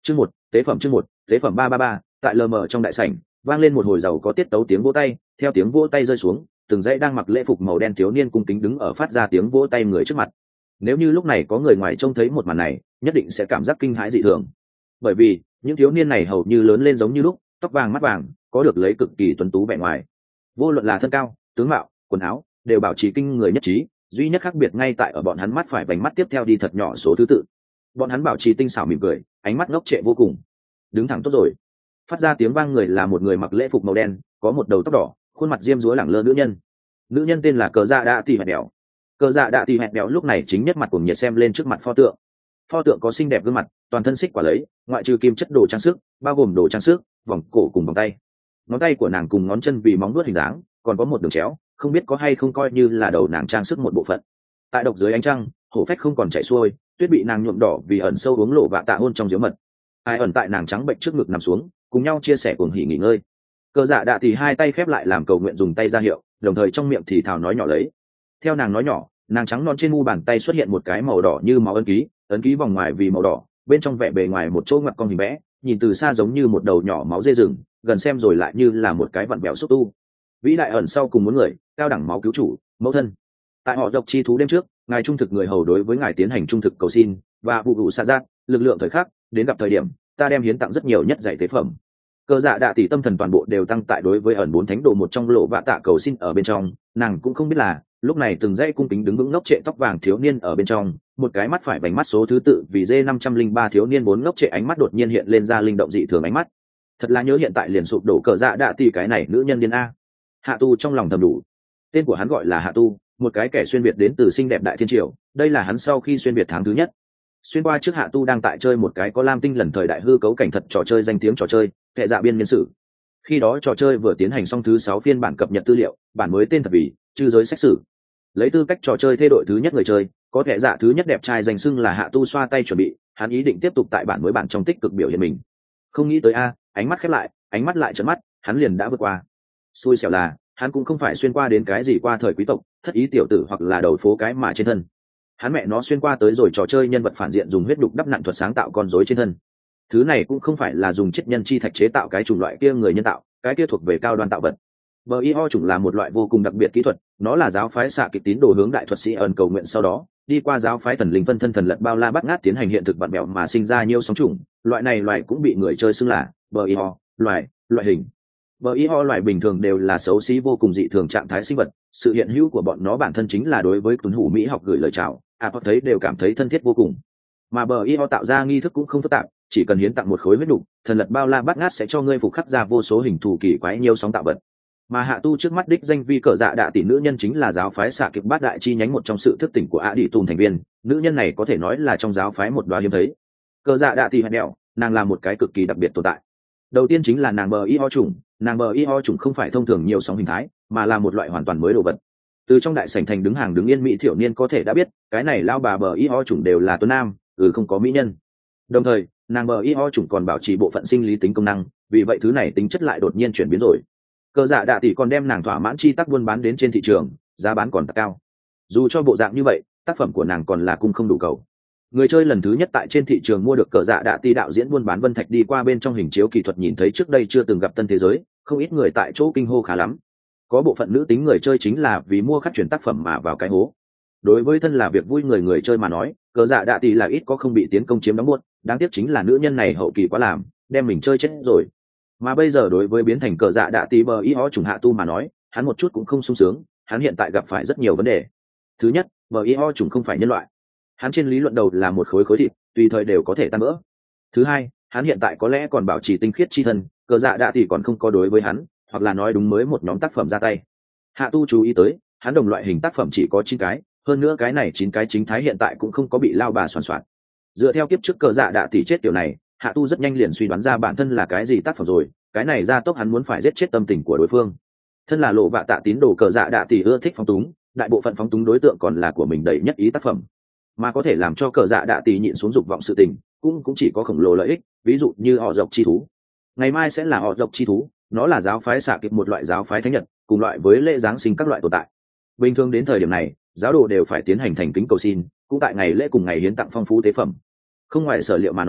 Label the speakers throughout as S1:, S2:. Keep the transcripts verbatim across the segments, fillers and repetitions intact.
S1: Chương một, tế phẩm chương một, tế phẩm ba ba ba, tại lờ mờ trong đại sảnh, vang lên một hồi giàu có tiết tấu tiếng vỗ tay, theo tiếng vỗ tay rơi xuống, từng dãy đang mặc lễ phục màu đen thiếu niên cung kính đứng ở phát ra tiếng vỗ tay người trước mặt. Nếu như lúc này có người ngoài trông thấy một màn này, nhất định sẽ cảm giác kinh hãi dị thường. Bởi vì, những thiếu niên này hầu như lớn lên giống như lúc, tóc vàng mắt vàng, có được lấy cực kỳ tuấn tú vẻ ngoài. Vô luận là thân cao, tướng mạo, quần áo, đều bảo trì kinh người nhất trí, duy nhất khác biệt ngay tại ở bọn hắn mắt phải vành mắt tiếp theo đi thật nhỏ số thứ tự. Bọn hắn bảo trì tinh xảo mỉm cười, ánh mắt ngốc trệ vô cùng. Đứng thẳng tốt rồi. Phát ra tiếng vang người là một người mặc lễ phục màu đen, có một đầu tóc đỏ, khuôn mặt diêm dúa lẳng lơ nữ nhân. Nữ nhân tên là Cờ Dạ Đạ Tỷ Hẹt Đèo. Cờ Dạ Đạ Tỷ Hẹt Đèo lúc này chính nhất mặt cùng nhiệt xem lên trước mặt pho tượng. Pho tượng có xinh đẹp gương mặt, toàn thân xích quả lấy, ngoại trừ kim chất đồ trang sức, bao gồm đồ trang sức, vòng cổ cùng vòng tay. Ngón tay của nàng cùng ngón chân vì móng vuốt hình dáng, còn có một đường chéo, không biết có hay không coi như là đầu nàng trang sức một bộ phận. Tại độc dưới ánh trăng, hổ phách không còn chảy xuôi, tuyết bị nàng nhuộm đỏ vì ẩn sâu uống lộ và tạ hôn trong diếu mật. Ai ẩn tại nàng trắng bệnh trước ngực nằm xuống, cùng nhau chia sẻ cuồng hỉ nghỉ ngơi. Cờ Dạ Đạ thì hai tay khép lại làm cầu nguyện dùng tay ra hiệu, đồng thời trong miệng thì thào nói nhỏ lấy. Theo nàng nói nhỏ, nàng trắng non trên mu bàn tay xuất hiện một cái màu đỏ như máu ấn ký, ấn ký vòng ngoài vì màu đỏ, bên trong vẻ bề ngoài một chỗ ngoặt con hình vẽ, nhìn từ xa giống như một đầu nhỏ máu dê rừng, gần xem rồi lại như là một cái vặn bèo xúc tu. Vĩ đại ẩn sau cùng muốn người, cao đẳng máu cứu chủ, mẫu thân. Tại họ độc chi thú đêm trước, ngài trung thực người hầu đối với ngài tiến hành trung thực cầu xin và vụ vụ xa giác, lực lượng thời khắc, đến gặp thời điểm, ta đem hiến tặng rất nhiều nhất dạy tế phẩm. Cờ Dạ Đạ tỷ tâm thần toàn bộ đều tăng tại đối với ẩn bốn thánh đồ một trong lộ vạ tạ cầu xin ở bên trong, nàng cũng không biết là lúc này từng dãy cung kính đứng vững ngốc trệ tóc vàng thiếu niên ở bên trong, một cái mắt phải vành mắt số thứ tự vì D năm trăm linh ba thiếu niên bốn ngốc trệ ánh mắt đột nhiên hiện lên ra linh động dị thường ánh mắt. Thật là nhớ hiện tại liền sụp đổ Cờ Dạ Đạ tỷ cái này nữ nhân điên a. Hạ Tu trong lòng thầm đủ. Tên của hắn gọi là Hạ Tu, một cái kẻ xuyên việt đến từ xinh đẹp đại thiên triều, đây là hắn sau khi xuyên việt tháng thứ nhất. Xuyên qua trước Hạ Tu đang tại chơi một cái có lam tinh lần thời đại hư cấu cảnh thật trò chơi danh tiếng trò chơi Kệ Dạ Biên Niên Sử. Khi đó trò chơi vừa tiến hành xong thứ sáu phiên bản cập nhật tư liệu, bản mới tên thật vì Chư Giới Xét Xử. Lấy tư cách trò chơi thay đổi thứ nhất người chơi, có Kệ Dạ thứ nhất đẹp trai danh xưng là Hạ Tu xoa tay chuẩn bị, hắn ý định tiếp tục tại bản mới bản trong tích cực biểu hiện mình. Không nghĩ tới a, ánh mắt khép lại, ánh mắt lại trợn mắt, hắn liền đã vượt qua. Xui xẻo là, hắn cũng không phải xuyên qua đến cái gì qua thời quý tộc, thất ý tiểu tử hoặc là đầu phố cái mà trên thân. Hắn mẹ nó xuyên qua tới rồi trò chơi nhân vật phản diện dùng huyết đục đắp nặn thuật sáng tạo con rối trên thân. Thứ này cũng không phải là dùng chất nhân chi thạch chế tạo cái chủng loại kia người nhân tạo, cái kia thuộc về cao đoan tạo vật. bê i o chủng là một loại vô cùng đặc biệt kỹ thuật, nó là giáo phái xạ kịch tín đồ hướng đại thuật sĩ ẩn cầu nguyện sau đó, đi qua giáo phái thần linh phân thân thần lật bao la bắt ngát tiến hành hiện thực vặn bẹo mà sinh ra nhiều sóng chủng, loại này loại cũng bị người chơi xưng là bê i o, loại, loại hình. bê i o loại bình thường đều là xấu xí vô cùng dị thường trạng thái sinh vật, sự hiện hữu của bọn nó bản thân chính là đối với tuấn hủ mỹ học gửi lời chào, à họ thấy đều cảm thấy thân thiết vô cùng. Mà bê i o tạo ra nghi thức cũng không phức tạp, chỉ cần hiến tặng một khối huyết đục, thần lật bao la bát ngát sẽ cho ngươi phục khắc ra vô số hình thù kỳ quái nhiều sóng tạo vật. Mà Hạ Tu trước mắt đích danh vi Cờ Dạ Đạ tỷ nữ nhân chính là giáo phái xạ kịch bát đại chi nhánh một trong sự thức tỉnh của Á Đi Tùng thành viên, nữ nhân này có thể nói là trong giáo phái một đoá hiếm thấy. Cờ Dạ Đạ tỷ hẹn đẹo, nàng là một cái cực kỳ đặc biệt tồn tại. Đầu tiên chính là nàng bờ y ho chủng, nàng bờ y ho chủng không phải thông thường nhiều sóng hình thái, mà là một loại hoàn toàn mới đồ vật. Từ trong đại sảnh thành đứng hàng đứng yên mỹ thiểu niên có thể đã biết, cái này lao bà bờ y ho chủng đều là tuấn nam, ừ không có mỹ nhân. Đồng thời, nàng bờ y ho chủng còn bảo trì bộ phận sinh lý tính công năng, vì vậy thứ này tính chất lại đột nhiên chuyển biến rồi. Cờ Dạ Đạ tỷ còn đem nàng thỏa mãn chi tác buôn bán đến trên thị trường, giá bán còn cao. Dù cho bộ dạng như vậy, tác phẩm của nàng còn là cung không đủ cầu. Người chơi lần thứ nhất tại trên thị trường mua được Cờ Dạ Đạ tỷ đạo diễn buôn bán vân thạch đi qua bên trong hình chiếu kỹ thuật nhìn thấy trước đây chưa từng gặp tân thế giới, không ít người tại chỗ kinh hô khá lắm. Có bộ phận nữ tính người chơi chính là vì mua khắc chuyển tác phẩm mà vào cái hố. Đối với thân là việc vui người người chơi mà nói, Cờ Dạ Đạ tỷ là ít có không bị tiến công chiếm đóng muộn, đáng tiếc chính là nữ nhân này hậu kỳ quá làm, đem mình chơi chết rồi. Mà bây giờ đối với biến thành Cờ Dạ Đạ tỷ bờ y ho trùng Hạ Tu mà nói, hắn một chút cũng không sung sướng, hắn hiện tại gặp phải rất nhiều vấn đề. Thứ nhất, bờ y ho trùng không phải nhân loại, hắn trên lý luận đầu là một khối khối thịt, tùy thời đều có thể tan vỡ. Thứ hai, hắn hiện tại có lẽ còn bảo trì tinh khiết chi thân, Cờ Dạ Đạ tỷ còn không có đối với hắn, hoặc là nói đúng mới một nhóm tác phẩm ra tay. Hạ Tu chú ý tới, hắn đồng loại hình tác phẩm chỉ có chín cái, hơn nữa cái này chín cái chính thái hiện tại cũng không có bị lao bà soàn soạn. Dựa theo kiếp trước Cờ Dạ Đạ tỷ chết kiểu này, Hạ Tu rất nhanh liền suy đoán ra bản thân là cái gì tác phẩm rồi, cái này ra tốc hắn muốn phải giết chết tâm tình của đối phương. Thân là lộ vạ tạ tín đồ Cờ Dạ Đạ tỷ ưa thích phóng túng, đại bộ phận phóng túng đối tượng còn là của mình đầy nhất ý tác phẩm, mà có thể làm cho Cờ Dạ Đạ tỷ nhịn xuống dục vọng sự tình, cũng cũng chỉ có khổng lồ lợi ích, ví dụ như họ dọc chi thú. Ngày mai sẽ là họ dọc chi thú, nó là giáo phái xạ kịp một loại giáo phái thánh nhật, cùng loại với lễ giáng sinh các loại tồn tại. Bình thường đến thời điểm này, giáo đồ đều phải tiến hành thành kính cầu xin, cũng tại ngày lễ cùng ngày hiến tặng phong phú tế phẩm. Không ngoài sở liệu mà nói,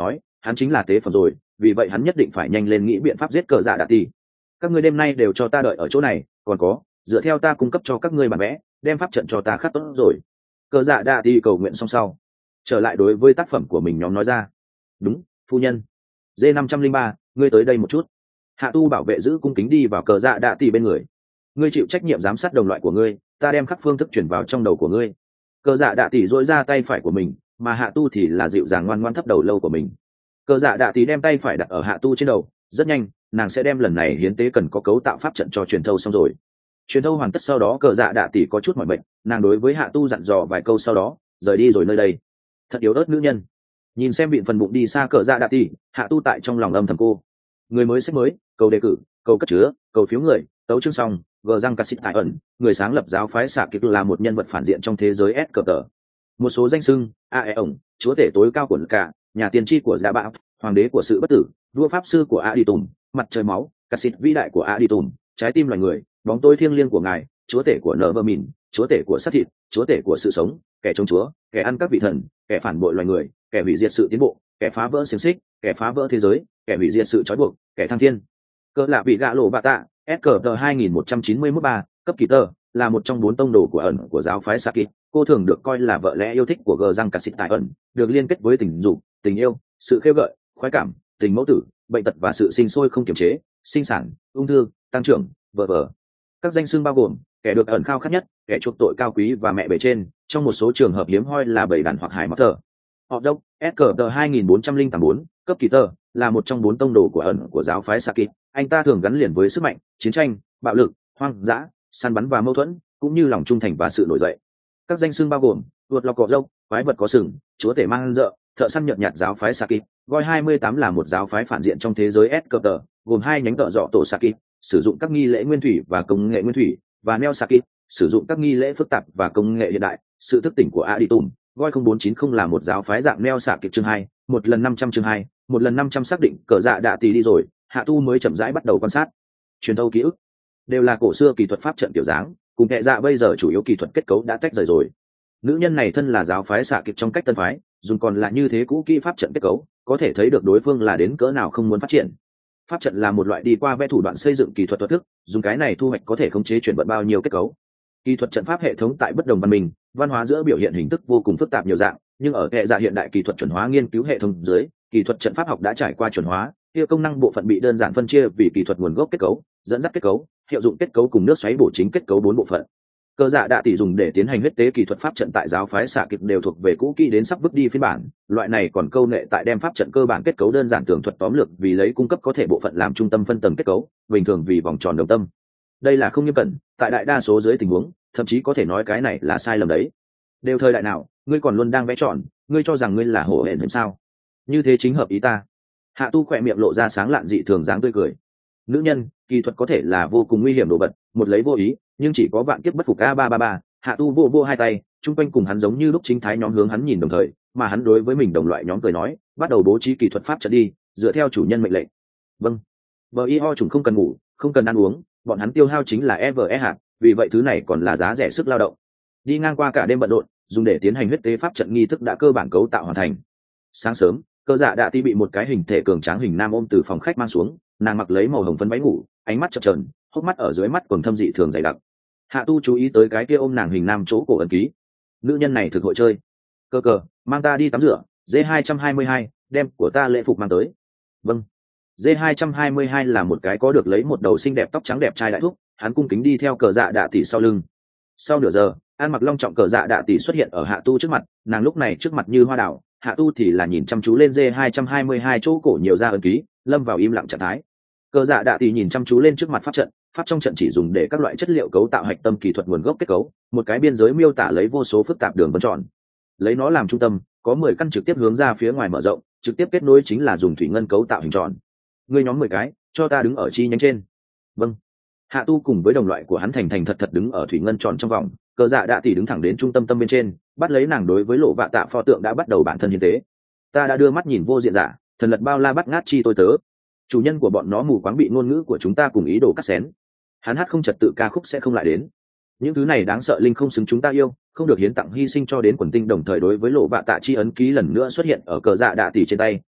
S1: hắn chính là tế phẩm rồi, vì vậy hắn nhất định phải nhanh lên nghĩ biện pháp giết cờ dạ đạ tỷ. Các ngươi đêm nay đều cho ta đợi ở chỗ này, còn có dựa theo ta cung cấp cho các ngươi bản vẽ, đem pháp trận cho ta khắc tốt rồi. Cờ dạ đạ tỷ cầu nguyện xong sau, trở lại đối với tác phẩm của mình nhóm nói ra. Đúng, phu nhân. D năm trăm linh ba, ngươi tới đây một chút. Hạ tu bảo vệ giữ cung kính đi vào cờ dạ đạ tỷ bên người. Ngươi chịu trách nhiệm giám sát đồng loại của ngươi, ta đem khắc phương thức chuyển vào trong đầu của ngươi. Cờ dạ đạ tỷ dỗi ra tay phải của mình, mà hạ tu thì là dịu dàng ngoan ngoan thấp đầu lâu của mình. Cờ dạ đạ tỷ đem tay phải đặt ở hạ tu trên đầu, rất nhanh nàng sẽ đem lần này hiến tế cần có cấu tạo pháp trận cho truyền thâu xong rồi. Truyền thâu hoàn tất sau đó cờ dạ đạ tỷ có chút mỏi bệnh, nàng đối với hạ tu dặn dò vài câu sau đó rời đi rồi nơi đây. Thật yếu ớt nữ nhân. Nhìn xem vịn phần bụng đi xa cờ dạ đạ tỷ, hạ tu tại trong lòng âm thầm cô. Người mới sách mới, cầu đề cử, cầu cất chứa, cầu phiếu người, tấu chương xong, gờ răng cắt xịt tại ẩn, người sáng lập giáo phái xạ kịch là một nhân vật phản diện trong thế giới s cờ tờ. Một số danh xưng: a e ổng, chúa tể tối cao của cả, nhà tiên tri của gia bạo, hoàng đế của sự bất tử, vua pháp sư của a đi tùm, mặt trời máu, cắt xịt vĩ đại của a đi tùm, trái tim loài người, bóng tối thiêng liêng của ngài, chúa tể của nở vơ mìn, chúa tể của sát thịt, chúa tể của sự sống, kẻ chống chúa, kẻ ăn các vị thần, kẻ phản bội loài người, kẻ hủy diệt sự tiến bộ, kẻ phá vỡ xiềng xích, kẻ phá vỡ thế giới, kẻ hủy diệt sự trói buộc, kẻ thăng thiên. Cỡ lạ vị gạ lộ bạ tạ, S C T hai nghìn một trăm chín mươi mốt ba, cấp kỳ tơ, là một trong bốn tông đồ của ẩn của giáo phái Saki. Cô thường được coi là vợ lẽ yêu thích của gờ răng cả xịt tại ẩn, được liên kết với tình dục, tình yêu, sự khêu gợi, khoái cảm, tình mẫu tử, bệnh tật và sự sinh sôi không kiềm chế, sinh sản, ung thư, tăng trưởng, vờ vờ. Các danh xưng bao gồm kẻ được ẩn khao khát nhất, kẻ chuộc tội cao quý và mẹ bề trên, trong một số trường hợp hiếm hoi là bầy đàn hoặc hải mắc thở. Họ đốc, S C T hai nghìn bốn trăm linh tám bốn, cấp kỳ tơ, là một trong bốn tông đồ của ẩn của giáo phái Saki. Anh ta thường gắn liền với sức mạnh, chiến tranh, bạo lực, hoang dã, săn bắn và mâu thuẫn, cũng như lòng trung thành và sự nổi dậy. Các danh xưng bao gồm vượt lọc cỏ dâu, quái vật có sừng, chúa tể mang dợ, thợ săn nhợt nhạt giáo phái Saki. Goi hai mươi tám là một giáo phái phản diện trong thế giới S C T, gồm hai nhánh tợ dọ tổ Saki, sử dụng các nghi lễ nguyên thủy và công nghệ nguyên thủy, và Neo Saki, sử dụng các nghi lễ phức tạp và công nghệ hiện đại. Sự thức tỉnh của Aditum, Goi không bốn chín không là một giáo phái dạng Neo Saki chương hai, một lần năm trăm chương hai, một lần năm trăm xác định cờ dạ đạ tỷ đi rồi, hạ tu mới chậm rãi bắt đầu quan sát. Truyền thâu ký ức đều là cổ xưa kỳ thuật pháp trận kiểu dáng, cùng hệ dạ bây giờ chủ yếu kỳ thuật kết cấu đã tách rời rồi. Nữ nhân này thân là giáo phái xạ kịp trong cách tân phái, dùng còn là như thế cũ kỹ pháp trận kết cấu, có thể thấy được đối phương là đến cỡ nào không muốn phát triển. Pháp trận là một loại đi qua vẽ thủ đoạn xây dựng kỳ thuật thuật thức, dùng cái này thu hoạch có thể khống chế chuyển vận bao nhiêu kết cấu. Kỳ thuật trận pháp hệ thống tại bất đồng văn minh, văn hóa giữa biểu hiện hình thức vô cùng phức tạp nhiều dạng, nhưng ở hệ dạ hiện đại kỳ thuật chuẩn hóa nghiên cứu hệ thống dưới, kỳ thuật trận pháp học đã trải qua chuẩn hóa, kia công năng bộ phận bị đơn giản phân chia vì kỳ thuật nguồn gốc kết cấu, dẫn dắt kết cấu, hiệu dụng kết cấu cùng nước xoáy bổ chính kết cấu bốn bộ phận. Cơ dạ đạ tỷ dùng để tiến hành huyết tế kỳ thuật pháp trận tại giáo phái xạ kịp đều thuộc về cũ kỹ đến sắp vứt đi phiên bản, loại này còn câu nệ tại đem pháp trận cơ bản kết cấu đơn giản tường thuật tóm lược vì lấy cung cấp có thể bộ phận làm trung tâm phân tầng kết cấu, bình thường vì vòng tròn đồng tâm. Đây là không nghiêm cẩn, tại đại đa số dưới tình huống, thậm chí có thể nói cái này là sai lầm đấy. Đều thời đại nào, ngươi còn luôn đang vẽ tròn, ngươi cho rằng ngươi là hổ hển hiểm sao? Như thế chính hợp ý ta. Hạ tu khỏe miệng lộ ra sáng lạn dị thường dáng tươi cười. Nữ nhân, kỳ thuật có thể là vô cùng nguy hiểm đồ vật, một lấy vô ý, nhưng chỉ có vạn kiếp bất phục a ba ba ba. Hạ tu vô vô hai tay, chung quanh cùng hắn giống như lúc chính thái nhóm hướng hắn nhìn đồng thời, mà hắn đối với mình đồng loại nhóm cười nói, bắt đầu bố trí kỳ thuật pháp trận đi, dựa theo chủ nhân mệnh lệnh. Vâng. Bờ y ho trùng không cần ngủ, không cần ăn uống, bọn hắn tiêu hao chính là e vê e hạt, vì vậy thứ này còn là giá rẻ sức lao động. Đi ngang qua cả đêm bận rộn, dùng để tiến hành huyết tế pháp trận nghi thức đã cơ bản cấu tạo hoàn thành. Sáng sớm, cơ dạ đạ ti bị một cái hình thể cường tráng hình nam ôm từ phòng khách mang xuống, nàng mặc lấy màu hồng phấn váy ngủ, ánh mắt chập chờn, hốc mắt ở dưới mắt quầng thâm dị thường dày đặc. Hạ tu chú ý tới cái kia ôm nàng hình nam chỗ cổ ấn ký. Nữ nhân này thực hội chơi. Cơ cờ, mang ta đi tắm rửa. D hai trăm hai mươi hai, đem của ta lễ phục mang tới. Vâng. D hai trăm hai mươi hai là một cái có được lấy một đầu xinh đẹp tóc trắng đẹp trai đại thúc, hắn cung kính đi theo cờ dạ đạ tỷ sau lưng. Sau nửa giờ, An mặc long trọng cờ dạ đạ tỷ xuất hiện ở hạ tu trước mặt, nàng lúc này trước mặt như hoa đào, hạ tu thì là nhìn chăm chú lên D hai trăm hai mươi hai chỗ cổ nhiều ra ấn ký, lâm vào im lặng trạng thái. Cờ dạ đạ tỷ nhìn chăm chú lên trước mặt pháp trận, pháp trong trận chỉ dùng để các loại chất liệu cấu tạo hạch tâm kỳ thuật nguồn gốc kết cấu, một cái biên giới miêu tả lấy vô số phức tạp đường vân tròn. Lấy nó làm trung tâm, có mười căn trực tiếp hướng ra phía ngoài mở rộng, trực tiếp kết nối chính là dùng thủy ngân cấu tạo hình tròn. Ngươi nhóm mười cái, cho ta đứng ở chi nhánh trên. Vâng. Hạ tu cùng với đồng loại của hắn thành thành thật thật đứng ở thủy ngân tròn trong vòng, cờ dạ đạ tỷ đứng thẳng đến trung tâm tâm bên trên, bắt lấy nàng đối với lộ vạ tạ pho tượng đã bắt đầu bản thân hiến tế. Ta đã đưa mắt nhìn vô diện giả, thần lật bao la bắt ngát chi tôi tớ. Chủ nhân của bọn nó mù quáng bị ngôn ngữ của chúng ta cùng ý đồ cắt xén. Hắn hát không trật tự ca khúc sẽ không lại đến. Những thứ này đáng sợ linh không xứng chúng ta yêu, không được hiến tặng hy sinh cho đến quần tinh, đồng thời đối với lộ vạ tạ chi ấn ký lần nữa xuất hiện ở cờ dạ đạ tỷ trên tay,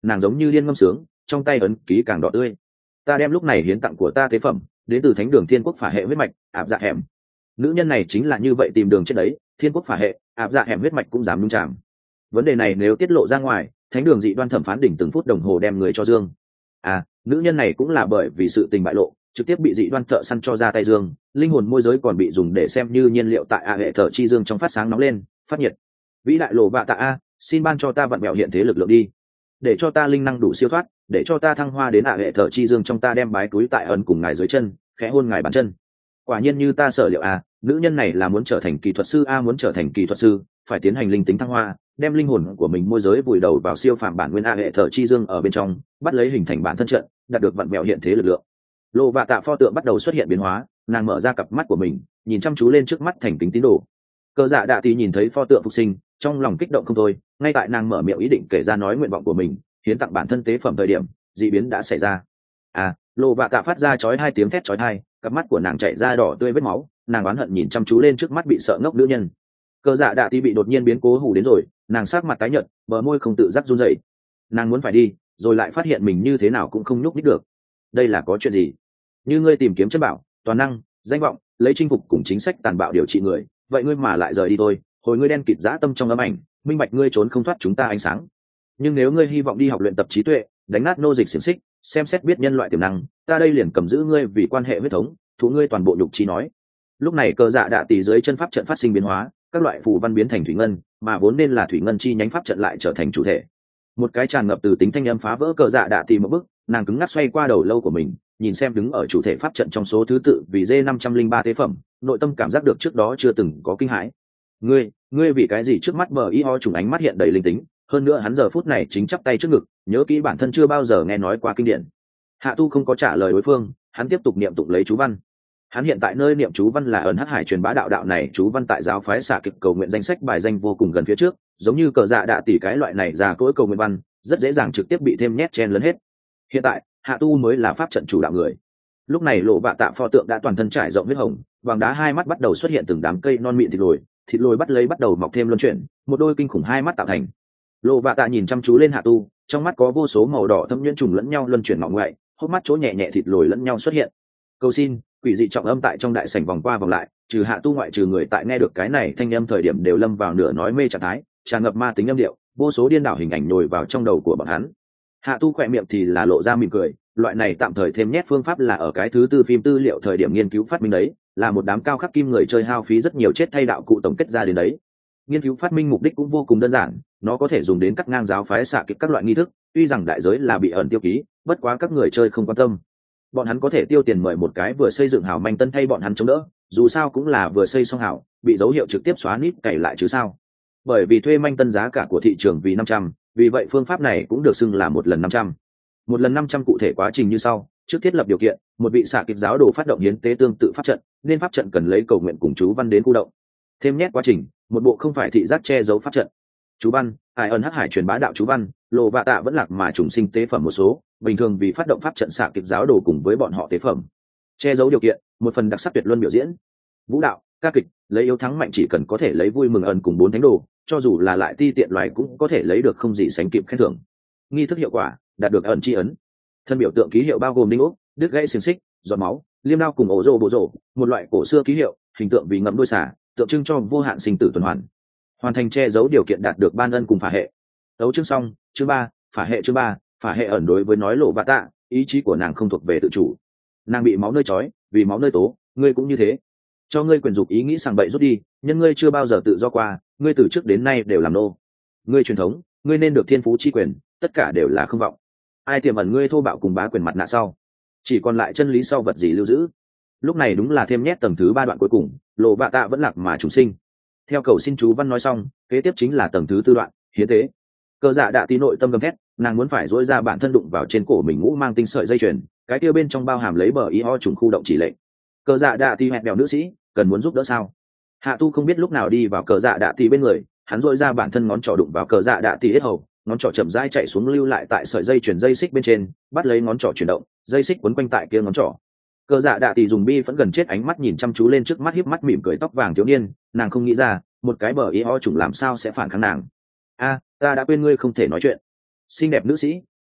S1: nàng giống như điên ngâm sướng, trong tay ấn ký càng đỏ tươi. Ta đem lúc này hiến tặng của ta tế phẩm đến từ thánh đường thiên quốc phả hệ huyết mạch áp dạ hẻm. Nữ nhân này chính là như vậy tìm đường chết đấy, thiên quốc phả hệ áp dạ hẻm huyết mạch cũng dám nhúng chạm. Vấn đề này nếu tiết lộ ra ngoài, thánh đường dị đoan thẩm phán đỉnh từng phút đồng hồ đem người cho dương. À, nữ nhân này cũng là bởi vì sự tình bại lộ, trực tiếp bị dị đoan thợ săn cho ra tay dương, linh hồn môi giới còn bị dùng để xem như nhiên liệu tại a hệ thợ chi dương trong phát sáng nóng lên, phát nhiệt. Vĩ đại lộ vạ tạ a, xin ban cho ta vận mẹo hiện thế lực lượng đi, để cho ta linh năng đủ siêu thoát, để cho ta thăng hoa đến a hệ thợ chi dương trong ta đem bái túi tại ẩn cùng ngài dưới chân, khẽ hôn ngài bàn chân. Quả nhiên như ta sở liệu a, nữ nhân này là muốn trở thành kỳ thuật sư a, muốn trở thành kỳ thuật sư, phải tiến hành linh tính thăng hoa, đem linh hồn của mình môi giới vùi đầu vào siêu phàm bản nguyên a hệ thợ chi dương ở bên trong, bắt lấy hình thành bản thân trận, đạt được vận mẹo hiện thế lực lượng. Lộ vạ tạ pho tượng bắt đầu xuất hiện biến hóa, nàng mở ra cặp mắt của mình, nhìn chăm chú lên trước mắt thành kính tín đồ. Cờ dạ đạ tí nhìn thấy pho tượng phục sinh, trong lòng kích động không thôi. Ngay tại nàng mở miệng ý định kể ra nói nguyện vọng của mình, hiến tặng bản thân tế phẩm thời điểm, dị biến đã xảy ra. À, lộ vạ tạ phát ra chói hai tiếng thét chói tai, cặp mắt của nàng chảy ra đỏ tươi vết máu, nàng oán hận nhìn chăm chú lên trước mắt bị sợ ngốc nữ nhân. Cờ dạ đạ tí bị đột nhiên biến cố hù đến rồi, nàng sắc mặt tái nhợt, bờ môi không tự giác run rẩy. Nàng muốn phải đi, rồi lại phát hiện mình như thế nào cũng không nhúc nhích được. Đây là có chuyện gì? Như ngươi tìm kiếm chân bảo, toàn năng, danh vọng, lấy chinh phục cùng chính sách tàn bạo điều trị người, vậy ngươi mà lại rời đi thôi. Hồi ngươi đen kịt dã tâm trong ấm ảnh, minh bạch ngươi trốn không thoát chúng ta ánh sáng. Nhưng nếu ngươi hy vọng đi học luyện tập trí tuệ, đánh nát nô dịch xiển xích, xem xét biết nhân loại tiềm năng, ta đây liền cầm giữ ngươi vì quan hệ huyết thống, thú ngươi toàn bộ nhục trí nói. Lúc này cờ dạ đạ tỷ dưới chân pháp trận phát sinh biến hóa, các loại phù văn biến thành thủy ngân, mà vốn nên là thủy ngân chi nhánh pháp trận lại trở thành chủ thể. Một cái tràn ngập từ tính thanh âm phá vỡ cờ dạ đạ tỷ một bước, nàng cứng ngắc xoay qua đầu lâu của mình, nhìn xem đứng ở chủ thể pháp trận trong số thứ tự vì d năm trăm linh ba tế phẩm, nội tâm cảm giác được trước đó chưa từng có kinh hãi. Ngươi, ngươi vì cái gì? Trước mắt bờ y ho trùng ánh mắt hiện đầy linh tính, hơn nữa hắn giờ phút này chính chắp tay trước ngực, nhớ kỹ bản thân chưa bao giờ nghe nói qua kinh điển. Hạ Tu không có trả lời đối phương, hắn tiếp tục niệm tụng lấy chú văn. Hắn hiện tại nơi niệm chú văn là ẩn hắc hải truyền bá đạo đạo này chú văn tại giáo phái xạ kịp cầu nguyện danh sách bài danh vô cùng gần phía trước, giống như cờ dạ đạ tỷ cái loại này già cỗi cầu nguyện văn, rất dễ dàng trực tiếp bị thêm nhét chen lấn hết. Hiện tại Hạ Tu mới là pháp trận chủ đạo người. Lúc này lộ vạ tạ pho tượng đã toàn thân trải rộng huyết hồng, vàng đá hai mắt bắt đầu xuất hiện từng đám cây non mịn thịt lồi, thịt lồi bắt lấy bắt đầu mọc thêm luân chuyển, một đôi kinh khủng hai mắt tạo thành. Lộ vạ tạ nhìn chăm chú lên Hạ Tu, trong mắt có vô số màu đỏ thâm nhuyễn trùng lẫn nhau luân chuyển ngọ ngoại, hốc mắt chỗ nhẹ nhẹ thịt lồi lẫn nhau xuất hiện. Cầu xin, quỷ dị trọng âm tại trong đại sảnh vòng qua vòng lại, trừ Hạ Tu ngoại trừ người tại nghe được cái này thanh âm thời điểm đều lâm vào nửa nói mê trạng thái, tràn ngập ma tính âm điệu, vô số điên đảo hình ảnh nhồi vào trong đầu của bọn hắn. Hạ Tu khỏe miệng thì là lộ ra mỉm cười, loại này tạm thời thêm nhét phương pháp là ở cái thứ tư phim tư liệu thời điểm nghiên cứu phát minh đấy, là một đám cao khắc kim người chơi hao phí rất nhiều chết thay đạo cụ tổng kết ra đến đấy. Nghiên cứu phát minh mục đích cũng vô cùng đơn giản, nó có thể dùng đến cắt ngang giáo phái xạ kích các loại nghi thức, tuy rằng đại giới là bị ẩn tiêu ký, bất quá các người chơi không quan tâm. Bọn hắn có thể tiêu tiền mời một cái vừa xây dựng hảo manh tân thay bọn hắn chống đỡ, dù sao cũng là vừa xây xong hảo, bị dấu hiệu trực tiếp xóa nít cày lại chứ sao. Bởi vì thuê manh tân giá cả của thị trường vì năm trăm, vì vậy phương pháp này cũng được xưng là một lần năm trăm. Một lần năm trăm cụ thể quá trình như sau: trước thiết lập điều kiện, một vị xạ kích giáo đồ phát động hiến tế tương tự pháp trận, nên pháp trận cần lấy cầu nguyện cùng chú văn đến khu động. Thêm nhét quá trình, một bộ không phải thị giác che giấu pháp trận. Chú văn, ai ẩn hắc hải truyền bá đạo chú văn, lộ vạ tạ vẫn lạc mà trùng sinh tế phẩm một số, bình thường vì phát động pháp trận xạ kích giáo đồ cùng với bọn họ tế phẩm. Che giấu điều kiện, một phần đặc sắc tuyệt luân biểu diễn. Vũ đạo, ca kịch, lấy yếu thắng mạnh chỉ cần có thể lấy vui mừng ẩn cùng bốn thánh đồ, cho dù là lại ti tiện loài cũng có thể lấy được không gì sánh kịp khen thưởng. Nghi thức hiệu quả, đạt được ẩn chi ấn. Thân biểu tượng ký hiệu bao gồm đinh ốc, đứt gãy xiềng xích, giọt máu, liêm đao cùng ổ rô bộ rổ, một loại cổ xưa ký hiệu, hình tượng vì ngậm đuôi xả, tượng trưng cho vô hạn sinh tử tuần hoàn. Hoàn thành che giấu điều kiện đạt được ban ân cùng phả hệ. Đấu chương xong, chương ba, phả hệ chương ba, phả hệ ẩn đối với nói lộ vạ tạ, ý chí của nàng không thuộc về tự chủ. Nàng bị máu nơi chói, vì máu nơi tố, ngươi cũng như thế. Cho ngươi quyền dục ý nghĩ sàng bậy rút đi, nhân ngươi chưa bao giờ tự do qua, ngươi từ trước đến nay đều làm nô. Ngươi truyền thống, ngươi nên được thiên phú chi quyền, tất cả đều là không vọng. Ai tiềm ẩn ngươi thô bạo cùng bá quyền mặt nạ sau, chỉ còn lại chân lý sau vật gì lưu giữ. Lúc này đúng là thêm nhét tầng thứ ba đoạn cuối cùng, lộ vạ tạ vẫn lạc mà trùng sinh. Theo cầu xin chú văn nói xong, kế tiếp chính là tầng thứ tư đoạn, hiến tế. Cờ dạ đạ tí nội tâm gầm thét, nàng muốn phải dỗi ra bản thân đụng vào trên cổ mình ngũ mang tinh sợi dây chuyền, cái kia bên trong bao hàm lấy bờ y ho trùng khu động chỉ lệnh. Cờ dạ đạ tí hẹn bèo nữ sĩ, cần muốn giúp đỡ sao? Hạ Tu không biết lúc nào đi vào cờ dạ đạ tí bên người, hắn dỗi ra bản thân ngón trỏ đụng vào cờ dạ đạ tí hết hầu, ngón trỏ chậm rãi chạy xuống lưu lại tại sợi dây chuyền dây xích bên trên, bắt lấy ngón trỏ chuyển động, dây xích quấn quanh tại kia ngón trỏ. Cờ dạ đạ tỷ dùng bi vẫn gần chết ánh mắt nhìn chăm chú lên trước mắt, híp mắt mỉm cười tóc vàng thiếu niên, nàng không nghĩ ra một cái bờ y ho trùng làm sao sẽ phản kháng nàng. A, ta đã quên ngươi không thể nói chuyện. Xinh đẹp nữ sĩ,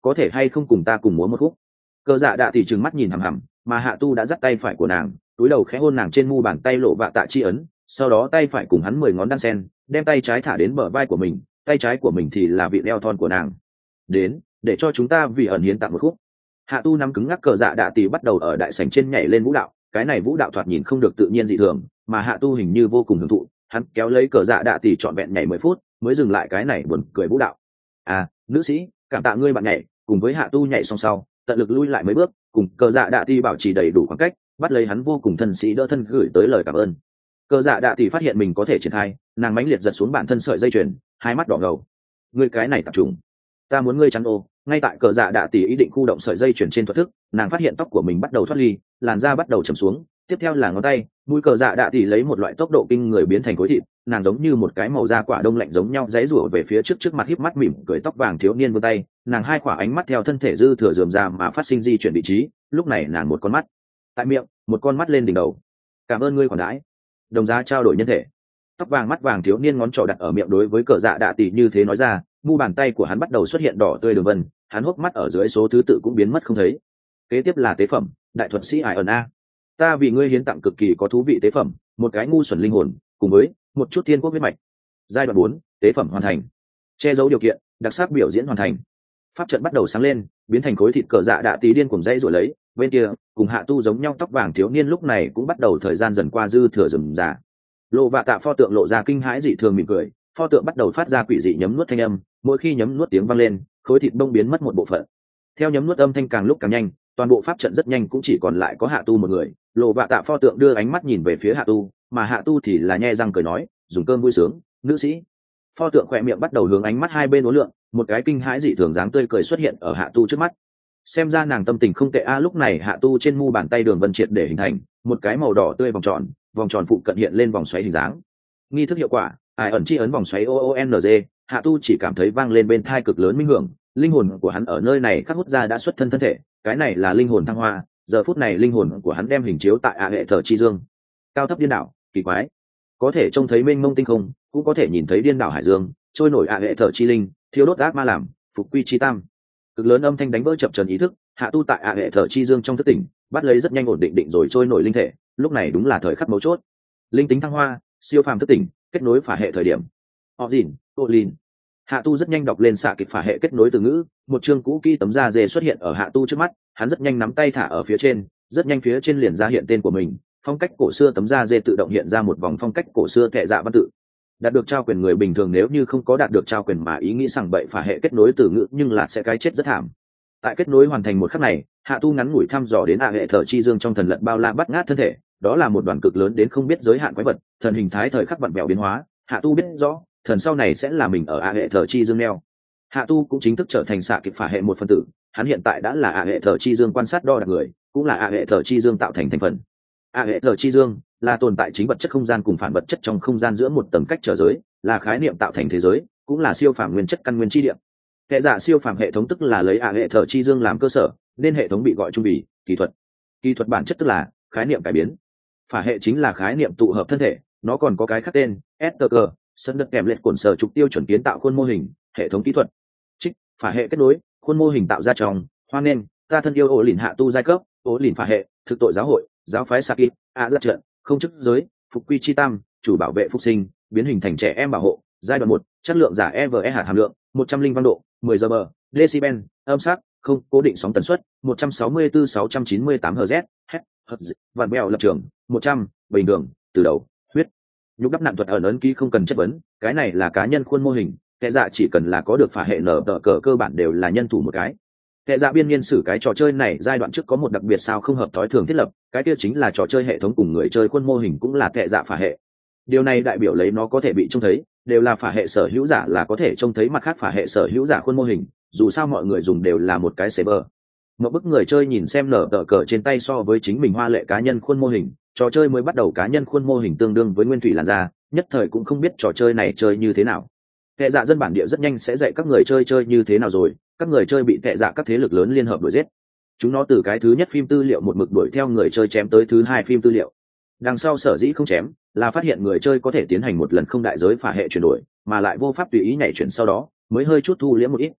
S1: có thể hay không cùng ta cùng múa một khúc? Cờ dạ đạ tỷ trừng mắt nhìn hằm hằm, mà hạ tu đã dắt tay phải của nàng, túi đầu khẽ hôn nàng trên mu bàn tay lộ vạ tạ chi ấn, sau đó tay phải cùng hắn mười ngón đan sen, đem tay trái thả đến bờ vai của mình, tay trái của mình thì là vị eo thon của nàng. Đến, để cho chúng ta vì ẩn hiến tặng một khúc. Hạ tu nắm cứng ngắc cờ dạ đạ tỷ bắt đầu ở đại sảnh trên nhảy lên vũ đạo, cái này vũ đạo thoạt nhìn không được tự nhiên dị thường, mà hạ tu hình như vô cùng hưởng thụ, hắn kéo lấy cờ dạ đạ tỷ trọn vẹn nhảy mười phút mới dừng lại cái này buồn cười vũ đạo. À, nữ sĩ, cảm tạ ngươi bạn nhảy. Cùng với hạ tu nhảy xong sau, tận lực lui lại mấy bước, cùng cờ dạ đạ tỷ bảo trì đầy đủ khoảng cách, bắt lấy hắn vô cùng thân sĩ đỡ thân gửi tới lời cảm ơn. Cờ dạ đạ tỷ phát hiện mình có thể triển khai, nàng mãnh liệt giật xuống bản thân sợi dây chuyền, hai mắt đỏ ngầu. Ngươi cái này tập trung, ta muốn ngươi chắn ô. Ngay tại cờ dạ đạ tỷ ý định khu động sợi dây chuyền trên thuật thức, nàng phát hiện tóc của mình bắt đầu thoát ly, làn da bắt đầu chầm xuống, tiếp theo là ngón tay, mũi cờ dạ đạ tỷ lấy một loại tốc độ kinh người biến thành khối thịt, nàng giống như một cái màu da quả đông lạnh giống nhau giãy rủa về phía trước, trước mặt híp mắt mỉm cười tóc vàng thiếu niên vươn tay, nàng hai quả ánh mắt theo thân thể dư thừa rườm rà mà phát sinh di chuyển vị trí, lúc này nàng một con mắt tại miệng, một con mắt lên đỉnh đầu. Cảm ơn ngươi khoản đãi, đồng giá trao đổi nhân thể. Tóc vàng mắt vàng thiếu niên ngón trỏ đặt ở miệng đối với cờ dạ đạ tỷ như thế nói ra, mu bàn tay của hắn bắt đầu xuất hiện đỏ tươi đường vân, hắn hốc mắt ở dưới số thứ tự cũng biến mất không thấy. Kế tiếp là tế phẩm, đại thuật sĩ ải ẩn a. Ta vì ngươi hiến tặng cực kỳ có thú vị tế phẩm, một cái ngu xuẩn linh hồn, cùng với một chút thiên quốc huyết mạch. Giai đoạn bốn, tế phẩm hoàn thành. Che giấu điều kiện, đặc sắc biểu diễn hoàn thành. Pháp trận bắt đầu sáng lên, biến thành khối thịt cờ dạ đạ tí điên cùng dây rồi lấy. Bên kia, cùng hạ tu giống nhau tóc vàng thiếu niên lúc này cũng bắt đầu thời gian dần qua dư thừa rườm rà. Lộ vạ tạ pho tượng lộ ra kinh hãi dị thường mỉm cười, pho tượng bắt đầu phát ra quỷ dị nhấm nuốt thanh âm, mỗi khi nhấm nuốt tiếng vang lên, khối thịt bông biến mất một bộ phận. Theo nhấm nuốt âm thanh càng lúc càng nhanh, toàn bộ pháp trận rất nhanh cũng chỉ còn lại có hạ tu một người. Lộ vạ tạ pho tượng đưa ánh mắt nhìn về phía hạ tu, mà hạ tu thì là nhe răng cười nói, dùng cơm vui sướng, nữ sĩ. Pho tượng khỏe miệng bắt đầu hướng ánh mắt hai bên uốn lượn, một cái kinh hãi dị thường dáng tươi cười xuất hiện ở hạ tu trước mắt. Xem ra nàng tâm tình không tệ a. Lúc này hạ tu trên mu bàn tay đường vân triệt để hình thành một cái màu đỏ tươi vòng tròn, vòng tròn phụ cận hiện lên vòng xoáy hình dáng. Nghi thức hiệu quả, ai ẩn chi ấn vòng xoáy o o n g. Hạ tu chỉ cảm thấy vang lên bên thai cực lớn minh hưởng, linh hồn của hắn ở nơi này khắc hút ra đã xuất thân thân thể, cái này là linh hồn thăng hoa. Giờ phút này linh hồn của hắn đem hình chiếu tại a hệ thờ chi dương. Cao thấp điên đảo, kỳ quái, có thể trông thấy mênh mông tinh không, cũng có thể nhìn thấy điên đảo hải dương, trôi nổi a hệ thờ chi linh, thiêu đốt ác ma làm, phục quy chi tam. Cực lớn âm thanh đánh vỡ chập trần ý thức, hạ tu tại a hệ thờ chi dương trong thức tỉnh, bắt lấy rất nhanh ổn định định rồi trôi nổi linh thể. Lúc này đúng là thời khắc mấu chốt, linh tính thăng hoa, siêu phàm thức tỉnh, kết nối phả hệ thời điểm. Họ dìn, cô lìn. Hạ tu rất nhanh đọc lên xạ kịch phả hệ kết nối từ ngữ, một chương cũ kỹ tấm da dê xuất hiện ở hạ tu trước mắt, hắn rất nhanh nắm tay thả ở phía trên, rất nhanh phía trên liền ra hiện tên của mình, phong cách cổ xưa tấm da dê tự động hiện ra một vòng phong cách cổ xưa kệ dạ văn tự. Đạt được trao quyền người bình thường nếu như không có đạt được trao quyền mà ý nghĩ rằng bậy phả hệ kết nối từ ngữ nhưng là sẽ cái chết rất thảm. Tại kết nối hoàn thành một khắc này, hạ tu ngắn ngủi thăm dò đến a hệ thờ chi dương trong thần lận bao la bắt ngát thân thể, đó là một đoàn cực lớn đến không biết giới hạn quái vật, thần hình thái thời khắc vặn vẹo biến hóa, hạ tu biết rõ thần sau này sẽ là mình ở a hệ thờ chi dương neo. Hạ tu cũng chính thức trở thành xạ kịch phả hệ một phần tử, hắn hiện tại đã là a hệ thờ chi dương quan sát đo đạc người, cũng là a hệ thờ chi dương tạo thành thành phần. A hệ thờ chi dương là tồn tại chính vật chất không gian cùng phản vật chất trong không gian giữa một tầng cách trở giới, là khái niệm tạo thành thế giới, cũng là siêu phàm nguyên chất căn nguyên chi điểm. Hệ giả siêu phàm hệ thống tức là lấy a hệ thờ chi dương làm cơ sở, nên hệ thống bị gọi trung bì kỹ thuật. Kỹ thuật bản chất tức là khái niệm cải biến. Phả hệ chính là khái niệm tụ hợp thân thể, nó còn có cái khác tên ét tê ca, sân đất kèm lệch cổn sở trục tiêu chuẩn kiến tạo khuôn mô hình, hệ thống kỹ thuật. Trích, phả hệ kết nối, khuôn mô hình tạo ra trong, hoan nên, ta thân yêu ổ lìn hạ tu giai cấp, ổ lìn phả hệ, thực tội giáo hội, giáo phái Saki, a rất trận, không chức giới, phục quy chi tam, chủ bảo vệ phục sinh, biến hình thành trẻ em bảo hộ, giai đoạn một, chất lượng giả e vê e hạt hàm lượng, một trăm linh văn độ, mười giờ bờ, decibel, âm sắc, không cố định sóng tần suất, một trăm sáu mươi tư sáu trăm chín mươi tám Hz, Hz, vạn bèo lập trường, một trăm, bình thường, từ đầu, huyết. Nhục đắp nạn thuật ở ấn ký không cần chất vấn, cái này là cá nhân khuôn mô hình, kẻ dạ chỉ cần là có được phả hệ nở tờ cờ cơ bản đều là nhân thủ một cái. Kẻ dạ biên niên sử cái trò chơi này giai đoạn trước có một đặc biệt sao không hợp thói thường thiết lập, cái kia chính là trò chơi hệ thống cùng người chơi khuôn mô hình cũng là kẻ dạ phả hệ. Điều này đại biểu lấy nó có thể bị trông thấy, đều là phả hệ sở hữu giả là có thể trông thấy mặt khác phả hệ sở hữu giả khuôn mô hình, dù sao mọi người dùng đều là một cái server. Một bức người chơi nhìn xem nở tờ cờ trên tay so với chính mình hoa lệ cá nhân khuôn mô hình, trò chơi mới bắt đầu cá nhân khuôn mô hình tương đương với nguyên thủy làn da, nhất thời cũng không biết trò chơi này chơi như thế nào. Kẻ dạ dân bản địa rất nhanh sẽ dạy các người chơi chơi như thế nào rồi, các người chơi bị kẻ dạ các thế lực lớn liên hợp đuổi giết. Chúng nó từ cái thứ nhất phim tư liệu một mực đuổi theo người chơi chém tới thứ hai phim tư liệu. Đằng sau sở dĩ không chém là phát hiện người chơi có thể tiến hành một lần không đại giới phả hệ chuyển đổi, mà lại vô pháp tùy ý nhảy chuyển sau đó mới hơi chút thu liễm một ít.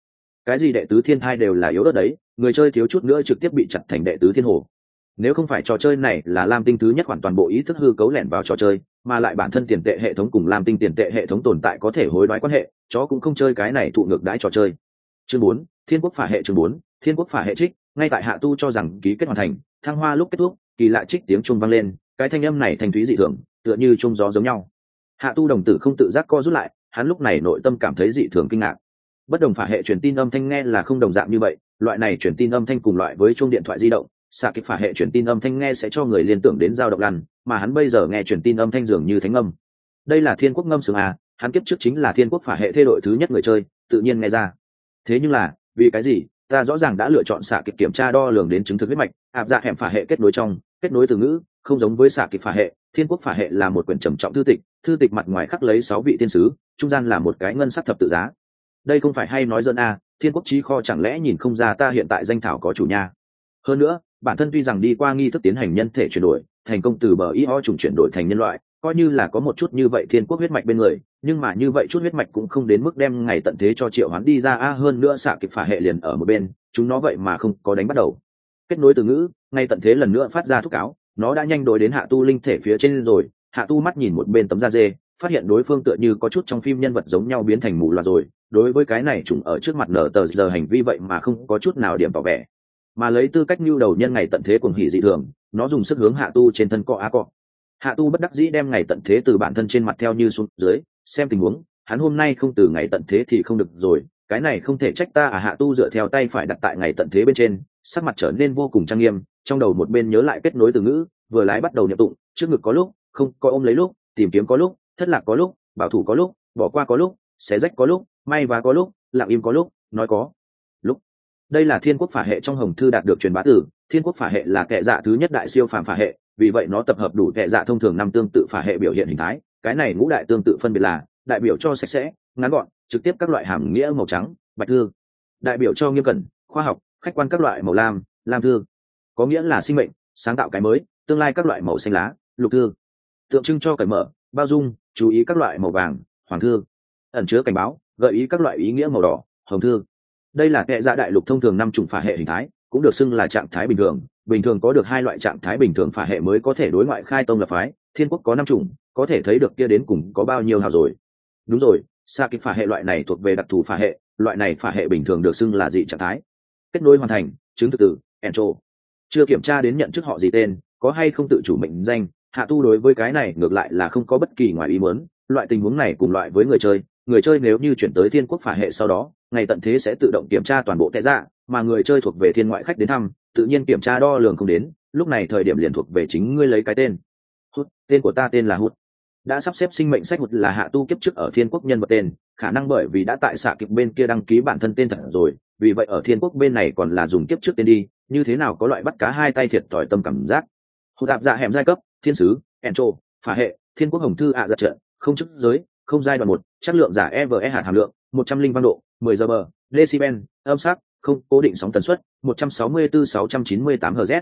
S1: cái gì đệ tứ thiên thai đều là yếu ớt đấy, người chơi thiếu chút nữa trực tiếp bị chặt thành đệ tứ thiên hồ. Nếu không phải trò chơi này là lam tinh thứ nhất khoản toàn bộ ý thức hư cấu lẻn vào trò chơi, mà lại bản thân tiền tệ hệ thống cùng lam tinh tiền tệ hệ thống tồn tại có thể hối đoái quan hệ, chó cũng không chơi cái này thụ ngược đãi trò chơi. Chương bốn, Thiên Quốc phả hệ. Chương bốn, Thiên Quốc phả hệ trích. Ngay tại Hạ Tu cho rằng ký kết hoàn thành, thăng hoa lúc kết thúc, kỳ lạ trích tiếng chuông vang lên, cái thanh âm này thanh thúy dị thường, tựa như chuông gió giống nhau. Hạ Tu đồng tử không tự giác co rút lại, hắn lúc này nội tâm cảm thấy dị thường kinh ngạc. Bất đồng phả hệ truyền tin âm thanh nghe là không đồng dạng như vậy, loại này truyền tin âm thanh cùng loại với chuông điện thoại di động, xạ kích phả hệ truyền tin âm thanh nghe sẽ cho người liên tưởng đến dao động lăn, mà hắn bây giờ nghe truyền tin âm thanh dường như thánh âm. Đây là Thiên Quốc ngâm sướng à, hắn kiếp trước chính là Thiên Quốc phả hệ thê đội thứ nhất người chơi, tự nhiên nghe ra. Thế nhưng là, vì cái gì, ta rõ ràng đã lựa chọn xạ kích kiểm tra đo lường đến chứng thực huyết mạch, áp dạ hẻm phả hệ kết nối trong, kết nối từ ngữ, không giống với xạ kích phả hệ, Thiên Quốc phả hệ là một quyển trầm trọng thư tịch, thư tịch mặt ngoài khắc lấy sáu vị thiên sứ, trung gian là một cái ngân sắc thập tự giá. Đây không phải hay nói dân à, Thiên Quốc chí kho chẳng lẽ nhìn không ra ta hiện tại danh thảo có chủ nha. Hơn nữa, bản thân tuy rằng đi qua nghi thức tiến hành nhân thể chuyển đổi, thành công từ bờ i o trùng chuyển đổi thành nhân loại, coi như là có một chút như vậy Thiên Quốc huyết mạch bên người, nhưng mà như vậy chút huyết mạch cũng không đến mức đem ngày tận thế cho triệu hoán đi ra a. Hơn nữa xạ kịp phả hệ liền ở một bên, chúng nó vậy mà không có đánh bắt đầu. Kết nối từ ngữ, ngay tận thế lần nữa phát ra thúc cáo, nó đã nhanh đối đến Hạ Tu linh thể phía trên rồi. Hạ Tu mắt nhìn một bên tấm da dê, phát hiện đối phương tựa như có chút trong phim nhân vật giống nhau biến thành mù loà rồi. Đối với cái này trùng ở trước mặt nở tờ giờ hành vi vậy mà không có chút nào điểm tỏ vẻ, mà lấy tư cách nhu đầu nhân ngày tận thế cuồng hỉ dị thường, nó dùng sức hướng Hạ Tu trên thân cọ á cọ. Hạ Tu bất đắc dĩ đem ngày tận thế từ bản thân trên mặt theo như xuống dưới, xem tình huống, hắn hôm nay không từ ngày tận thế thì không được rồi, cái này không thể trách ta à. Hạ Tu dựa theo tay phải đặt tại ngày tận thế bên trên, sắc mặt trở nên vô cùng trang nghiêm, trong đầu một bên nhớ lại kết nối từ ngữ, vừa lái bắt đầu niệm tụng, trước ngực có lúc, không có ôm lấy lúc, tìm kiếm có lúc, thất lạc có lúc, bảo thủ có lúc, bỏ qua có lúc, xé rách có lúc, may và có lúc, lặng im có lúc, nói có lúc. Đây là Thiên Quốc phả hệ trong hồng thư đạt được truyền bá từ. Thiên Quốc phả hệ là kệ dạ thứ nhất đại siêu phàm phả hệ, vì vậy nó tập hợp đủ kệ dạ thông thường năm tương tự phả hệ biểu hiện hình thái. Cái này ngũ đại tương tự phân biệt là đại biểu cho sạch sẽ, ngắn gọn, trực tiếp các loại hàm nghĩa màu trắng, bạch thư; đại biểu cho nghiêm cẩn, khoa học, khách quan các loại màu lam, lam thư; có nghĩa là sinh mệnh, sáng tạo cái mới, tương lai các loại màu xanh lá, lục thư; tượng trưng cho cởi mở, bao dung, chú ý các loại màu vàng, hoàng thư; ẩn chứa cảnh báo, gợi ý các loại ý nghĩa màu đỏ, hồng thư. Đây là kệ dạ đại lục thông thường năm chủng phả hệ hình thái, cũng được xưng là trạng thái bình thường. Bình thường có được hai loại trạng thái bình thường phả hệ mới có thể đối ngoại khai tông lập phái. Thiên Quốc có năm chủng, có thể thấy được kia đến cùng có bao nhiêu hào rồi. Đúng rồi, xạ kích phả hệ loại này thuộc về đặc thù phả hệ, loại này phả hệ bình thường được xưng là dị trạng thái. Kết nối hoàn thành, chứng thực từ Encho. Chưa kiểm tra đến nhận chức họ gì tên, có hay không tự chủ mệnh danh. Hạ Tu đối với cái này ngược lại là không có bất kỳ ngoài ý muốn. Loại tình huống này cùng loại với người chơi, người chơi nếu như chuyển tới Thiên Quốc phả hệ sau đó, ngày tận thế sẽ tự động kiểm tra toàn bộ tệ dạ, mà người chơi thuộc về thiên ngoại khách đến thăm, tự nhiên kiểm tra đo lường không đến, lúc này thời điểm liền thuộc về chính ngươi lấy cái tên. Hút, tên của ta tên là Hút. Đã sắp xếp sinh mệnh sách Hút là Hạ Tu kiếp trước ở Thiên Quốc nhân vật tên, khả năng bởi vì đã tại xạ kịp bên kia đăng ký bản thân tên thật rồi, vì vậy ở Thiên Quốc bên này còn là dùng kiếp trước tên đi, như thế nào có loại bắt cá hai tay thiệt thòi tâm cảm giác. Hút đạp dạ hẻm giai cấp, thiên sứ, Encho, phả hệ, Thiên Quốc hồng thư ạ à giật trận, không chức giới, không giai đoạn một, chất lượng giả e vê e hạt hàm lượng, một trăm linh văn độ, mười giờ bờ, decibel, âm sắc, không cố định sóng tần suất, một trăm sáu mươi tư nghìn sáu trăm chín mươi tám Hz,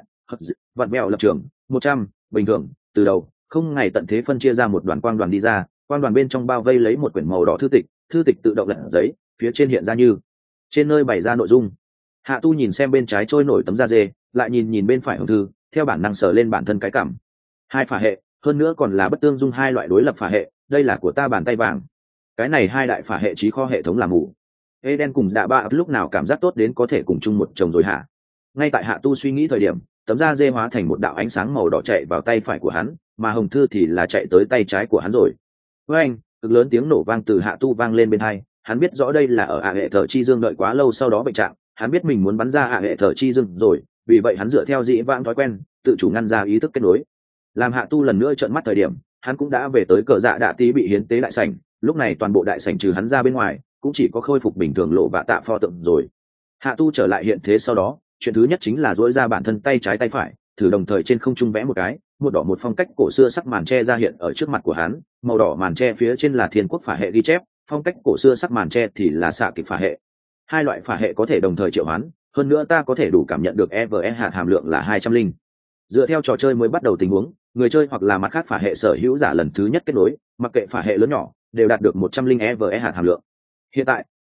S1: vặn vẹo lập trường, một trăm, bình thường, từ đầu, không ngày tận thế phân chia ra một đoàn quang đoàn đi ra, quang đoàn bên trong bao vây lấy một quyển màu đỏ thư tịch, thư tịch tự động lật giấy, phía trên hiện ra như trên nơi bày ra nội dung. Hạ Tu nhìn xem bên trái trôi nổi tấm da dê, lại nhìn nhìn bên phải hồng thư, theo bản năng sờ lên bản thân cái cảm. Hai phả hệ, hơn nữa còn là bất tương dung hai loại đối lập phả hệ, đây là của ta bàn tay vàng. Cái này hai đại phả hệ trí kho hệ thống làm mù. Eden cùng Đạ Ba lúc nào cảm giác tốt đến có thể cùng chung một chồng rồi hả? Ngay tại Hạ Tu suy nghĩ thời điểm, tấm da dê hóa thành một đạo ánh sáng màu đỏ chạy vào tay phải của hắn, mà hồng thư thì là chạy tới tay trái của hắn rồi. Với anh, cực lớn tiếng nổ vang từ Hạ Tu vang lên bên tai, hắn biết rõ đây là ở ạ hệ thở chi dương đợi quá lâu sau đó bệnh trạng, hắn biết mình muốn bắn ra ạ hệ thở chi dương rồi, vì vậy hắn dựa theo dĩ vãng thói quen, tự chủ ngăn ra ý thức kết nối. Làm Hạ Tu lần nữa trợn mắt thời điểm, hắn cũng đã về tới cờ dạ đạ tí bị hiến tế đại sảnh, lúc này toàn bộ đại sảnh trừ hắn ra bên ngoài, cũng chỉ có khôi phục bình thường lộ và tạ pho tượng rồi. Hạ Tu trở lại hiện thế sau đó, chuyện thứ nhất chính là duỗi ra bản thân tay trái tay phải, thử đồng thời trên không trung vẽ một cái, một đỏ một phong cách cổ xưa sắc màn tre ra hiện ở trước mặt của hắn, màu đỏ màn tre phía trên là Thiên Quốc phả hệ ghi chép, phong cách cổ xưa sắc màn tre thì là xạ kích phả hệ. Hai loại phả hệ có thể đồng thời triệu hoán, hơn nữa ta có thể đủ cảm nhận được e vê e hạt hàm lượng là hai trăm linh. Dựa theo trò chơi mới bắt đầu tình huống, người chơi hoặc là mặt khác phả hệ sở hữu giả lần thứ nhất kết nối, mặc kệ phả hệ lớn nhỏ, đều đạt được một trăm linh e vê e hạt hàm lượng. Hiện tại,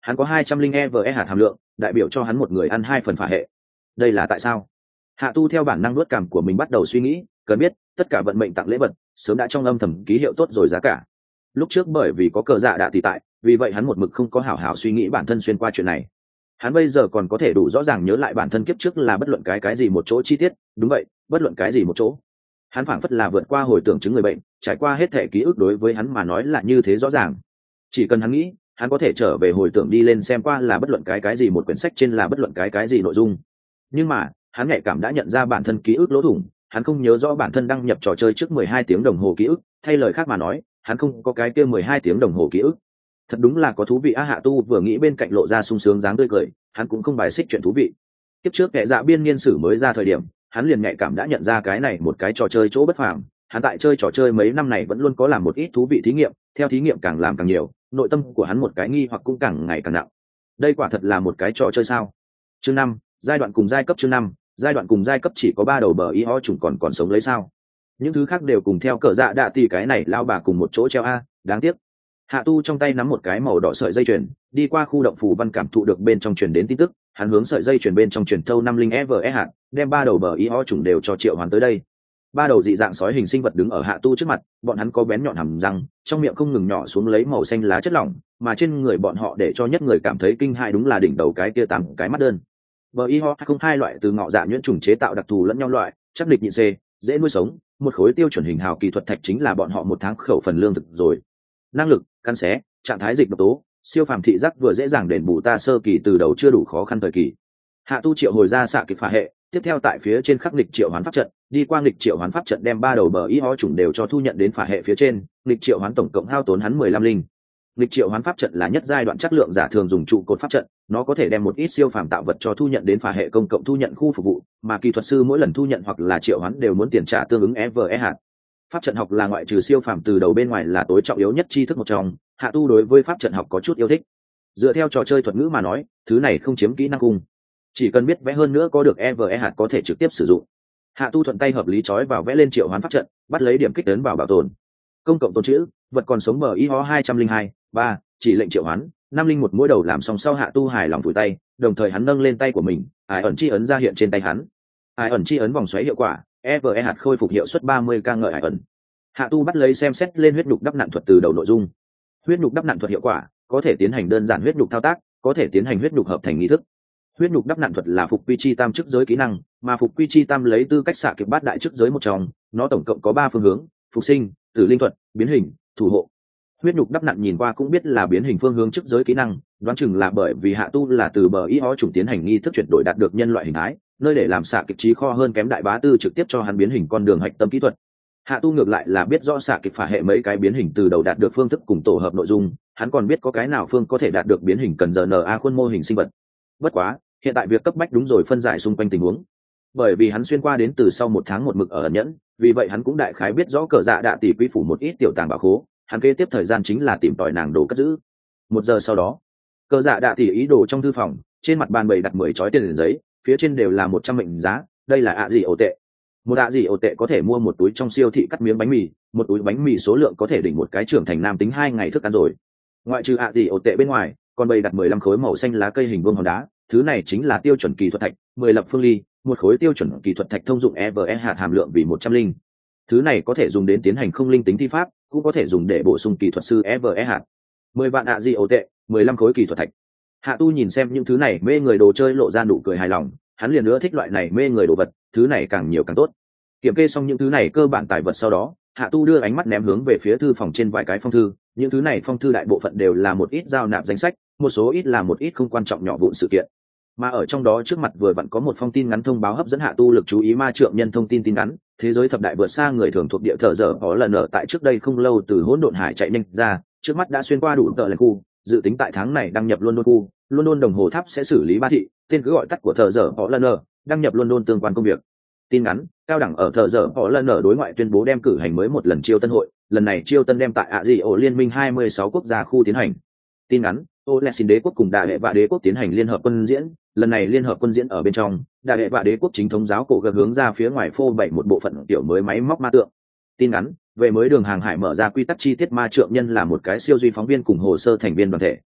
S1: hắn có hai trăm linh e vê e hạt hàm lượng, đại biểu cho hắn một người ăn hai phần phả hệ. Đây là tại sao? Hạ Tu theo bản năng nuốt cảm của mình bắt đầu suy nghĩ, cần biết tất cả vận mệnh tặng lễ vật sớm đã trong âm thầm ký hiệu tốt rồi giá cả. Lúc trước bởi vì có cờ dạ đạ tỷ tại, vì vậy hắn một mực không có hảo hảo suy nghĩ bản thân xuyên qua chuyện này. Hắn bây giờ còn có thể đủ rõ ràng nhớ lại bản thân kiếp trước là bất luận cái cái gì một chỗ chi tiết, đúng vậy, bất luận cái gì một chỗ. Hắn phảng phất là vượt qua hồi tưởng chứng người bệnh, trải qua hết thể ký ức đối với hắn mà nói là như thế rõ ràng. Chỉ cần hắn nghĩ, hắn có thể trở về hồi tưởng đi lên xem qua là bất luận cái cái gì một quyển sách trên là bất luận cái cái gì nội dung. Nhưng mà, hắn nhạy cảm đã nhận ra bản thân ký ức lỗ thủng, hắn không nhớ rõ bản thân đăng nhập trò chơi trước mười hai tiếng đồng hồ ký ức, thay lời khác mà nói, hắn không có cái kia mười hai tiếng đồng hồ ký ức. Thật đúng là có thú vị a. Hạ Tu vừa nghĩ bên cạnh lộ ra sung sướng dáng tươi cười, hắn cũng không bài xích chuyện thú vị. Kiếp trước kẻ dạ biên niên sử mới ra thời điểm, hắn liền nhạy cảm đã nhận ra cái này một cái trò chơi chỗ bất phàm. Hắn tại chơi trò chơi mấy năm này vẫn luôn có làm một ít thú vị thí nghiệm, theo thí nghiệm càng làm càng nhiều, nội tâm của hắn một cái nghi hoặc cũng càng ngày càng nặng. Đây quả thật là một cái trò chơi sao? Chương năm, giai đoạn cùng giai cấp. Chương năm, giai đoạn cùng giai cấp chỉ có ba đầu bờ y ho trùng còn còn sống lấy sao? Những thứ khác đều cùng theo cờ dạ đạ tỷ cái này lao bà cùng một chỗ treo a, đáng tiếc. Hạ Tu trong tay nắm một cái màu đỏ sợi dây chuyền, đi qua khu động phù văn cảm thụ được bên trong truyền đến tin tức, hắn hướng sợi dây chuyền bên trong truyền thâu năm linh e vê e hạt, đem ba đầu bờ y ho trùng đều cho triệu hoàn tới đây. Ba đầu dị dạng sói hình sinh vật đứng ở Hạ Tu trước mặt, bọn hắn có bén nhọn hàm răng, trong miệng không ngừng nhỏ xuống lấy màu xanh lá chất lỏng, mà trên người bọn họ để cho nhất người cảm thấy kinh hãi đúng là đỉnh đầu cái kia tám cái mắt đơn. Bờ y ho không hai loại từ ngọ dạ nhuyễn trùng chế tạo đặc thù lẫn nhau loại, chắc địch nhịn c, dễ nuôi sống, một khối tiêu chuẩn hình hào kỳ thuật thạch chính là bọn họ một tháng khẩu phần lương thực rồi. Năng lực, căn xé, trạng thái dịch độc tố, siêu phàm thị giác vừa dễ dàng đền bù ta sơ kỳ từ đầu chưa đủ khó khăn thời kỳ. Hạ Tu triệu hồi ra xạ kịp phá hệ, tiếp theo tại phía trên khắc lịch triệu hoán pháp trận, đi qua lịch triệu hoán pháp trận đem ba đầu bờ y ho trùng đều cho thu nhận đến phá hệ phía trên, lịch triệu hoán tổng cộng hao tốn hắn mười lăm linh. Lịch triệu hoán pháp trận là nhất giai đoạn chất lượng giả thường dùng trụ cột pháp trận, nó có thể đem một ít siêu phàm tạo vật cho thu nhận đến phá hệ công cộng thu nhận khu phục vụ, mà kỹ thuật sư mỗi lần thu nhận hoặc là triệu hoán đều muốn tiền trả tương ứng e vê e hạt. Pháp trận học là ngoại trừ siêu phàm từ đầu bên ngoài là tối trọng yếu nhất tri thức một trong, Hạ Tu đối với pháp trận học có chút yêu thích. Dựa theo trò chơi thuật ngữ mà nói, thứ này không chiếm kỹ năng cung, chỉ cần biết vẽ hơn nữa có được e vê e hạt có thể trực tiếp sử dụng. Hạ Tu thuận tay hợp lý chói vào vẽ lên triệu hoán pháp trận, bắt lấy điểm kích ấn vào bảo tồn. Công cộng tồn chữ, vật còn sống bờ y ho hai trăm linh hai, ba, chỉ lệnh triệu hoán, năm linh một mỗi đầu làm xong sau Hạ Tu hài lòng vùi tay, đồng thời hắn nâng lên tay của mình, ải ẩn chi ấn ra hiện trên tay hắn. Ải ẩn chi ấn vòng xoáy hiệu quả, e vê e hạt khôi phục hiệu suất ba mươi ca ngợi ải ẩn. Hạ Tu bắt lấy xem xét lên huyết nhục đắp nặn thuật từ đầu nội dung. Huyết nhục đắp nặn thuật hiệu quả, có thể tiến hành đơn giản huyết nhục thao tác, có thể tiến hành huyết nhục hợp thành nghi thức. Huyết nhục đắp nặn thuật là phục quy chi tam chức giới kỹ năng, mà phục quy chi tam lấy tư cách xạ kịp bát đại chức giới một trong, nó tổng cộng có ba phương hướng: phục sinh, tử linh thuật, biến hình, thủ hộ. Huyết nhục đắp nặn nhìn qua cũng biết là biến hình phương hướng chức giới kỹ năng, đoán chừng là bởi vì Hạ Tu là từ bờ y ho trùng tiến hành nghi thức chuyển đổi đạt được nhân loại hình thái, nơi để làm xạ kịp trí kho hơn kém đại bá tư trực tiếp cho hắn biến hình con đường hạch tâm kỹ thuật. Hạ Tu ngược lại là biết rõ xạ kịp phả hệ mấy cái biến hình từ đầu đạt được phương thức cùng tổ hợp nội dung, hắn còn biết có cái nào phương có thể đạt được biến hình cần giờ en a khuôn mô hình sinh vật. Bất quá, hiện tại việc cấp bách đúng rồi phân giải xung quanh tình huống. Bởi vì hắn xuyên qua đến từ sau một tháng một mực ở ẩn nhẫn, vì vậy hắn cũng đại khái biết rõ cờ dạ đạ tỷ quý phủ một ít tiểu tàng bảo khố, hắn kế tiếp thời gian chính là tìm tòi nàng đồ cất giữ. Một giờ sau đó, cờ dạ đạ tỷ ý đồ trong thư phòng, trên mặt bàn bày đặt mười chói tiền giấy, phía trên đều là một trăm mệnh giá, đây là ạ gì ổ tệ. Một ạ gì ổ tệ có thể mua một túi trong siêu thị cắt miếng bánh mì, một túi bánh mì số lượng có thể đỉnh một cái trưởng thành nam tính hai ngày thức ăn rồi. Ngoại trừ ạ gì ổ tệ bên ngoài, còn bày đặt mười lăm khối màu xanh lá cây hình vuông hòn đá, thứ này chính là tiêu chuẩn kỳ thuật thạch, mười lập phương ly, một khối tiêu chuẩn kỳ thuật thạch thông dụng e vê e hạt hàm lượng vì một trăm linh. Thứ này có thể dùng đến tiến hành không linh tính thi pháp, cũng có thể dùng để bổ sung kỳ thuật sư e vê e hạt. mười vạn ạ gì ổ tệ, mười lăm khối kỳ thuật thạch. Hạ Tu nhìn xem những thứ này mê người đồ chơi lộ ra nụ cười hài lòng, hắn liền nữa thích loại này mê người đồ vật, thứ này càng nhiều càng tốt. Kiểm kê xong những thứ này cơ bản tài vật sau đó, Hạ Tu đưa ánh mắt ném hướng về phía thư phòng trên vài cái phong thư, những thứ này phong thư đại bộ phận đều là một ít giao nạp danh sách, một số ít là một ít không quan trọng nhỏ vụn sự kiện. Mà ở trong đó trước mặt vừa vặn có một phong tin ngắn thông báo hấp dẫn Hạ Tu lực chú ý ma trượng nhân thông tin tin ngắn, thế giới thập đại vượt xa người thường thuộc địa thờ dở có lần ở tại trước đây không lâu từ hỗn độn hải chạy nhanh ra, trước mắt đã xuyên qua đủ tợ lần khu, dự tính tại tháng này đăng nhập London khu, London đồng hồ tháp sẽ xử lý ba thị, tên cứ gọi tắt của thờ dở có lần ở, đăng nhập London tương quan công việc. Tin ngắn, cao đẳng ở thờ dở có lần ở đối ngoại tuyên bố đem cử hành mới một lần chiêu tân hội, lần này chiêu tân đem tại ạ dị ổ liên minh hai mươi sáu quốc gia khu tiến hành. Tin ngắn, ô lê xin đế quốc cùng đại hệ và đế quốc tiến hành liên hợp quân diễn, lần này liên hợp quân diễn ở bên trong, đại hệ và đế quốc chính thống giáo cổ gật hướng ra phía ngoài phô bày một bộ phận tiểu mới máy móc ma tượng. Tin ngắn, về mới đường hàng hải mở ra quy tắc chi tiết ma trượng nhân là một cái siêu duy phóng viên cùng hồ sơ thành viên đoàn thể.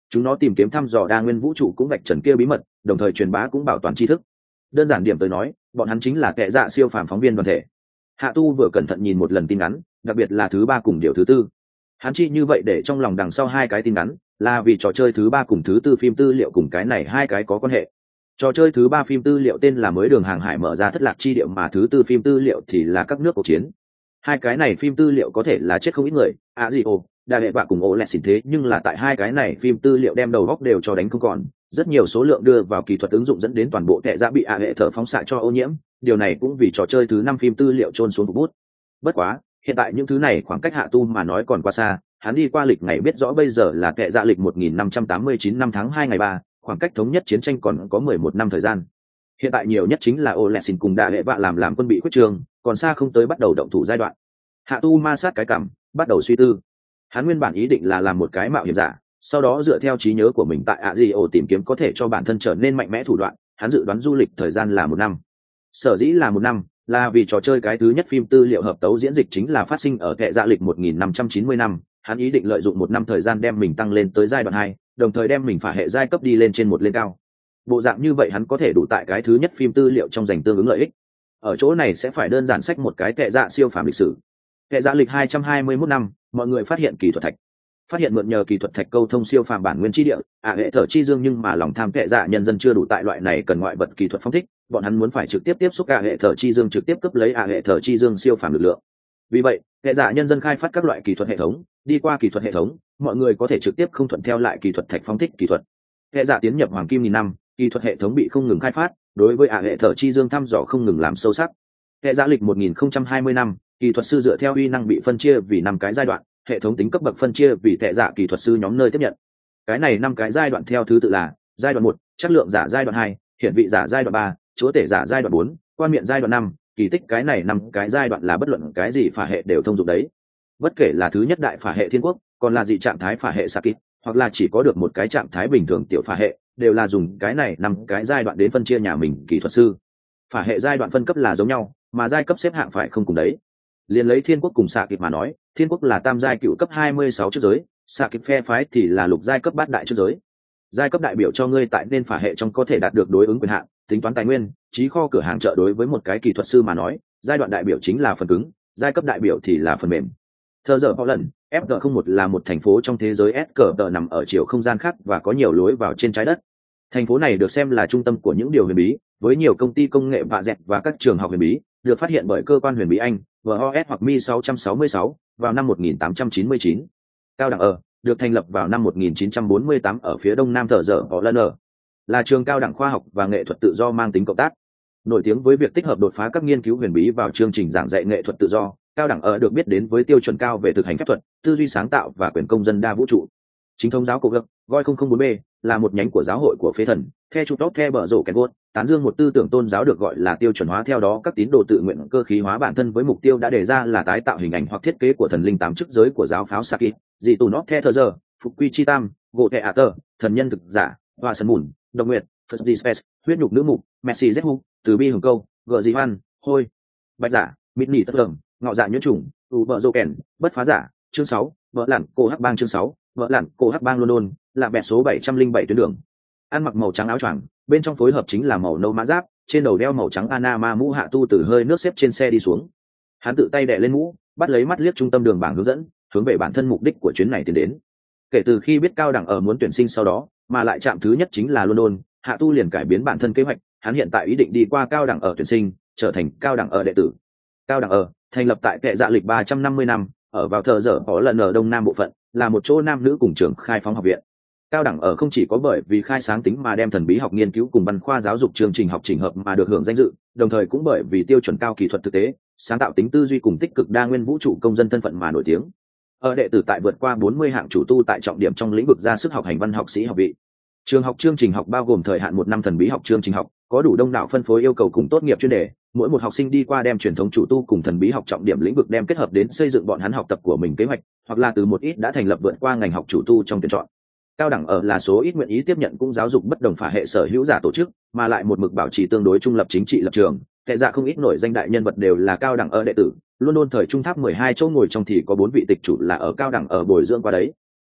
S1: Chúng nó tìm kiếm thăm dò đa nguyên vũ trụ cũng vạch trần kia bí mật, đồng thời truyền bá cũng bảo toàn tri thức. Đơn giản điểm tới nói, bọn hắn chính là kẻ dạ siêu phàm phóng viên đoàn thể. Hạ Tu vừa cẩn thận nhìn một lần tin ngắn, đặc biệt là thứ ba cùng điều thứ tư. Hắn chi như vậy để trong lòng đằng sau hai cái tin ngắn, là vì trò chơi thứ ba cùng thứ tư phim tư liệu cùng cái này hai cái có quan hệ. Trò chơi thứ ba phim tư liệu tên là mới đường hàng hải mở ra thất lạc chi địa, mà thứ tư phim tư liệu thì là các nước cuộc chiến. Hai cái này phim tư liệu có thể là chết không ít người, à gì ồ, đa hệ vạ cùng ổ lẹt xỉn thế, nhưng là tại hai cái này phim tư liệu đem đầu góc đều cho đánh không còn, rất nhiều số lượng đưa vào kỹ thuật ứng dụng dẫn đến toàn bộ kẻ dạ bị ạ hệ thở phóng xạ cho ô nhiễm, điều này cũng vì trò chơi thứ năm phim tư liệu trôn xuống phục bút. Bất quá, hiện tại những thứ này khoảng cách Hạ Tu mà nói còn quá xa, hắn đi qua lịch ngày biết rõ bây giờ là kẻ dạ lịch một nghìn năm trăm tám mươi chín năm tháng hai ngày ba, khoảng cách thống nhất chiến tranh còn có mười một năm thời gian. Hiện tại nhiều nhất chính là ô lẹt xỉn cùng đa hệ vạ làm làm quân bị khuyết trường, còn xa không tới bắt đầu động thủ giai đoạn. Hạ Tu ma sát cái cảm, bắt đầu suy tư. Hắn nguyên bản ý định là làm một cái mạo hiểm giả, sau đó dựa theo trí nhớ của mình tại ạ gì ổ tìm kiếm có thể cho bản thân trở nên mạnh mẽ thủ đoạn. Hắn dự đoán du lịch thời gian là một năm. Sở dĩ là một năm là vì trò chơi cái thứ nhất phim tư liệu hợp tấu diễn dịch chính là phát sinh ở kệ dạ lịch một nghìn năm trăm chín mươi năm. Hắn ý định lợi dụng một năm thời gian đem mình tăng lên tới giai đoạn hai, đồng thời đem mình phả hệ giai cấp đi lên trên một lên cao. Bộ dạng như vậy hắn có thể đủ tại cái thứ nhất phim tư liệu trong giành tương ứng lợi ích. Ở chỗ này sẽ phải đơn giản sách một cái kệ dạ siêu phàm lịch sử. Kệ dạ lịch hai trăm hai mươi mốt năm, mọi người phát hiện kỳ thuật thạch. Phát hiện mượn nhờ kỳ thuật thạch câu thông siêu phàm bản nguyên chi địa, ạ hệ thở chi dương, nhưng mà lòng tham kệ dạ nhân dân chưa đủ tại loại này cần ngoại vật kỳ thuật phong thích, bọn hắn muốn phải trực tiếp tiếp xúc ạ hệ thở chi dương, trực tiếp cướp lấy ạ hệ thở chi dương siêu phàm lực lượng. Vì vậy, kệ dạ nhân dân khai phát các loại kỳ thuật hệ thống, đi qua kỳ thuật hệ thống, mọi người có thể trực tiếp không thuận theo lại kỳ thuật thạch phong thích kỳ thuật. Kệ dạ tiến nhập hoàng kim nghìn năm, kỳ thuật hệ thống bị không ngừng khai phát, đối với ạ hệ thở chi dương thăm dò không ngừng làm sâu sắc. Kệ dạ lịch một nghìn không trăm hai mươi năm, kỳ thuật sư dựa theo uy năng bị phân chia vì năm cái giai đoạn, hệ thống tính cấp bậc phân chia vì kệ dạ kỳ thuật sư nhóm nơi tiếp nhận. Cái này năm cái giai đoạn theo thứ tự là: giai đoạn một, chất lượng giả giai đoạn hai, hiển vị giả giai đoạn ba, chúa tể giả giai đoạn bốn, quan miệng giai đoạn năm. Kỳ tích cái này năm cái giai đoạn là bất luận cái gì phả hệ đều thông dụng đấy. Bất kể là thứ nhất đại phả hệ thiên quốc, còn là dị trạng thái phả hệ Sakit, hoặc là chỉ có được một cái trạng thái bình thường tiểu phả hệ, đều là dùng cái này năm cái giai đoạn đến phân chia nhà mình kỳ thuật sư. Phả hệ giai đoạn phân cấp là giống nhau, mà giai cấp xếp hạng phải không cùng đấy. Liên lấy thiên quốc cùng Sakit mà nói, thiên quốc là tam giai cựu cấp hai mươi sáu trước giới, Sakit phe phái thì là lục giai cấp bát đại trước giới. Giai cấp đại biểu cho ngươi tại nên phả hệ trong có thể đạt được đối ứng quyền hạn, tính toán tài nguyên, trí kho cửa hàng chợ. Đối với một cái kỳ thuật sư mà nói, giai đoạn đại biểu chính là phần cứng, giai cấp đại biểu thì là phần mềm. Thờ giờ họ lần, ép giê không một là một thành phố trong thế giới S cờ nằm ở chiều không gian khác và có nhiều lối vào trên trái đất. Thành phố này được xem là trung tâm của những điều huyền bí, với nhiều công ty công nghệ vạ dẹt và các trường học huyền bí, được phát hiện bởi cơ quan huyền bí Anh, vê o ét hoặc Mi sáu sáu sáu, vào năm một nghìn tám trăm chín mươi chín. Cao đẳng ở, được thành lập vào năm một nghìn chín trăm bốn mươi tám ở phía đông nam thờ giờ họ lần ở, là trường cao đẳng khoa học và nghệ thuật tự do mang tính cộng tác. Nổi tiếng với việc tích hợp đột phá các nghiên cứu huyền bí vào chương trình giảng dạy nghệ thuật tự do, cao đẳng ở được biết đến với tiêu chuẩn cao về thực hành phép thuật, tư duy sáng tạo và quyền công dân đa vũ trụ. Chính thống giáo cổ gậc, Goi không không bốn B, là một nhánh của giáo hội của phế thần, theo chủ tốt theo bờ rổ kèn gốt, tán dương một tư tưởng tôn giáo được gọi là tiêu chuẩn hóa, theo đó các tín đồ tự nguyện cơ khí hóa bản thân với mục tiêu đã đề ra là tái tạo hình ảnh hoặc thiết kế của thần linh tám chức giới của giáo pháo Sakit, dị tù nót theo thờ giờ, phục quy chi tam, gỗ tệ ạ tơ, thần nhân thực giả, và sân mùn, độc nguyệt, phật di space, huyết nhục nữ mục, messi z hu, từ bi hưởng câu, gợ dị hoan, hôi, bạch giả, mịt nỉ tất lầm, ngọ dạ nhuyễn trùng, u vợ dô kèn, bất phá giả. Chương sáu, vợ lặn cô hắc bang. Chương sáu, vợ lặn cô hắc bang London, là bẹt số bảy trăm linh bảy tuyến đường. Ăn mặc màu trắng áo choàng, bên trong phối hợp chính là màu nâu mã giáp, trên đầu đeo màu trắng Anama mũ. Hạ Tu từ hơi nước xếp trên xe đi xuống. Hắn tự tay đè lên mũ, bắt lấy mắt liếc trung tâm đường bảng hướng dẫn, hướng về bản thân mục đích của chuyến này tiến đến. Kể từ khi biết cao đẳng ở muốn tuyển sinh sau đó, mà lại chạm thứ nhất chính là London, Hạ Tu liền cải biến bản thân kế hoạch. Hắn hiện tại ý định đi qua cao đẳng ở tuyển sinh, trở thành cao đẳng ở đệ tử. Cao đẳng ở thành lập tại kệ dạ lịch ba trăm năm mươi năm, ở vào thờ giờ có lần ở đông nam bộ phận, là một chỗ nam nữ cùng trường khai phóng học viện. Cao đẳng ở không chỉ có bởi vì khai sáng tính mà đem thần bí học nghiên cứu cùng văn khoa giáo dục chương trình học chỉnh hợp mà được hưởng danh dự, đồng thời cũng bởi vì tiêu chuẩn cao kỹ thuật thực tế, sáng tạo tính tư duy cùng tích cực đa nguyên vũ trụ công dân thân phận mà nổi tiếng. Ở đệ tử tại vượt qua bốn mươi hạng chủ tu tại trọng điểm trong lĩnh vực ra sức học hành văn học sĩ học vị. Trường học chương trình học bao gồm thời hạn một năm thần bí học chương trình học, có đủ đông đảo phân phối yêu cầu cùng tốt nghiệp chuyên đề, mỗi một học sinh đi qua đem truyền thống chủ tu cùng thần bí học trọng điểm lĩnh vực đem kết hợp đến xây dựng bọn hắn học tập của mình kế hoạch, hoặc là từ một ít đã thành lập vượt qua ngành học chủ tu trong tuyển chọn. Cao đẳng ở là số ít nguyện ý tiếp nhận cũng giáo dục bất đồng phả hệ sở hữu giả tổ chức, mà lại một mực bảo trì tương đối trung lập chính trị lập trường. Kệ dạ không ít nổi danh đại nhân vật đều là cao đẳng ở đệ tử, luôn luôn thời trung tháp mười hai chỗ ngồi trong thì có bốn vị tịch chủ là ở cao đẳng ở bồi dưỡng qua đấy.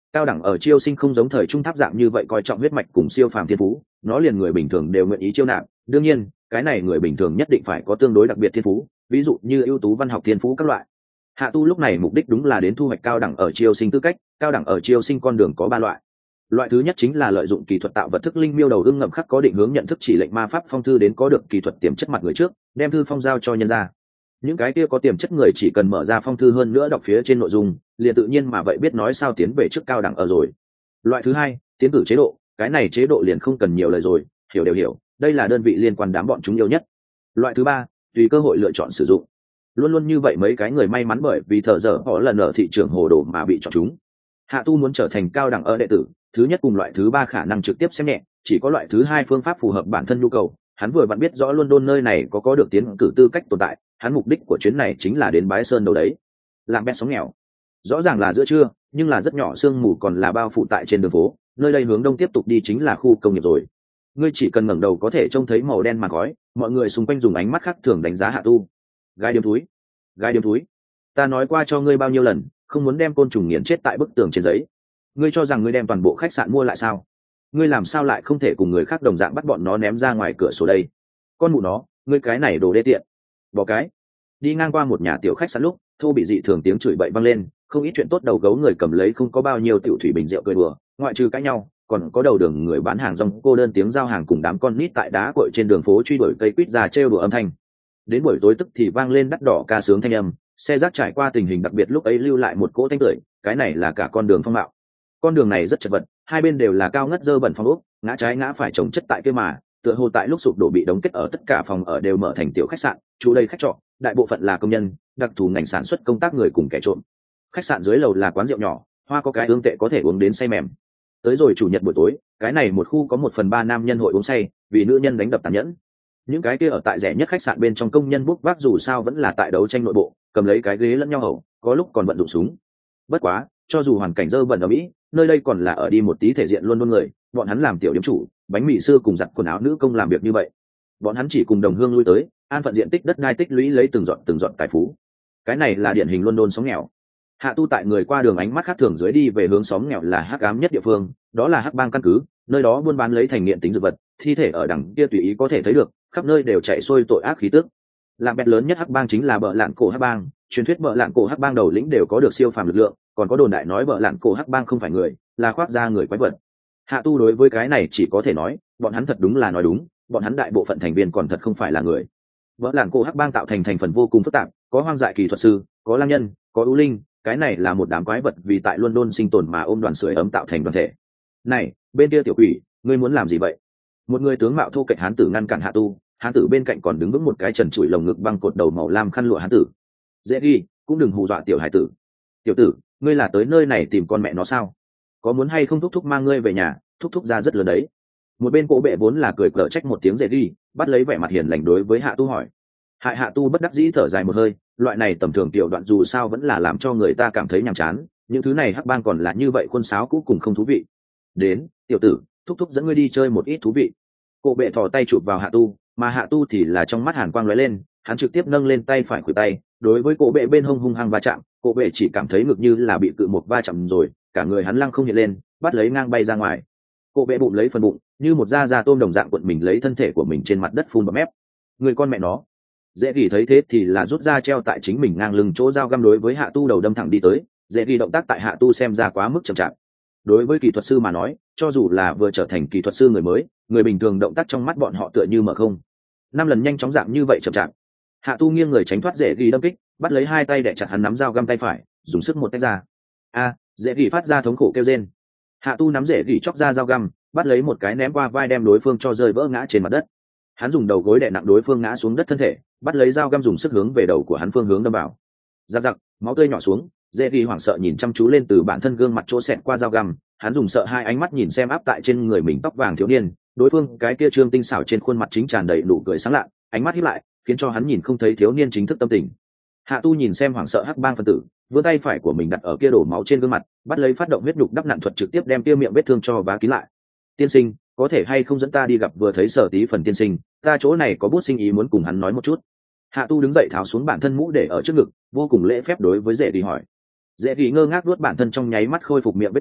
S1: Cao đẳng ở chiêu sinh không giống thời trung tháp dạng như vậy coi trọng huyết mạch cùng siêu phàm thiên phú, nó liền người bình thường đều nguyện ý chiêu nạp. Đương nhiên cái này người bình thường nhất định phải có tương đối đặc biệt thiên phú, ví dụ như ưu tú văn học thiên phú các loại. Hạ Tu lúc này mục đích đúng là đến thu hoạch cao đẳng ở chiêu sinh tư cách. Cao đẳng ở chiêu sinh con đường có ba loại. Loại thứ nhất chính là lợi dụng kỳ thuật tạo vật thức linh miêu đầu ưng ngậm khắc có định hướng nhận thức chỉ lệnh ma pháp phong thư đến có được kỳ thuật tiềm chất mặt người trước, đem thư phong giao cho nhân ra. Những cái kia có tiềm chất người chỉ cần mở ra phong thư hơn nữa đọc phía trên nội dung, liền tự nhiên mà vậy biết nói sao tiến về trước cao đẳng ở rồi. Loại thứ hai, tiến cử chế độ, cái này chế độ liền không cần nhiều lời rồi, hiểu đều hiểu, đây là đơn vị liên quan đám bọn chúng yêu nhất. Loại thứ ba, tùy cơ hội lựa chọn sử dụng. Luôn luôn như vậy mấy cái người may mắn bởi vì thợ dở họ lần ở thị trường hồ đồ mà bị chọn chúng. Hạ Tu muốn trở thành cao đẳng ở đệ tử, thứ nhất cùng loại thứ ba khả năng trực tiếp xem nhẹ, chỉ có loại thứ hai phương pháp phù hợp bản thân nhu cầu. Hắn vừa vặn biết rõ London nơi này có có được tiến cử tư cách tồn tại, hắn mục đích của chuyến này chính là đến bái sơn đầu đấy. Làng bét sóng nghèo, rõ ràng là giữa trưa, nhưng là rất nhỏ sương mù còn là bao phủ tại trên đường phố. Nơi đây hướng đông tiếp tục đi chính là khu công nghiệp rồi. Ngươi chỉ cần ngẩng đầu có thể trông thấy màu đen màn khói, mọi người xung quanh dùng ánh mắt khác thường đánh giá Hạ Tu. Gai điếm túi, gai điếm túi, ta nói qua cho ngươi bao nhiêu lần, không muốn đem côn trùng nghiền chết tại bức tường trên giấy. Ngươi cho rằng ngươi đem toàn bộ khách sạn mua lại sao? Ngươi làm sao lại không thể cùng người khác đồng dạng bắt bọn nó ném ra ngoài cửa sổ đây? Con mụ nó, ngươi cái này đồ đê tiện. Bỏ cái. Đi ngang qua một nhà tiểu khách sạn lúc, Thu bị dị thường tiếng chửi bậy vang lên, không ít chuyện tốt đầu gấu người cầm lấy không có bao nhiêu tiểu thủy bình rượu cười đùa, ngoại trừ cãi nhau, còn có đầu đường người bán hàng rong cô đơn tiếng giao hàng cùng đám con nít tại đá cội trên đường phố truy đuổi cây quýt già trêu đùa âm thanh. Đến buổi tối tức thì vang lên đắt đỏ ca sướng thanh âm, xe rác trải qua tình hình đặc biệt lúc ấy lưu lại một cỗ thanh tưởi, cái này là cả con đường phong mạo. Con đường này rất chật vật, hai bên đều là cao ngất dơ bẩn phong ốc, ngã trái ngã phải chồng chất tại kia mà, tựa hồ tại lúc sụp đổ bị đóng kết ở tất cả phòng ở đều mở thành tiểu khách sạn, chủ đây khách trọ, đại bộ phận là công nhân, đặc thù ngành sản xuất công tác người cùng kẻ trộm. Khách sạn dưới lầu là quán rượu nhỏ, hoa có cái ương tệ có thể uống đến say mềm. Tới rồi chủ nhật buổi tối, cái này một khu có một phần ba nam nhân hội uống say, vì nữ nhân đánh đập tàn nhẫn. Những cái kia ở tại rẻ nhất khách sạn bên trong công nhân bốc vác dù sao vẫn là tại đấu tranh nội bộ, cầm lấy cái ghế lẫn nhau hầu, có lúc còn vận dụng súng. Bất quá, cho dù hoàn cảnh dơ bẩn ở Mỹ, nơi đây còn là ở đi một tí thể diện luôn luôn người, bọn hắn làm tiểu điểm chủ, bánh mì xưa cùng giặt quần áo nữ công làm việc như vậy. Bọn hắn chỉ cùng đồng hương lui tới, an phận diện tích đất đai tích lũy lấy từng dọn từng dọn tài phú. Cái này là điển hình London xóm nghèo. Hạ Tu tại người qua đường ánh mắt khác thường dưới đi về hướng xóm nghèo là hắc ám nhất địa phương, đó là hắc bang căn cứ, nơi đó buôn bán lấy thành nghiện tính dược vật, thi thể ở đằng kia tùy ý có thể thấy được, khắp nơi đều chạy xuôi tội ác khí tức. Làm bẹt lớn nhất hắc bang chính là bợ lạn cổ hắc bang, truyền thuyết bợ lạn cổ hắc bang đầu lĩnh đều có được siêu phàm lực lượng, còn có đồn đại nói bợ lạn cổ hắc bang không phải người, là khoác da người quái vật. Hạ Tu đối với cái này chỉ có thể nói, bọn hắn thật đúng là nói đúng, bọn hắn đại bộ phận thành viên còn thật không phải là người. Bợ lạn cổ hắc bang tạo thành thành phần vô cùng phức tạp, có hoang dại kỳ thuật sư, có lang nhân, có ưu linh, cái này là một đám quái vật vì tại London sinh tồn mà ôm đoàn sưởi ấm tạo thành đoàn thể. Này, bên kia tiểu quỷ, ngươi muốn làm gì vậy? Một người tướng mạo thô kệch hán tử ngăn cản Hạ Tu, hán tử bên cạnh còn đứng vững một cái trần trụi lồng ngực băng cột đầu màu lam khăn lụa hán tử. Dễ ghi, cũng đừng hù dọa tiểu hải tử. Tiểu tử, ngươi là tới nơi này tìm con mẹ nó sao? Có muốn hay không thúc thúc mang ngươi về nhà, thúc thúc ra rất lớn đấy. Một bên cổ bệ vốn là cười cợt trách một tiếng dễ ghi, bắt lấy vẻ mặt hiền lành đối với Hạ Tu hỏi. Hại Hạ Tu bất đắc dĩ thở dài một hơi, loại này tầm thường tiểu đoạn dù sao vẫn là làm cho người ta cảm thấy nhàm chán, những thứ này hắc bang còn là như vậy khuôn sáo cũ cùng không thú vị. Đến, tiểu tử, thúc thúc dẫn ngươi đi chơi một ít thú vị. Cổ bệ thò tay chụp vào Hạ Tu, mà Hạ Tu thì là trong mắt hàn quang lóe lên, hắn trực tiếp nâng lên tay phải khuỷu tay, đối với cổ bệ bên hông hung hăng va chạm, cổ bệ chỉ cảm thấy ngực như là bị cự một va chạm rồi, cả người hắn lăng không hiện lên, bắt lấy ngang bay ra ngoài. Cổ bệ bụng lấy phần bụng, như một da da tôm đồng dạng cuộn mình lấy thân thể của mình trên mặt đất phun bọt mép. Người con mẹ nó. Dễ ghi thấy thế thì là rút ra treo tại chính mình ngang lưng chỗ dao găm đối với Hạ Tu đầu đâm thẳng đi tới, dễ ghi động tác tại Hạ Tu xem ra quá mức chậm chạp. Đối với kỹ thuật sư mà nói, cho dù là vừa trở thành kỹ thuật sư người mới, người bình thường động tác trong mắt bọn họ tựa như mở không. Năm lần nhanh chóng dạng như vậy chậm chạp. Hạ Tu nghiêng người tránh thoát dễ ghi đâm kích, bắt lấy hai tay để chặt hắn nắm dao găm tay phải, dùng sức một tách ra. A, dễ ghi phát ra thống khổ kêu rên. Hạ Tu nắm dễ ghi chóc ra dao găm, bắt lấy một cái ném qua vai đem đối phương cho rơi vỡ ngã trên mặt đất. Hắn dùng đầu gối đè nặng đối phương ngã xuống đất thân thể, bắt lấy dao găm dùng sức hướng về đầu của hắn phương hướng đâm vào. Giặc giặc, máu tươi nhỏ xuống, dễ ghi hoảng sợ nhìn chăm chú lên từ bản thân gương mặt chỗ xẹt qua dao găm, hắn dùng sợ hai ánh mắt nhìn xem áp tại trên người mình tóc vàng thiếu niên, đối phương cái kia trương tinh xảo trên khuôn mặt chính tràn đầy nụ cười sáng lạ, ánh mắt híp lại, khiến cho hắn nhìn không thấy thiếu niên chính thức tâm tình. Hạ Tu nhìn xem hoảng sợ hắc bang phân tử, vươn tay phải của mình đặt ở kia đổ máu trên gương mặt, bắt lấy phát động huyết nhục đắp nặn thuật trực tiếp đem kia miệng vết thương cho vá kín lại. Tiên sinh, có thể hay không dẫn ta đi gặp vừa thấy Sở Tí Phần tiên sinh, ta chỗ này có bút sinh ý muốn cùng hắn nói một chút. Hạ Tu đứng dậy tháo xuống bản thân mũ để ở trước ngực, vô cùng lễ phép đối với Dễ Ghi hỏi. Dễ Ghi ngơ ngác nuốt bản thân trong nháy mắt khôi phục miệng vết thương,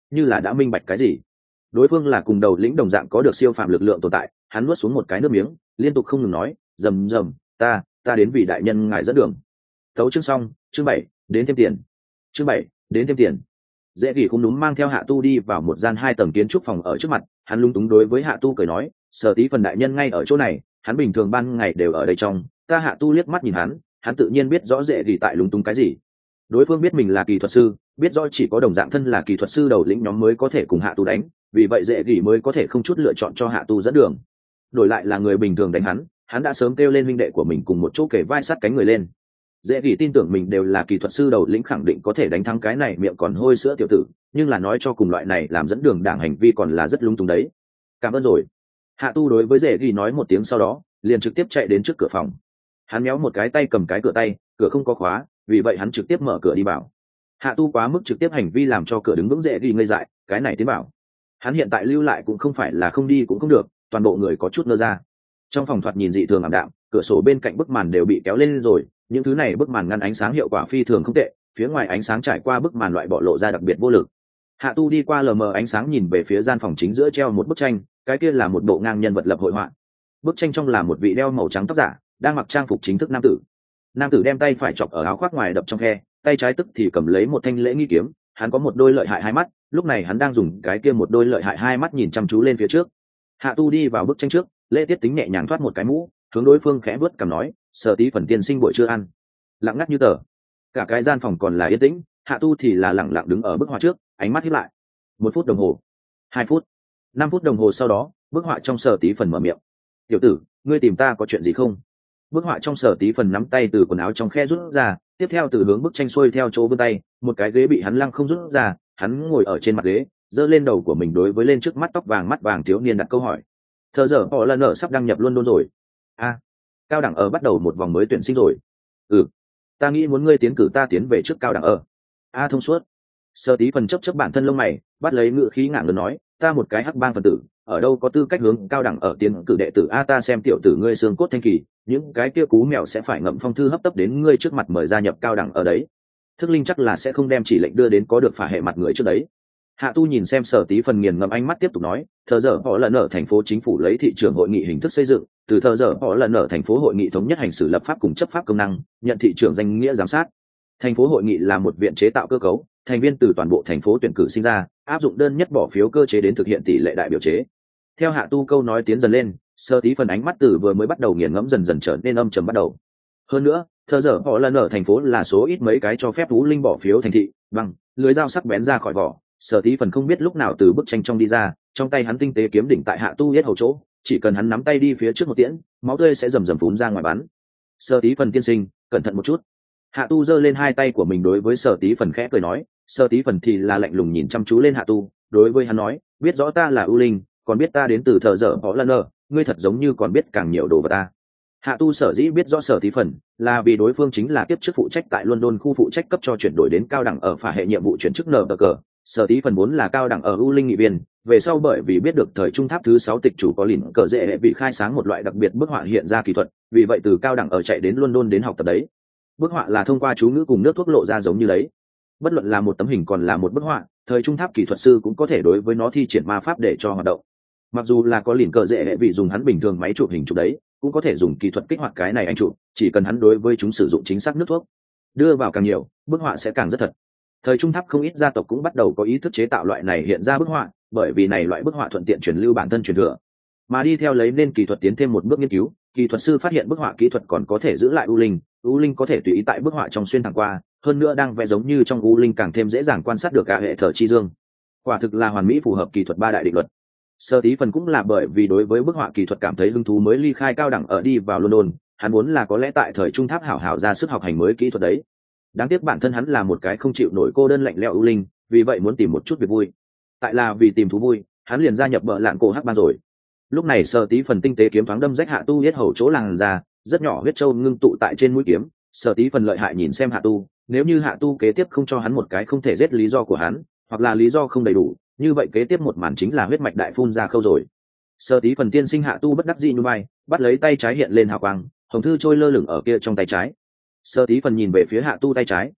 S1: như là đã minh bạch cái gì. Đối phương là cùng đầu lĩnh đồng dạng có được siêu phàm lực lượng tồn tại, hắn nuốt xuống một cái nước miếng, liên tục không ngừng nói, rầm rầm, ta ta đến vì đại nhân ngài dẫn đường. Tấu chương xong, chương bảy, đến thêm tiền. Chương bảy, đến thêm tiền. Dễ Kỳ cũng đúng mang theo Hạ Tu đi vào một gian hai tầng kiến trúc phòng ở trước mặt, hắn lung túng đối với Hạ Tu cười nói, Sở Tí Phần đại nhân ngay ở chỗ này, hắn bình thường ban ngày đều ở đây trong. Ta Hạ Tu liếc mắt nhìn hắn, hắn tự nhiên biết rõ Dễ Kỳ tại lung túng cái gì. Đối phương biết mình là kỳ thuật sư, biết rõ chỉ có đồng dạng thân là kỳ thuật sư đầu lĩnh nhóm mới có thể cùng Hạ Tu đánh, vì vậy Dễ Kỳ mới có thể không chút lựa chọn cho Hạ Tu dẫn đường. Đổi lại là người bình thường đánh hắn, hắn đã sớm kêu lên huynh đệ của mình cùng một chỗ kề vai sát cánh người lên. Dễ Kỳ tin tưởng mình đều là kỳ thuật sư đầu lĩnh, khẳng định có thể đánh thắng cái này miệng còn hôi sữa tiểu tử, nhưng là nói cho cùng loại này làm dẫn đường đảng hành vi còn là rất lung túng đấy. Cảm ơn rồi. Hạ Tu đối với Dễ Kỳ nói một tiếng, sau đó liền trực tiếp chạy đến trước cửa phòng. Hắn méo một cái tay cầm cái cửa tay, cửa không có khóa, vì vậy hắn trực tiếp mở cửa đi vào. Hạ Tu quá mức trực tiếp hành vi làm cho cửa đứng vững Dễ Kỳ ngây dại, cái này tiến bảo. Hắn hiện tại lưu lại cũng không phải là không đi cũng không được, toàn bộ người có chút nơ ra. Trong phòng thoạt nhìn dị thường ảm đạm, cửa sổ bên cạnh bức màn đều bị kéo lên rồi, những thứ này bức màn ngăn ánh sáng hiệu quả phi thường không tệ, phía ngoài ánh sáng trải qua bức màn loại bọ lộ ra đặc biệt vô lực. Hạ Tu đi qua lờ mờ ánh sáng nhìn về phía gian phòng chính giữa treo một bức tranh, cái kia là một bộ ngang nhân vật lập hội họa. Bức tranh trong là một vị đeo màu trắng tóc giả, đang mặc trang phục chính thức nam tử. Nam tử đem tay phải chọc ở áo khoác ngoài đập trong khe, tay trái tức thì cầm lấy một thanh lễ nghi kiếm, hắn có một đôi lợi hại hai mắt, lúc này hắn đang dùng cái kia một đôi lợi hại hai mắt nhìn chăm chú lên phía trước. Hạ Tu đi vào bức tranh trước, lễ tiết tính nhẹ nhàng thoát một cái mũ, hướng đối phương khẽ vuốt cằm nói, Sở Tí Phần tiên sinh buổi trưa ăn. Lặng ngắt như tờ, cả cái gian phòng còn là yên tĩnh. Hạ Tu thì là lặng lặng đứng ở bức họa trước, ánh mắt híp lại. Một phút đồng hồ, hai phút, năm phút đồng hồ sau đó, bức họa trong Sở Tí Phần mở miệng, tiểu tử, ngươi tìm ta có chuyện gì không? Bức họa trong Sở Tí Phần nắm tay từ quần áo trong khe rút ra, tiếp theo từ hướng bức tranh xuôi theo chỗ vươn tay, một cái ghế bị hắn lăng không rút ra, hắn ngồi ở trên mặt ghế, giơ lên đầu của mình đối với lên trước mắt tóc vàng mắt vàng thiếu niên đặt câu hỏi. Thờ giờ họ lần ở sắp đăng nhập London rồi. A, à, cao đẳng ở bắt đầu một vòng mới tuyển sinh rồi. Ừ, ta nghĩ muốn ngươi tiến cử ta tiến về trước cao đẳng ở. A à, thông suốt. Sở Tí Phần chấp chấp bản thân lông mày, bắt lấy ngựa khí ngạng lớn nói, ta một cái hắc bang phần tử, ở đâu có tư cách hướng cao đẳng ở tiến cử đệ tử. A, ta xem tiểu tử ngươi xương cốt thanh kỳ, những cái kia cú mèo sẽ phải ngậm phong thư hấp tấp đến ngươi trước mặt mời gia nhập cao đẳng ở đấy. Thức linh chắc là sẽ không đem chỉ lệnh đưa đến có được phả hệ mặt người trước đấy. Hạ Tu nhìn xem Sở Tí Phần nghiền ngẫm ánh mắt tiếp tục nói, thờ giờ họ lần ở thành phố chính phủ lấy thị trường hội nghị hình thức xây dựng, từ thờ giờ họ lần ở thành phố hội nghị thống nhất hành xử lập pháp cùng chấp pháp công năng, nhận thị trường danh nghĩa giám sát. Thành phố hội nghị là một viện chế tạo cơ cấu, thành viên từ toàn bộ thành phố tuyển cử sinh ra, áp dụng đơn nhất bỏ phiếu cơ chế đến thực hiện tỷ lệ đại biểu chế. Theo Hạ Tu câu nói tiến dần lên, Sở Tí Phần ánh mắt từ vừa mới bắt đầu nghiền ngẫm dần dần trở nên âm trầm bắt đầu. Hơn nữa, thờ giờ họ lần ở thành phố là số ít mấy cái cho phép thú linh bỏ phiếu thành thị, bằng lưới dao sắc bén ra khỏi vỏ. Sở Tí Phần không biết lúc nào từ bức tranh trong đi ra, trong tay hắn tinh tế kiếm đỉnh tại Hạ Tu yết hầu chỗ, chỉ cần hắn nắm tay đi phía trước một tiễn, máu tươi sẽ rầm rầm phún ra ngoài bắn. Sở Tí Phần tiên sinh, cẩn thận một chút. Hạ Tu giơ lên hai tay của mình đối với Sở Tí Phần khẽ cười nói, Sở Tí Phần thì là lạnh lùng nhìn chăm chú lên Hạ Tu, đối với hắn nói, biết rõ ta là ưu linh, còn biết ta đến từ thờ dở họ lần ở, ngươi thật giống như còn biết càng nhiều đồ vật ta. Hạ Tu sở dĩ biết rõ Sở Tí Phần là vì đối phương chính là kiếp trước phụ trách tại London khu phụ trách cấp cho chuyển đổi đến cao đẳng ở phả hệ nhiệm vụ chuyển chức nở cờ. Sở Tí Phần vốn là cao đẳng ở ưu linh nghị viên, về sau bởi vì biết được thời trung tháp thứ sáu tịch chủ có lìn cờ dễ hệ bị khai sáng một loại đặc biệt bức họa hiện ra kỹ thuật, vì vậy từ cao đẳng ở chạy đến London đến học tập đấy. Bức họa là thông qua chú ngữ cùng nước thuốc lộ ra giống như đấy. Bất luận là một tấm hình còn là một bức họa, thời trung tháp kỹ thuật sư cũng có thể đối với nó thi triển ma pháp để cho hoạt động. Mặc dù là có lìn cờ dễ hệ bị dùng hắn bình thường máy chụp hình chụp đấy, cũng có thể dùng kỹ thuật kích hoạt cái này anh chụp, chỉ cần hắn đối với chúng sử dụng chính xác nước thuốc. Đưa vào càng nhiều, bức họa sẽ càng rất thật. Thời trung tháp không ít gia tộc cũng bắt đầu có ý thức chế tạo loại này hiện ra bức họa, bởi vì này loại bức họa thuận tiện truyền lưu bản thân truyền thừa. Mà đi theo lấy nên kỹ thuật tiến thêm một bước nghiên cứu, kỹ thuật sư phát hiện bức họa kỹ thuật còn có thể giữ lại u linh, u linh có thể tùy ý tại bức họa trong xuyên thẳng qua, hơn nữa đang vẽ giống như trong u linh càng thêm dễ dàng quan sát được cả hệ thờ chi dương. Quả thực là hoàn mỹ phù hợp kỹ thuật ba đại định luật. Sở Tí Phần cũng là bởi vì đối với bức họa kỹ thuật cảm thấy hứng thú mới ly khai cao đẳng ở đi vào London, hắn muốn là có lẽ tại thời trung tháp hảo hảo ra sức học hành mới kỹ thuật đấy. Đáng tiếc bản thân hắn là một cái không chịu nổi cô đơn lạnh lẽo ưu linh, vì vậy muốn tìm một chút việc vui. Tại là vì tìm thú vui, hắn liền gia nhập bợ lạn cổ hắc bang rồi. Lúc này Sở Tí Phần tinh tế kiếm thoáng đâm rách Hạ Tu yết hầu chỗ làn ra, rất nhỏ huyết châu ngưng tụ tại trên mũi kiếm. Sở Tí Phần lợi hại nhìn xem Hạ Tu, nếu như Hạ Tu kế tiếp không cho hắn một cái không thể giết lý do của hắn, hoặc là lý do không đầy đủ, như vậy kế tiếp một màn chính là huyết mạch đại phun ra khâu rồi. Sở Tí Phần tiên sinh Hạ Tu bất đắc dĩ nhún vai, bắt lấy tay trái hiện lên hào quang, hồng thư trôi lơ lửng ở kia trong tay trái. Sở Tí Phần nhìn về phía Hạ Tu tay trái,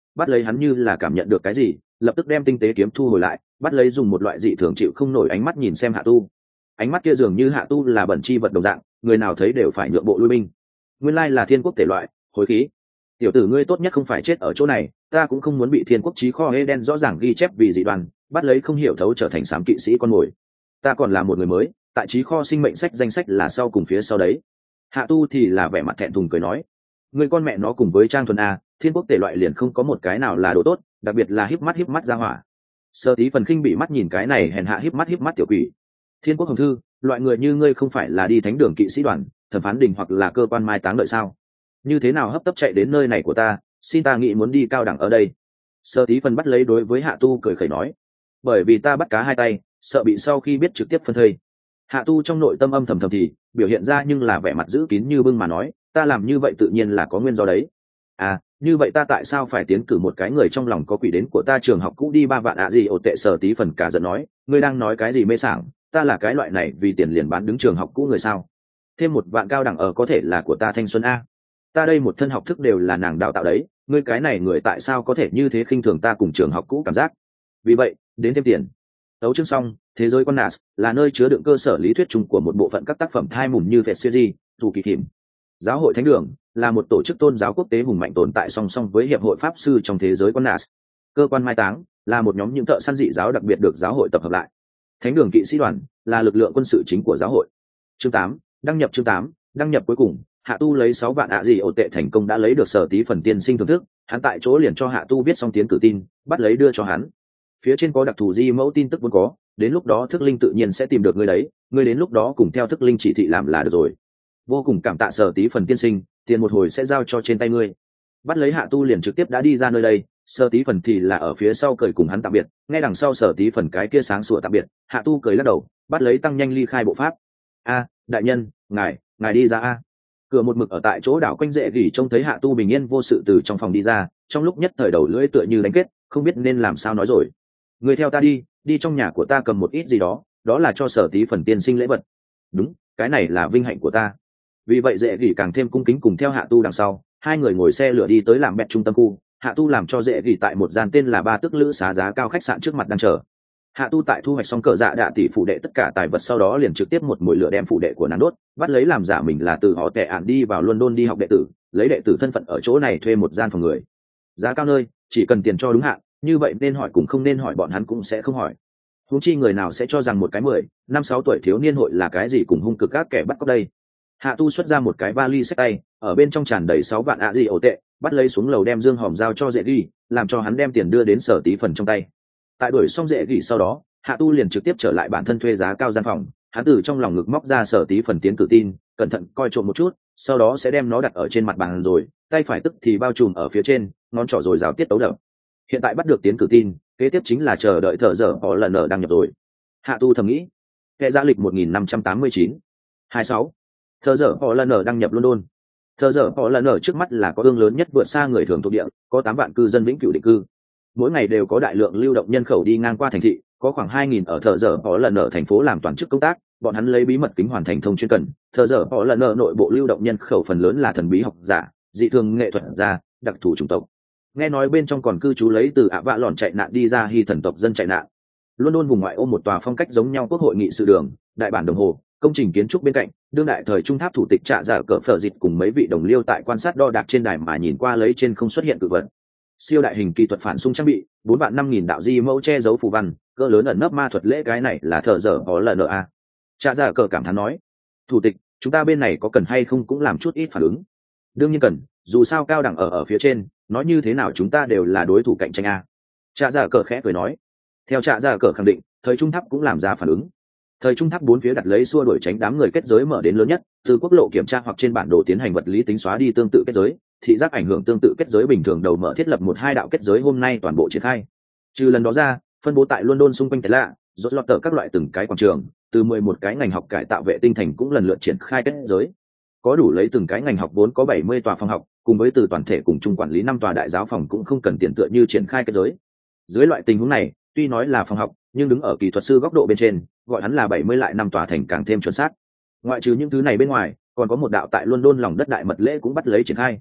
S1: bắt lấy hắn như là cảm nhận được cái gì, lập tức đem tinh tế kiếm thu hồi lại, bắt lấy dùng một loại dị thường chịu không nổi ánh mắt nhìn xem Hạ Tu. Ánh mắt kia dường như Hạ Tu là bẩn chi vật đồng dạng, người nào thấy đều phải nhượng bộ lui binh. Nguyên lai là thiên quốc thể loại, hối khí. Tiểu tử ngươi tốt nhất không phải chết ở chỗ này, ta cũng không muốn bị thiên quốc chí kho Eden rõ ràng ghi chép vì dị đoàn, bắt lấy không hiểu thấu trở thành xám kỵ sĩ con mồi. Ta còn là một người mới, tại chí kho sinh mệnh sách danh sách là sau cùng phía sau đấy. Hạ Tu thì là vẻ mặt thẹn thùng cười nói, người con mẹ nó cùng với Trang Thuần a, thiên quốc thể loại liền không có một cái nào là đồ tốt, đặc biệt là híp mắt híp mắt ra hỏa. Sơ Tí phần khinh bị mắt nhìn cái này hèn hạ híp mắt híp mắt tiểu quỷ. Thiên quốc hồng thư, loại người như ngươi không phải là đi thánh đường kỵ sĩ đoàn, thẩm phán đình hoặc là cơ quan mai táng đợi sao? Như thế nào hấp tấp chạy đến nơi này của ta, xin ta nghĩ muốn đi cao đẳng ở đây. Sơ Tí phần bắt lấy đối với Hạ Tu cười khẩy nói, bởi vì ta bắt cá hai tay, sợ bị sau khi biết trực tiếp phân thây. Hạ Tu trong nội tâm âm thầm thầm thì biểu hiện ra nhưng là vẻ mặt giữ kín như bưng mà nói, ta làm như vậy tự nhiên là có nguyên do đấy. À, như vậy ta tại sao phải tiến cử một cái người trong lòng có quỷ đến của ta trường học cũ đi ba vạn ạ gì ổ tệ. Sở Tí phần cả giận nói, ngươi đang nói cái gì mê sảng, ta là cái loại này vì tiền liền bán đứng trường học cũ người sao? Thêm một vạn cao đẳng ở có thể là của ta thanh xuân a. Ta đây một thân học thức đều là nàng đào tạo đấy, ngươi cái này người tại sao có thể như thế khinh thường ta cùng trường học cũ cảm giác? Vì vậy, đến thêm tiền. Đấu chương xong, thế giới con nas là nơi chứa đựng cơ sở lý thuyết chung của một bộ phận các tác phẩm thai mùm như Phệt Series, dù kỳ hiểm. Giáo hội Thánh đường là một tổ chức tôn giáo quốc tế hùng mạnh tồn tại song song với hiệp hội pháp sư trong thế giới con nas. Cơ quan mai táng là một nhóm những thợ săn dị giáo đặc biệt được giáo hội tập hợp lại. Thánh đường kỵ sĩ đoàn là lực lượng quân sự chính của giáo hội. Chương tám, đăng nhập chương tám, đăng nhập cuối cùng, Hạ Tu lấy sáu vạn ạ gì ổ tệ thành công đã lấy được Sở Tí phần tiên sinh thưởng thức, hắn tại chỗ liền cho Hạ Tu viết xong tiến cử tin, bắt lấy đưa cho hắn. Phía trên có đặc thù di mẫu tin tức vốn có, đến lúc đó thức linh tự nhiên sẽ tìm được ngươi đấy, ngươi đến lúc đó cùng theo thức linh chỉ thị làm là được rồi. Vô cùng cảm tạ Sở Tí phần tiên sinh, tiền một hồi sẽ giao cho trên tay ngươi. Bắt lấy Hạ Tu liền trực tiếp đã đi ra nơi đây, Sở Tí phần thì là ở phía sau cười cùng hắn tạm biệt, nghe đằng sau Sở Tí phần cái kia sáng sủa tạm biệt, Hạ Tu cười lắc đầu, bắt lấy tăng nhanh ly khai bộ pháp. A, đại nhân, ngài, ngài đi ra a. Cửa một mực ở tại chỗ đảo quanh dễ gỉ trông thấy Hạ Tu bình yên vô sự từ trong phòng đi ra, trong lúc nhất thời đầu lưỡi tựa như đánh kết, không biết nên làm sao nói rồi. Người theo ta đi, đi trong nhà của ta cầm một ít gì đó, đó là cho Sở Tí phần tiên sinh lễ vật. Đúng, cái này là vinh hạnh của ta. Vì vậy dễ gỉ càng thêm cung kính cùng theo Hạ Tu đằng sau, hai người ngồi xe lửa đi tới làm bẹt trung tâm khu. Hạ Tu làm cho dễ gỉ tại một gian tên là Ba Tức Lữ xá giá cao khách sạn trước mặt đang chờ. Hạ Tu tại thu hoạch xong cờ dạ đạ tỷ phụ đệ tất cả tài vật sau đó liền trực tiếp một mũi lửa đem phụ đệ của nàng đốt, bắt lấy làm giả mình là từ họ tệ ản đi vào London đi học đệ tử, lấy đệ tử thân phận ở chỗ này thuê một gian phòng người. Giá cao nơi, chỉ cần tiền cho đúng hạn, như vậy nên hỏi cũng không nên hỏi bọn hắn cũng sẽ không hỏi. Huống chi người nào sẽ cho rằng một cái mười, năm sáu tuổi thiếu niên hội là cái gì cùng hung cực các kẻ bắt cóc đây. Hạ Tu xuất ra một cái vali xách tay, ở bên trong tràn đầy sáu vạn ạ gì ổ tệ, bắt lấy xuống lầu đem dương hòm giao cho dễ ghi, làm cho hắn đem tiền đưa đến Sở Tí phần trong tay. Tại đuổi xong dễ gỉ sau đó, Hạ Tu liền trực tiếp trở lại bản thân thuê giá cao gian phòng, hắn từ trong lòng ngực móc ra Sở Tí phần tiến cử tin, cẩn thận coi trộm một chút, sau đó sẽ đem nó đặt ở trên mặt bàn rồi, tay phải tức thì bao trùm ở phía trên, ngón trỏ rồi rào tiết tấu đập. Hiện tại bắt được tiến cử tin, kế tiếp chính là chờ đợi thợ dở họ lần ở đăng nhập rồi. Hạ Tu thầm nghĩ, kệ giá lịch một nghìn năm trăm tám mươi chín, hai mươi sáu, thợ dở họ lần ở đăng nhập London. Thợ dở họ lần ở trước mắt là có ương lớn nhất vượt xa người thường thuộc địa, có tám vạn cư dân vĩnh cửu định cư. Mỗi ngày đều có đại lượng lưu động nhân khẩu đi ngang qua thành thị, có khoảng hai nghìn ở thợ dở họ lần ở thành phố làm toàn chức công tác, bọn hắn lấy bí mật kính hoàn thành thông chuyên cần. Thợ dở họ lần ở nội bộ lưu động nhân khẩu phần lớn là thần bí học giả, dị thường nghệ thuật gia, đặc thù chủng tộc. Nghe nói bên trong còn cư trú lấy từ ạ vạ lòn chạy nạn đi ra hy thần tộc dân chạy nạn. London vùng ngoại ô một tòa phong cách giống nhau quốc hội nghị sự đường, đại bản đồng hồ, công trình kiến trúc bên cạnh, đương đại thời trung tháp thủ tịch trạ giả cỡ phở dịch cùng mấy vị đồng liêu tại quan sát đo đạc trên đài mà nhìn qua lấy trên không xuất hiện cự vật. Siêu đại hình kỹ thuật phản xung trang bị, bốn vạn năm nghìn đạo di mẫu che giấu phù văn, cỡ lớn ẩn nấp ma thuật lễ cái này là thợ dở có lần a. Trạ giả cỡ cảm thán nói, thủ tịch, chúng ta bên này có cần hay không cũng làm chút ít phản ứng. Đương nhiên cần, dù sao cao đẳng ở ở phía trên, nói như thế nào chúng ta đều là đối thủ cạnh tranh a. Trạ giả cỡ khẽ cười nói, theo trạ giả cỡ khẳng định, thời trung tháp cũng làm ra phản ứng. Thời trung tháp bốn phía đặt lấy xua đuổi tránh đám người kết giới mở đến lớn nhất, từ quốc lộ kiểm tra hoặc trên bản đồ tiến hành vật lý tính xóa đi tương tự kết giới, thị giác ảnh hưởng tương tự kết giới bình thường đầu mở thiết lập một hai đạo kết giới hôm nay toàn bộ triển khai. Trừ lần đó ra, phân bố tại London xung quanh lạ, rốt lọt tờ các loại từng cái quảng trường, từ mười một cái ngành học cải tạo vệ tinh thành cũng lần lượt triển khai kết giới. Có đủ lấy từng cái ngành học vốn có bảy mươi tòa phòng học, cùng với từ toàn thể cùng chung quản lý năm tòa đại giáo phòng cũng không cần tiền tựa như triển khai kết giới. Dưới loại tình huống này, tuy nói là phòng học, nhưng đứng ở kỹ thuật sư góc độ bên trên, gọi hắn là bảy mươi lại năm tòa thành càng thêm chuẩn xác. Ngoại trừ những thứ này bên ngoài, còn có một đạo tại London lòng đất đại mật lễ cũng bắt lấy triển khai.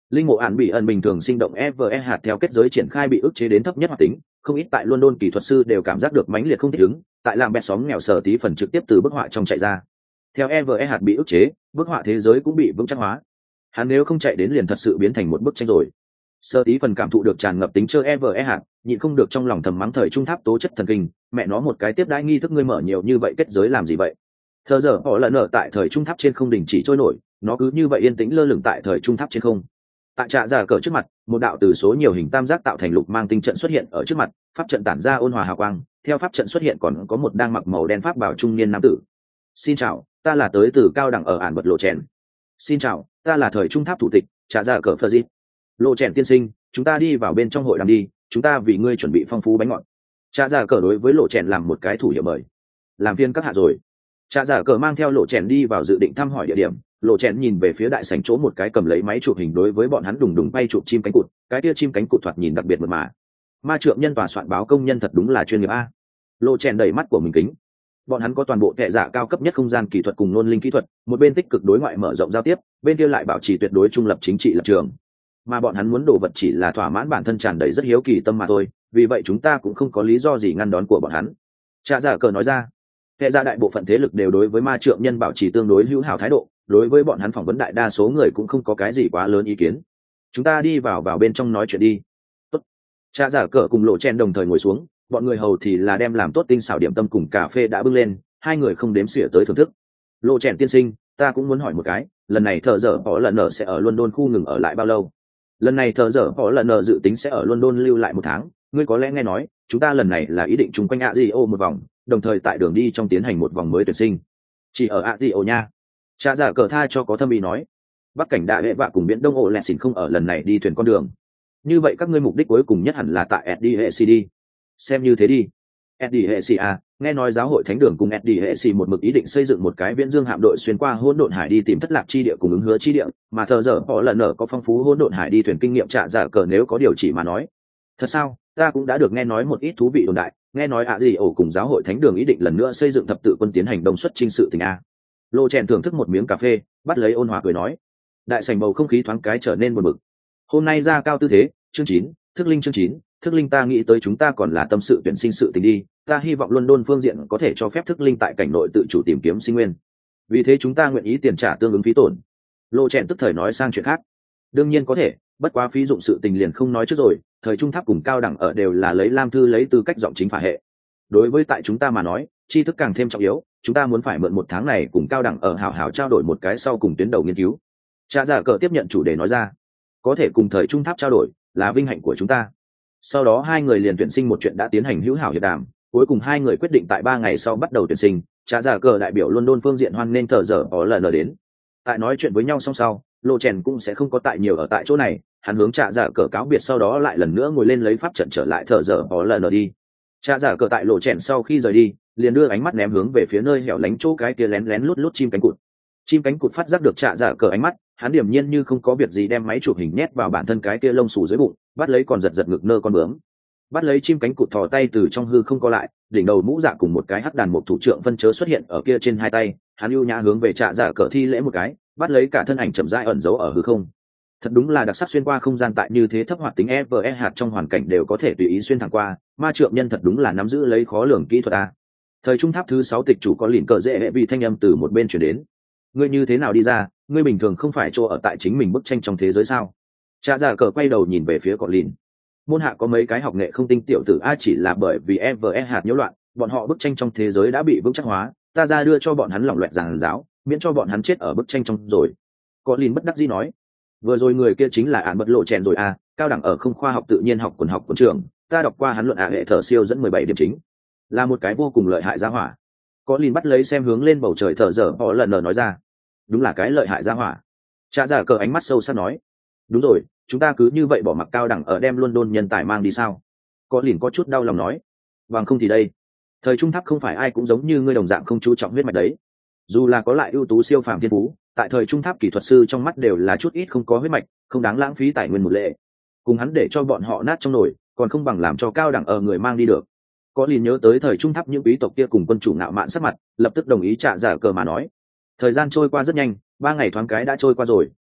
S1: Linh mộ ản bị ẩn bình thường sinh động e vê e hạt theo kết giới triển khai bị ức chế đến thấp nhất hoạt tính, không ít tại London kỹ thuật sư đều cảm giác được mãnh liệt không thích ứng, tại làm bẹt sóng nghèo sở tí phần trực tiếp từ bức họa trong chạy ra. Theo e vê e hạt bị ức chế, bức họa thế giới cũng bị vững chắc hóa. Hắn nếu không chạy đến liền thật sự biến thành một bức tranh rồi. Sở tí phần cảm thụ được tràn ngập tính chơi e vê e hạt, nhịn không được trong lòng thầm mắng thời trung tháp tố chất thần kinh, mẹ nó một cái tiếp đãi nghi thức ngươi mở nhiều như vậy kết giới làm gì vậy? Thờ giờ họ lần ở tại thời trung tháp trên không đình chỉ trôi nổi, nó cứ như vậy yên tĩnh lơ lửng tại thời trung tháp trên không. Tại trạ giả cờ trước mặt, một đạo từ số nhiều hình tam giác tạo thành lục mang tinh trận xuất hiện ở trước mặt, pháp trận tản ra ôn hòa hào quang, theo pháp trận xuất hiện còn có một đang mặc màu đen pháp bào trung niên nam tử. Xin chào, ta là tới từ cao đẳng ở ản bật lộ chèn. Xin chào, ta là thời trung tháp thủ tịch, trạ giả cờ phơ dịp. Lộ chèn tiên sinh, chúng ta đi vào bên trong hội đàm đi, chúng ta vì ngươi chuẩn bị phong phú bánh ngọt. Trạ giả cờ đối với lộ chèn làm một cái thủ hiệu mời. Làm phiên các hạ rồi. Trạ giả cờ mang theo lộ chèn đi vào dự định thăm hỏi địa điểm. Lộ chèn nhìn về phía đại sảnh chỗ một cái cầm lấy máy chụp hình đối với bọn hắn đùng đùng bay chụp chim cánh cụt, cái kia chim cánh cụt thoạt nhìn đặc biệt mượt mà. Ma trượng nhân tòa soạn báo công nhân thật đúng là chuyên nghiệp a. Lộ chèn đẩy mắt của mình kính. Bọn hắn có toàn bộ hệ giả cao cấp nhất không gian kỹ thuật cùng ngôn linh kỹ thuật, một bên tích cực đối ngoại mở rộng giao tiếp, bên kia lại bảo trì tuyệt đối trung lập chính trị lập trường. Mà bọn hắn muốn đồ vật chỉ là thỏa mãn bản thân tràn đầy rất hiếu kỳ tâm mà thôi, vì vậy chúng ta cũng không có lý do gì ngăn đón của bọn hắn. Trạ giả cờ nói ra. Hệ giả đại bộ phận thế lực đều đối với ma trượng nhân bảo trì tương đối hữu hảo thái độ, đối với bọn hắn phỏng vấn đại đa số người cũng không có cái gì quá lớn ý kiến. Chúng ta đi vào vào bên trong nói chuyện đi. Tốt. Trạ giả cờ cùng lộ chen đồng thời ngồi xuống, bọn người hầu thì là đem làm tốt tinh xảo điểm tâm cùng cà phê đã bưng lên, hai người không đếm xỉa tới thưởng thức. Lộ chen tiên sinh, ta cũng muốn hỏi một cái, lần này thợ dở họ lần nợ sẽ ở London khu ngừng ở lại bao lâu? Lần này thợ dở họ lần nợ dự tính sẽ ở London lưu lại một tháng, ngươi có lẽ nghe nói, chúng ta lần này là ý định chung quanh ạ gì ô một vòng, đồng thời tại đường đi trong tiến hành một vòng mới tuyển sinh. Chỉ ở ạ gì ô nha. Trạ giả cờ tha cho có thâm ý nói, bắc cảnh đại hệ vạ cùng biển đông ổ lẹn xỉn không ở lần này đi thuyền con đường, như vậy các ngươi mục đích cuối cùng nhất hẳn là tại Eddie hệ xê đi. Xem như thế đi. Eddie hệ xê à, nghe nói giáo hội thánh đường cùng Eddie hệ xê một mực ý định xây dựng một cái viễn dương hạm đội xuyên qua hỗn độn hải đi tìm thất lạc chi địa cùng ứng hứa chi địa, mà thờ giờ họ lần nở có phong phú hỗn độn hải đi thuyền kinh nghiệm. Trạ giả cờ nếu có điều chỉ mà nói, thật sao? Ta cũng đã được nghe nói một ít thú vị đồn đại, nghe nói ạ gì ổ cùng giáo hội thánh đường ý định lần nữa xây dựng thập tự quân tiến hành đông xuất chinh sự tình a. Lô chèn thưởng thức một miếng cà phê, bắt lấy ôn hòa cười nói. Đại sảnh bầu không khí thoáng cái trở nên buồn bực. Hôm nay ra cao tư thế, chương chín, thức linh chương chín, thức linh ta nghĩ tới chúng ta còn là tâm sự tuyển sinh sự tình đi, ta hy vọng London phương diện có thể cho phép thức linh tại cảnh nội tự chủ tìm kiếm sinh nguyên. Vì thế chúng ta nguyện ý tiền trả tương ứng phí tổn. Lô chèn tức thời nói sang chuyện khác. Đương nhiên có thể, bất quá phí dụng sự tình liền không nói trước rồi, thời trung tháp cùng cao đẳng ở đều là lấy lam thư lấy tư cách giọng chính phả hệ. Đối với tại chúng ta mà nói, tri thức càng thêm trọng yếu, chúng ta muốn phải mượn một tháng này cùng cao đẳng ở hảo hảo trao đổi một cái sau cùng tuyến đầu nghiên cứu. Trạ giả cờ tiếp nhận chủ đề nói ra, có thể cùng thời trung tháp trao đổi là vinh hạnh của chúng ta. Sau đó hai người liền tuyển sinh một chuyện đã tiến hành hữu hảo hiệp đàm, cuối cùng hai người quyết định tại ba ngày sau bắt đầu tuyển sinh. Trạ giả cờ đại biểu London phương diện hoan nên thờ giờ có lần ở đến. Tại nói chuyện với nhau xong sau, Lô chèn cũng sẽ không có tại nhiều ở tại chỗ này, hắn hướng trạ giả cờ cáo biệt sau đó lại lần nữa ngồi lên lấy pháp trận trở lại thờ giờ có lần ở đi. Trạ giả cờ tại Lô chèn sau khi rời đi, liền đưa ánh mắt ném hướng về phía nơi hẻo lánh chỗ cái kia lén lén lút lút chim cánh cụt. Chim cánh cụt phát giác được trạ giả cờ ánh mắt, hắn điềm nhiên như không có việc gì đem máy chụp hình nhét vào bản thân cái kia lông xù dưới bụng, bắt lấy còn giật giật ngực nơ con bướm. Bắt lấy chim cánh cụt thò tay từ trong hư không co lại, đỉnh đầu mũ dạ cùng một cái hắc đàn một thủ trưởng phân chớ xuất hiện ở kia trên hai tay, hắn ưu nhã hướng về trạ giả cờ thi lễ một cái, bắt lấy cả thân ảnh chậm rãi ẩn giấu ở hư không. Thật đúng là đặc sắc xuyên qua không gian tại như thế thấp hoạt tính e vê e hạt trong hoàn cảnh đều có thể tùy ý xuyên thẳng qua, ma trượng nhân thật đúng là nắm giữ lấy khó lường kỹ thuật a. Thời trung tháp thứ sáu tịch chủ có lìn cờ dễ hệ vì thanh âm từ một bên chuyển đến. Ngươi như thế nào đi ra, ngươi bình thường không phải chỗ ở tại chính mình bức tranh trong thế giới sao? Trạ giả cờ quay đầu nhìn về phía cọ lìn. Môn hạ có mấy cái học nghệ không tinh tiểu tử a, chỉ là bởi vì e vê e hạt nhiễu loạn, bọn họ bức tranh trong thế giới đã bị vững chắc hóa, ta ra đưa cho bọn hắn lỏng loẹt giàn giáo, miễn cho bọn hắn chết ở bức tranh trong rồi. Cọ lìn bất đắc dĩ nói. Vừa rồi người kia chính là ản bất lộ chèn rồi a, cao đẳng ở không khoa học tự nhiên học quần học quần trường, ta đọc qua hắn luận ạ hệ thở siêu dẫn mười bảy điểm chính, là một cái vô cùng lợi hại gia hỏa. Có lìn bắt lấy xem hướng lên bầu trời thở dở họ lần nở nói ra, đúng là cái lợi hại gia hỏa. Trạ giả cờ ánh mắt sâu sắc nói, đúng rồi, chúng ta cứ như vậy bỏ mặc cao đẳng ở đem London nhân tài mang đi sao? Có lìn có chút đau lòng nói, bằng không thì đây, thời trung tháp không phải ai cũng giống như ngươi đồng dạng không chú trọng huyết mạch đấy. Dù là có lại ưu tú siêu phàm thiên phú, tại thời trung tháp kỹ thuật sư trong mắt đều là chút ít không có huyết mạch, không đáng lãng phí tài nguyên một lệ. Cùng hắn để cho bọn họ nát trong nồi, còn không bằng làm cho cao đẳng ở người mang đi được. Có liền nhớ tới thời trung tháp những quý tộc kia cùng quân chủ ngạo mạn sắc mặt, lập tức đồng ý trạ giả cờ mà nói. Thời gian trôi qua rất nhanh, ba ngày thoáng cái đã trôi qua rồi,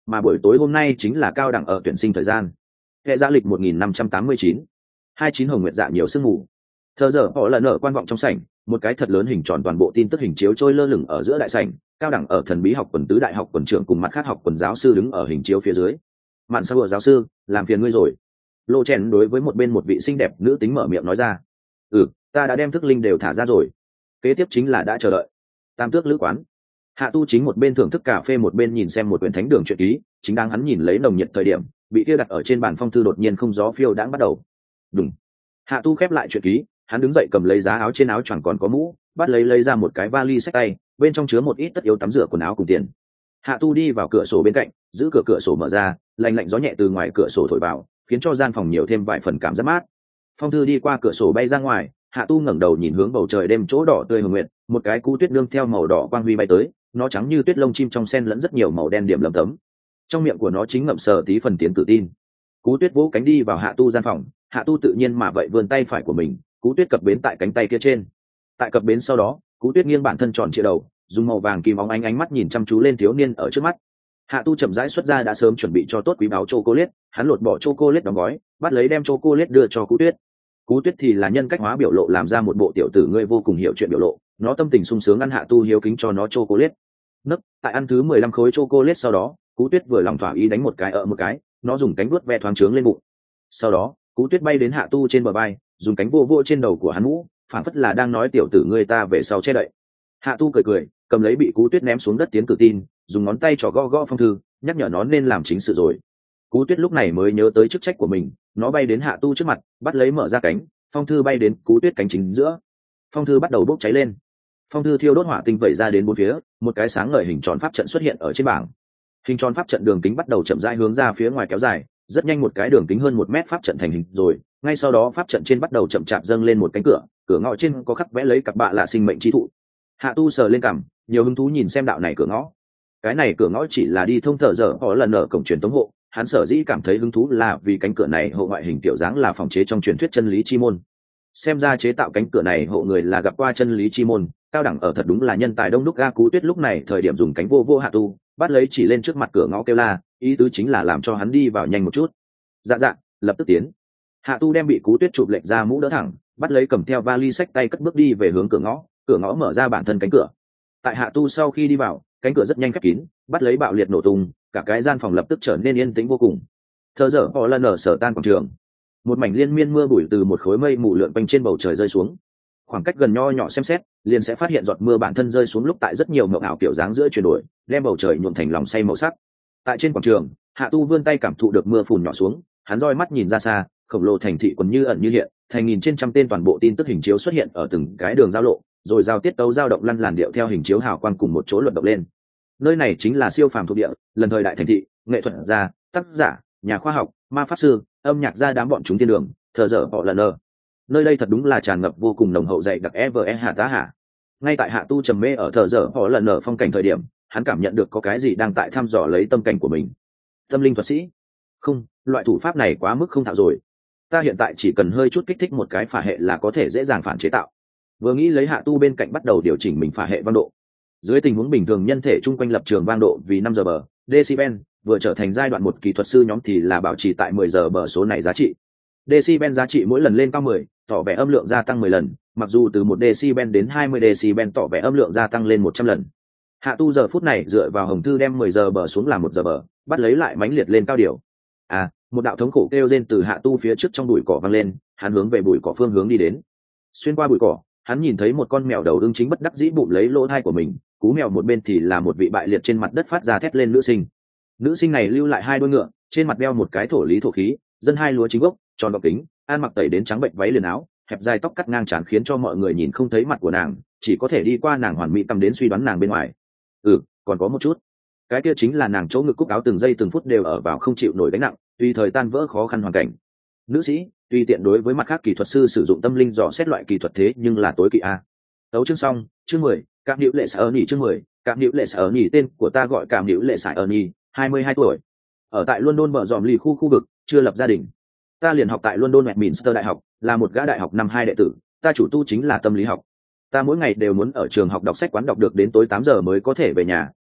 S1: mà buổi tối hôm nay chính là cao đẳng ở tuyển sinh thời gian. Hệ gia lịch một nghìn năm trăm tám mươi chín, hai mươi chín Hồng Nguyệt dạ nhiều sương mù. Thờ giờ họ lần ở quan vọng trong sảnh, một cái thật lớn hình tròn toàn bộ tin tức hình chiếu trôi lơ lửng ở giữa đại sảnh, cao đẳng ở thần bí học quần tứ đại học quần trưởng cùng mặt khác học quần giáo sư đứng ở hình chiếu phía dưới. Mạn sao giáo sư, làm phiền ngươi rồi. Lô Chèn đối với một bên một vị xinh đẹp nữ tính mở miệng nói ra. Ừ, ta đã đem thức linh đều thả ra rồi. Kế tiếp chính là đã chờ đợi. Tam tước lữ quán. Hạ Tu chính một bên thưởng thức cà phê một bên nhìn xem một quyển thánh đường truyện ký, chính đang hắn nhìn lấy nồng nhiệt thời điểm, bị kia đặt ở trên bàn phong thư đột nhiên không gió phiêu đãng bắt đầu. Đúng. Hạ Tu khép lại truyện ký, hắn đứng dậy cầm lấy giá áo trên áo choàng còn có mũ, bắt lấy lấy ra một cái vali xách tay, bên trong chứa một ít tất yếu tắm rửa quần áo cùng tiền. Hạ Tu đi vào cửa sổ bên cạnh, giữ cửa cửa sổ mở ra, lạnh lạnh gió nhẹ từ ngoài cửa sổ thổi vào, khiến cho gian phòng nhiều thêm vài phần cảm giác mát. Phong thư đi qua cửa sổ bay ra ngoài, Hạ Tu ngẩng đầu nhìn hướng bầu trời đêm chỗ đỏ tươi hồng nguyệt, một cái cú tuyết nương theo màu đỏ quang huy bay tới, nó trắng như tuyết lông chim trong sen lẫn rất nhiều màu đen điểm lấm tấm. Trong miệng của nó chính ngậm sờ tí phần tiến tự tin. Cú tuyết vỗ cánh đi vào Hạ Tu gian phòng, Hạ Tu tự nhiên mà vậy vươn tay phải của mình, cú tuyết cập bến tại cánh tay kia trên. Tại cập bến sau đó, cú tuyết nghiêng bản thân tròn trịa đầu, dùng màu vàng kim óng ánh ánh mắt nhìn chăm chú lên thiếu niên ở trước mắt. Hạ Tu chậm rãi xuất ra đã sớm chuẩn bị cho tốt quý báo chocolate, hắn lột bỏ chocolate đóng gói, bắt lấy đem chocolate đưa cho Cú Tuyết. Cú Tuyết thì là nhân cách hóa biểu lộ làm ra một bộ tiểu tử ngươi vô cùng hiểu chuyện biểu lộ, nó tâm tình sung sướng ăn Hạ Tu hiếu kính cho nó chocolate. Nấc, tại ăn thứ mười lăm khối chocolate sau đó, Cú Tuyết vừa lòng thỏa ý đánh một cái ở một cái, nó dùng cánh vuốt ve thoáng trướng lên bụng. Sau đó, Cú Tuyết bay đến Hạ Tu trên bờ vai, dùng cánh vô vô trên đầu của hắn mũ, phản phất là đang nói tiểu tử ngươi ta về sau che đậy. Hạ Tu cười cười, cầm lấy bị Cú Tuyết ném xuống đất tiến cử tin, dùng ngón tay trỏ gõ gõ phong thư, nhắc nhở nó nên làm chính sự rồi. Cú Tuyết lúc này mới nhớ tới chức trách của mình, nó bay đến Hạ Tu trước mặt, bắt lấy mở ra cánh, phong thư bay đến Cú Tuyết cánh chính giữa. Phong thư bắt đầu bốc cháy lên. Phong thư thiêu đốt hỏa tinh vẩy ra đến bốn phía, một cái sáng ngời hình tròn pháp trận xuất hiện ở trên bảng. Hình tròn pháp trận đường kính bắt đầu chậm rãi hướng ra phía ngoài kéo dài, rất nhanh một cái đường kính hơn một mét pháp trận thành hình rồi, ngay sau đó pháp trận trên bắt đầu chậm chạp dâng lên một cánh cửa, cửa ngõ trên có khắc vẽ lấy cặp bạ lạ sinh mệnh chi thụ. Hạ Tu sờ lên cằm, nhiều hứng thú nhìn xem đạo này cửa ngõ. Cái này cửa ngõ chỉ là đi thông thờ giờ họ lần ở cổng truyền tống hộ, hắn sở dĩ cảm thấy hứng thú là vì cánh cửa này hộ ngoại hình tiểu dáng là phòng chế trong truyền thuyết chân lý chi môn. Xem ra chế tạo cánh cửa này hộ người là gặp qua chân lý chi môn, cao đẳng ở thật đúng là nhân tài đông đúc. Ga Cú Tuyết lúc này thời điểm dùng cánh vô vô Hạ Tu, bắt lấy chỉ lên trước mặt cửa ngõ kêu la, ý tứ chính là làm cho hắn đi vào nhanh một chút. Dạ dạ, lập tức tiến. Hạ Tu đem bị Cú Tuyết chụp lệch ra mũ đỡ thẳng, bắt lấy cầm theo vali xách tay cất bước đi về hướng cửa ngõ, cửa ngõ mở ra bản thân cánh cửa. Tại Hạ Tu sau khi đi vào, cánh cửa rất nhanh khép kín, bắt lấy bạo liệt nổ tung, cả cái gian phòng lập tức trở nên yên tĩnh vô cùng. Thờ giờ họ lần ở sở tan quảng trường, một mảnh liên miên mưa bụi từ một khối mây mù lượn quanh trên bầu trời rơi xuống. Khoảng cách gần nho nhỏ xem xét, liền sẽ phát hiện giọt mưa bản thân rơi xuống lúc tại rất nhiều mộng ảo kiểu dáng giữa chuyển đổi, đem bầu trời nhuộm thành lòng say màu sắc. Tại trên quảng trường, Hạ Tu vươn tay cảm thụ được mưa phùn nhỏ xuống, hắn roi mắt nhìn ra xa, khổng lồ thành thị quần như ẩn như hiện, thành nghìn trên trăm tên toàn bộ tin tức hình chiếu xuất hiện ở từng cái đường giao lộ, rồi giao tiết tấu dao động lăn làn điệu theo hình chiếu hào quang cùng một chỗ luận động lên. Nơi này chính là siêu phàm thuộc địa, lần thời đại thành thị, nghệ thuật gia, tác giả, nhà khoa học, ma pháp sư, âm nhạc gia đám bọn chúng thiên đường, thờ giờ họ lần nơ. Nơi đây thật đúng là tràn ngập vô cùng nồng hậu dạy đặc eve hạ tá hạ. Ngay tại Hạ Tu trầm mê ở thờ giờ họ lần nở phong cảnh thời điểm, hắn cảm nhận được có cái gì đang tại thăm dò lấy tâm cảnh của mình. Tâm linh thuật sĩ? Không, loại thủ pháp này quá mức không thạo rồi. Ta hiện tại chỉ cần hơi chút kích thích một cái phả hệ là có thể dễ dàng phản chế tạo. Vừa nghĩ lấy Hạ Tu bên cạnh bắt đầu điều chỉnh mình phả hệ vang độ. Dưới tình huống bình thường nhân thể chung quanh lập trường vang độ vì năm giờ bờ, decibel, vừa trở thành giai đoạn một kỹ thuật sư nhóm thì là bảo trì tại mười giờ bờ số này giá trị. Decibel giá trị mỗi lần lên cao mười, tỏ vẻ âm lượng gia tăng mười lần, mặc dù từ một decibel đến hai mươi decibel tỏ vẻ âm lượng gia tăng lên một trăm lần. Hạ Tu giờ phút này dựa vào hồng thư đem mười giờ bờ xuống làm một giờ bờ, bắt lấy lại mãnh liệt lên cao điều. À, một đạo thống khổ kêu rên từ Hạ Tu phía trước trong bụi cỏ vang lên, hắn hướng về bụi cỏ phương hướng đi đến. Xuyên qua bụi cỏ, hắn nhìn thấy một con mèo đầu ưng chính bất đắc dĩ bụng lấy lỗ thai của mình, cú mèo một bên thì là một vị bại liệt trên mặt đất phát ra thét lên nữ sinh. Nữ sinh này lưu lại hai đuôi ngựa, trên mặt đeo một cái thổ lý thổ khí, dân hai lúa chính gốc, tròn gọc kính, ăn mặc tẩy đến trắng bệnh váy liền áo, hẹp dài tóc cắt ngang trán khiến cho mọi người nhìn không thấy mặt của nàng, chỉ có thể đi qua nàng hoàn mỹ tầm đến suy đoán nàng bên ngoài. Ừ, còn có một chút, cái kia chính là nàng chỗ ngực cúc áo từng giây từng phút đều ở vào không chịu nổi gánh nặng, tùy thời tan vỡ khó khăn hoàn cảnh. Nữ sĩ, tùy tiện đối với mặt khác kỹ thuật sư sử dụng tâm linh dò xét loại kỹ thuật thế nhưng là tối kỵ a. Tấu chương xong, chương mười, Cảm Liễu Lệ Sở Nhị chương mười, Cảm Liễu Lệ Sở Nhị tên của ta gọi Cảm Liễu Lệ Sở Nhị, hai mươi hai tuổi. Ở tại London bờ dòm lì khu khu vực, chưa lập gia đình. Ta liền học tại London Westminster Đại học, là một gã đại học năm hai đệ tử, ta chủ tu chính là tâm lý học. Ta mỗi ngày đều muốn ở trường học đọc sách quán đọc được đến tối tám giờ mới có thể về nhà,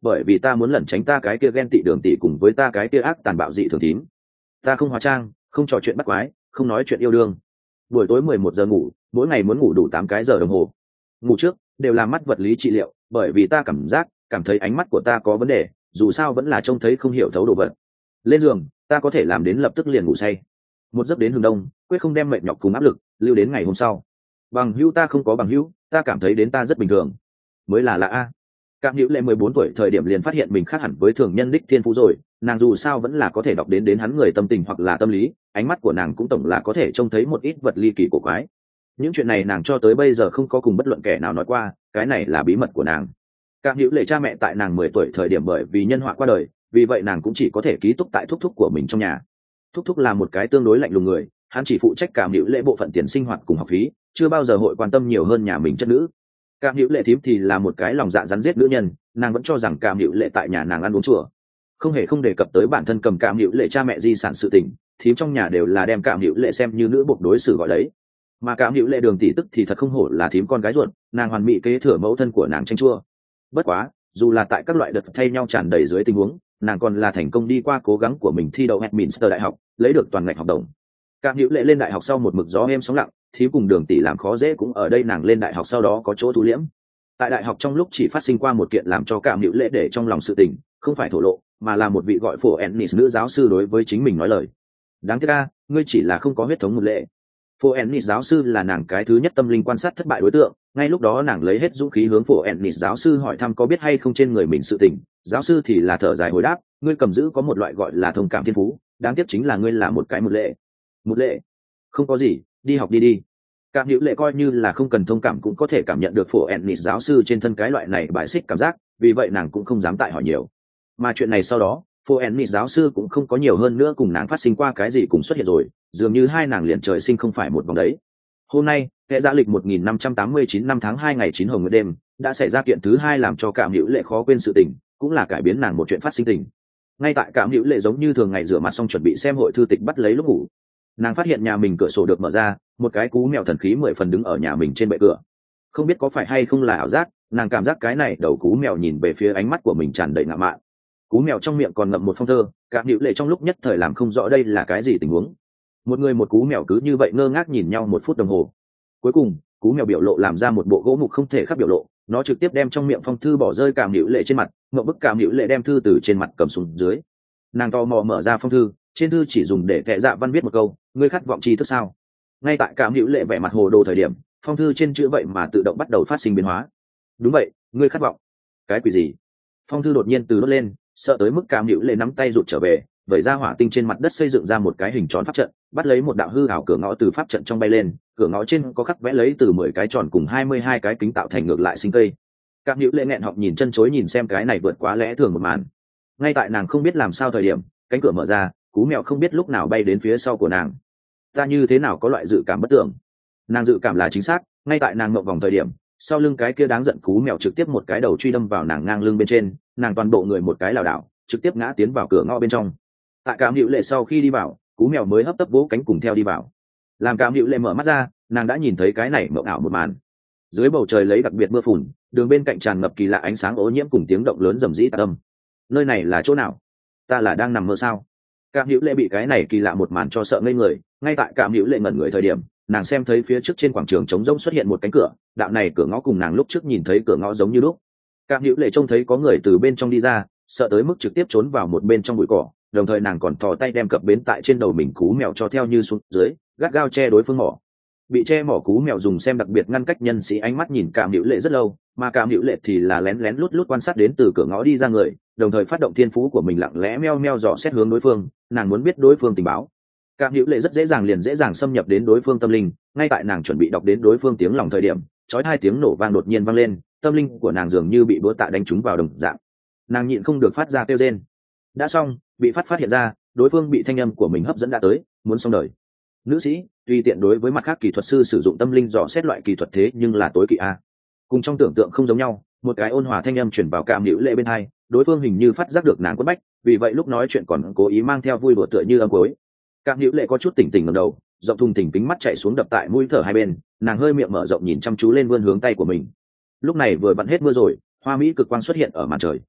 S1: bởi vì ta muốn lẩn tránh ta cái kia ghen tị đường tỷ cùng với ta cái kia ác tàn bạo dị thường tím. Ta không hóa trang, không trò chuyện bắt quái, không nói chuyện yêu đương. Buổi tối mười một giờ ngủ, mỗi ngày muốn ngủ đủ tám cái giờ đồng hồ. Ngủ trước đều làm mắt vật lý trị liệu, bởi vì ta cảm giác cảm thấy ánh mắt của ta có vấn đề, dù sao vẫn là trông thấy không hiểu thấu đồ vật. Lên giường ta có thể làm đến lập tức liền ngủ say, một giấc đến hừng đông, quyết không đem mệt nhọc cùng áp lực lưu đến ngày hôm sau. Bằng hữu ta không có bằng hữu, ta cảm thấy đến ta rất bình thường, mới là lạ a. Cảm hữu lệ mười bốn tuổi thời điểm liền phát hiện mình khác hẳn với thường nhân đích thiên phú rồi, nàng dù sao vẫn là có thể đọc đến đến hắn người tâm tình hoặc là tâm lý, ánh mắt của nàng cũng tổng là có thể trông thấy một ít vật ly kỳ cổ quái. Những chuyện này nàng cho tới bây giờ không có cùng bất luận kẻ nào nói qua, cái này là bí mật của nàng. Cảm hữu lệ cha mẹ tại nàng mười tuổi thời điểm bởi vì nhân họa qua đời, vì vậy nàng cũng chỉ có thể ký túc tại thúc thúc của mình trong nhà. Thúc thúc là một cái tương đối lạnh lùng người, hắn chỉ phụ trách cảm hữu lệ bộ phận tiền sinh hoạt cùng học phí, chưa bao giờ hội quan tâm nhiều hơn nhà mình chất nữ. Cảm hữu lệ thím thì là một cái lòng dạ rắn giết nữ nhân, nàng vẫn cho rằng cảm hữu lệ tại nhà nàng ăn uống chùa, không hề không đề cập tới bản thân cầm cảm hữu lệ cha mẹ di sản sự tình, thím trong nhà đều là đem cảm hữu lệ xem như nữ buộc đối xử gọi đấy. Mà cảm hữu lệ đường tỷ tức thì thật không hổ là thím con gái ruột, nàng hoàn mỹ kế thừa mẫu thân của nàng tranh chua. Bất quá dù là tại các loại đợt thay nhau tràn đầy dưới tình huống, nàng còn là thành công đi qua cố gắng của mình thi đậu Westminster đại học, lấy được toàn ngạch học đồng. Cảm hữu lệ lên đại học sau một mực gió êm sóng lặng, thím cùng đường tỷ làm khó dễ cũng ở đây nàng lên đại học sau đó có chỗ thu liễm. Tại đại học trong lúc chỉ phát sinh qua một kiện làm cho cảm hữu lệ để trong lòng sự tình, không phải thổ lộ, mà là một vị gọi phổ Ennis nữ giáo sư đối với chính mình nói lời. Đáng tiếc a, ngươi chỉ là không có huyết thống một lệ. Phổ Ennis giáo sư là nàng cái thứ nhất tâm linh quan sát thất bại đối tượng, ngay lúc đó nàng lấy hết dũng khí hướng phổ Ennis giáo sư hỏi thăm có biết hay không trên người mình sự tình, giáo sư thì là thở dài hồi đáp, ngươi cầm giữ có một loại gọi là thông cảm thiên phú, đáng tiếc chính là ngươi là một cái một lệ. Một lệ? Không có gì, đi học đi đi. Cảm hữu lệ coi như là không cần thông cảm cũng có thể cảm nhận được phổ Ennis giáo sư trên thân cái loại này bài xích cảm giác, vì vậy nàng cũng không dám tại hỏi nhiều. Mà chuyện này sau đó, phổ Ennis giáo sư cũng không có nhiều hơn nữa cùng nàng phát sinh qua cái gì cùng xuất hiện rồi, dường như hai nàng liền trời sinh không phải một vòng đấy. Hôm nay, hệ giá lịch một nghìn năm trăm tám mươi chín năm tháng hai ngày chín hồng nguyệt đêm, đã xảy ra kiện thứ hai làm cho cảm hữu lệ khó quên sự tình, cũng là cải biến nàng một chuyện phát sinh tình. Ngay tại cảm hữu lệ giống như thường ngày rửa mặt xong chuẩn bị xem hội thư tịch bắt lấy lúc ngủ, nàng phát hiện nhà mình cửa sổ được mở ra, một cái cú mèo thần khí mười phần đứng ở nhà mình trên bệ cửa. Không biết có phải hay không là ảo giác, nàng cảm giác cái này đầu cú mèo nhìn về phía ánh mắt của mình tràn đầy ngạo mạn. Cú mèo trong miệng còn ngậm một phong thơ, cảm hữu lệ trong lúc nhất thời làm không rõ đây là cái gì tình huống. Một người một cú mèo cứ như vậy ngơ ngác nhìn nhau một phút đồng hồ. Cuối cùng cú mèo biểu lộ làm ra một bộ gỗ mục không thể khắc biểu lộ, nó trực tiếp đem trong miệng phong thư bỏ rơi cảm hữu lệ trên mặt, ngậm bức cảm hữu lệ đem thư từ trên mặt cầm xuống dưới. Nàng to mò mở ra phong thư, trên thư chỉ dùng để kệ dạ văn viết một câu, ngươi khát vọng tri thức sao. Ngay tại cảm hữu lệ vẻ mặt hồ đồ thời điểm, phong thư trên chữ vậy mà tự động bắt đầu phát sinh biến hóa. Đúng vậy, ngươi khát vọng. Cái quỷ gì? Phong thư đột nhiên từ đốt lên, sợ tới mức cảm hữu lệ nắm tay rụt trở về, vẩy ra hỏa tinh trên mặt đất xây dựng ra một cái hình tròn pháp trận, bắt lấy một đạo hư ảo cửa ngõ từ pháp trận trong bay lên, cửa ngõ trên có khắc vẽ lấy từ mười cái tròn cùng hai mươi hai cái kính tạo thành ngược lại sinh cây. Cảm hữu lệ nghẹn họng nhìn chân chối nhìn xem cái này vượt quá lẽ thường một màn. Ngay tại nàng không biết làm sao thời điểm, cánh cửa mở ra, cú mèo không biết lúc nào bay đến phía sau của nàng. Ta như thế nào có loại dự cảm bất tưởng. Nàng dự cảm là chính xác, ngay tại nàng ngậm vòng thời điểm, sau lưng cái kia đáng giận cú mèo trực tiếp một cái đầu truy đâm vào nàng ngang lưng bên trên, nàng toàn bộ người một cái lảo đảo, trực tiếp ngã tiến vào cửa ngõ bên trong. Tại cảm hữu lệ sau khi đi vào, cú mèo mới hấp tấp vỗ cánh cùng theo đi vào. Làm cảm hữu lệ mở mắt ra, nàng đã nhìn thấy cái này mộng ảo một màn. Dưới bầu trời lấy đặc biệt mưa phùn, đường bên cạnh tràn ngập kỳ lạ ánh sáng ô nhiễm cùng tiếng động lớn rầm rĩ tạc âm. Nơi này là chỗ nào? Ta là đang nằm mơ sao? Cảm hữu lệ bị cái này kỳ lạ một màn cho sợ ngây người. Ngay tại cảm hữu lệ ngẩn người thời điểm, nàng xem thấy phía trước trên quảng trường trống rỗng xuất hiện một cánh cửa, đạo này cửa ngõ cùng nàng lúc trước nhìn thấy cửa ngõ giống như lúc. Cảm hữu lệ trông thấy có người từ bên trong đi ra, sợ tới mức trực tiếp trốn vào một bên trong bụi cỏ, đồng thời nàng còn thò tay đem cặp bến tại trên đầu mình cú mèo cho theo như xuống dưới, gắt gao che đối phương mỏ. Bị che mỏ cú mèo dùng xem đặc biệt ngăn cách nhân sĩ ánh mắt nhìn cảm hữu lệ rất lâu, mà cảm hữu lệ thì là lén lén lút lút quan sát đến từ cửa ngõ đi ra người, đồng thời phát động thiên phú của mình lặng lẽ meo meo dò xét hướng đối phương, nàng muốn biết đối phương tình báo. Cảm hữu lệ rất dễ dàng liền dễ dàng xâm nhập đến đối phương tâm linh, ngay tại nàng chuẩn bị đọc đến đối phương tiếng lòng thời điểm, chói hai tiếng nổ vang đột nhiên vang lên, tâm linh của nàng dường như bị búa tạ đánh trúng vào đồng dạng. Nàng nhịn không được phát ra kêu rên. Đã xong, bị phát phát hiện ra, đối phương bị thanh âm của mình hấp dẫn đã tới, muốn xong đời. Nữ sĩ, tùy tiện đối với mặt khác kỹ thuật sư sử dụng tâm linh dò xét loại kỹ thuật thế nhưng là tối kỵ a. Cùng trong tưởng tượng không giống nhau, một cái ôn hòa thanh âm chuyển vào cảm hữu lệ bên hai, đối phương hình như phát giác được nàng quất bách, vì vậy lúc nói chuyện còn cố ý mang theo vui đùa tựa như âm cuối. Cảm hữu lệ có chút tỉnh tỉnh ngẩng đầu, rộng thùng thình kính mắt chạy xuống đập tại mũi thở hai bên, nàng hơi miệng mở rộng nhìn chăm chú lên vươn hướng tay của mình. Lúc này vừa vặn hết mưa rồi, hoa mỹ cực quang xuất hiện ở màn trời.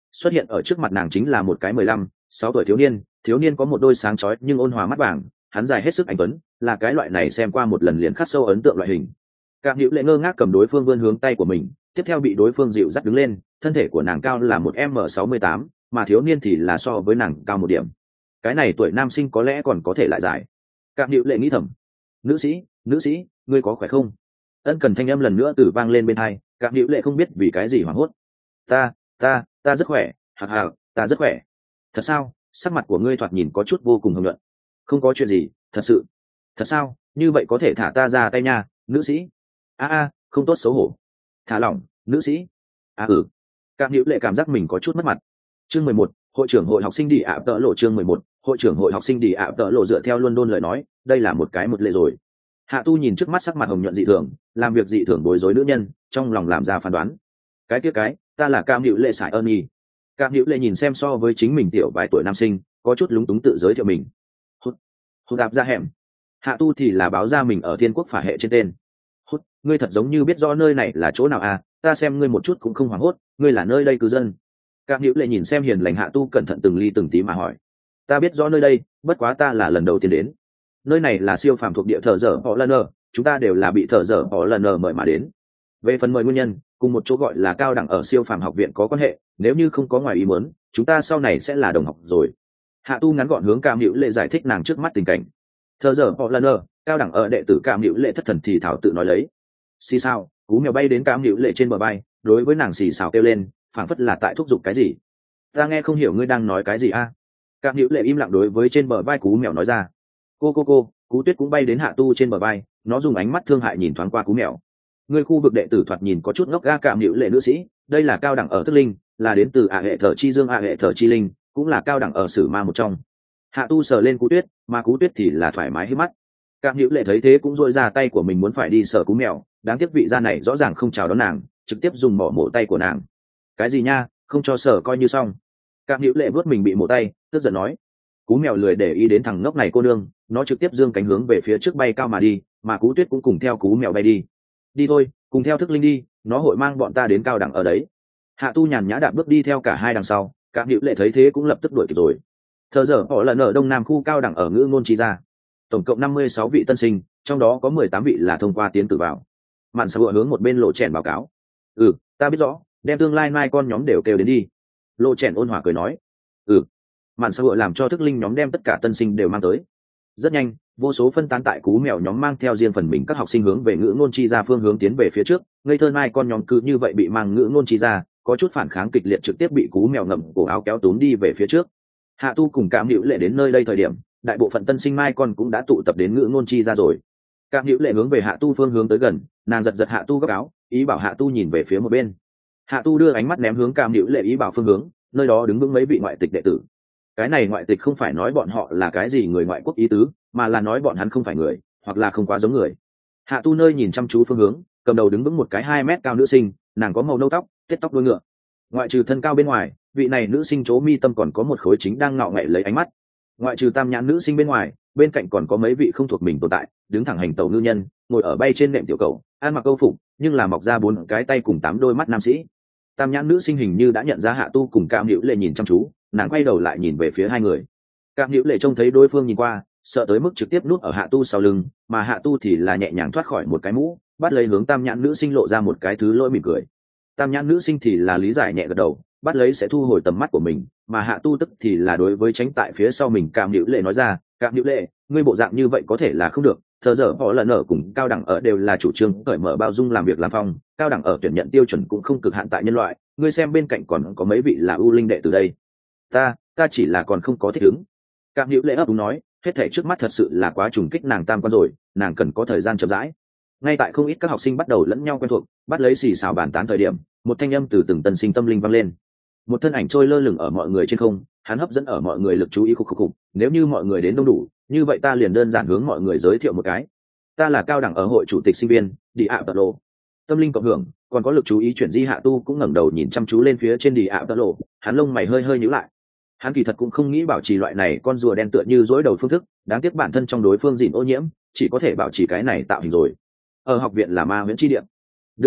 S1: Xuất hiện ở trước mặt nàng chính là một cái mười lăm sáu tuổi thiếu niên, thiếu niên có một đôi sáng chói nhưng ôn hòa mắt vàng, hắn dài hết sức anh tuấn, là cái loại này xem qua một lần liền khắc sâu ấn tượng loại hình. Cạm Hữu Lệ ngơ ngác cầm đối phương vươn hướng tay của mình, tiếp theo bị đối phương dịu dắt đứng lên, thân thể của nàng cao là một m sáu mươi tám, mà thiếu niên thì là so với nàng cao một điểm. Cái này tuổi nam sinh có lẽ còn có thể lại dài. Cạm Hữu Lệ nghĩ thầm. Nữ sĩ, nữ sĩ, ngươi có khỏe không? Ân cần thanh âm lần nữa từ vang lên bên tai, Cạm Hữu Lệ không biết vì cái gì hoảng hốt. Ta, ta, ta rất khỏe, hạc hạc, ta rất khỏe. Thật sao? Sắc mặt của ngươi thoạt nhìn có chút vô cùng hồng nhuận. Không có chuyện gì, thật sự. Thật sao? Như vậy có thể thả ta ra tay nha, nữ sĩ. A a, không tốt xấu hổ. Thả lỏng, nữ sĩ. A ừ. Cạm Hữu Lệ cảm giác mình có chút mất mặt. Chương mười một, hội trưởng hội học sinh đi ạ tợ lộ. Chương mười một, hội trưởng hội học sinh đi ạ tợ lộ. Dựa theo London lời nói, đây là một cái một lệ rồi. Hạ Tu nhìn trước mắt sắc mặt hồng nhuận dị thường, làm việc dị thường bối rối nữ nhân, trong lòng làm ra phán đoán. Cái kia cái, ta là Cạm Hữu Lệ Sải ơn y. Cạm Hữu Lệ nhìn xem so với chính mình tiểu vài tuổi nam sinh, có chút lúng túng tự giới thiệu mình. Hút, hút đạp ra hẻm. Hạ Tu thì là báo ra mình ở Thiên Quốc phả hệ trên tên. Hút, ngươi thật giống như biết rõ nơi này là chỗ nào à? Ta xem ngươi một chút cũng không hoảng hốt, ngươi là nơi đây cư dân. Cạm Hữu Lệ nhìn xem hiền lành Hạ Tu cẩn thận từng ly từng tí mà hỏi. Ta biết rõ nơi đây, bất quá ta là lần đầu tiên đến. Nơi này là siêu phàm thuộc địa thờ dở họ lần nờ, chúng ta đều là bị thờ dở họ lần nờ mời mà đến. Về phần mời nguyên nhân, cùng một chỗ gọi là cao đẳng ở siêu phàm học viện có quan hệ, nếu như không có ngoài ý muốn, chúng ta sau này sẽ là đồng học rồi. Hạ Tu ngắn gọn hướng Cạm Hữu Lệ giải thích nàng trước mắt tình cảnh. Thờ dở họ lần nờ, cao đẳng ở đệ tử Cạm Hữu Lệ thất thần thì thảo tự nói lấy. Xì sao, cú mèo bay đến Cạm Hữu Lệ trên bờ bay, đối với nàng xì xào kêu lên, phảng phất là tại thúc giục cái gì. Ta nghe không hiểu ngươi đang nói cái gì a? À? Cạm Hữu Lệ im lặng đối với trên bờ vai cú mèo nói ra. Cô cô cô, Cú Tuyết cũng bay đến Hạ Tu trên bờ vai, nó dùng ánh mắt thương hại nhìn thoáng qua cú mèo. Người khu vực đệ tử thoạt nhìn có chút ngốc ga. Cạm Hữu Lệ nữ sĩ, đây là cao đẳng ở thức linh, là đến từ ạ hệ thở chi dương. ạ hệ thở chi linh cũng là cao đẳng ở sử ma một trong. Hạ Tu sờ lên Cú Tuyết, mà Cú Tuyết thì là thoải mái hít mắt. Cạm Hữu Lệ thấy thế cũng duỗi ra tay của mình muốn phải đi sờ cú mèo, đáng tiếc vị gia này rõ ràng không chào đón nàng, trực tiếp dùng mỏ mổ tay của nàng. Cái gì nha, không cho sờ coi như xong. Cạm Hữu Lệ vuốt mình bị mổ tay, tức giận nói. Cú mèo lười để ý đến thằng ngốc này cô nương, nó trực tiếp giương cánh hướng về phía trước bay cao mà đi, mà Cú Tuyết cũng cùng theo cú mèo bay đi. Đi thôi, cùng theo thức linh đi, nó hội mang bọn ta đến cao đẳng ở đấy. Hạ Tu nhàn nhã đạp bước đi theo cả hai đằng sau, Cạm Hữu Lệ thấy thế cũng lập tức đuổi kịp rồi. Thờ giờ họ lần ở đông nam khu cao đẳng ở ngữ ngôn trí ra, tổng cộng năm mươi sáu vị tân sinh, trong đó có mười tám vị là thông qua tiến cử vào. Mạn Sa Vựa hướng một bên Lộ Chèn báo cáo. Ừ, ta biết rõ, đem tương lai mai con nhóm đều kêu đến đi. Lộ Chèn ôn hòa cười nói. Ừ. Mạn Sa Vựa làm cho thức linh nhóm đem tất cả tân sinh đều mang tới. Rất nhanh, vô số phân tán tại cú mèo nhóm mang theo riêng phần mình các học sinh hướng về ngữ ngôn chi ra phương hướng tiến về phía trước. Ngây thơ mai con nhóm cứ như vậy bị mang ngữ ngôn chi ra, có chút phản kháng kịch liệt trực tiếp bị cú mèo ngậm cổ áo kéo túm đi về phía trước. Hạ Tu cùng Cạm Hữu Lệ đến nơi đây thời điểm, đại bộ phận tân sinh mai con cũng đã tụ tập đến ngữ ngôn chi ra rồi. Cạm Hữu Lệ hướng về Hạ Tu phương hướng tới gần, nàng giật giật Hạ Tu góc áo, ý bảo Hạ Tu nhìn về phía một bên. Hạ Tu đưa ánh mắt ném hướng Cạm Hữu Lệ ý bảo phương hướng, nơi đó đứng vững mấy vị ngoại tịch đệ tử. Cái này ngoại tịch không phải nói bọn họ là cái gì người ngoại quốc ý tứ, mà là nói bọn hắn không phải người, hoặc là không quá giống người. Hạ Tu nơi nhìn chăm chú phương hướng, cầm đầu đứng vững một cái hai mét cao nữ sinh, nàng có màu nâu tóc, tết tóc đuôi ngựa. Ngoại trừ thân cao bên ngoài, vị này nữ sinh chỗ mi tâm còn có một khối chính đang ngọ ngậy lấy ánh mắt. Ngoại trừ tam nhãn nữ sinh bên ngoài, bên cạnh còn có mấy vị không thuộc mình tồn tại, đứng thẳng hành tẩu ngư nhân, ngồi ở bay trên nệm tiểu cầu, ăn mặc câu phục, nhưng là mọc ra bốn cái tay cùng tám đôi mắt nam sĩ. Tam nhãn nữ sinh hình như đã nhận ra Hạ Tu cùng Cạm Hữu Lệ nhìn chăm chú, nàng quay đầu lại nhìn về phía hai người. Cạm Hữu Lệ trông thấy đối phương nhìn qua, sợ tới mức trực tiếp núp ở Hạ Tu sau lưng, mà Hạ Tu thì là nhẹ nhàng thoát khỏi một cái mũ, bắt lấy hướng tam nhãn nữ sinh lộ ra một cái thứ lỗi mỉm cười. Tam nhãn nữ sinh thì là lý giải nhẹ gật đầu, bắt lấy sẽ thu hồi tầm mắt của mình, mà Hạ Tu tức thì là đối với tránh tại phía sau mình Cạm Hữu Lệ nói ra, Cạm Hữu Lệ, ngươi bộ dạng như vậy có thể là không được. Thờ giờ họ lần ở cùng cao đẳng ở đều là chủ trương cởi mở bao dung làm việc làm phong, cao đẳng ở tuyển nhận tiêu chuẩn cũng không cực hạn tại nhân loại, ngươi xem bên cạnh còn có mấy vị là ưu linh đệ từ đây. Ta, ta chỉ là còn không có thích ứng. Cạm Hữu Lệ ấp úng nói, hết thảy trước mắt thật sự là quá trùng kích nàng tam quan rồi, nàng cần có thời gian chậm rãi. Ngay tại không ít các học sinh bắt đầu lẫn nhau quen thuộc, bắt lấy xì xào bàn tán thời điểm, một thanh âm từ từng tân sinh tâm linh vang lên. Một thân ảnh trôi lơ lửng ở mọi người trên không, hắn hấp dẫn ở mọi người lực chú ý khục khục khục, nếu như mọi người đến đông đủ, như vậy ta liền đơn giản hướng mọi người giới thiệu một cái. Ta là cao đẳng ở hội chủ tịch sinh viên, Đi ạ Tợ Lộ. Tâm linh cộng hưởng, còn có lực chú ý chuyển di Hạ Tu cũng ngẩng đầu nhìn chăm chú lên phía trên Đi ạ Tợ Lộ, hắn lông mày hơi hơi nhíu lại. Hắn kỳ thật cũng không nghĩ bảo trì loại này con rùa đen tựa như dối đầu phương thức, đáng tiếc bản thân trong đối phương dịn ô nhiễm, chỉ có thể bảo trì cái này tạo hình rồi. Ở học viện là ma huyễn chi địa. Đương nhiên,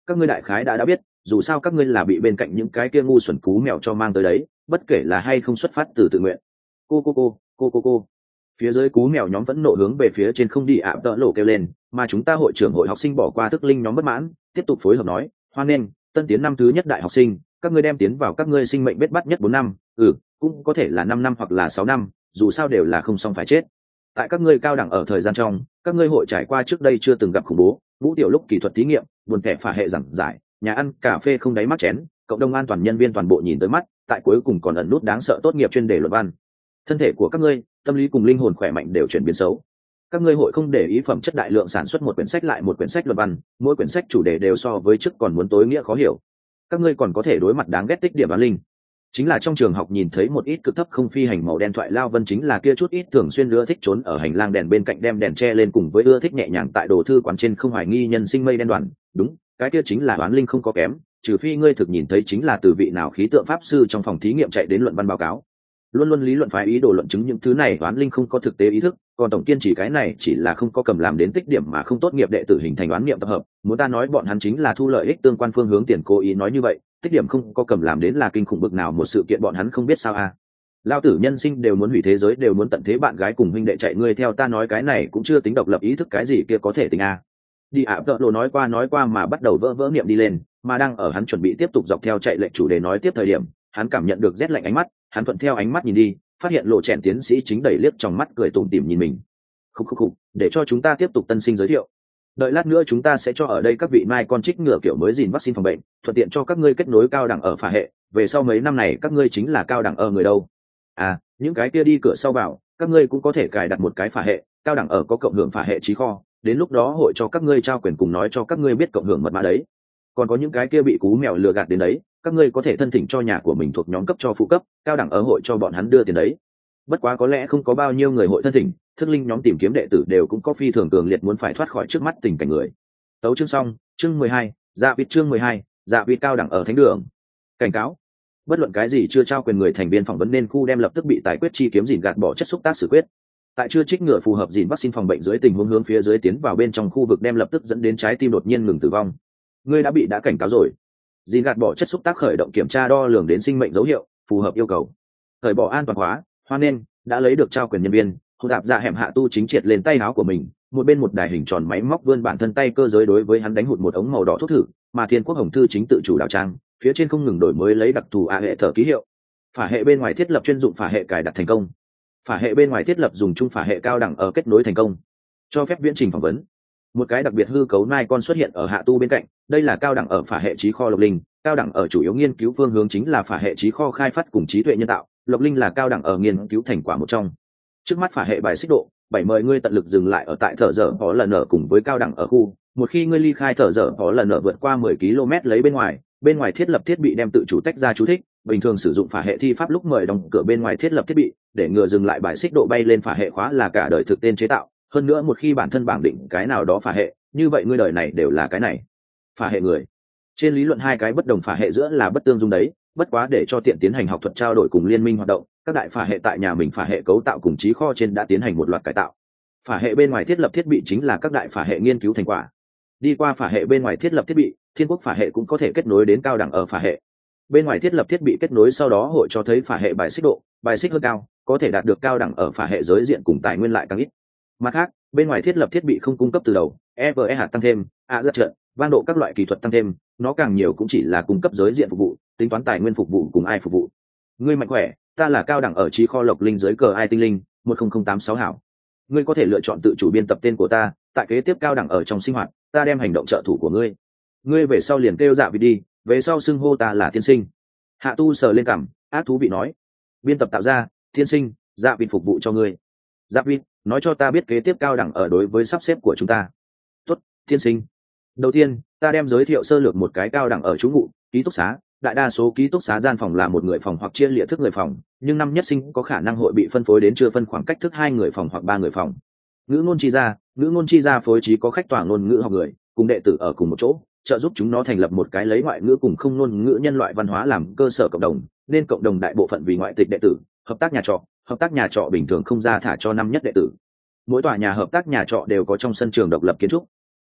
S1: các ngươi đại khái đã đã biết, dù sao các ngươi là bị bên cạnh những cái kia ngu xuẩn cú mèo cho mang tới đấy, bất kể là hay không xuất phát từ tự nguyện. Cô cô cô, cô cô cô. Phía dưới cú mèo nhóm vẫn nộ hướng về phía trên không đi ạ tợ lộ kêu lên, mà chúng ta hội trưởng hội học sinh bỏ qua thức linh nhóm bất mãn, tiếp tục phối hợp nói, hoan nghênh tân tiến năm thứ nhất đại học sinh, các ngươi đem tiến vào các ngươi sinh mệnh bết bắt nhất bốn năm, ừ, cũng có thể là năm năm hoặc là sáu năm, dù sao đều là không xong phải chết. Tại các ngươi cao đẳng ở thời gian trong, các ngươi hội trải qua trước đây chưa từng gặp khủng bố, ngũ tiểu lúc kỹ thuật thí nghiệm, buồn kẻ phả hệ giảng giải, nhà ăn cà phê không đáy mắt chén, cộng đồng an toàn nhân viên toàn bộ nhìn tới mắt, tại cuối cùng còn ẩn nút đáng sợ tốt nghiệp chuyên đề luận văn. Thân thể của các ngươi, tâm lý cùng linh hồn khỏe mạnh đều chuyển biến xấu. Các ngươi hội không để ý phẩm chất đại lượng sản xuất một quyển sách lại một quyển sách luận văn, mỗi quyển sách chủ đề đều so với trước còn muốn tối nghĩa khó hiểu. Các ngươi còn có thể đối mặt đáng ghét tích điểm bán linh. Chính là trong trường học nhìn thấy một ít cực thấp không phi hành màu đen thoại lao vân, chính là kia chút ít thường xuyên ưa thích trốn ở hành lang đèn bên cạnh đem đèn che lên, cùng với ưa thích nhẹ nhàng tại đồ thư quán trên không hoài nghi nhân sinh mây đen đoàn. Đúng, cái kia chính là bán linh không có kém, trừ phi ngươi thực nhìn thấy chính là từ vị nào khí tượng pháp sư trong phòng thí nghiệm chạy đến luận văn báo cáo. Luôn luôn lý luận phái ý đồ luận chứng những thứ này đoán linh không có thực tế ý thức, còn tổng kiên chỉ cái này chỉ là không có cầm làm đến tích điểm mà không tốt nghiệp đệ tử hình thành đoán niệm tập hợp. Muốn ta nói bọn hắn chính là thu lợi ích tương quan phương hướng tiền, cố ý nói như vậy, tích điểm không có cầm làm đến là kinh khủng bực nào một sự kiện bọn hắn không biết sao à. Lao tử nhân sinh đều muốn hủy thế giới, đều muốn tận thế bạn gái cùng huynh đệ chạy, ngươi theo ta nói cái này cũng chưa tính độc lập ý thức, cái gì kia có thể tính à. Đi ạ tợ lộ nói qua nói qua mà bắt đầu vỡ vỡ niệm đi lên, mà đang ở hắn chuẩn bị tiếp tục dọc theo chạy lệnh chủ đề nói tiếp thời điểm, hắn cảm nhận được rét lạnh ánh mắt, hắn thuận theo ánh mắt nhìn đi, phát hiện lộ chèn tiến sĩ chính đẩy liếc trong mắt cười tủm tỉm nhìn mình. Khúc khúc khúc, để cho chúng ta tiếp tục tân sinh giới thiệu. Đợi lát nữa chúng ta sẽ cho ở đây các vị mai con trích ngừa kiểu mới gìn vaccine phòng bệnh, thuận tiện cho các ngươi kết nối cao đẳng ở phả hệ, về sau mấy năm này các ngươi chính là cao đẳng ở người đâu. À, những cái kia đi cửa sau vào, các ngươi cũng có thể cài đặt một cái phả hệ, cao đẳng ở có cộng hưởng phả hệ trí kho, đến lúc đó hội cho các ngươi trao quyền cùng nói cho các ngươi biết cộng hưởng mật mã đấy. Còn có những cái kia bị cú mèo lừa gạt đến đấy, các ngươi có thể thân thỉnh cho nhà của mình thuộc nhóm cấp cho phụ cấp, cao đẳng ở hội cho bọn hắn đưa tiền đấy. Bất quá có lẽ không có bao nhiêu người hội thân thỉnh, thức linh nhóm tìm kiếm đệ tử đều cũng có phi thường cường liệt muốn phải thoát khỏi trước mắt tình cảnh người. Tấu chương xong, chương mười hai, dạ vịt chương mười hai, dạ vịt cao đẳng ở thánh đường. Cảnh cáo: bất luận cái gì chưa trao quyền người thành viên phỏng vấn nên khu đem lập tức bị tài quyết chi kiếm dìn gạt bỏ chất xúc tác xử quyết. Tại chưa trích ngừa phù hợp dìn vaccine phòng bệnh dưới tình huống hướng phía dưới tiến vào bên trong khu vực đem lập tức dẫn đến trái tim đột nhiên ngừng tử vong. Ngươi đã bị đã cảnh cáo rồi. Dìn gạt bỏ chất xúc tác khởi động kiểm tra đo lường đến sinh mệnh dấu hiệu, phù hợp yêu cầu. Thời bỏ an toàn hóa, hoan nên đã lấy được trao quyền nhân viên, hô đạp ra hẻm hạ tu chính triệt lên tay áo của mình, một bên một đài hình tròn máy móc vươn bản thân tay cơ giới đối với hắn đánh hụt một ống màu đỏ thuốc thử, mà Thiên Quốc Hồng Thư chính tự chủ đảo trang, phía trên không ngừng đổi mới lấy đặc thù a hệ thở ký hiệu. Phả hệ bên ngoài thiết lập chuyên dụng phả hệ cài đặt thành công. Phả hệ bên ngoài thiết lập dùng chung phả hệ cao đẳng ở kết nối thành công. Cho phép viễn trình phỏng vấn. Một cái đặc biệt hư cấu nai con xuất hiện ở hạ tu bên cạnh, đây là cao đẳng ở phả hệ trí kho Lộc Linh, cao đẳng ở chủ yếu nghiên cứu phương hướng chính là phả hệ trí kho khai phát cùng trí tuệ nhân tạo, Lộc Linh là cao đẳng ở nghiên cứu thành quả một trong. Trước mắt phả hệ bài xích độ, bảy mời ngươi tận lực dừng lại ở tại thở dở có lần ở cùng với cao đẳng ở khu, một khi ngươi ly khai thở dở có lần ở vượt qua mười ki lô mét lấy bên ngoài, bên ngoài thiết lập thiết bị đem tự chủ tách ra chú thích, bình thường sử dụng phả hệ thi pháp lúc mời đóng cửa bên ngoài thiết lập thiết bị, để ngừa dừng lại bài xích độ bay lên phả hệ khóa là cả đời thực tên chế tạo, hơn nữa một khi bản thân bảng định cái nào đó phả hệ, như vậy ngươi đời này đều là cái này. Phả hệ người. Trên lý luận hai cái bất đồng phả hệ giữa là bất tương dung đấy, bất quá để cho tiện tiến hành học thuật trao đổi cùng liên minh hoạt động, các đại phả hệ tại nhà mình phả hệ cấu tạo cùng trí kho trên đã tiến hành một loạt cải tạo. Phả hệ bên ngoài thiết lập thiết bị chính là các đại phả hệ nghiên cứu thành quả. Đi qua phả hệ bên ngoài thiết lập thiết bị, Thiên Quốc phả hệ cũng có thể kết nối đến cao đẳng ở phả hệ. Bên ngoài thiết lập thiết bị kết nối sau đó hội cho thấy phả hệ bài xích độ, bài xích hơn cao, có thể đạt được cao đẳng ở phả hệ giới diện cùng tài nguyên lại càng ít. Mặt khác, bên ngoài thiết lập thiết bị không cung cấp từ đầu, e vê e hạt tăng thêm, a rất trận, vang độ các loại kỹ thuật tăng thêm, nó càng nhiều cũng chỉ là cung cấp giới diện phục vụ, tính toán tài nguyên phục vụ cùng ai phục vụ. Ngươi mạnh khỏe, ta là cao đẳng ở trí kho Lộc Linh dưới cờ ai tinh linh một không không tám sáu hảo. Ngươi có thể lựa chọn tự chủ biên tập tên của ta, tại kế tiếp cao đẳng ở trong sinh hoạt, ta đem hành động trợ thủ của ngươi. Ngươi về sau liền kêu dạ vị đi, về sau xưng hô ta là tiên sinh. Hạ tu sờ lên cằm, ác thú vị nói, biên tập tạo ra, tiên sinh, dạ vị phục vụ cho ngươi. Dạ vị, nói cho ta biết kế tiếp cao đẳng ở đối với sắp xếp của chúng ta. Tốt, tiên sinh. Đầu tiên, ta đem giới thiệu sơ lược một cái cao đẳng ở trú ngụ, ký túc xá. Đại đa số ký túc xá gian phòng là một người phòng hoặc chia lịa thức người phòng, nhưng năm nhất sinh có khả năng hội bị phân phối đến chưa phân khoảng cách thức hai người phòng hoặc ba người phòng. Ngữ ngôn chi gia, ngữ ngôn chi gia phối trí có khách tòa ngôn ngữ học người, cùng đệ tử ở cùng một chỗ, trợ giúp chúng nó thành lập một cái lấy ngoại ngữ cùng không ngôn ngữ nhân loại văn hóa làm cơ sở cộng đồng, nên cộng đồng đại bộ phận vì ngoại tịch đệ tử, hợp tác nhà trọ, hợp tác nhà trọ bình thường không ra thả cho năm nhất đệ tử. Mỗi tòa nhà hợp tác nhà trọ đều có trong sân trường độc lập kiến trúc.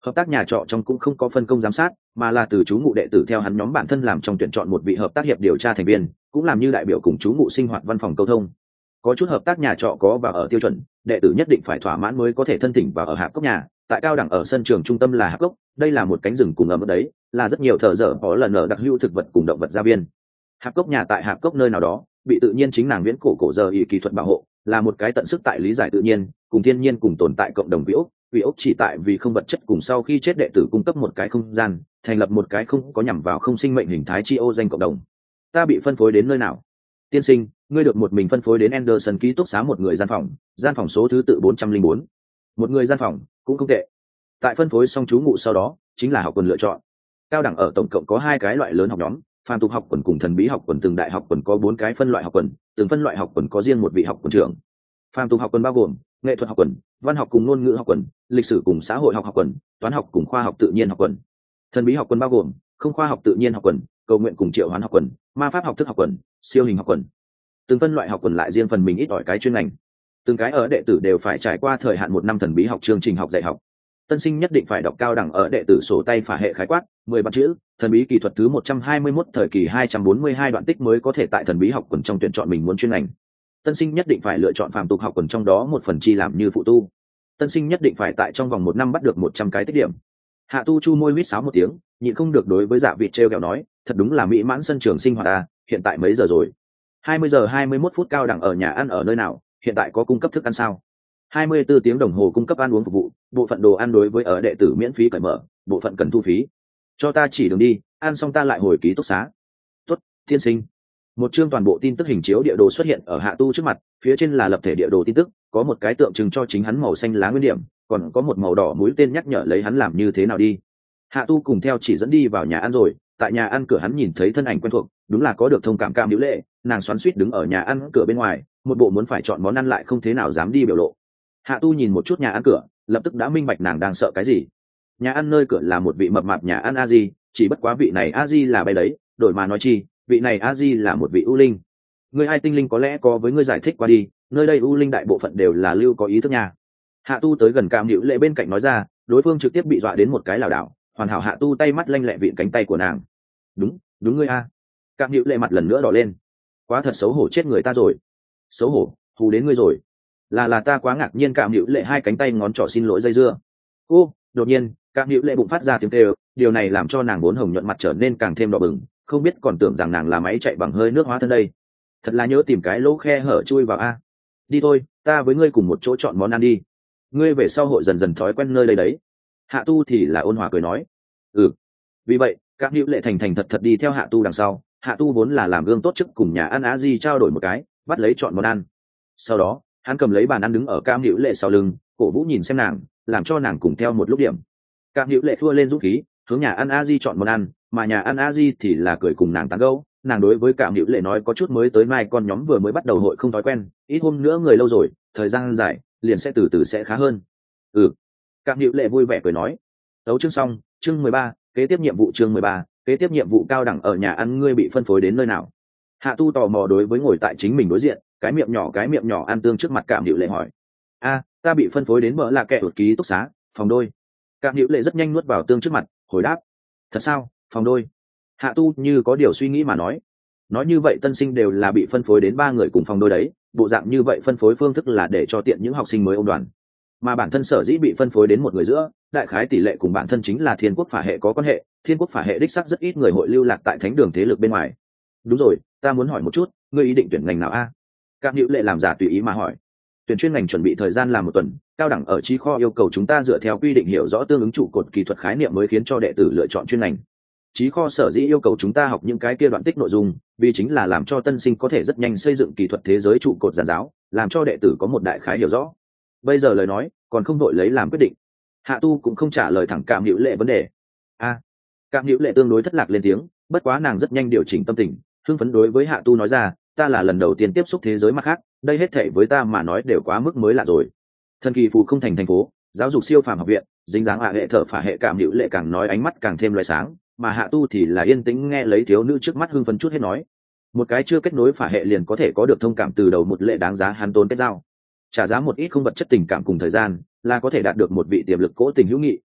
S1: Hợp tác nhà trọ trong cũng không có phân công giám sát, mà là từ chú ngụ đệ tử theo hắn nhóm bản thân làm trong tuyển chọn một vị hợp tác hiệp điều tra thành viên, cũng làm như đại biểu cùng chú ngụ sinh hoạt văn phòng câu thông. Có chút hợp tác nhà trọ có và ở tiêu chuẩn, đệ tử nhất định phải thỏa mãn mới có thể thân thỉnh vào ở hạp cốc nhà. Tại cao đẳng ở sân trường trung tâm là hạp cốc, đây là một cánh rừng cùng ấm đấy, là rất nhiều thợ dở có lần ở đặc hữu thực vật cùng động vật gia viên. Hạp cốc nhà tại hạp cốc nơi nào đó, bị tự nhiên chính nàng viễn cổ cổ giờ ý kỹ thuật bảo hộ, là một cái tận sức tại lý giải tự nhiên, cùng thiên nhiên cùng tồn tại cộng đồng quỹ ốc. Quỹ ốc chỉ tại vì không vật chất cùng sau khi chết đệ tử cung cấp một cái không gian, thành lập một cái không có nhằm vào không sinh mệnh hình thái chi ô danh cộng đồng. Ta bị phân phối đến nơi nào? Tiên sinh, ngươi được một mình phân phối đến Anderson ký túc xá một người gian phòng, gian phòng số thứ tự bốn trăm linh bốn. Một người gian phòng, cũng không tệ. Tại phân phối xong trú ngụ sau đó, chính là học quần lựa chọn. Cao đẳng ở tổng cộng có hai cái loại lớn học nhóm, phàm tục học quần cùng thần bí học quần. Từng đại học quần có bốn cái phân loại học quần, từng phân loại học quần có riêng một vị học quần trưởng. Phàm tục học quần bao gồm nghệ thuật học quần, văn học cùng ngôn ngữ học quần, lịch sử cùng xã hội học học quần, toán học cùng khoa học tự nhiên học quần. Thần bí học quần bao gồm không khoa học tự nhiên học quần, cầu nguyện cùng triệu hoán học quần, ma pháp học thức học quần, siêu hình học quần. Từng phân loại học quần lại riêng phần mình ít ỏi cái chuyên ngành. Từng cái ở đệ tử đều phải trải qua thời hạn một năm thần bí học chương trình học dạy học. Tân sinh nhất định phải đọc cao đẳng ở đệ tử sổ tay phả hệ khái quát, mười bản chữ, thần bí kỹ thuật thứ một trăm hai mươi mốt thời kỳ hai trăm bốn mươi hai đoạn tích mới có thể tại thần bí học quần trong tuyển chọn mình muốn chuyên ngành. Tân sinh nhất định phải lựa chọn phàm tục học quần trong đó một phần chi làm như phụ tu. Tân sinh nhất định phải tại trong vòng một năm bắt được một trăm cái tích điểm. Hạ Tu chu môi huýt sáo một tiếng, nhịn không được đối với Dạ Vịt trêu ghẹo nói, thật đúng là mỹ mãn sân trường sinh hoạt à, hiện tại mấy giờ rồi? hai mươi giờ hai mươi mốt phút. Cao đẳng ở nhà ăn ở nơi nào, hiện tại có cung cấp thức ăn sao? hai mươi bốn tiếng đồng hồ cung cấp ăn uống phục vụ, bộ phận đồ ăn đối với ở đệ tử miễn phí cởi mở, bộ phận cần thu phí. Cho ta chỉ đường đi, ăn xong ta lại hồi ký túc xá. Tốt, tiên sinh. Một chương toàn bộ tin tức hình chiếu địa đồ xuất hiện ở Hạ Tu trước mặt, phía trên là lập thể địa đồ tin tức, có một cái tượng trưng cho chính hắn màu xanh lá nguyên điểm, còn có một màu đỏ mũi tên nhắc nhở lấy hắn làm như thế nào đi. Hạ Tu cùng theo chỉ dẫn đi vào nhà ăn rồi, tại nhà ăn cửa hắn nhìn thấy thân ảnh quen thuộc, đúng là có được thông cảm Cam Hữu Lệ, nàng xoắn xuýt đứng ở nhà ăn cửa bên ngoài, một bộ muốn phải chọn món ăn lại không thế nào dám đi biểu lộ. Hạ Tu nhìn một chút nhà ăn cửa, lập tức đã minh bạch nàng đang sợ cái gì. Nhà ăn nơi cửa là một vị mập mạp nhà ăn a di, chỉ bất quá vị này a di là bay đấy, đổi mà nói chi, vị này a di là một vị u linh. Người hai tinh linh có lẽ có với ngươi giải thích qua đi, nơi đây u linh đại bộ phận đều là lưu có ý thức nhà. Hạ Tu tới gần Cam Hữu Lệ bên cạnh nói ra, đối phương trực tiếp bị dọa đến một cái lảo đảo, hoàn hảo Hạ Tu tay mắt lanh lẹ vịn cánh tay của nàng. Đúng, đúng ngươi a. Cam Hữu Lệ mặt lần nữa đỏ lên. Quá thật xấu hổ chết người ta rồi. Xấu hổ, hù đến ngươi rồi. Là là ta quá ngạc nhiên. Cam Hữu Lệ hai cánh tay ngón trỏ xin lỗi dây dưa. Ô, đột nhiên, Cam Hữu Lệ bụng phát ra tiếng kêu, điều này làm cho nàng vốn hồng nhuận mặt trở nên càng thêm đỏ bừng, không biết còn tưởng rằng nàng là máy chạy bằng hơi nước hóa thân đây. Thật là nhớ tìm cái lỗ khe hở chui vào a. Đi thôi, ta với ngươi cùng một chỗ chọn món ăn đi. Ngươi về sau hội dần dần thói quen nơi đây đấy. Hạ Tu thì là ôn hòa cười nói. Ừ. Vì vậy, Cam Hữu Lệ thành thành thật thật đi theo Hạ Tu đằng sau. Hạ Tu vốn là làm gương tốt trước cùng nhà ăn á di trao đổi một cái, bắt lấy chọn món ăn. Sau đó, hắn cầm lấy bàn ăn đứng ở Cam Hữu Lệ sau lưng, cổ vũ nhìn xem nàng, làm cho nàng cùng theo một lúc điểm. Cam Hữu Lệ thua lên dũng khí, hướng nhà ăn a di chọn món ăn, mà nhà ăn a di thì là cười cùng nàng tán gẫu. Nàng đối với Cam Hữu Lệ nói có chút mới tới mai con nhóm vừa mới bắt đầu hội không thói quen, ít hôm nữa người lâu rồi, thời gian dài, liền sẽ từ từ sẽ khá hơn. Ừ. Cam Hữu Lệ vui vẻ cười nói. Tấu chương xong, chương mười ba, kế tiếp nhiệm vụ chương mười ba, kế tiếp nhiệm vụ cao đẳng ở nhà ăn ngươi bị phân phối đến nơi nào? Hạ Tu tò mò đối với ngồi tại chính mình đối diện, cái miệng nhỏ cái miệng nhỏ ăn tương trước mặt Cam Hữu Lệ hỏi. A, ta bị phân phối đến bờ là kẻ đột ký túc xá, phòng đôi. Cam Hữu Lệ rất nhanh nuốt vào tương trước mặt, hồi đáp. Thật sao, phòng đôi? Hạ Tu như có điều suy nghĩ mà nói. Nói như vậy tân sinh đều là bị phân phối đến ba người cùng phòng đôi đấy, bộ dạng như vậy phân phối phương thức là để cho tiện những học sinh mới ôm đoàn. Mà bản thân sở dĩ bị phân phối đến một người giữa, đại khái tỷ lệ cùng bản thân chính là thiên quốc phả hệ có quan hệ, thiên quốc phả hệ đích sắc rất ít người hội lưu lạc tại thánh đường thế lực bên ngoài. Đúng rồi, ta muốn hỏi một chút, ngươi ý định tuyển ngành nào a? Cam Hữu Lệ làm giả tùy ý mà hỏi. Tuyển chuyên ngành chuẩn bị thời gian là một tuần, cao đẳng ở chi kho yêu cầu chúng ta dựa theo quy định hiểu rõ tương ứng trụ cột kỹ thuật khái niệm mới khiến cho đệ tử lựa chọn chuyên ngành. Chí kho sở dĩ yêu cầu chúng ta học những cái kia đoạn tích nội dung, vì chính là làm cho tân sinh có thể rất nhanh xây dựng kỹ thuật thế giới trụ cột giản giáo, làm cho đệ tử có một đại khái hiểu rõ. Bây giờ lời nói, còn không đội lấy làm quyết định. Hạ Tu cũng không trả lời thẳng Cam Hữu Lệ vấn đề. A, à, Cam Hữu Lệ tương đối thất lạc lên tiếng, bất quá nàng rất nhanh điều chỉnh tâm tình, hưng phấn đối với Hạ Tu nói ra, ta là lần đầu tiên tiếp xúc thế giới mặt khác, đây hết thảy với ta mà nói đều quá mức mới lạ rồi. Thần kỳ phù không thành thành phố, giáo dục siêu phàm học viện, dính dáng hạ hệ thở phả hệ. Cam Hữu Lệ càng nói ánh mắt càng thêm loé sáng, mà Hạ Tu thì là yên tĩnh nghe lấy thiếu nữ trước mắt hưng phấn chút hết nói. Một cái chưa kết nối phả hệ liền có thể có được thông cảm từ đầu một lệ đáng giá hắn tốn kết giao. Trả giá một ít không vật chất tình cảm cùng thời gian, là có thể đạt được một vị tiềm lực cố tình hữu nghị,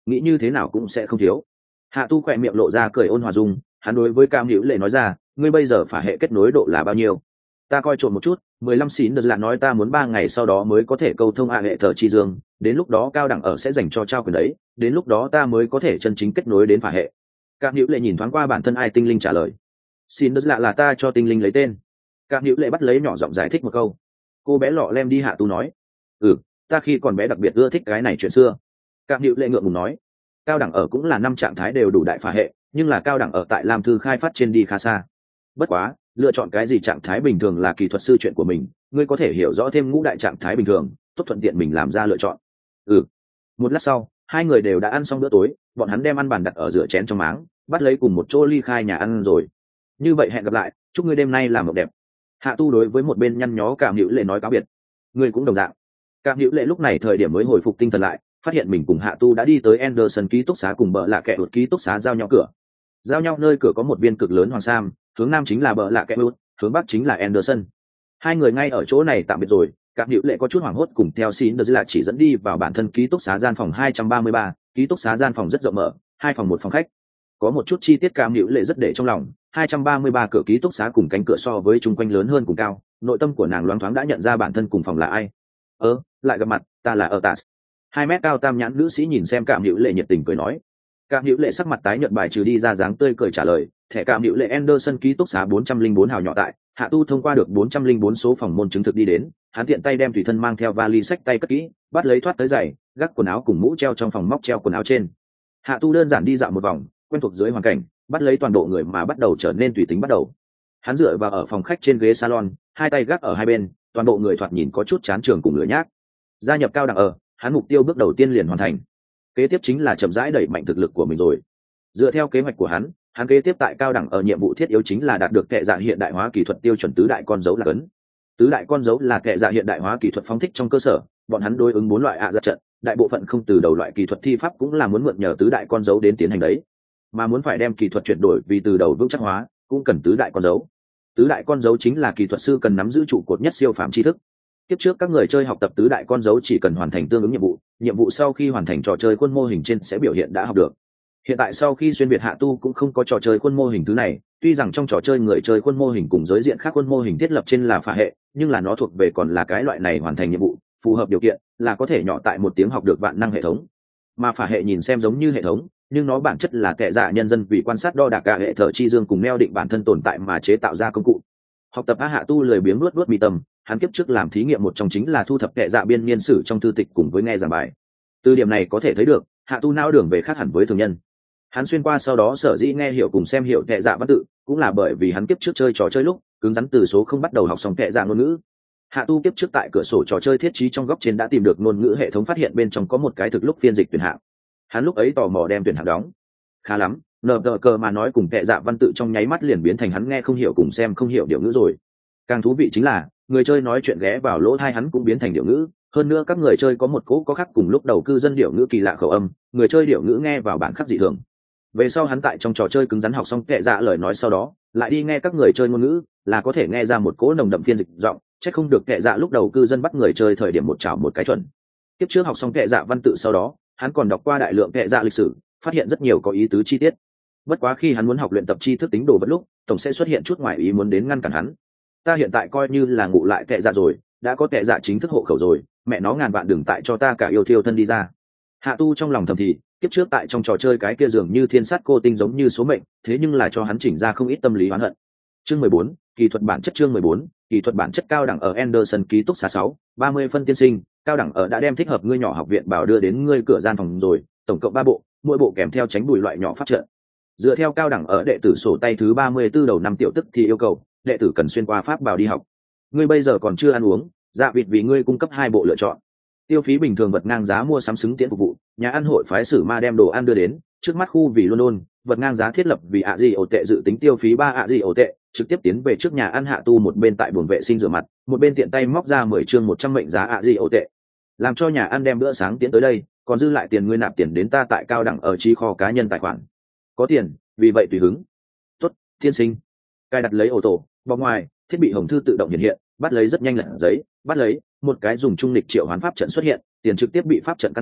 S1: nghĩ như thế nào cũng sẽ không thiếu. Hạ tu khỏe miệng lộ ra cười ôn hòa dung, hắn đối với Cam Hữu Lệ nói ra, ngươi bây giờ phả hệ kết nối độ là bao nhiêu? Ta coi trộn một chút, mười lăm xín đợt là nói ta muốn ba ngày sau đó mới có thể câu thông a hệ thờ chi dương, đến lúc đó cao đẳng ở sẽ dành cho trao quyền đấy, đến lúc đó ta mới có thể chân chính kết nối đến phả hệ. Cam Hữu Lệ nhìn thoáng qua bản thân ai tinh linh trả lời, xin đợt lạ là ta cho tinh linh lấy tên. Cam Hữu Lệ bắt lấy nhỏ giọng giải thích một câu. Cô bé lọ lem đi Hạ tu nói, ừ, ta khi còn bé đặc biệt ưa thích cái này chuyện xưa. Cam Hữu Lệ ngượng ngùng nói, cao đẳng ở cũng là năm trạng thái đều đủ đại phả hệ, nhưng là cao đẳng ở tại Lam Thư khai phát trên đi khá xa. Bất quá, lựa chọn cái gì trạng thái bình thường là kỹ thuật sư chuyện của mình, ngươi có thể hiểu rõ thêm ngũ đại trạng thái bình thường, tốt thuận tiện mình làm ra lựa chọn. Ừ. Một lát sau, hai người đều đã ăn xong bữa tối, bọn hắn đem ăn bàn đặt ở rửa chén trong máng, bắt lấy cùng một chỗ ly khai nhà ăn rồi. Như vậy hẹn gặp lại, chúc ngươi đêm nay làm mộng đẹp. Hạ tu đối với một bên nhăn nhó Cam Hữu Lệ nói cáo biệt. Ngươi cũng đồng dạng. Cam Hữu Lệ lúc này thời điểm mới hồi phục tinh thần lại, phát hiện mình cùng Hạ tu đã đi tới Anderson ký túc xá cùng bờ lạ kẹ ụt ký túc xá giao nhau cửa. Giao nhau nơi cửa có một viên cực lớn hoàng sam, hướng nam chính là bờ lạ kẹ ụt, hướng bắc chính là Anderson. Hai người ngay ở chỗ này tạm biệt rồi, Cam Hữu Lệ có chút hoảng hốt cùng theo xin đợt là chỉ dẫn đi vào bản thân ký túc xá gian phòng hai trăm ba mươi ba, ký túc xá gian phòng rất rộng mở, hai phòng một phòng khách. Có một chút chi tiết Cam Hữu Lệ rất để trong lòng, hai trăm ba mươi ba cửa ký túc xá cùng cánh cửa so với chung quanh lớn hơn cùng cao, nội tâm của nàng loáng thoáng đã nhận ra bản thân cùng phòng là ai. Ơ, lại gặp mặt, ta là Ertas. Hai mét cao tam nhãn nữ sĩ nhìn xem Cam Hữu Lệ nhiệt tình cười nói. Cam Hữu Lệ sắc mặt tái nhợt bài trừ đi ra dáng tươi cười trả lời, thẻ Cam Hữu Lệ Anderson ký túc xá bốn trăm linh bốn hào nhỏ tại, Hạ tu thông qua được bốn trăm linh bốn số phòng môn chứng thực đi đến, hắn tiện tay đem tùy thân mang theo vali sách tay cất kỹ, bắt lấy thoát tới giày, gác quần áo cùng mũ treo trong phòng móc treo quần áo trên. Hạ tu đơn giản đi dạo một vòng, quen thuộc dưới hoàn cảnh, bắt lấy toàn bộ người mà bắt đầu trở nên tùy tính bắt đầu. Hắn dựa vào ở phòng khách trên ghế salon, hai tay gác ở hai bên, toàn bộ người thoạt nhìn có chút chán trường cùng lửa nhác. Gia nhập cao đẳng ở, hắn mục tiêu bước đầu tiên liền hoàn thành. Kế tiếp chính là chậm rãi đẩy mạnh thực lực của mình rồi. Dựa theo kế hoạch của hắn, hắn kế tiếp tại cao đẳng ở nhiệm vụ thiết yếu chính là đạt được kệ dạ hiện đại hóa kỹ thuật tiêu chuẩn tứ đại con dấu là cấn. Tứ đại con dấu là kệ dạ hiện đại hóa kỹ thuật phóng thích trong cơ sở, bọn hắn đối ứng bốn loại ạ à giật trận, đại bộ phận không từ đầu loại kỹ thuật thi pháp cũng là muốn mượn nhờ tứ đại con dấu đến tiến hành đấy. Mà muốn phải đem kỹ thuật chuyển đổi vì từ đầu vững chắc hóa, cũng cần tứ đại con dấu. Tứ đại con dấu chính là kỹ thuật sư cần nắm giữ trụ cột nhất siêu phàm tri thức. Tiếp trước các người chơi học tập tứ đại con dấu chỉ cần hoàn thành tương ứng nhiệm vụ, nhiệm vụ sau khi hoàn thành trò chơi khuôn mô hình trên sẽ biểu hiện đã học được. Hiện tại sau khi xuyên việt Hạ tu cũng không có trò chơi khuôn mô hình thứ này, tuy rằng trong trò chơi người chơi khuôn mô hình cùng giới diện khác khuôn mô hình thiết lập trên là phả hệ, nhưng là nó thuộc về còn là cái loại này hoàn thành nhiệm vụ, phù hợp điều kiện, là có thể nhỏ tại một tiếng học được vạn năng hệ thống. Mà phả hệ nhìn xem giống như hệ thống, nhưng nó bản chất là kệ dạ nhân dân vì quan sát đo đạc cả hệ thờ chi dương cùng neo định bản thân tồn tại mà chế tạo ra công cụ. Học tập a Hạ tu lười biếng luốt luốt mi tâm, hắn kiếp trước làm thí nghiệm một trong chính là thu thập kệ dạ biên niên sử trong thư tịch cùng với nghe giảng bài. Từ điểm này có thể thấy được, Hạ tu não đường về khác hẳn với thường nhân. Hắn xuyên qua sau đó sở dĩ nghe hiểu cùng xem hiểu kệ dạ văn tự, cũng là bởi vì hắn kiếp trước chơi trò chơi lúc cứng rắn từ số không bắt đầu học xong kệ dạ ngôn ngữ. Hạ tu kiếp trước tại cửa sổ trò chơi thiết trí trong góc trên đã tìm được ngôn ngữ hệ thống, phát hiện bên trong có một cái thực lúc phiên dịch tuyển hạng. Hắn lúc ấy tò mò đem tuyển hạng đóng. Khá lắm, nờ gờ cờ mà nói cùng kệ dạ văn tự trong nháy mắt liền biến thành hắn nghe không hiểu cùng xem không hiểu điều ngữ rồi. Càng thú vị chính là người chơi nói chuyện ghé vào lỗ tai hắn cũng biến thành điều ngữ, hơn nữa các người chơi có một cố có khác cùng lúc đầu cư dân điều ngữ kỳ lạ khẩu âm, người chơi điều ngữ nghe vào bản khắc dị thường. Về sau hắn tại trong trò chơi cứng rắn học xong kệ dạ lời nói sau đó, lại đi nghe các người chơi ngôn ngữ, là có thể nghe ra một cỗ nồng đậm phiên dịch giọng, chắc không được kệ dạ lúc đầu cư dân bắt người chơi thời điểm một chảo một cái chuẩn. Tiếp trước học xong kệ dạ văn tự sau đó, hắn còn đọc qua đại lượng kệ dạ lịch sử, phát hiện rất nhiều có ý tứ chi tiết. Bất quá khi hắn muốn học luyện tập tri thức tính đồ vật lúc, tổng sẽ xuất hiện chút ngoài ý muốn đến ngăn cản hắn. Ta hiện tại coi như là ngụ lại kệ dạ rồi, đã có kệ dạ chính thức hộ khẩu rồi, mẹ nó ngàn vạn đừng tại cho ta cả yêu thiêu thân đi ra. Hạ tu trong lòng thầm thì, kiếp trước tại trong trò chơi cái kia dường như thiên sát cô tinh giống như số mệnh, thế nhưng là cho hắn chỉnh ra không ít tâm lý oán hận. Chương mười bốn, kỹ thuật bản chất. Chương mười bốn, kỹ thuật bản chất. Cao đẳng ở Anderson ký túc xá sáu, ba mươi phân tiên sinh, cao đẳng ở đã đem thích hợp ngươi nhỏ học viện bảo đưa đến ngươi cửa gian phòng rồi, tổng cộng ba bộ, mỗi bộ kèm theo tránh bùi loại nhỏ pháp trận. Dựa theo cao đẳng ở đệ tử sổ tay thứ ba mươi 34 đầu năm tiểu tức thì yêu cầu, đệ tử cần xuyên qua pháp bảo đi học. Ngươi bây giờ còn chưa ăn uống, dạ vịt vì ngươi cung cấp hai bộ lựa chọn. Tiêu phí bình thường vật ngang giá mua sắm xứng tiện phục vụ, nhà ăn hội phái sử ma đem đồ ăn đưa đến, trước mắt khu vì London, vật ngang giá thiết lập vì ạ gì ổ tệ dự tính tiêu phí ba ạ gì ổ tệ, trực tiếp tiến về trước nhà ăn. Hạ tu một bên tại buồng vệ sinh rửa mặt, một bên tiện tay móc ra mười chương một trăm mệnh giá ạ gì ổ tệ. Làm cho nhà ăn đem bữa sáng tiến tới đây, còn dư lại tiền ngươi nạp tiền đến ta tại cao đẳng ở chi kho cá nhân tài khoản. Có tiền, vì vậy tùy hứng. Tốt, tiên sinh. Cài đặt lấy ô tô, bọc ngoài, thiết bị hồng thư tự động hiện hiện, bắt lấy rất nhanh lật giấy, bắt lấy, một cái dùng trung lịch triệu hoán pháp trận xuất hiện, tiền trực tiếp bị pháp trận cắn nuốt,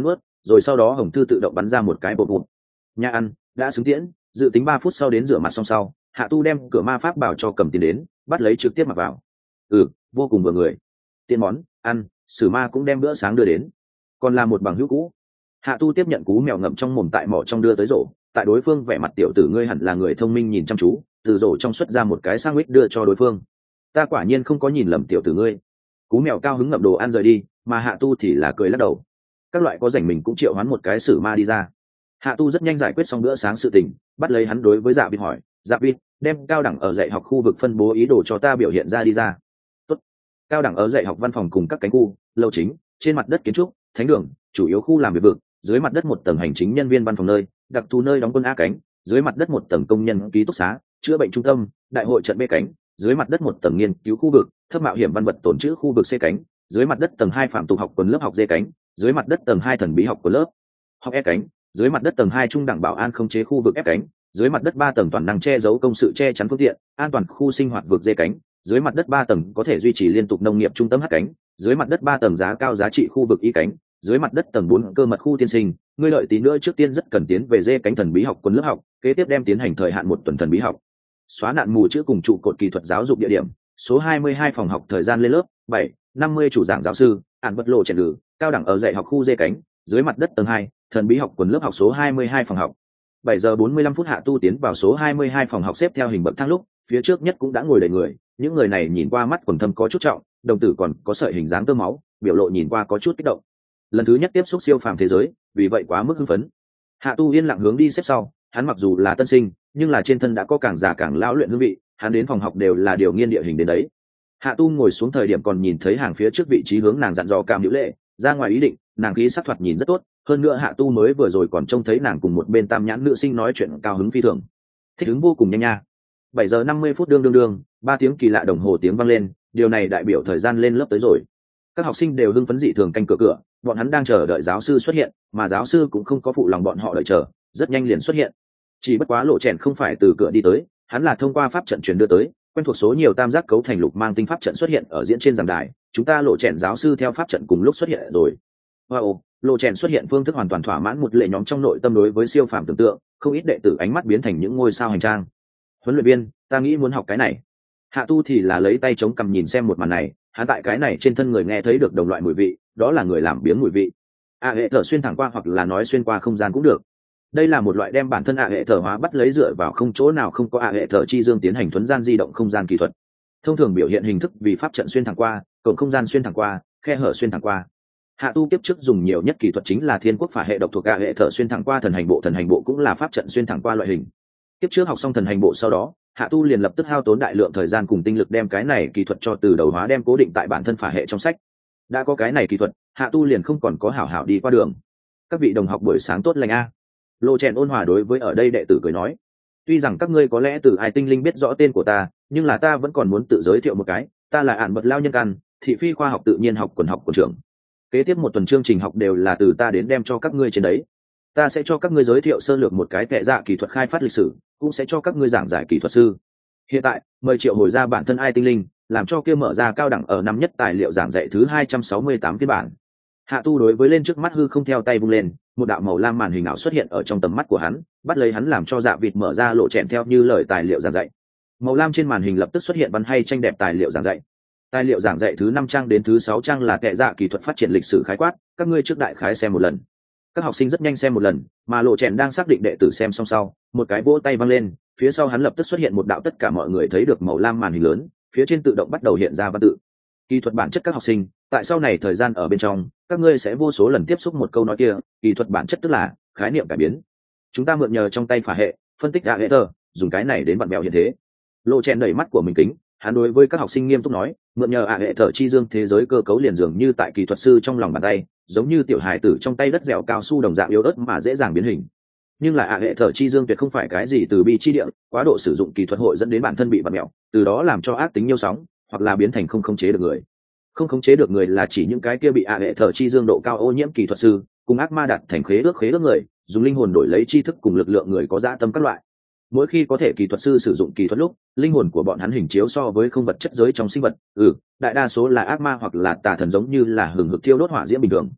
S1: rồi sau đó hồng thư tự động bắn ra một cái bột bột. Nhà ăn đã xứng tiễn, dự tính ba phút sau đến rửa mặt xong sau, Hạ Tu đem cửa ma pháp bảo cho cầm tiền đến, bắt lấy trực tiếp mặc vào. Ừ, vô cùng vừa người. Tiện món ăn, Sử Ma cũng đem bữa sáng đưa đến, còn là một bằng hữu cũ. Hạ Tu tiếp nhận cú mèo ngậm trong mồm tại mỏ trong đưa tới rổ, tại đối phương vẻ mặt tiểu tử ngươi hẳn là người thông minh nhìn chăm chú, từ rổ trong xuất ra một cái sandwich đưa cho đối phương. Ta quả nhiên không có nhìn lầm tiểu tử ngươi. Cú mèo cao hứng ngậm đồ ăn rời đi, mà Hạ Tu thì là cười lắc đầu. Các loại có rảnh mình cũng triệu hoán một cái Sử Ma đi ra. Hạ Tu rất nhanh giải quyết xong bữa sáng sự tình, bắt lấy hắn đối với Dạ Vịt hỏi, Dạ Vịt, đem cao đẳng ở dạy học khu vực phân bố ý đồ cho ta biểu hiện ra đi ra. Tốt. Cao đẳng ở dạy học văn phòng cùng các cánh khu, lầu chính, trên mặt đất kiến trúc, thánh đường, chủ yếu khu làm việc vực, dưới mặt đất một tầng hành chính nhân viên văn phòng nơi, đặc thù nơi đóng quân A cánh, dưới mặt đất một tầng công nhân ký túc xá, chữa bệnh trung tâm, đại hội trận B cánh, dưới mặt đất một tầng nghiên cứu khu vực, thấp mạo hiểm văn vật tổn trữ khu vực C cánh, dưới mặt đất tầng hai phạm tục học quần lớp học D cánh, dưới mặt đất tầng hai thần bí học của lớp học E cánh, dưới mặt đất tầng hai trung đẳng bảo an không chế khu vực F cánh, dưới mặt đất ba tầng toàn năng che giấu công sự che chắn phương tiện, an toàn khu sinh hoạt vực D cánh, dưới mặt đất ba tầng có thể duy trì liên tục nông nghiệp trung tâm H cánh, dưới mặt đất ba tầng giá cao giá trị khu vực Y cánh, dưới mặt đất tầng bốn cơ mật khu tiên sinh. Ngươi lợi tí nữa trước tiên rất cần tiến về D cánh thần bí học quân lớp học, kế tiếp đem tiến hành thời hạn một tuần thần bí học. Xóa nạn mù chữ cùng trụ cột kỹ thuật giáo dục địa điểm, số hai mươi hai phòng học thời gian lên lớp, bảy, năm mươi chủ giảng giáo sư, ản vật lộ trẻ lử, cao đẳng ở dạy học khu D cánh, dưới mặt đất tầng hai, thần bí học quần lớp học số hai mươi hai phòng học. bảy giờ bốn mươi lăm phút Hạ Tu tiến vào số hai mươi hai phòng học xếp theo hình bậc thang lúc, phía trước nhất cũng đã ngồi đầy người, những người này nhìn qua mắt quần thâm có chút trọng, đồng tử còn có sợi hình dáng tơ máu, biểu lộ nhìn qua có chút kích động. Lần thứ nhất tiếp xúc siêu phàm thế giới, vì vậy quá mức hưng phấn. Hạ Tu yên lặng hướng đi xếp sau, hắn mặc dù là tân sinh, nhưng là trên thân đã có càng già càng lão luyện hương vị, hắn đến phòng học đều là điều nghiên địa hình đến đấy. Hạ Tu ngồi xuống thời điểm còn nhìn thấy hàng phía trước vị trí hướng nàng dặn dò Cam Hữu Lệ, ra ngoài ý định, nàng khí sắc thoạt nhìn rất tốt, hơn nữa Hạ Tu mới vừa rồi còn trông thấy nàng cùng một bên tam nhãn nữ sinh nói chuyện cao hứng phi thường. Thích ứng vô cùng nhanh nha. bảy giờ năm mươi phút đương đương đương, ba tiếng kỳ lạ đồng hồ tiếng vang lên, điều này đại biểu thời gian lên lớp tới rồi. Các học sinh đều hưng phấn dị thường canh cửa cửa, bọn hắn đang chờ đợi giáo sư xuất hiện, mà giáo sư cũng không có phụ lòng bọn họ đợi chờ, rất nhanh liền xuất hiện. Chỉ bất quá Lộ Chèn không phải từ cửa đi tới, hắn là thông qua pháp trận truyền đưa tới, quen thuộc số nhiều tam giác cấu thành lục mang tinh pháp trận xuất hiện ở diễn trên giảng đài, chúng ta Lộ Chèn giáo sư theo pháp trận cùng lúc xuất hiện rồi. Wow, Lộ Chèn xuất hiện phương thức hoàn toàn thỏa mãn một lệ nhóm trong nội tâm đối với siêu phàm tưởng tượng, không ít đệ tử ánh mắt biến thành những ngôi sao hành trang. Huấn luyện viên, ta nghĩ muốn học cái này. Hạ Tu thì là lấy tay chống cằm nhìn xem một màn này, hắn tại cái này trên thân người nghe thấy được đồng loại mùi vị, đó là người làm biếng mùi vị. A hệ thở xuyên thẳng qua hoặc là nói xuyên qua không gian cũng được. Đây là một loại đem bản thân A hệ thở hóa bắt lấy dựa vào không chỗ nào không có A hệ thở chi dương tiến hành thuấn gian di động không gian kỹ thuật. Thông thường biểu hiện hình thức vì pháp trận xuyên thẳng qua, cổng không gian xuyên thẳng qua, khe hở xuyên thẳng qua. Hạ Tu tiếp trước dùng nhiều nhất kỹ thuật chính là Thiên Quốc phả hệ độc thuộc A hệ thở xuyên thẳng qua thần hành bộ, thần hành bộ cũng là pháp trận xuyên thẳng qua loại hình. Tiếp trước học xong thần hành bộ sau đó, Hạ Tu liền lập tức hao tốn đại lượng thời gian cùng tinh lực đem cái này kỹ thuật cho từ đầu hóa đem cố định tại bản thân phả hệ trong sách. Đã có cái này kỹ thuật, Hạ Tu liền không còn có hảo hảo đi qua đường. Các vị đồng học buổi sáng tốt lành a. Lộ Chèn ôn hòa đối với ở đây đệ tử cười nói, tuy rằng các ngươi có lẽ từ ai tinh linh biết rõ tên của ta, nhưng là ta vẫn còn muốn tự giới thiệu một cái, ta là ản bật lao nhân căn, thị phi khoa học tự nhiên học quần học của trường. Kế tiếp một tuần chương trình học đều là từ ta đến đem cho các ngươi trên đấy. Ta sẽ cho các ngươi giới thiệu sơ lược một cái tệ dạ kỹ thuật khai phát lịch sử, cũng sẽ cho các ngươi giảng giải kỹ thuật sư. Hiện tại, mời Triệu hồi ra bản thân ai tinh linh, làm cho kia mở ra cao đẳng ở năm nhất tài liệu giảng dạy thứ hai trăm sáu mươi tám phiên bản. Hạ Tu đối với lên trước mắt hư không theo tay vung lên, một đạo màu lam màn hình ảo xuất hiện ở trong tầm mắt của hắn, bắt lấy hắn làm cho Dạ Vịt mở ra Lộ Chèn theo như lời tài liệu giảng dạy. Màu lam trên màn hình lập tức xuất hiện văn hay tranh đẹp tài liệu giảng dạy. Tài liệu giảng dạy thứ năm trang đến thứ sáu trang là tệ dạ kỹ thuật phát triển lịch sử khái quát, các ngươi trước đại khái xem một lần. Các học sinh rất nhanh xem một lần, mà Lộ Chèn đang xác định đệ tử xem xong sau, một cái vỗ tay vang lên, phía sau hắn lập tức xuất hiện một đạo tất cả mọi người thấy được màu lam màn hình lớn, phía trên tự động bắt đầu hiện ra văn tự. Kỹ thuật bản chất các học sinh, tại sau này thời gian ở bên trong, các ngươi sẽ vô số lần tiếp xúc một câu nói kia, kỹ thuật bản chất tức là khái niệm cải biến. Chúng ta mượn nhờ trong tay phả hệ, phân tích A hệ tờ, dùng cái này đến vặn vẹo hiện thế. Lộ Chèn đẩy mắt của mình kính, hắn đối với các học sinh nghiêm túc nói, mượn nhờ A hệ thở chi dương thế giới cơ cấu liền dường như tại kỹ thuật sư trong lòng bàn tay, giống như tiểu hài tử trong tay đất dẻo cao su đồng dạng yếu ớt mà dễ dàng biến hình. Nhưng là A hệ thở chi dương tuyệt không phải cái gì từ bi chi địa, quá độ sử dụng kỹ thuật hội dẫn đến bản thân bị vặn mẹo, từ đó làm cho ác tính nhiêu sóng, hoặc là biến thành không khống chế được người. Không khống chế được người là chỉ những cái kia bị A hệ thở chi dương độ cao ô nhiễm kỹ thuật sư, cùng ác ma đặt thành khế ước khế ước người, dùng linh hồn đổi lấy tri thức cùng lực lượng người có dã tâm các loại. Mỗi khi có thể kỹ thuật sư sử dụng kỹ thuật lúc, linh hồn của bọn hắn hình chiếu so với không vật chất giới trong sinh vật, ừ, đại đa số là ác ma hoặc là tà thần, giống như là hừng hực thiêu đốt hỏa diễm bình thường.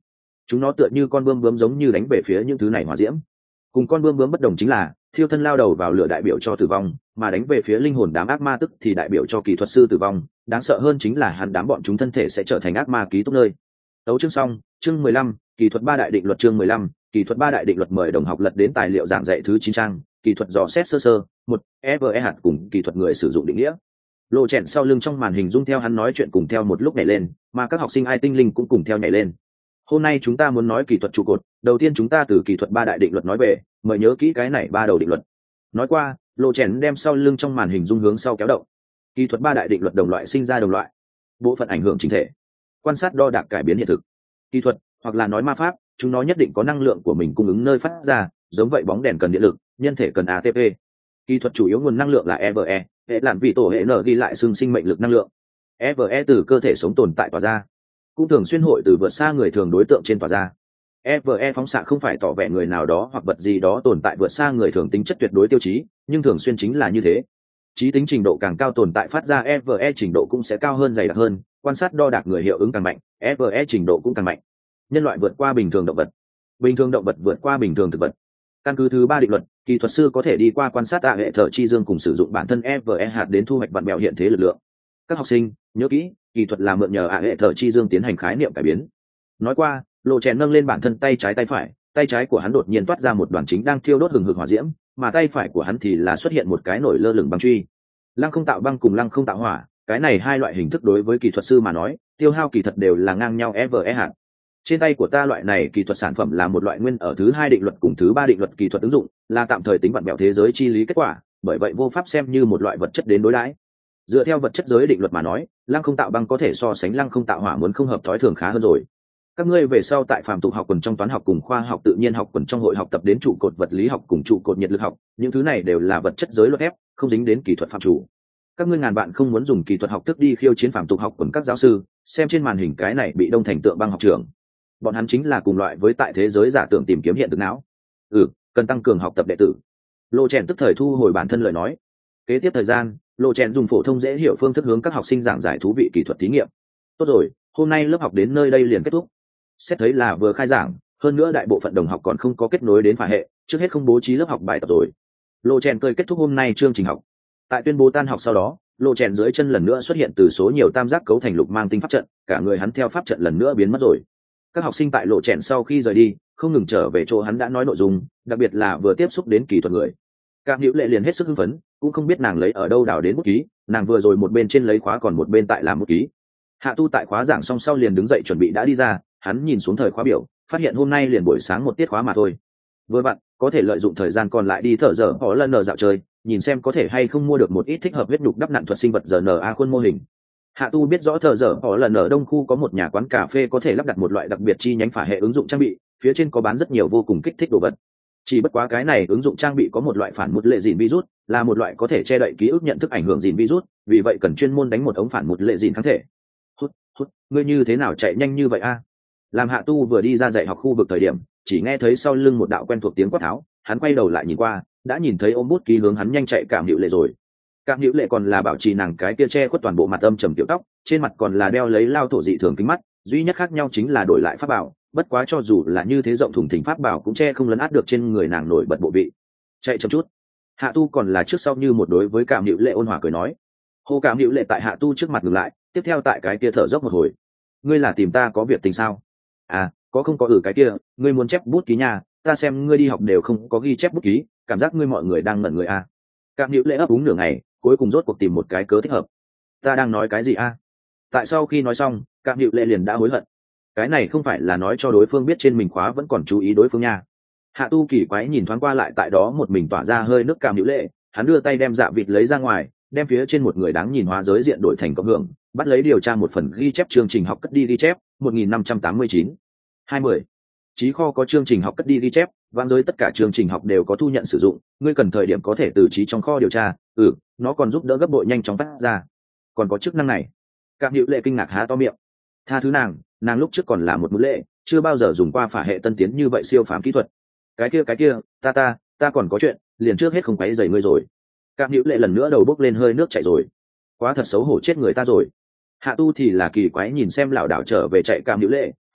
S1: chúng nó tựa như con bươm bướm giống như đánh về phía những thứ này hỏa diễm. Cùng con bươm bướm bất đồng chính là thiêu thân lao đầu vào lửa đại biểu cho tử vong, mà đánh về phía linh hồn đám ác ma tức thì đại biểu cho kỹ thuật sư tử vong. Đáng sợ hơn chính là hắn đám bọn chúng thân thể sẽ trở thành ác ma ký túc nơi. Đấu chương xong. Chương mười lăm, kỹ thuật ba đại định luật. Chương mười lăm, kỹ thuật ba đại định luật. Mời đồng học lật đến tài liệu giảng dạy thứ chín trang, kỹ thuật dò xét sơ sơ. Một, e vê e hạt cùng kỹ thuật người sử dụng định nghĩa. Lộ chèn sau lưng trong màn hình dung theo hắn nói chuyện cùng theo một lúc nhảy lên, mà các học sinh ai tinh linh cũng cùng theo nhảy lên. Hôm nay chúng ta muốn nói kỹ thuật trụ cột, đầu tiên chúng ta từ kỹ thuật ba đại định luật nói về, mời nhớ kỹ cái này ba đầu định luật. Nói qua, Lộ chèn đem sau lưng trong màn hình dung hướng sau kéo động. Kỹ thuật ba đại định luật đồng loại sinh ra đồng loại, bộ phận ảnh hưởng chính thể, quan sát đo đạc cải biến hiện thực. Kỹ thuật, hoặc là nói ma pháp, chúng nó nhất định có năng lượng của mình cung ứng nơi phát ra, giống vậy bóng đèn cần điện lực, nhân thể cần a tê pê. Kỹ thuật chủ yếu nguồn năng lượng là e vê e, hệ làn vị tổ hệ n ghi lại xương sinh mệnh lực năng lượng. e vê e từ cơ thể sống tồn tại tỏa ra, cũng thường xuyên hội từ vượt xa người thường đối tượng trên tỏa ra. e vê e phóng xạ không phải tỏ vẻ người nào đó hoặc vật gì đó tồn tại vượt xa người thường tính chất tuyệt đối tiêu chí, nhưng thường xuyên chính là như thế. Trí tính trình độ càng cao tồn tại phát ra e vê e trình độ cũng sẽ cao hơn, dày đặc hơn, quan sát đo đạc người hiệu ứng càng mạnh, e vê e trình độ cũng càng mạnh. Nhân loại vượt qua bình thường động vật, bình thường động vật vượt qua bình thường thực vật. Căn cứ thứ ba định luật, kỹ thuật sư có thể đi qua quan sát tạ hệ thở chi dương cùng sử dụng bản thân e vê e hạt đến thu hoạch vặn vẹo hiện thế lực lượng. Các học sinh nhớ kỹ, kỹ thuật là mượn nhờ ạ hệ thở chi dương tiến hành khái niệm cải biến. Nói qua, Lộ chèn nâng lên bản thân tay trái tay phải, tay trái của hắn đột nhiên toát ra một đoàn chính đang thiêu đốt hừng hực hỏa diễm, mà tay phải của hắn thì là xuất hiện một cái nổi lơ lửng băng truy. Lăng không tạo băng cùng lăng không tạo hỏa, cái này hai loại hình thức đối với kỹ thuật sư mà nói, tiêu hao kỳ thật đều là ngang nhau e vê e hạt. Trên tay của ta loại này kỹ thuật sản phẩm là một loại nguyên ở thứ hai định luật cùng thứ ba định luật kỹ thuật ứng dụng, là tạm thời tính vặn vẹo thế giới chi lý kết quả, bởi vậy vô pháp xem như một loại vật chất đến đối đãi. Dựa theo vật chất giới định luật mà nói, lăng không tạo băng có thể so sánh lăng không tạo hỏa muốn không hợp thói thường khá hơn rồi. Các ngươi về sau tại phàm tục học quần trong toán học cùng khoa học tự nhiên học quần trong hội học tập đến trụ cột vật lý học cùng trụ cột nhiệt lực học, những thứ này đều là vật chất giới luật ép, không dính đến kỹ thuật phạm chủ. Các ngươi ngàn bạn không muốn dùng kỹ thuật học thức đi khiêu chiến phàm tục học quần các giáo sư, xem trên màn hình cái này bị đông thành tượng băng học trưởng. Bọn hắn chính là cùng loại với tại thế giới giả tưởng tìm kiếm hiện thực não. Ừ, cần tăng cường học tập đệ tử. Lộ chèn tức thời thu hồi bản thân lời nói. Kế tiếp thời gian, Lộ chèn dùng phổ thông dễ hiểu phương thức hướng các học sinh giảng giải thú vị kỹ thuật thí nghiệm. Tốt rồi, hôm nay lớp học đến nơi đây liền kết thúc. Xét thấy là vừa khai giảng, hơn nữa đại bộ phận đồng học còn không có kết nối đến phả hệ, trước hết không bố trí lớp học bài tập rồi. Lộ chèn cười kết thúc hôm nay chương trình học. Tại tuyên bố tan học sau đó, Lộ chèn dưới chân lần nữa xuất hiện từ số nhiều tam giác cấu thành lục mang tinh pháp trận, cả người hắn theo pháp trận lần nữa biến mất rồi. Các học sinh tại Lộ chèn sau khi rời đi, không ngừng trở về chỗ hắn đã nói nội dung, đặc biệt là vừa tiếp xúc đến kỹ thuật người. Cảm Hữu Lệ liền hết sức hưng phấn, cũng không biết nàng lấy ở đâu đào đến bút ký, nàng vừa rồi một bên trên lấy khóa còn một bên tại làm bút ký. Hạ Tu tại khóa giảng xong sau liền đứng dậy chuẩn bị đã đi ra, hắn nhìn xuống thời khóa biểu, phát hiện hôm nay liền buổi sáng một tiết khóa mà thôi. Vừa vặn, có thể lợi dụng thời gian còn lại đi thở dở họ lần nở dạo chơi, nhìn xem có thể hay không mua được một ít thích hợp huyết nhục đắp nặn thuật sinh vật rờ en a khuôn mô hình. Hạ Tu biết rõ thợ dở họ lần ở đông khu có một nhà quán cà phê có thể lắp đặt một loại đặc biệt chi nhánh phả hệ ứng dụng trang bị, phía trên có bán rất nhiều vô cùng kích thích đồ vật. Chỉ bất quá cái này ứng dụng trang bị có một loại phản một lệ dìn virus, là một loại có thể che đậy ký ức nhận thức ảnh hưởng dìn virus, vì vậy cần chuyên môn đánh một ống phản một lệ dìn kháng thể. Hút, hút, ngươi như thế nào chạy nhanh như vậy a? Làm Hạ Tu vừa đi ra dạy học khu vực thời điểm, chỉ nghe thấy sau lưng một đạo quen thuộc tiếng quát tháo, hắn quay đầu lại nhìn qua, đã nhìn thấy ôm bút ký hướng hắn nhanh chạy Cảm Hữu Lệ rồi. Cảm Hữu Lệ còn là bảo trì nàng cái kia che khuất toàn bộ mặt âm trầm tiểu tóc, trên mặt còn là đeo lấy lao thổ dị thường kính mắt, duy nhất khác nhau chính là đổi lại pháp bảo, bất quá cho dù là như thế rộng thùng thình pháp bảo cũng che không lấn át được trên người nàng nổi bật bộ vị. Chạy chậm chút. Hạ Tu còn là trước sau như một đối với Cảm Hữu Lệ ôn hòa cười nói. Hô Cảm Hữu Lệ tại Hạ Tu trước mặt ngừng lại, tiếp theo tại cái kia thở dốc một hồi. Ngươi là tìm ta có việc tình sao? À, có không có ở cái kia, ngươi muốn chép bút ký nhà, ta xem ngươi đi học đều không có ghi chép bút ký, cảm giác ngươi mọi người đang ngẩn người a. À. Cảm Hữu Lệ ấp úng nửa ngày, cuối cùng rốt cuộc tìm một cái cớ thích hợp. Ta đang nói cái gì a? À? Tại sau khi nói xong, Cảm Hữu Lệ liền đã hối hận. Cái này không phải là nói cho đối phương biết trên mình khóa vẫn còn chú ý đối phương nha. Hạ Tu kỳ quái nhìn thoáng qua lại tại đó một mình tỏa ra hơi nước Cảm Hữu Lệ, hắn đưa tay đem dạ vịt lấy ra ngoài, đem phía trên một người đáng nhìn hóa giới diện đổi thành cộng hưởng, bắt lấy điều tra một phần ghi chép chương trình học cất đi ghi chép một nghìn năm trăm tám mươi chín hai mươi. Chí kho có chương trình học cất đi ghi chép, vạn giới tất cả chương trình học đều có thu nhận sử dụng, ngươi cần thời điểm có thể từ trí trong kho điều tra, ừ, nó còn giúp đỡ gấp bội nhanh chóng phát ra. Còn có chức năng này. Cảm Hữu Lệ kinh ngạc há to miệng. Tha thứ nàng, nàng lúc trước còn là một mũi lệ, chưa bao giờ dùng qua phả hệ tân tiến như vậy siêu phàm kỹ thuật. Cái kia cái kia, ta ta, ta còn có chuyện, liền trước hết không quấy rầy ngươi rồi. Cảm Hữu Lệ lần nữa đầu bốc lên hơi nước chảy rồi. Quá thật xấu hổ chết người ta rồi. Hạ Tu thì là kỳ quái nhìn xem lão đảo trở về chạy Cảm Hữu Lệ,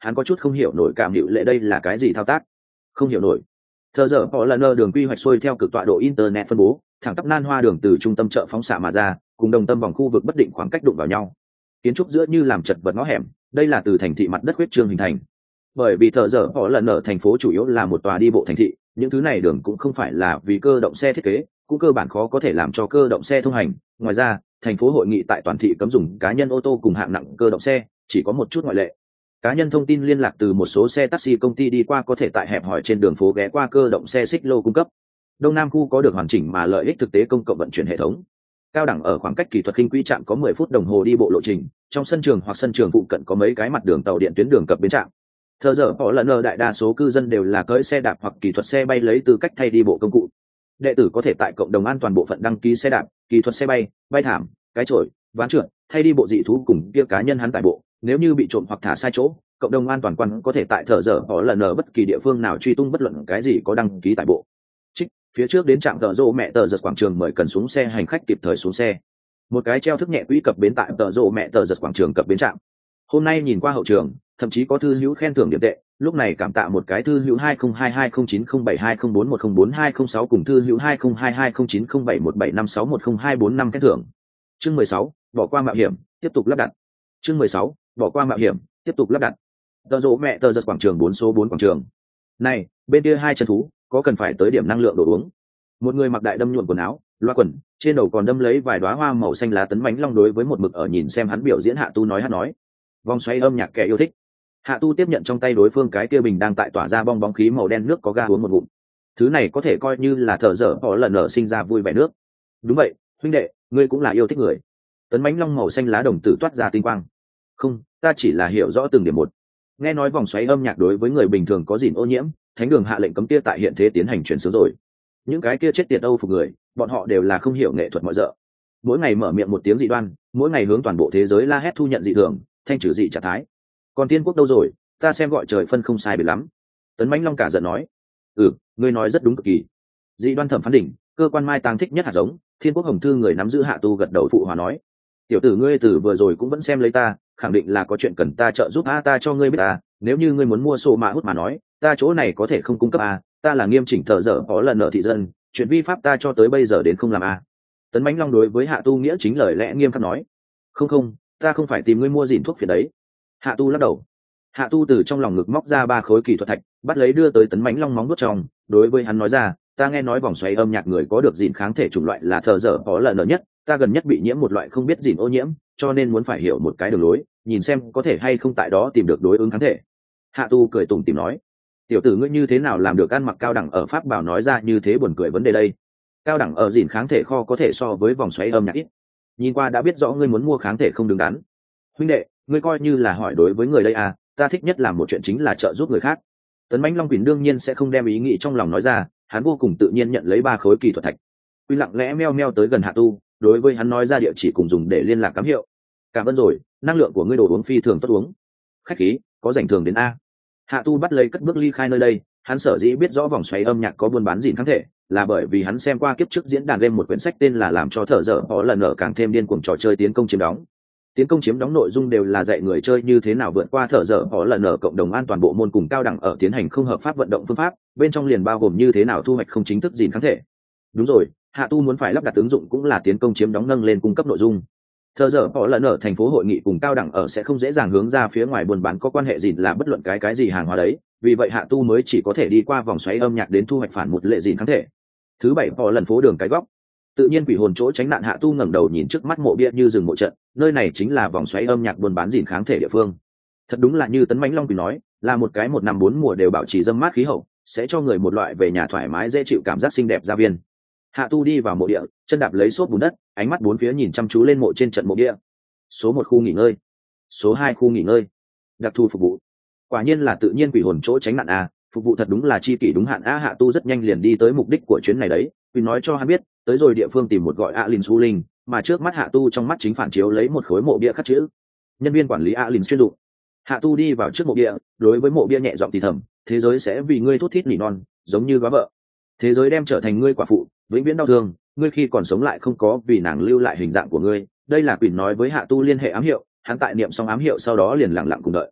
S1: hắn có chút không hiểu nổi cảm hiệu lệ đây là cái gì thao tác. Không hiểu nổi. Thờ giờ họ là nơ đường quy hoạch xuôi theo cực tọa độ internet phân bố, thẳng tắp nan hoa đường từ trung tâm chợ phóng xạ mà ra, cùng đồng tâm vòng khu vực bất định khoảng cách đụng vào nhau. Kiến trúc giữa như làm chật vật ngõ hẻm, đây là từ thành thị mặt đất huyết trương hình thành. Bởi vì thờ giờ họ là nở thành phố chủ yếu là một tòa đi bộ thành thị, những thứ này đường cũng không phải là vì cơ động xe thiết kế, cũng cơ bản khó có thể làm cho cơ động xe thông hành. Ngoài ra, thành phố hội nghị tại toàn thị cấm dùng cá nhân ô tô cùng hạng nặng cơ động xe, chỉ có một chút ngoại lệ. Cá nhân thông tin liên lạc từ một số xe taxi công ty đi qua có thể tại hẹp hỏi trên đường phố ghé qua cơ động xe xích lô cung cấp. Đông Nam khu có được hoàn chỉnh mà lợi ích thực tế công cộng vận chuyển hệ thống. Cao đẳng ở khoảng cách kỹ thuật khinh quỹ trạm có mười phút đồng hồ đi bộ lộ trình, trong sân trường hoặc sân trường phụ cận có mấy cái mặt đường tàu điện tuyến đường cập bến trạm. Thờ giờ họ lần ở đại đa số cư dân đều là cưỡi xe đạp hoặc kỹ thuật xe bay lấy tư cách thay đi bộ công cụ. Đệ tử có thể tại cộng đồng an toàn bộ phận đăng ký xe đạp, kỹ thuật xe bay, bay thảm, cái chổi, ván trượt, thay đi bộ dị thú cùng kia cá nhân hắn tại bộ. Nếu như bị trộm hoặc thả sai chỗ, cộng đồng an toàn quan có thể tại thờ giờ họ lần ở bất kỳ địa phương nào truy tung bất luận cái gì có đăng ký tại bộ. Trích, phía trước đến trạm tờ rô mẹ tờ giật quảng trường mời cần xuống xe hành khách kịp thời xuống xe. Một cái treo thức nhẹ quỹ cập bến tại tờ rô mẹ tờ giật quảng trường cập bến trạm. Hôm nay nhìn qua hậu trường, thậm chí có thư hữu khen thưởng điểm tệ, lúc này cảm tạ một cái thư hữu hai không hai hai không chín không bảy hai không bốn một không bốn hai không sáu cùng thư hữu hai không hai hai không chín không bảy một bảy năm sáu một không hai bốn năm khen thưởng. Chương mười sáu, bỏ qua mạo hiểm, tiếp tục lắp đặt. Chương mười sáu, bỏ qua mạo hiểm, tiếp tục lắp đặt. Tờ rỗ mẹ tờ giật quảng trường bốn số bốn quảng trường. Này, bên kia hai chân thú, có cần phải tới điểm năng lượng đồ uống. Một người mặc đại đâm nhuộm quần áo, loa quần, trên đầu còn đâm lấy vài đóa hoa màu xanh lá tấn bánh long đối với một mực ở nhìn xem hắn biểu diễn Hạ Tu nói hát nói. Vòng xoay âm nhạc kẻ yêu thích. Hạ Tu tiếp nhận trong tay đối phương cái kia bình đang tại tỏa ra bong bóng khí màu đen nước có ga uống một ngụm. Thứ này có thể coi như là thở dở họ lần nở sinh ra vui vẻ nước. Đúng vậy, huynh đệ, ngươi cũng là yêu thích người. Tấn bánh long màu xanh lá đồng tử toát ra tinh quang. Không, ta chỉ là hiểu rõ từng điểm một. Nghe nói vòng xoáy âm nhạc đối với người bình thường có gìn ô nhiễm, thánh đường hạ lệnh cấm kia tại hiện thế tiến hành chuyển sướng rồi. Những cái kia chết tiệt âu phục người, bọn họ đều là không hiểu nghệ thuật mọi dợ. Mỗi ngày mở miệng một tiếng dị đoan, mỗi ngày hướng toàn bộ thế giới la hét thu nhận dị thường, thanh trừ dị trạng thái. Còn tiên quốc đâu rồi, ta xem gọi trời phân không sai biệt lắm. Tấn bánh long cả giận nói. Ừ, ngươi nói rất đúng cực kỳ. Dị đoan thẩm phán đỉnh, cơ quan mai táng thích nhất hạt giống, thiên quốc hồng thư người nắm giữ Hạ Tu gật đầu phụ hòa nói. Tiểu tử ngươi từ vừa rồi cũng vẫn xem lấy ta, khẳng định là có chuyện cần ta trợ giúp a, ta cho ngươi biết ta, nếu như ngươi muốn mua sổ mạ hút mà nói, ta chỗ này có thể không cung cấp a, ta là nghiêm chỉnh thợ dở có lần nợ thị dân, chuyện vi pháp ta cho tới bây giờ đến không làm a. Tấn bánh long đối với Hạ Tu nghĩa chính lời lẽ nghiêm khắc nói. Không không, ta không phải tìm ngươi mua gìn thuốc phiện đấy. Hạ Tu lắc đầu. Hạ Tu từ trong lòng ngực móc ra ba khối kỳ thuật thạch, bắt lấy đưa tới Tấn bánh long móng đốt trong, đối với hắn nói ra, ta nghe nói vòng xoáy âm nhạc người có được gìn kháng thể chủng loại là thợ dở có lần nợ nhất, ta gần nhất bị nhiễm một loại không biết gìn ô nhiễm, cho nên muốn phải hiểu một cái đường lối, nhìn xem có thể hay không tại đó tìm được đối ứng kháng thể. Hạ Tu cười tủm tỉm nói. Tiểu tử ngươi như thế nào làm được ăn mặc cao đẳng ở pháp bảo nói ra như thế buồn cười vấn đề đây. Cao đẳng ở gìn kháng thể kho có thể so với vòng xoáy âm nhạc ít. Nhìn qua đã biết rõ ngươi muốn mua kháng thể không đứng đắn. Huynh đệ, ngươi coi như là hỏi đối với người đây à, ta thích nhất làm một chuyện chính là trợ giúp người khác. Tấn bánh long quỳnh đương nhiên sẽ không đem ý nghĩ trong lòng nói ra, hắn vô cùng tự nhiên nhận lấy ba khối kỳ thuật thạch. Quy lặng lẽ meo meo tới gần Hạ Tu, đối với hắn nói ra địa chỉ cùng dùng để liên lạc cám hiệu. Cảm ơn rồi, năng lượng của ngươi đồ uống phi thường tốt uống. Khách khí, có rảnh thường đến a. Hạ Tu bắt lấy cất bước ly khai nơi đây, hắn sở dĩ biết rõ vòng xoáy âm nhạc có buôn bán gìn kháng thể, là bởi vì hắn xem qua kiếp trước diễn đàn game một quyển sách tên là làm cho thở dở họ lần ở càng thêm điên cuồng trò chơi tiến công chiếm đóng. Tiến công chiếm đóng nội dung đều là dạy người chơi như thế nào vượt qua thở dở họ lần ở cộng đồng an toàn bộ môn cùng cao đẳng ở tiến hành không hợp pháp vận động phương pháp, bên trong liền bao gồm như thế nào thu hoạch không chính thức gìn kháng thể. Đúng rồi, Hạ Tu muốn phải lắp đặt ứng dụng cũng là tiến công chiếm đóng nâng lên cung cấp nội dung. Thờ giờ họ lần ở thành phố hội nghị cùng cao đẳng ở sẽ không dễ dàng hướng ra phía ngoài buôn bán có quan hệ gì là bất luận cái cái gì hàng hóa đấy, vì vậy Hạ Tu mới chỉ có thể đi qua vòng xoáy âm nhạc đến thu hoạch phản một lệ gìn kháng thể. Thứ bảy họ lần phố đường cái góc. Tự nhiên quỷ hồn chỗ tránh nạn Hạ Tu ngẩng đầu nhìn trước mắt mộ bia như rừng mộ trận, nơi này chính là vòng xoáy âm nhạc buôn bán gìn kháng thể địa phương. Thật đúng là như Tấn bánh long quỷ nói, là một cái một năm bốn mùa đều bảo trì dâm mát khí hậu, sẽ cho người một loại về nhà thoải mái dễ chịu cảm giác xinh đẹp gia viên. Hạ Tu đi vào mộ địa, chân đạp lấy xốp bùn đất, ánh mắt bốn phía nhìn chăm chú lên mộ trên trận mộ địa. Số một khu nghỉ ngơi, số hai khu nghỉ ngơi, đặc thù phục vụ. Quả nhiên là tự nhiên quỷ hồn chỗ tránh nạn a, phục vụ thật đúng là chi kỷ đúng hạn a. Hạ Tu rất nhanh liền đi tới mục đích của chuyến này đấy, vì nói cho hắn biết, tới rồi địa phương tìm một gọi Alin Su Linh, mà trước mắt Hạ Tu trong mắt chính phản chiếu lấy một khối mộ bia khắc chữ. Nhân viên quản lý Alin chuyên dụng. Hạ Tu đi vào trước mộ bia, đối với mộ bia nhẹ giọng thì thầm, thế giới sẽ vì ngươi thút thít nỉ non, giống như góa vợ. Thế giới đem trở thành ngươi quả phụ, vĩnh viễn đau thương, ngươi khi còn sống lại không có vì nàng lưu lại hình dạng của ngươi. Đây là quỷ nói với Hạ Tu liên hệ ám hiệu, hắn tại niệm xong ám hiệu sau đó liền lặng lặng cùng đợi.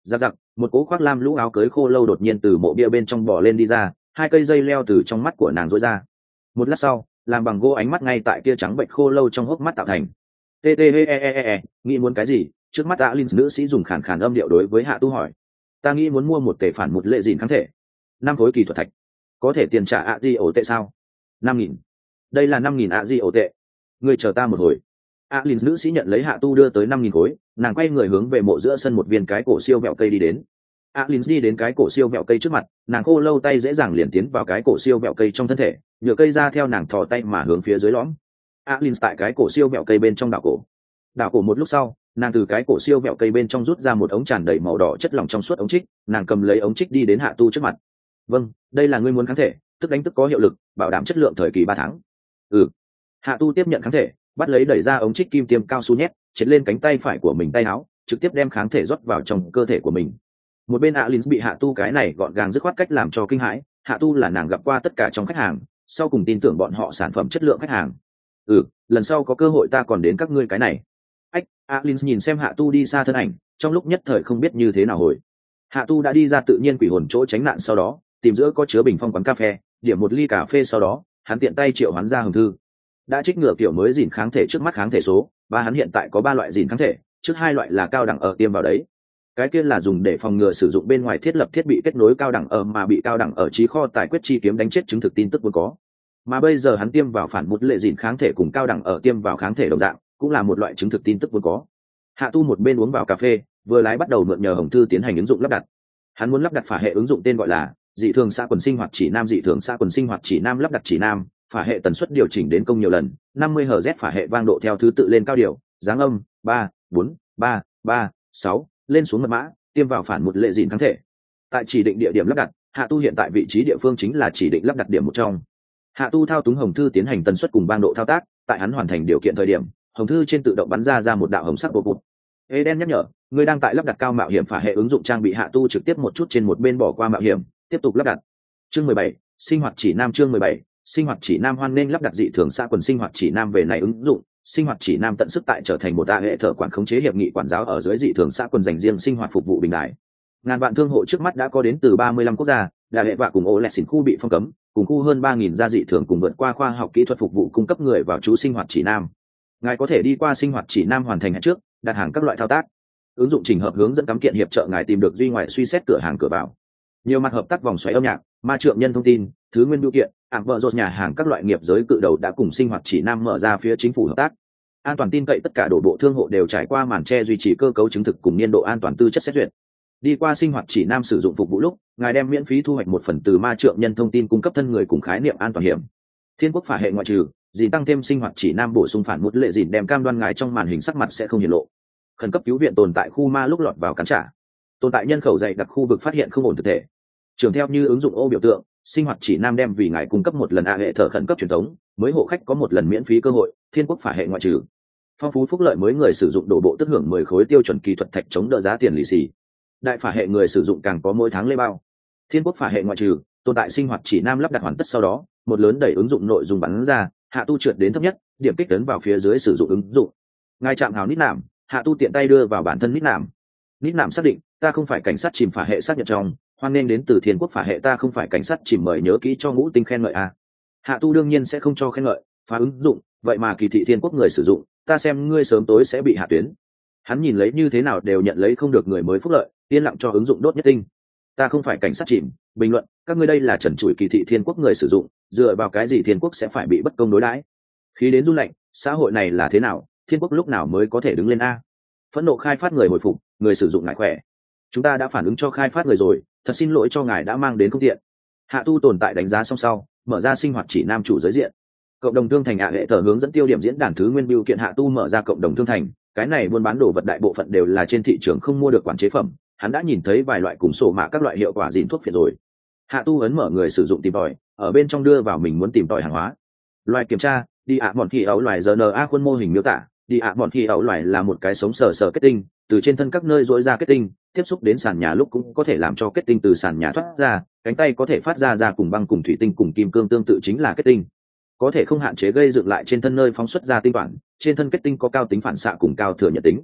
S1: Giặc giặc, một cố khoác lam lũ áo cưới khô lâu đột nhiên từ mộ bia bên trong bò lên đi ra, hai cây dây leo từ trong mắt của nàng rối ra. Một lát sau, làm bằng gỗ ánh mắt ngay tại kia trắng bệnh khô lâu trong hốc mắt tạo thành. T T E E E E, nghĩ muốn cái gì? Trước mắt Alin nữ sĩ dùng khàn khàn âm điệu đối với Hạ Tu hỏi. Ta nghĩ muốn mua một tể phản một lệ dìn kháng thể, năm khối kỳ thuật thạch. Có thể tiền trả ạ di ổ tệ sao? Năm nghìn. Đây là năm nghìn ạ di ổ tệ. Người chờ ta một hồi. Alin nữ sĩ nhận lấy Hạ Tu đưa tới năm nghìn khối, nàng quay người hướng về mộ giữa sân một viên cái cổ siêu vẹo cây đi đến. Alin đi đến cái cổ siêu vẹo cây trước mặt, nàng khô lâu tay dễ dàng liền tiến vào cái cổ siêu vẹo cây trong thân thể, nhựa cây ra theo nàng thò tay mà hướng phía dưới lõm. Alin tại cái cổ siêu vẹo cây bên trong đảo cổ. Đảo cổ một lúc sau, nàng từ cái cổ siêu vẹo cây bên trong rút ra một ống tràn đầy màu đỏ chất lỏng trong suốt ống trích, nàng cầm lấy ống trích đi đến Hạ Tu trước mặt. Vâng, đây là ngươi muốn kháng thể, tức đánh tức có hiệu lực, bảo đảm chất lượng thời kỳ ba tháng. Ừ. Hạ Tu tiếp nhận kháng thể, bắt lấy đẩy ra ống trích kim tiêm cao su nhét, chết lên cánh tay phải của mình tay áo, trực tiếp đem kháng thể rót vào trong cơ thể của mình. Một bên Alin bị Hạ Tu cái này gọn gàng dứt khoát cách làm cho kinh hãi, Hạ Tu là nàng gặp qua tất cả trong khách hàng, sau cùng tin tưởng bọn họ sản phẩm chất lượng khách hàng. Ừ, lần sau có cơ hội ta còn đến các ngươi cái này. Ách, Alin nhìn xem Hạ Tu đi xa thân ảnh, trong lúc nhất thời không biết như thế nào hồi. Hạ Tu đã đi ra tự nhiên quỷ hồn chỗ tránh nạn sau đó, tìm giữa có chứa bình phong quán cà phê, điểm một ly cà phê sau đó, hắn tiện tay triệu hoán ra hồng thư. Đã trích ngừa kiểu mới dìn kháng thể trước mắt kháng thể số, và hắn hiện tại có ba loại dìn kháng thể, trước hai loại là cao đẳng ở tiêm vào đấy. Cái kia là dùng để phòng ngừa sử dụng bên ngoài thiết lập thiết bị kết nối cao đẳng ở mà bị cao đẳng ở trí kho tài quyết chi kiếm đánh chết chứng thực tin tức vốn có. Mà bây giờ hắn tiêm vào phản một lệ dìn kháng thể cùng cao đẳng ở tiêm vào kháng thể đồng dạng, cũng là một loại chứng thực tin tức vốn có. Hạ Tu một bên uống vào cà phê, vừa lái bắt đầu mượn nhờ hồng thư tiến hành ứng dụng lắp đặt. Hắn muốn lắp đặt phả hệ ứng dụng tên gọi là dị thường xã quần sinh hoạt chỉ nam dị thường xã quần sinh hoạt chỉ nam lắp đặt chỉ nam, phả hệ tần suất điều chỉnh đến công nhiều lần, năm mươi héc phả hệ vang độ theo thứ tự lên cao điều, dáng âm ba bốn ba ba sáu, lên xuống mật mã, tiêm vào phản một lệ dìn kháng thể. Tại chỉ định địa điểm lắp đặt, Hạ Tu hiện tại vị trí địa phương chính là chỉ định lắp đặt điểm một trong. Hạ Tu thao túng hồng thư tiến hành tần suất cùng vang độ thao tác, tại hắn hoàn thành điều kiện thời điểm, hồng thư trên tự động bắn ra ra một đạo hồng sắc bột bột. Eden nhắc nhở, người đang tại lắp đặt cao mạo hiểm phả hệ ứng dụng trang bị. Hạ Tu trực tiếp một chút trên một bên bỏ qua mạo hiểm, tiếp tục lắp đặt. Chương mười bảy, sinh hoạt chỉ nam. Chương mười bảy, sinh hoạt chỉ nam. Hoan nên lắp đặt dị thường xã quần sinh hoạt chỉ nam về này ứng dụng. Sinh hoạt chỉ nam tận sức tại trở thành một đa hệ thợ quản khống chế hiệp nghị quản giáo ở dưới dị thường xã quần dành riêng sinh hoạt phục vụ bình đại. Ngàn vạn thương hộ trước mắt đã có đến từ ba mươi lăm quốc gia, đa hệ và cùng ô lẹ xỉn khu bị phong cấm, cùng khu hơn ba nghìn gia dị thường cùng vượt qua khoa học kỹ thuật phục vụ cung cấp người vào trú sinh hoạt chỉ nam. Ngài có thể đi qua sinh hoạt chỉ nam hoàn thành hẹn trước, đặt hàng các loại thao tác. Ứng dụng trình hợp hướng dẫn cắm kiện hiệp trợ ngài tìm được duy ngoại suy xét cửa hàng cửa vào. Nhiều mặt hợp tác vòng xoáy âm nhạc, ma trượng nhân thông tin, thứ nguyên biểu kiện, ảm vợ rột nhà hàng các loại nghiệp giới cự đầu đã cùng sinh hoạt chỉ nam mở ra phía chính phủ hợp tác. An toàn tin cậy tất cả đổ bộ thương hộ đều trải qua màn che duy trì cơ cấu chứng thực cùng niên độ an toàn tư chất xét duyệt. Đi qua sinh hoạt chỉ nam sử dụng phục vụ lúc, ngài đem miễn phí thu hoạch một phần từ ma trượng nhân thông tin cung cấp thân người cùng khái niệm an toàn hiểm. Thiên quốc phả hệ ngoại trừ, dìn tăng thêm sinh hoạt chỉ nam bổ sung phản một lệ dìn đem cam đoan ngài trong màn hình sắc mặt sẽ không hiển lộ. Khẩn cấp cứu viện tồn tại khu ma lúc lọt vào cắn trả. Tồn tại nhân khẩu dày đặc khu vực phát hiện không ổn thực thể. Trường theo như ứng dụng ô biểu tượng, sinh hoạt chỉ nam đem vì ngài cung cấp một lần a hệ thở khẩn cấp truyền thống, mới hộ khách có một lần miễn phí cơ hội. Thiên quốc phả hệ ngoại trừ, phong phú phúc lợi mới người sử dụng đổ bộ tức hưởng mười khối tiêu chuẩn kỹ thuật thạch chống đỡ giá tiền lì xì. Đại phả hệ người sử dụng càng có mỗi tháng lễ bao. Thiên quốc phả hệ ngoại trừ, tồn tại sinh hoạt chỉ nam lắp đặt hoàn tất sau đó, một lớn đẩy ứng dụng nội dung bắn ra, Hạ Tu trượt đến thấp nhất, điểm kích ấn vào phía dưới sử dụng ứng dụng. Ngài chạm hào nít nạm, Hạ Tu tiện tay đưa vào bản thân nít nạm. Nít nạm xác định, ta không phải cảnh sát chìm phả hệ xác nhận trong, hoan nên đến từ Thiên quốc phả hệ, ta không phải cảnh sát chìm, mời nhớ kỹ cho ngũ tinh khen ngợi a. Hạ Tu đương nhiên sẽ không cho khen ngợi, phá ứng dụng, vậy mà kỳ thị Thiên quốc người sử dụng, ta xem ngươi sớm tối sẽ bị hạ tuyến. Hắn nhìn lấy như thế nào đều nhận lấy không được người mới phúc lợi, yên lặng cho ứng dụng đốt nhất tinh. Ta không phải cảnh sát chìm, bình luận, các ngươi đây là trần trụi kỳ thị Thiên quốc người sử dụng, dựa vào cái gì Thiên quốc sẽ phải bị bất công đối đãi? Khí đến run lạnh, xã hội này là thế nào, Thiên quốc lúc nào mới có thể đứng lên a? Phẫn nộ khai phát người hồi phục, người sử dụng ngại khỏe. Chúng ta đã phản ứng cho khai phát người rồi, thật xin lỗi cho ngài đã mang đến không tiện. Hạ Tu tồn tại đánh giá xong sau, mở ra sinh hoạt chỉ nam chủ giới diện. Cộng đồng thương thành ạ hệ tờ hướng dẫn tiêu điểm diễn đàn thứ nguyên biểu kiện. Hạ Tu mở ra cộng đồng thương thành, cái này buôn bán đồ vật đại bộ phận đều là trên thị trường không mua được quản chế phẩm, hắn đã nhìn thấy vài loại cùng sổ mạ các loại hiệu quả dịn thuốc phiện rồi. Hạ Tu ấn mở người sử dụng tìm tòi, ở bên trong đưa vào mình muốn tìm tòi hàng hóa. Loài kiểm tra, đi ạ bọn khi ấu loài rờ en a khuôn mô hình miêu tả, đi ạ bọn khi ấu loài là một cái sống sờ sờ kết tinh, từ trên thân các nơi rỗi ra kết tinh, tiếp xúc đến sàn nhà lúc cũng có thể làm cho kết tinh từ sàn nhà thoát ra, cánh tay có thể phát ra ra cùng băng cùng thủy tinh cùng kim cương tương tự chính là kết tinh. Có thể không hạn chế gây dựng lại trên thân nơi phóng xuất ra tinh toản, trên thân kết tinh có cao tính phản xạ cùng cao thừa nhận tính.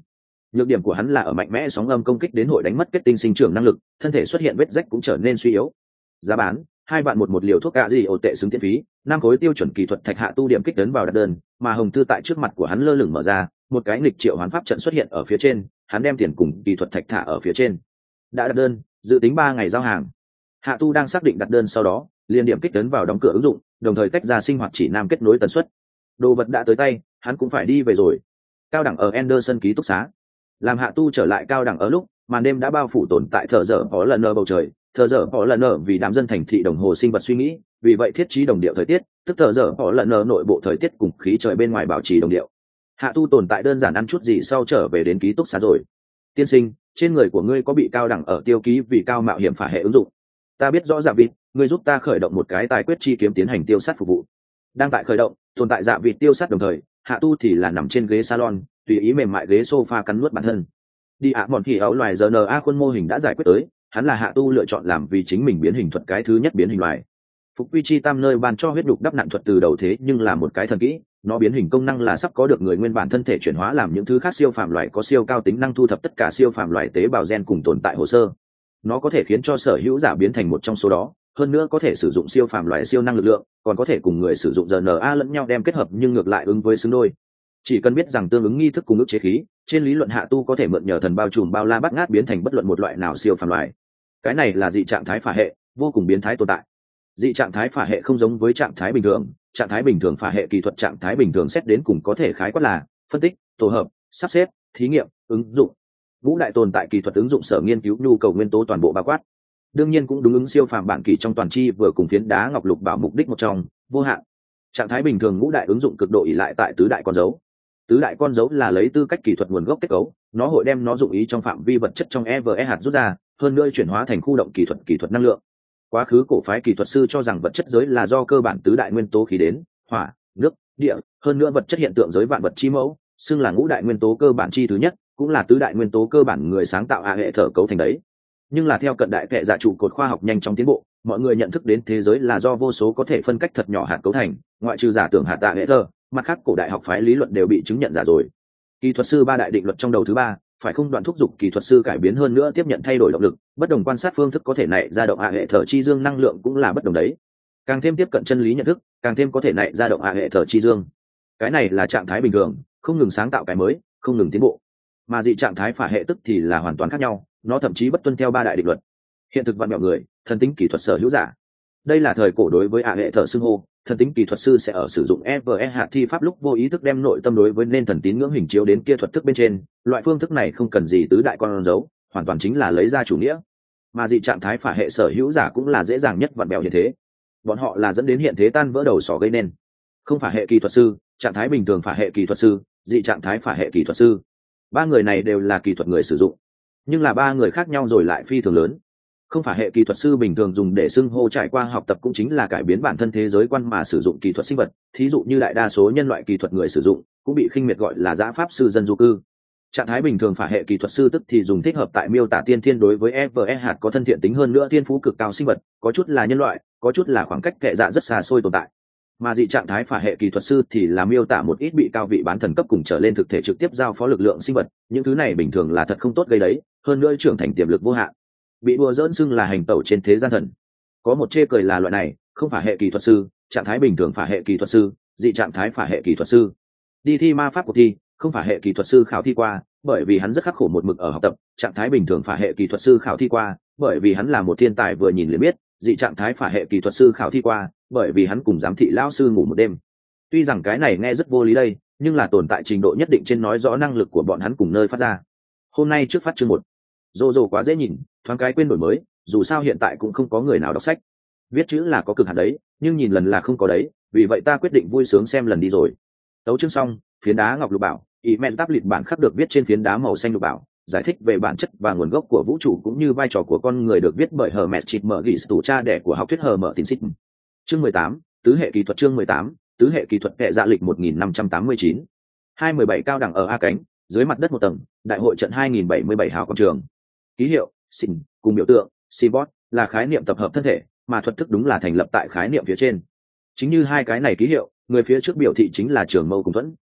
S1: Nhược điểm của hắn là ở mạnh mẽ sóng âm công kích đến hội đánh mất kết tinh sinh trưởng năng lực, thân thể xuất hiện vết rách cũng trở nên suy yếu. Giá bán hai vạn một một liều thuốc cạ gì ổ tệ xứng tiện phí, năm khối tiêu chuẩn kỹ thuật thạch hạ tu điểm kích tấn vào đặt đơn, mà hồng thư tại trước mặt của hắn lơ lửng mở ra, một cái nghịch triệu hoán pháp trận xuất hiện ở phía trên, hắn đem tiền cùng kỹ thuật thạch thả ở phía trên. Đã đặt đơn, dự tính ba ngày giao hàng. Hạ tu đang xác định đặt đơn sau đó, liền điểm kích tấn vào đóng cửa ứng dụng, đồng thời tách ra sinh hoạt chỉ nam kết nối tần suất. Đồ vật đã tới tay, hắn cũng phải đi về rồi. Cao đẳng ở Anderson ký túc xá. Làm Hạ tu trở lại cao đẳng ở lúc màn đêm đã bao phủ tồn tại thờ dở có lần nở bầu trời, thờ dở có lần nở vì đám dân thành thị đồng hồ sinh vật suy nghĩ, vì vậy thiết trí đồng điệu thời tiết, tức thờ dở có lần nở nội bộ thời tiết cùng khí trời bên ngoài bảo trì đồng điệu. Hạ tu tồn tại đơn giản ăn chút gì sau trở về đến ký túc xá rồi. Tiên sinh, trên người của ngươi có bị cao đẳng ở tiêu ký vì cao mạo hiểm phả hệ ứng dụng. Ta biết rõ dạ vịt, ngươi giúp ta khởi động một cái tài quyết chi kiếm tiến hành tiêu sát phục vụ. Đang tại khởi động, tồn tại dạ vịt tiêu sát đồng thời, Hạ tu thì là nằm trên ghế salon, tùy ý mềm mại ghế sofa cắn nuốt bản thân. Đi ạ bọn thì áo loài rờ en a khuôn mô hình đã giải quyết tới, hắn là Hạ tu lựa chọn làm vì chính mình biến hình thuật cái thứ nhất biến hình loài. Phục quy chi tam nơi ban cho huyết đục đắp nặn thuật từ đầu thế nhưng là một cái thần kỹ, nó biến hình công năng là sắp có được người nguyên bản thân thể chuyển hóa làm những thứ khác siêu phàm loài có siêu cao tính năng thu thập tất cả siêu phàm loài tế bào gen cùng tồn tại hồ sơ. Nó có thể khiến cho sở hữu giả biến thành một trong số đó, hơn nữa có thể sử dụng siêu phàm loài siêu năng lực lượng, còn có thể cùng người sử dụng rờ en a lẫn nhau đem kết hợp nhưng ngược lại ứng với xứng đôi. Chỉ cần biết rằng tương ứng nghi thức cùng ức chế khí, trên lý luận Hạ tu có thể mượn nhờ thần bao trùm bao la bắt ngát biến thành bất luận một loại nào siêu phàm loài. Cái này là dị trạng thái phả hệ, vô cùng biến thái tồn tại. Dị trạng thái phả hệ không giống với trạng thái bình thường, trạng thái bình thường phả hệ kỹ thuật trạng thái bình thường xét đến cùng có thể khái quát là phân tích, tổ hợp, sắp xếp, thí nghiệm, ứng dụng. Ngũ đại tồn tại kỹ thuật ứng dụng sở nghiên cứu nhu cầu nguyên tố toàn bộ bao quát. Đương nhiên cũng đúng ứng siêu phàm bản kỳ trong toàn chi vừa cùng phiến đá ngọc lục bảo mục đích một trong, vô hạn. Trạng thái bình thường ngũ đại ứng dụng cực độ ỷ lại tại tứ đại con dấu. Tứ đại con dấu là lấy tư cách kỹ thuật nguồn gốc kết cấu, nó hội đem nó dụng ý trong phạm vi vật chất trong e vê e hạt rút ra, hơn nữa chuyển hóa thành khu động kỹ thuật kỹ thuật năng lượng. Quá khứ cổ phái kỹ thuật sư cho rằng vật chất giới là do cơ bản tứ đại nguyên tố khí đến, hỏa, nước, địa, hơn nữa vật chất hiện tượng giới vạn vật chi mẫu, xưng là ngũ đại nguyên tố cơ bản chi thứ nhất, cũng là tứ đại nguyên tố cơ bản người sáng tạo a hệ thở cấu thành đấy. Nhưng là theo cận đại kệ dạ trụ cột khoa học nhanh chóng tiến bộ, mọi người nhận thức đến thế giới là do vô số có thể phân cách thật nhỏ hạt cấu thành, ngoại trừ giả tưởng hạt tạ hệ thở, mặt khác cổ đại học phái lý luận đều bị chứng nhận giả rồi. Kỹ thuật sư ba đại định luật trong đầu thứ ba, phải không đoạn thúc giục kỹ thuật sư cải biến hơn nữa tiếp nhận thay đổi động lực, bất đồng quan sát phương thức có thể nảy ra động a hệ thở chi dương năng lượng cũng là bất đồng đấy. Càng thêm tiếp cận chân lý nhận thức, càng thêm có thể nảy ra động a hệ thở chi dương. Cái này là trạng thái bình thường, không ngừng sáng tạo cái mới, không ngừng tiến bộ. Mà dị trạng thái phả hệ tức thì là hoàn toàn khác nhau, nó thậm chí bất tuân theo ba đại định luật. Hiện thực vạn mẹo người, thần tính kỹ thuật sở hữu giả. Đây là thời cổ đối với a hệ thở xưng hô, thần tính kỹ thuật sư sẽ ở sử dụng e vê e hạt thi pháp lúc vô ý thức đem nội tâm đối với nên thần tín ngưỡng hình chiếu đến kia thuật thức bên trên, loại phương thức này không cần gì tứ đại con dấu, hoàn toàn chính là lấy ra chủ nghĩa. Mà dị trạng thái phả hệ sở hữu giả cũng là dễ dàng nhất vặn bèo như thế. Bọn họ là dẫn đến hiện thế tan vỡ đầu sỏ gây nên. Không phả hệ kỹ thuật sư, trạng thái bình thường phả hệ kỹ thuật sư, dị trạng thái phả hệ kỹ thuật sư. Ba người này đều là kỹ thuật người sử dụng, nhưng là ba người khác nhau rồi lại phi thường lớn. Không phải hệ kỹ thuật sư bình thường dùng để xưng hô trải qua học tập cũng chính là cải biến bản thân thế giới quan mà sử dụng kỹ thuật sinh vật, thí dụ như đại đa số nhân loại kỹ thuật người sử dụng cũng bị khinh miệt gọi là dã pháp sư dân du cư. Trạng thái bình thường phải hệ kỹ thuật sư tức thì dùng thích hợp tại miêu tả tiên thiên đối với e vê e hạt có thân thiện tính hơn nữa thiên phú cực cao sinh vật, có chút là nhân loại, có chút là khoảng cách kệ dạ rất xa xôi tồn tại. Mà dị trạng thái phả hệ kỹ thuật sư thì là miêu tả một ít bị cao vị bán thần cấp cùng trở lên thực thể trực tiếp giao phó lực lượng sinh vật, những thứ này bình thường là thật không tốt gây đấy, hơn nữa trưởng thành tiềm lực vô hạn, bị đùa dỡn xưng là hành tẩu trên thế gian thần. Có một chê cười là loại này không phải hệ kỹ thuật sư, trạng thái bình thường phả hệ kỹ thuật sư, dị trạng thái phả hệ kỹ thuật sư. Đi thi ma pháp cuộc thi, không phải hệ kỹ thuật sư khảo thi qua, bởi vì hắn rất khắc khổ một mực ở học tập, trạng thái bình thường phả hệ kỹ thuật sư khảo thi qua, bởi vì hắn là một thiên tài vừa nhìn liền biết, dị trạng thái phả hệ kỹ thuật sư khảo thi qua, bởi vì hắn cùng giám thị lão sư ngủ một đêm. Tuy rằng cái này nghe rất vô lý đây, nhưng là tồn tại trình độ nhất định trên nói rõ năng lực của bọn hắn cùng nơi phát ra. Hôm nay trước phát chương một, rồ rồ quá dễ nhìn, thoáng cái quên đổi mới, dù sao hiện tại cũng không có người nào đọc sách. Viết chữ là có cực hạn đấy, nhưng nhìn lần là không có đấy, vì vậy ta quyết định vui sướng xem lần đi rồi. Tấu chương xong, phiến đá ngọc lục bảo, ý men táp lịt bản khắc được viết trên phiến đá màu xanh lục bảo, giải thích về bản chất và nguồn gốc của vũ trụ cũng như vai trò của con người được viết bởi Hermes Trismegistus, cha đẻ của học thuyết Hermetic. Chương mười tám, tứ hệ kỹ thuật. Chương mười tám, tứ hệ kỹ thuật hệ dạ lịch một nghìn năm trăm tám mươi chín. hai mươi bảy cao đẳng ở A cánh, dưới mặt đất một tầng, đại hội trận hai nghìn bảy mươi bảy hào quảng trường. Ký hiệu xin cùng biểu tượng Cbot là khái niệm tập hợp thân thể, mà thuật thức đúng là thành lập tại khái niệm phía trên. Chính như hai cái này ký hiệu, người phía trước biểu thị chính là trường mâu cùng thuẫn,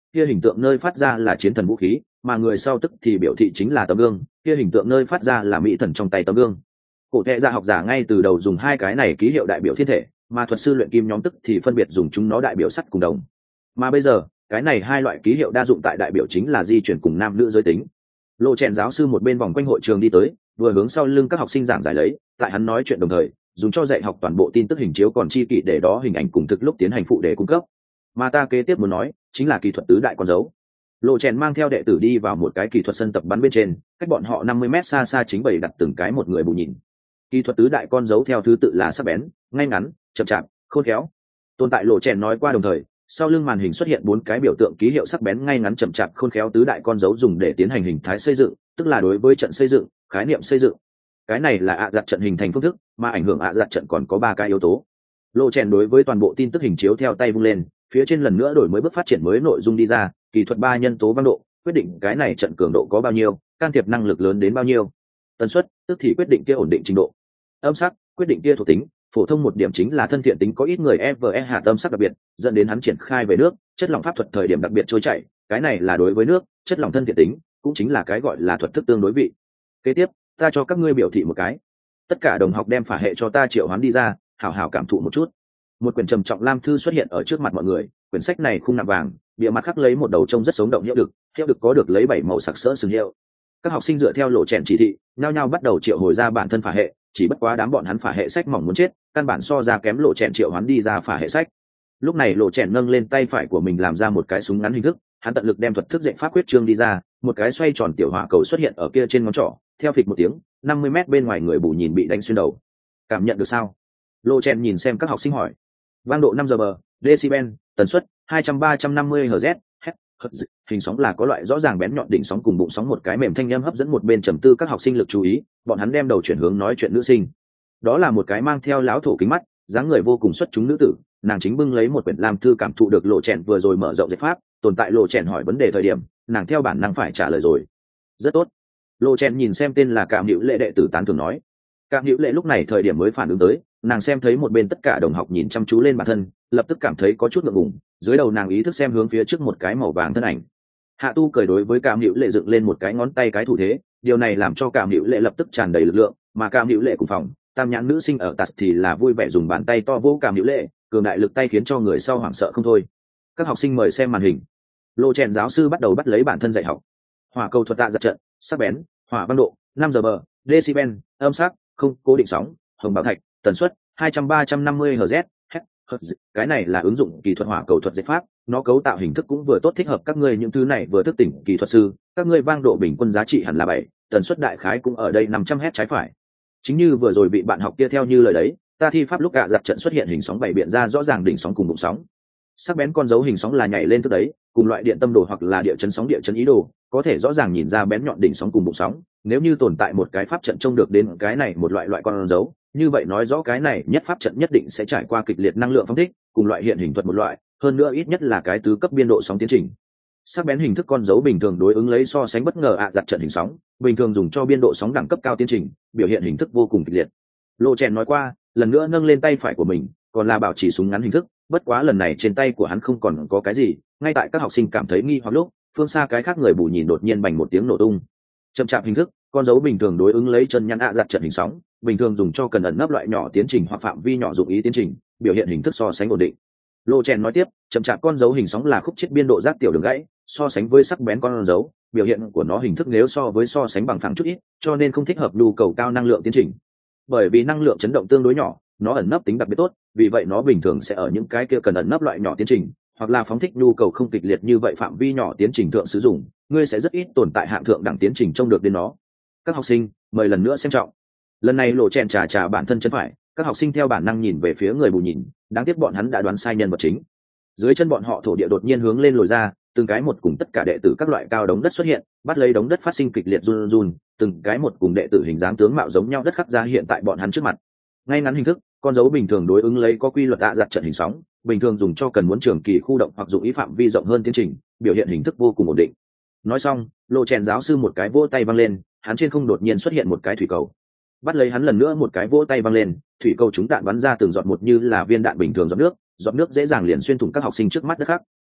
S1: kia hình tượng nơi phát ra là chiến thần vũ khí, mà người sau tức thì biểu thị chính là tấm gương, kia hình tượng nơi phát ra là mỹ thần trong tay tấm gương. Cổ thệ gia học giả ngay từ đầu dùng hai cái này ký hiệu đại biểu thiên thể, mà thuật sư luyện kim nhóm tức thì phân biệt dùng chúng nó đại biểu sắt cùng đồng. Mà bây giờ cái này hai loại ký hiệu đa dụng tại đại biểu chính là di chuyển cùng nam nữ giới tính. Lộ Chèn giáo sư một bên vòng quanh hội trường đi tới, vừa hướng sau lưng các học sinh giảng giải lấy, tại hắn nói chuyện đồng thời dùng cho dạy học toàn bộ tin tức hình chiếu còn chi kỷ để đó hình ảnh cùng thực lúc tiến hành phụ để cung cấp. Mà ta kế tiếp muốn nói chính là kỹ thuật tứ đại con dấu. Lộ Chèn mang theo đệ tử đi vào một cái kỹ thuật sân tập bắn bên trên, cách bọn họ năm mươi mét xa xa chính bày đặt từng cái một người bù nhìn. Kỹ thuật tứ đại con dấu theo thứ tự là sắc bén, ngay ngắn, chậm chạp, khôn khéo. Tồn tại Lộ Chèn nói qua đồng thời, sau lưng màn hình xuất hiện bốn cái biểu tượng ký hiệu sắc bén, ngay ngắn, chậm chạp, khôn khéo tứ đại con dấu dùng để tiến hành hình thái xây dựng, tức là đối với trận xây dựng, khái niệm xây dựng. Cái này là ạ giặt trận hình thành phương thức, mà ảnh hưởng ạ giặt trận còn có ba cái yếu tố. Lộ Chèn đối với toàn bộ tin tức hình chiếu theo tay vung lên, phía trên lần nữa đổi mới bước phát triển mới nội dung đi ra, kỹ thuật ba nhân tố vang độ quyết định cái này trận cường độ có bao nhiêu, can thiệp năng lực lớn đến bao nhiêu, tần suất tức thì quyết định kia ổn định trình độ, âm sắc quyết định kia thuộc tính. Phổ thông một điểm chính là thân thiện tính có ít người e vê e hạt âm sắc đặc biệt, dẫn đến hắn triển khai về nước chất lỏng pháp thuật thời điểm đặc biệt trôi chảy, cái này là đối với nước chất lỏng thân thiện tính, cũng chính là cái gọi là thuật thức tương đối vị. Kế tiếp ta cho các ngươi biểu thị một cái. Tất cả đồng học đem phả hệ cho ta triệu hoán đi ra, hảo hảo cảm thụ một chút. Một quyển trầm trọng lam thư xuất hiện ở trước mặt mọi người, quyển sách này khung nạm vàng, bìa mặt khắc lấy một đầu trông rất sống động hiệu đực, hiệu đực có được lấy bảy màu sặc sỡ sừng hiệu. Các học sinh dựa theo Lộ Chèn chỉ thị, nhao nhao bắt đầu triệu hồi ra bản thân phả hệ, chỉ bất quá đám bọn hắn phả hệ sách mỏng muốn chết, căn bản so ra kém Lộ Chèn triệu hoán đi ra phả hệ sách. Lúc này Lộ Chèn nâng lên tay phải của mình làm ra một cái súng ngắn hình thức, hắn tận lực đem thuật thức dạy pháp quyết trương đi ra, một cái xoay tròn tiểu hỏa cầu xuất hiện ở kia trên ngón trỏ, theo phịch một tiếng, năm mươi mét bên ngoài người bù nhìn bị đánh xuyên đầu. Cảm nhận được sao? Lộ Chèn nhìn xem các học sinh hỏi. Vang độ năm giờ bờ, decibel, tần suất hai trăm ba trăm năm mươi hertz, hertz, hình sóng là có loại rõ ràng bén nhọn đỉnh sóng cùng bụng sóng, một cái mềm thanh âm hấp dẫn một bên trầm tư các học sinh lực chú ý, bọn hắn đem đầu chuyển hướng nói chuyện nữ sinh. Đó là một cái mang theo lão thổ kính mắt, dáng người vô cùng xuất chúng nữ tử, nàng chính bưng lấy một quyển lam thư cảm thụ được Lộ Chèn vừa rồi mở rộng giải pháp, tồn tại Lộ Chèn hỏi vấn đề thời điểm, nàng theo bản năng phải trả lời rồi. Rất tốt. Lộ Chèn nhìn xem tên là Cảm Hữu Lệ đệ tử tán thưởng nói. Cảm Hữu Lệ lúc này thời điểm mới phản ứng tới, nàng xem thấy một bên tất cả đồng học nhìn chăm chú lên bản thân, lập tức cảm thấy có chút ngượng ngùng, dưới đầu nàng ý thức xem hướng phía trước một cái màu vàng thân ảnh. Hạ Tu cười đối với Cảm Hữu Lệ dựng lên một cái ngón tay cái thủ thế, điều này làm cho Cảm Hữu Lệ lập tức tràn đầy lực lượng, mà Cảm Hữu Lệ cùng phòng tam nhãn nữ sinh ở tạt thì là vui vẻ dùng bàn tay to vỗ Cảm Hữu Lệ, cường đại lực tay khiến cho người sau hoảng sợ không thôi. Các học sinh mời xem màn hình. Lộ Chèn giáo sư bắt đầu bắt lấy bản thân dạy học. Hỏa cầu thuật tạ giật trận, sắc bén, hỏa vang độ năm giờ bờ, decibel, âm sắc không cố định sóng, hồng bảo thạch, tần suất hai trăm ba trăm năm mươi hertz, hertz. Cái này là ứng dụng kỹ thuật hỏa cầu thuật dạy pháp, nó cấu tạo hình thức cũng vừa tốt thích hợp các ngươi những thứ này vừa thức tỉnh kỹ thuật sư, các ngươi vang độ bình quân giá trị hẳn là bảy, tần suất đại khái cũng ở đây năm trăm hertz trái phải. Chính như vừa rồi bị bạn học kia theo như lời đấy, ta thi pháp lúc cả giật trận xuất hiện hình sóng bảy biện ra rõ ràng đỉnh sóng cùng bụng sóng. Sắc bén con dấu hình sóng là nhảy lên tức đấy, cùng loại điện tâm đồ hoặc là địa chấn sóng địa chấn ý đồ, có thể rõ ràng nhìn ra bén nhọn đỉnh sóng cùng bụng sóng. Nếu như tồn tại một cái pháp trận trông được đến cái này một loại loại con dấu, như vậy nói rõ cái này nhất pháp trận nhất định sẽ trải qua kịch liệt năng lượng phóng thích, cùng loại hiện hình thuật một loại, hơn nữa ít nhất là cái tứ cấp biên độ sóng tiến trình. Sắc bén hình thức con dấu bình thường đối ứng lấy so sánh bất ngờ ạ giật trận hình sóng, bình thường dùng cho biên độ sóng đẳng cấp cao tiến trình, biểu hiện hình thức vô cùng kịch liệt. Lộ Chèn nói qua, lần nữa nâng lên tay phải của mình, còn là bảo trì súng ngắn hình thức, bất quá lần này trên tay của hắn không còn có cái gì, ngay tại các học sinh cảm thấy nghi hoặc lúc, phương xa cái khác người bù nhìn đột nhiên bành một tiếng nổ tung. Chậm chạp hình thức, con dấu bình thường đối ứng lấy chân nhăn ạ giật trận hình sóng, bình thường dùng cho cần ẩn nấp loại nhỏ tiến trình hoặc phạm vi nhỏ dụng ý tiến trình, biểu hiện hình thức so sánh ổn định. Lộ Chèn nói tiếp, chậm chạp con dấu hình sóng là khúc chết biên độ giác tiểu đường gãy, so sánh với sắc bén con dấu, biểu hiện của nó hình thức nếu so với so sánh bằng phẳng chút ít, cho nên không thích hợp nhu cầu cao năng lượng tiến trình. Bởi vì năng lượng chấn động tương đối nhỏ, nó ẩn nấp tính đặc biệt tốt, vì vậy nó bình thường sẽ ở những cái kia cần ẩn nấp loại nhỏ tiến trình, hoặc là phóng thích nhu cầu không kịch liệt như vậy phạm vi nhỏ tiến trình thượng sử dụng, ngươi sẽ rất ít tồn tại hạng thượng đẳng tiến trình trông được đến nó. Các học sinh, mời lần nữa xem trọng. Lần này Lộ Chèn trà trà bản thân chân phải, các học sinh theo bản năng nhìn về phía người bù nhìn, đáng tiếc bọn hắn đã đoán sai nhân vật chính. Dưới chân bọn họ thổ địa đột nhiên hướng lên lồi ra, từng cái một cùng tất cả đệ tử các loại cao đống đất xuất hiện, bắt lấy đống đất phát sinh kịch liệt run run, từng cái một cùng đệ tử hình dáng tướng mạo giống nhau đất khắc ra hiện tại bọn hắn trước mặt. Ngay ngắn hình thức, con dấu bình thường đối ứng lấy có quy luật ạ giật trận hình sóng, bình thường dùng cho cần muốn trường kỳ khu động hoặc dụng ý phạm vi rộng hơn tiến trình, biểu hiện hình thức vô cùng ổn định. Nói xong, Lộ Chèn giáo sư một cái vỗ tay văng lên, hắn trên không đột nhiên xuất hiện một cái thủy cầu. Bắt lấy hắn lần nữa một cái vỗ tay văng lên, thủy cầu chúng đạn bắn ra từng giọt một như là viên đạn bình thường giọt nước, giọt nước dễ dàng liền xuyên thủng các học sinh trước mắt đất khác.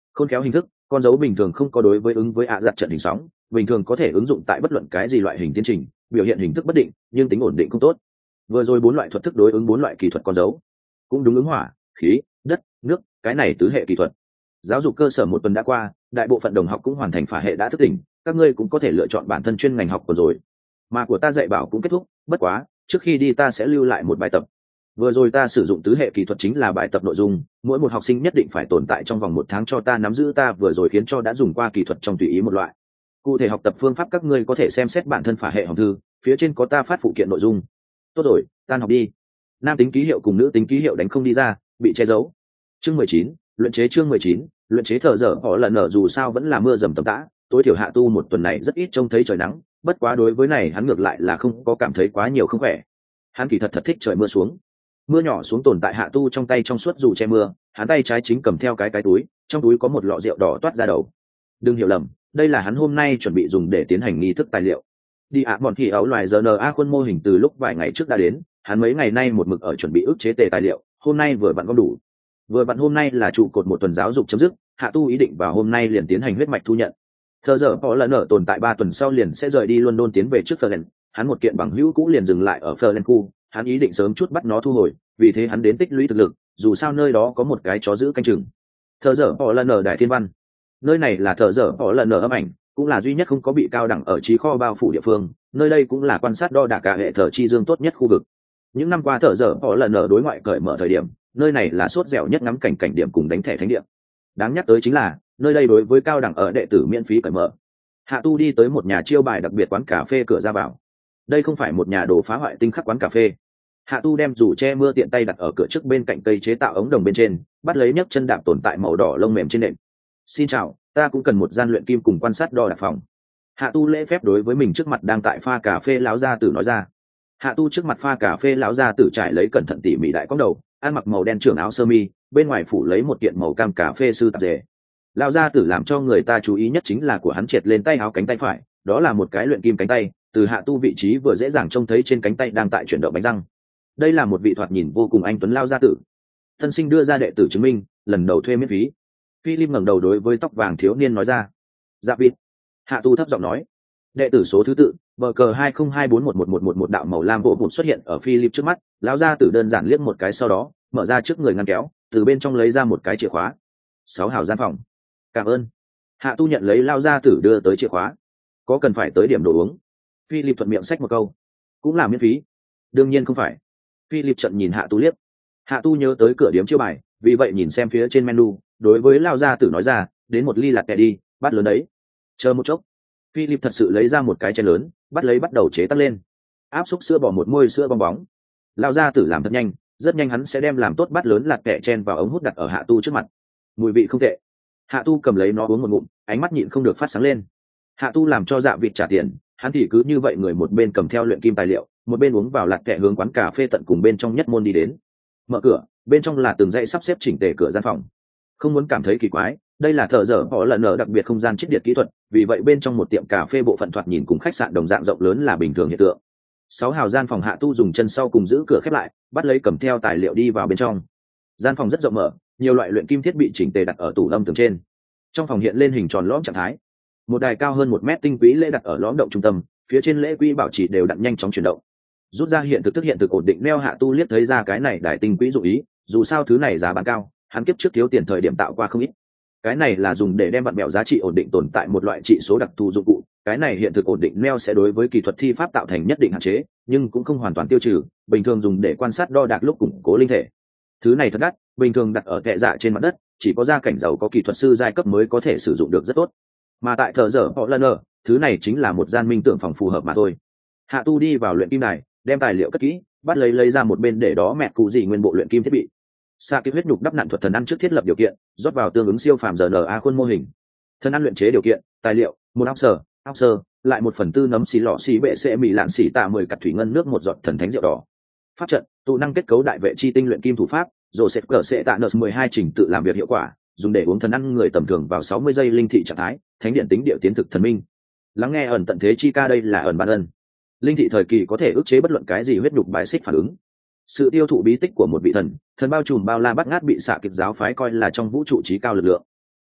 S1: khôn khéo hình thức, con dấu bình thường không có đối với ứng với ạ giặt trận hình sóng, bình thường có thể ứng dụng tại bất luận cái gì loại hình tiến trình, biểu hiện hình thức bất định nhưng tính ổn định không tốt. Vừa rồi bốn loại thuật thức đối ứng bốn loại kỹ thuật con dấu, cũng đúng ứng hỏa, khí, đất, nước, cái này tứ hệ kỹ thuật. Giáo dục cơ sở một tuần đã qua, đại bộ phận đồng học cũng hoàn thành phả hệ đã thức tỉnh, các ngươi cũng có thể lựa chọn bản thân chuyên ngành học của rồi. Mà của ta dạy bảo cũng kết thúc, bất quá trước khi đi ta sẽ lưu lại một bài tập. Vừa rồi ta sử dụng tứ hệ kỹ thuật chính là bài tập nội dung, mỗi một học sinh nhất định phải tồn tại trong vòng một tháng cho ta nắm giữ ta vừa rồi khiến cho đã dùng qua kỹ thuật trong tùy ý một loại. Cụ thể học tập phương pháp các ngươi có thể xem xét bản thân phả hệ hòm thư, phía trên có ta phát phụ kiện nội dung. Tốt rồi, tan học đi. Nam tính ký hiệu cùng nữ tính ký hiệu đánh không đi ra, bị che giấu. Chương mười chín, luyện chế chương mười chín, luyện chế thợ dở họ lần nở dù sao vẫn là mưa dầm tầm tã, tối thiểu Hạ Tu một tuần này rất ít trông thấy trời nắng, bất quá đối với này hắn ngược lại là không có cảm thấy quá nhiều không khỏe. Hắn kỳ thật thật thích trời mưa xuống. Mưa nhỏ xuống tồn tại Hạ Tu trong tay trong suốt dù che mưa, hắn tay trái chính cầm theo cái cái túi, trong túi có một lọ rượu đỏ toát ra đầu. Đừng hiểu lầm, đây là hắn hôm nay chuẩn bị dùng để tiến hành nghi thức tài liệu. Đi ạ bọn kỳ áo loài rờ en a khuôn mô hình từ lúc vài ngày trước đã đến, hắn mấy ngày nay một mực ở chuẩn bị ức chế tề tài liệu, hôm nay vừa vặn gom đủ. Vừa vặn hôm nay là trụ cột một tuần giáo dục chấm dứt, Hạ Tu ý định vào hôm nay liền tiến hành huyết mạch thu nhận. Thờ giờ họ lần ở tồn tại ba tuần sau liền sẽ rời đi London tiến về trước Ferland, hắn một kiện bằng hữu cũ liền dừng lại ở Ferland khu, hắn ý định sớm chút bắt nó thu hồi, vì thế hắn đến tích lũy thực lực, dù sao nơi đó có một cái chó giữ canh chừng. Thờ giờ họ lần ở Đại Thiên Văn, nơi này là thờ giờ họ lần ở âm ảnh, cũng là duy nhất không có bị cao đẳng ở trí kho bao phủ địa phương, nơi đây cũng là quan sát đo đạc cả hệ thờ chi dương tốt nhất khu vực. Những năm qua thờ giờ họ lần ở đối ngoại cởi mở thời điểm, nơi này là sốt dẻo nhất ngắm cảnh cảnh điểm cùng đánh thẻ thánh địa. Đáng nhắc tới chính là nơi đây đối với cao đẳng ở đệ tử miễn phí cởi mở. Hạ Tu đi tới một nhà chiêu bài đặc biệt quán cà phê cửa ra vào. Đây không phải một nhà đồ phá hoại tinh khắc quán cà phê. Hạ Tu đem dù che mưa tiện tay đặt ở cửa trước bên cạnh cây chế tạo ống đồng bên trên, bắt lấy nhấc chân đạp tồn tại màu đỏ lông mềm trên nệm. Xin chào, ta cũng cần một gian luyện kim cùng quan sát đo đạc phòng. Hạ Tu lễ phép đối với mình trước mặt đang tại pha cà phê lão gia tử nói ra. Hạ Tu trước mặt pha cà phê lão gia tử trải lấy cẩn thận tỉ mỉ đại cong đầu, ăn mặc màu đen trưởng áo sơ mi, bên ngoài phủ lấy một kiện màu cam cà phê sư tạp dề. Lão gia tử làm cho người ta chú ý nhất chính là của hắn triệt lên tay áo cánh tay phải, đó là một cái luyện kim cánh tay, từ Hạ Tu vị trí vừa dễ dàng trông thấy trên cánh tay đang tại chuyển động bánh răng. Đây là một vị thoạt nhìn vô cùng anh tuấn lão gia tử. Thân sinh đưa ra đệ tử chứng minh, lần đầu thuê miễn phí. Philip ngẩng đầu đối với tóc vàng thiếu niên nói ra. Dạ vịt. Hạ Tu thấp giọng nói. Đệ tử số thứ tự, bờ cờ hai không hai bốn một một một một một đạo màu lam bộ bụt xuất hiện ở Philip trước mắt, lão gia tử đơn giản liếc một cái sau đó, mở ra trước người ngăn kéo, từ bên trong lấy ra một cái chìa khóa. Sáu hào gian phòng. Cảm ơn. Hạ Tu nhận lấy lão gia tử đưa tới chìa khóa. Có cần phải tới điểm đồ uống? Philip thuận miệng xách một câu. Cũng là miễn phí. Đương nhiên không phải. Philip trợn nhìn Hạ Tu liếc. Hạ Tu nhớ tới cửa điểm chiêu bài, vì vậy nhìn xem phía trên menu, đối với lão gia tử nói ra, đến một ly latte đi, bát lớn đấy. Chờ một chốc. Philip thật sự lấy ra một cái chén lớn, bắt lấy bắt đầu chế tác lên. Áp xúc sữa bò một muôi sữa bong bóng. Lão gia tử làm thật nhanh, rất nhanh hắn sẽ đem làm tốt bát lớn lạt kẹ chen vào ống hút đặt ở Hạ Tu trước mặt. Mùi vị không tệ. Hạ Tu cầm lấy nó uống một ngụm, ánh mắt nhịn không được phát sáng lên. Hạ Tu làm cho Dạ Vịt trả tiền, hắn thì cứ như vậy người một bên cầm theo luyện kim tài liệu, một bên uống vào lạt kẹ hướng quán cà phê tận cùng bên trong nhất môn đi đến. Mở cửa, bên trong là từng dãy sắp xếp chỉnh tề cửa gian phòng. Không muốn cảm thấy kỳ quái, đây là thợ dở họ lần ở đặc biệt không gian chiết điện kỹ thuật, vì vậy bên trong một tiệm cà phê bộ phận thoạt nhìn cùng khách sạn đồng dạng rộng lớn là bình thường hiện tượng. Sáu hào gian phòng Hạ Tu dùng chân sau cùng giữ cửa khép lại, bắt lấy cầm theo tài liệu đi vào bên trong. Gian phòng rất rộng mở, nhiều loại luyện kim thiết bị chỉnh tề đặt ở tủ âm tường trên. Trong phòng hiện lên hình tròn lõm trạng thái, một đài cao hơn một mét tinh quỹ lễ đặt ở lõm động trung tâm, phía trên lễ quỹ bảo trì đều đặn nhanh chóng chuyển động. Rút ra hiện thực thức hiện thực ổn định neo, Hạ Tu liếc thấy ra cái này đài tinh quỹ dụng ý, dù sao thứ này giá bán cao, hắn kiếp trước thiếu tiền thời điểm tạo qua không ít. Cái này là dùng để đem vặn bẹo giá trị ổn định tồn tại một loại trị số đặc thù dụng cụ. Cái này hiện thực ổn định neo sẽ đối với kỹ thuật thi pháp tạo thành nhất định hạn chế, nhưng cũng không hoàn toàn tiêu trừ, bình thường dùng để quan sát đo đạc lúc củng cố linh thể. Thứ này thật đắt, bình thường đặt ở kệ dạ trên mặt đất, chỉ có gia cảnh giàu có kỹ thuật sư giai cấp mới có thể sử dụng được rất tốt. Mà tại thợ dở họ lần ở, thứ này chính là một gian minh tưởng phòng phù hợp mà thôi. Hạ Tu đi vào luyện kim đài, đem tài liệu cất kỹ, bắt lấy lấy ra một bên để đó mẹ cụ gì nguyên bộ luyện kim thiết bị. Sa kích huyết nhục đắp nặn thuật thần ăn trước thiết lập điều kiện, rót vào tương ứng siêu phàm rờ en a khuôn mô hình. Thần ăn luyện chế điều kiện, tài liệu, một áo sờ, áo sơ, lại một phần tư nấm xì lọ xì bệ sẽ mì lạn xì tạ mười cặt thủy ngân nước một giọt thần thánh rượu đỏ. Pháp trận, tụ năng kết cấu đại vệ chi tinh luyện kim thủ pháp, Joseph cờ sẽ tạ nợ mười hai trình tự làm việc hiệu quả, dùng để uống thần ăn người tầm thường vào sáu mươi giây linh thị trạng thái, thánh điện tính địa tiến thực thần minh. Lắng nghe ẩn tận thế chi ca, đây là ẩn ban ân. Linh thị thời kỳ có thể ức chế bất luận cái gì huyết nhục bài xích phản ứng. Sự tiêu thụ bí tích của một vị thần, thần bao trùm bao la bắt ngát bị xạ kịch giáo phái coi là trong vũ trụ trí cao lực lượng.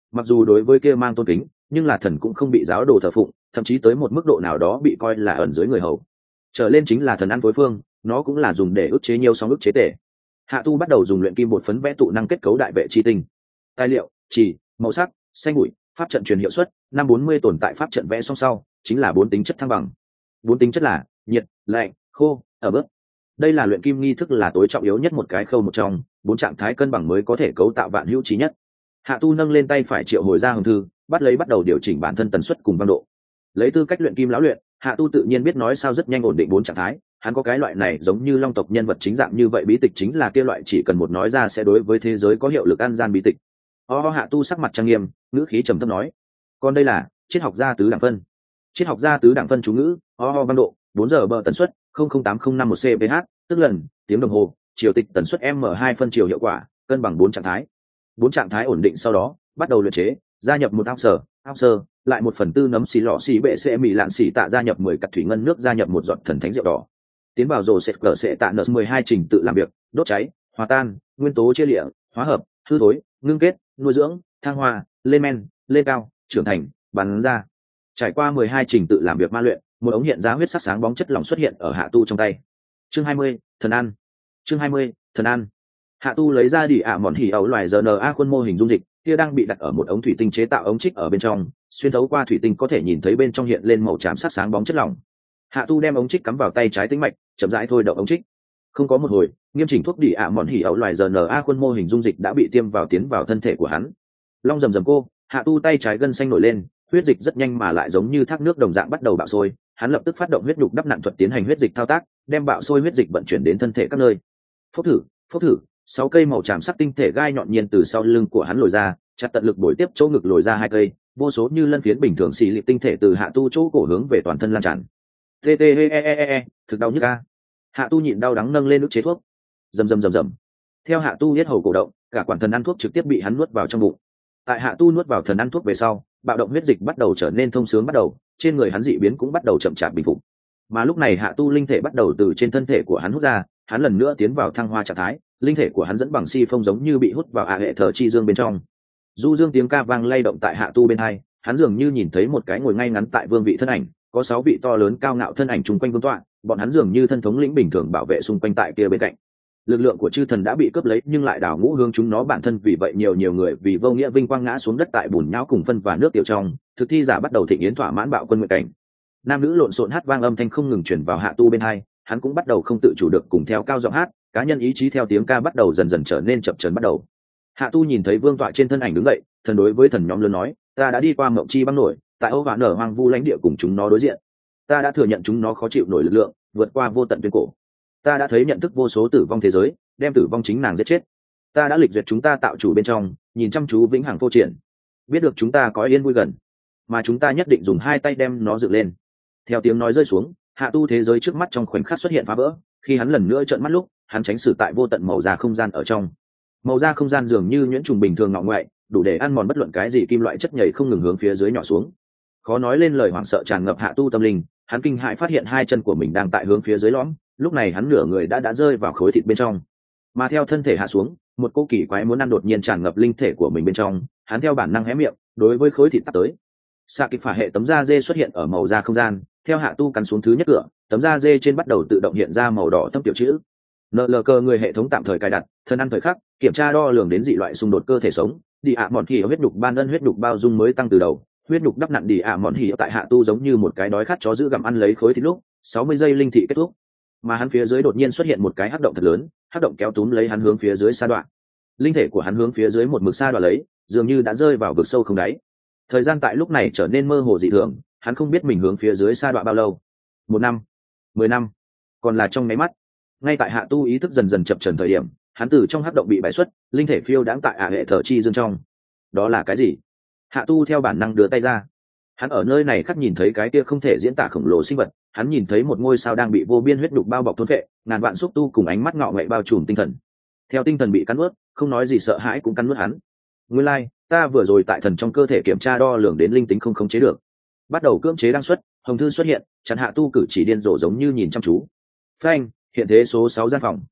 S1: mặc dù đối với kia mang tôn kính, nhưng là thần cũng không bị giáo đồ thờ phụng, thậm chí tới một mức độ nào đó bị coi là ẩn dưới người hầu. Trở lên chính là thần ăn phối phương, nó cũng là dùng để ức chế nhiều song ức chế tể. Hạ tu bắt đầu dùng luyện kim bột phấn vẽ tụ năng kết cấu đại vệ chi tinh. Tài liệu: chỉ, màu sắc, xanh bụi, pháp trận truyền hiệu suất, năm bốn mươi tồn tại pháp trận vẽ song sau, chính là bốn tính chất thăng bằng. Bốn tính chất là nhiệt, lạnh, khô, ở bước. Đây là luyện kim nghi thức là tối trọng yếu nhất một cái khâu một trong, bốn trạng thái cân bằng mới có thể cấu tạo vạn hữu trí nhất. Hạ tu nâng lên tay phải triệu hồi ra hồng thư, bắt lấy bắt đầu điều chỉnh bản thân tần suất cùng vang độ. Lấy tư cách luyện kim lão luyện, Hạ tu tự nhiên biết nói sao rất nhanh ổn định bốn trạng thái. Hắn có cái loại này giống như long tộc nhân vật chính dạng như vậy bí tịch chính là kia loại chỉ cần một nói ra sẽ đối với thế giới có hiệu lực an gian bí tịch. O Hạ tu sắc mặt trang nghiêm, ngữ khí trầm thấp nói: còn đây là triết học gia tứ đẳng phân. Triết học gia tứ đẳng phân chú ngữ: O vang độ bốn giờ bờ tần suất không không tám không năm một cph, tức lần tiếng đồng hồ, chiều tịch tần suất m hai phân chiều hiệu quả, cân bằng bốn trạng thái. Bốn trạng thái ổn định sau đó, bắt đầu luyện chế, gia nhập một ao sở, ao sơ, lại một phần tư nấm xì lọ xì bệ sẽ mì lạn xì tạ, gia nhập mười cặp thủy ngân nước, gia nhập một giọt thần thánh rượu đỏ. Tiến vào rồ sệt cờ sẽ tạ nợ mười hai trình tự làm việc, đốt cháy, hòa tan, nguyên tố chia lịa, hóa hợp, hư thối, ngưng kết, nuôi dưỡng, thăng hoa, lên men, lên cao, trưởng thành, bắn ra. Trải qua mười hai trình tự làm việc ma luyện, một ống hiện ra huyết sắc sáng bóng chất lỏng xuất hiện ở Hạ tu trong tay. Chương hai mươi, thần ăn. Chương hai mươi, thần ăn. Hạ tu lấy ra đỉ ạ mòn hỉ ấu loài rờ en a khuôn mô hình dung dịch, kia đang bị đặt ở một ống thủy tinh chế tạo ống trích ở bên trong, xuyên thấu qua thủy tinh có thể nhìn thấy bên trong hiện lên màu tràm sắc sáng bóng chất lỏng. Hạ tu đem ống trích cắm vào tay trái tĩnh mạch, chậm rãi thôi động ống trích. Không có một hồi, nghiêm chỉnh thuốc đỉ ạ mòn hỉ ấu loài rờ en a khuôn mô hình dung dịch đã bị tiêm vào tiến vào thân thể của hắn. Long rầm rầm cô, Hạ tu tay trái gân xanh nổi lên, huyết dịch rất nhanh mà lại giống như thác nước đồng dạng bắt đầu bạo sôi. Hắn lập tức phát động huyết nhục đắp nặn thuật tiến hành huyết dịch thao tác, đem bạo sôi huyết dịch vận chuyển đến thân thể các nơi. Phốc thử, phốc thử, sáu cây màu tràm sắc tinh thể gai nhọn nhiên từ sau lưng của hắn lồi ra, chặt tận lực bồi tiếp chỗ ngực lồi ra hai cây, vô số như lân phiến bình thường xì lịp tinh thể từ Hạ tu chỗ cổ hướng về toàn thân lan tràn. T T E E E E, thực đau nhức a. Hạ tu nhịn đau đắng nâng lên nước chế thuốc. Rầm rầm rầm rầm. Theo Hạ tu yết hầu cổ động, cả quản thần ăn thuốc trực tiếp bị hắn nuốt vào trong bụng. Tại Hạ tu nuốt vào thần ăn thuốc về sau, bạo động huyết dịch bắt đầu trở nên thông sướng bắt đầu, trên người hắn dị biến cũng bắt đầu chậm chạp bình phục. Mà lúc này Hạ tu linh thể bắt đầu từ trên thân thể của hắn hút ra, hắn lần nữa tiến vào thăng hoa trạng thái, linh thể của hắn dẫn bằng si phong giống như bị hút vào ạ hệ thờ chi dương bên trong. Du dương tiếng ca vang lay động tại Hạ tu bên hai, hắn dường như nhìn thấy một cái ngồi ngay ngắn tại vương vị thân ảnh, có sáu vị to lớn cao ngạo thân ảnh chung quanh vương tọa, bọn hắn dường như thân thống lĩnh bình thường bảo vệ xung quanh tại kia bên cạnh. Lực lượng của chư thần đã bị cướp lấy nhưng lại đảo ngũ hướng chúng nó bản thân, vì vậy nhiều nhiều người vì vô nghĩa vinh quang ngã xuống đất tại bùn nhão cùng phân và nước tiểu trong. Thực thi giả bắt đầu thịnh yến thỏa mãn bạo quân nguyện cảnh, nam nữ lộn xộn hát vang âm thanh không ngừng chuyển vào Hạ tu bên hai, hắn cũng bắt đầu không tự chủ được cùng theo cao giọng hát, cá nhân ý chí theo tiếng ca bắt đầu dần dần trở nên chập chờn bắt đầu. Hạ tu nhìn thấy vương tọa trên thân ảnh đứng dậy, thần đối với thần nhóm lớn nói: ta đã đi qua mộng chi băng nổi, tại Âu Vạn nở hoang vu lãnh địa cùng chúng nó đối diện, ta đã thừa nhận chúng nó khó chịu nổi lực lượng, vượt qua vô tận tuyên cổ, ta đã thấy nhận thức vô số tử vong thế giới, đem tử vong chính nàng giết chết, ta đã lịch duyệt chúng ta tạo chủ bên trong, nhìn chăm chú vĩnh hằng vô triển, biết được chúng ta có yên vui gần, mà chúng ta nhất định dùng hai tay đem nó dựng lên. Theo tiếng nói rơi xuống, Hạ tu thế giới trước mắt trong khoảnh khắc xuất hiện phá vỡ, khi hắn lần nữa trợn mắt lúc, hắn tránh xử tại vô tận màu da không gian ở trong. Màu da không gian dường như nhuyễn trùng bình thường ngọ ngoại, đủ để ăn mòn bất luận cái gì kim loại chất nhầy không ngừng hướng phía dưới nhỏ xuống. Khó nói lên lời hoảng sợ tràn ngập Hạ tu tâm linh, hắn kinh hãi phát hiện hai chân của mình đang tại hướng phía dưới lõm, lúc này hắn nửa người đã đã rơi vào khối thịt bên trong. Mà theo thân thể hạ xuống, một cô kỳ quái muốn ăn đột nhiên tràn ngập linh thể của mình bên trong, hắn theo bản năng hé miệng, đối với khối thịt tắt tới. Xạ kịp phả hệ tấm da dê xuất hiện ở màu da không gian, theo Hạ tu cắn xuống thứ nhất cửa, tấm da dê trên bắt đầu tự động hiện ra màu đỏ thâm tiểu chữ. Nợ lờ cờ người hệ thống tạm thời cài đặt, thân ăn thời khắc, kiểm tra đo lường đến dị loại xung đột cơ thể sống, đi ạ mòn hỉ huyết nhục ban ân huyết nhục bao dung mới tăng từ đầu, huyết nhục đắp nặn đi ạ mòn hỉ tại Hạ tu giống như một cái đói khát chó giữ gặm ăn lấy khối thịt lúc, sáu mươi giây linh thị kết thúc. Mà hắn phía dưới đột nhiên xuất hiện một cái hắc động thật lớn, hắc động kéo túm lấy hắn hướng phía dưới sa đoạn. Linh thể của hắn hướng phía dưới một mực sa đoạn lấy, dường như đã rơi vào vực sâu không đáy. Thời gian tại lúc này trở nên mơ hồ dị thường, hắn không biết mình hướng phía dưới sa đoạn bao lâu. Một năm, mười năm, còn là trong máy mắt. Ngay tại Hạ tu ý thức dần dần chập chờn thời điểm, hắn từ trong hắc động bị bài xuất, linh thể phiêu đãng tại ả hệ thở chi dương trong. Đó là cái gì? Hạ tu theo bản năng đưa tay ra. Hắn ở nơi này khắc nhìn thấy cái kia không thể diễn tả khổng lồ sinh vật, hắn nhìn thấy một ngôi sao đang bị vô biên huyết đục bao bọc thôn phệ, ngàn vạn xúc tu cùng ánh mắt ngọ ngậy bao trùm tinh thần. Theo tinh thần bị cắn nuốt, không nói gì sợ hãi cũng cắn nuốt hắn. Nguyên lai, like, ta vừa rồi tại thần trong cơ thể kiểm tra đo lường đến linh tính không khống chế được, bắt đầu cưỡng chế đăng xuất, hồng thư xuất hiện, chặn Hạ tu cử chỉ điên rồ giống như nhìn chăm chú. Phanh, hiện thế số sáu gian phòng.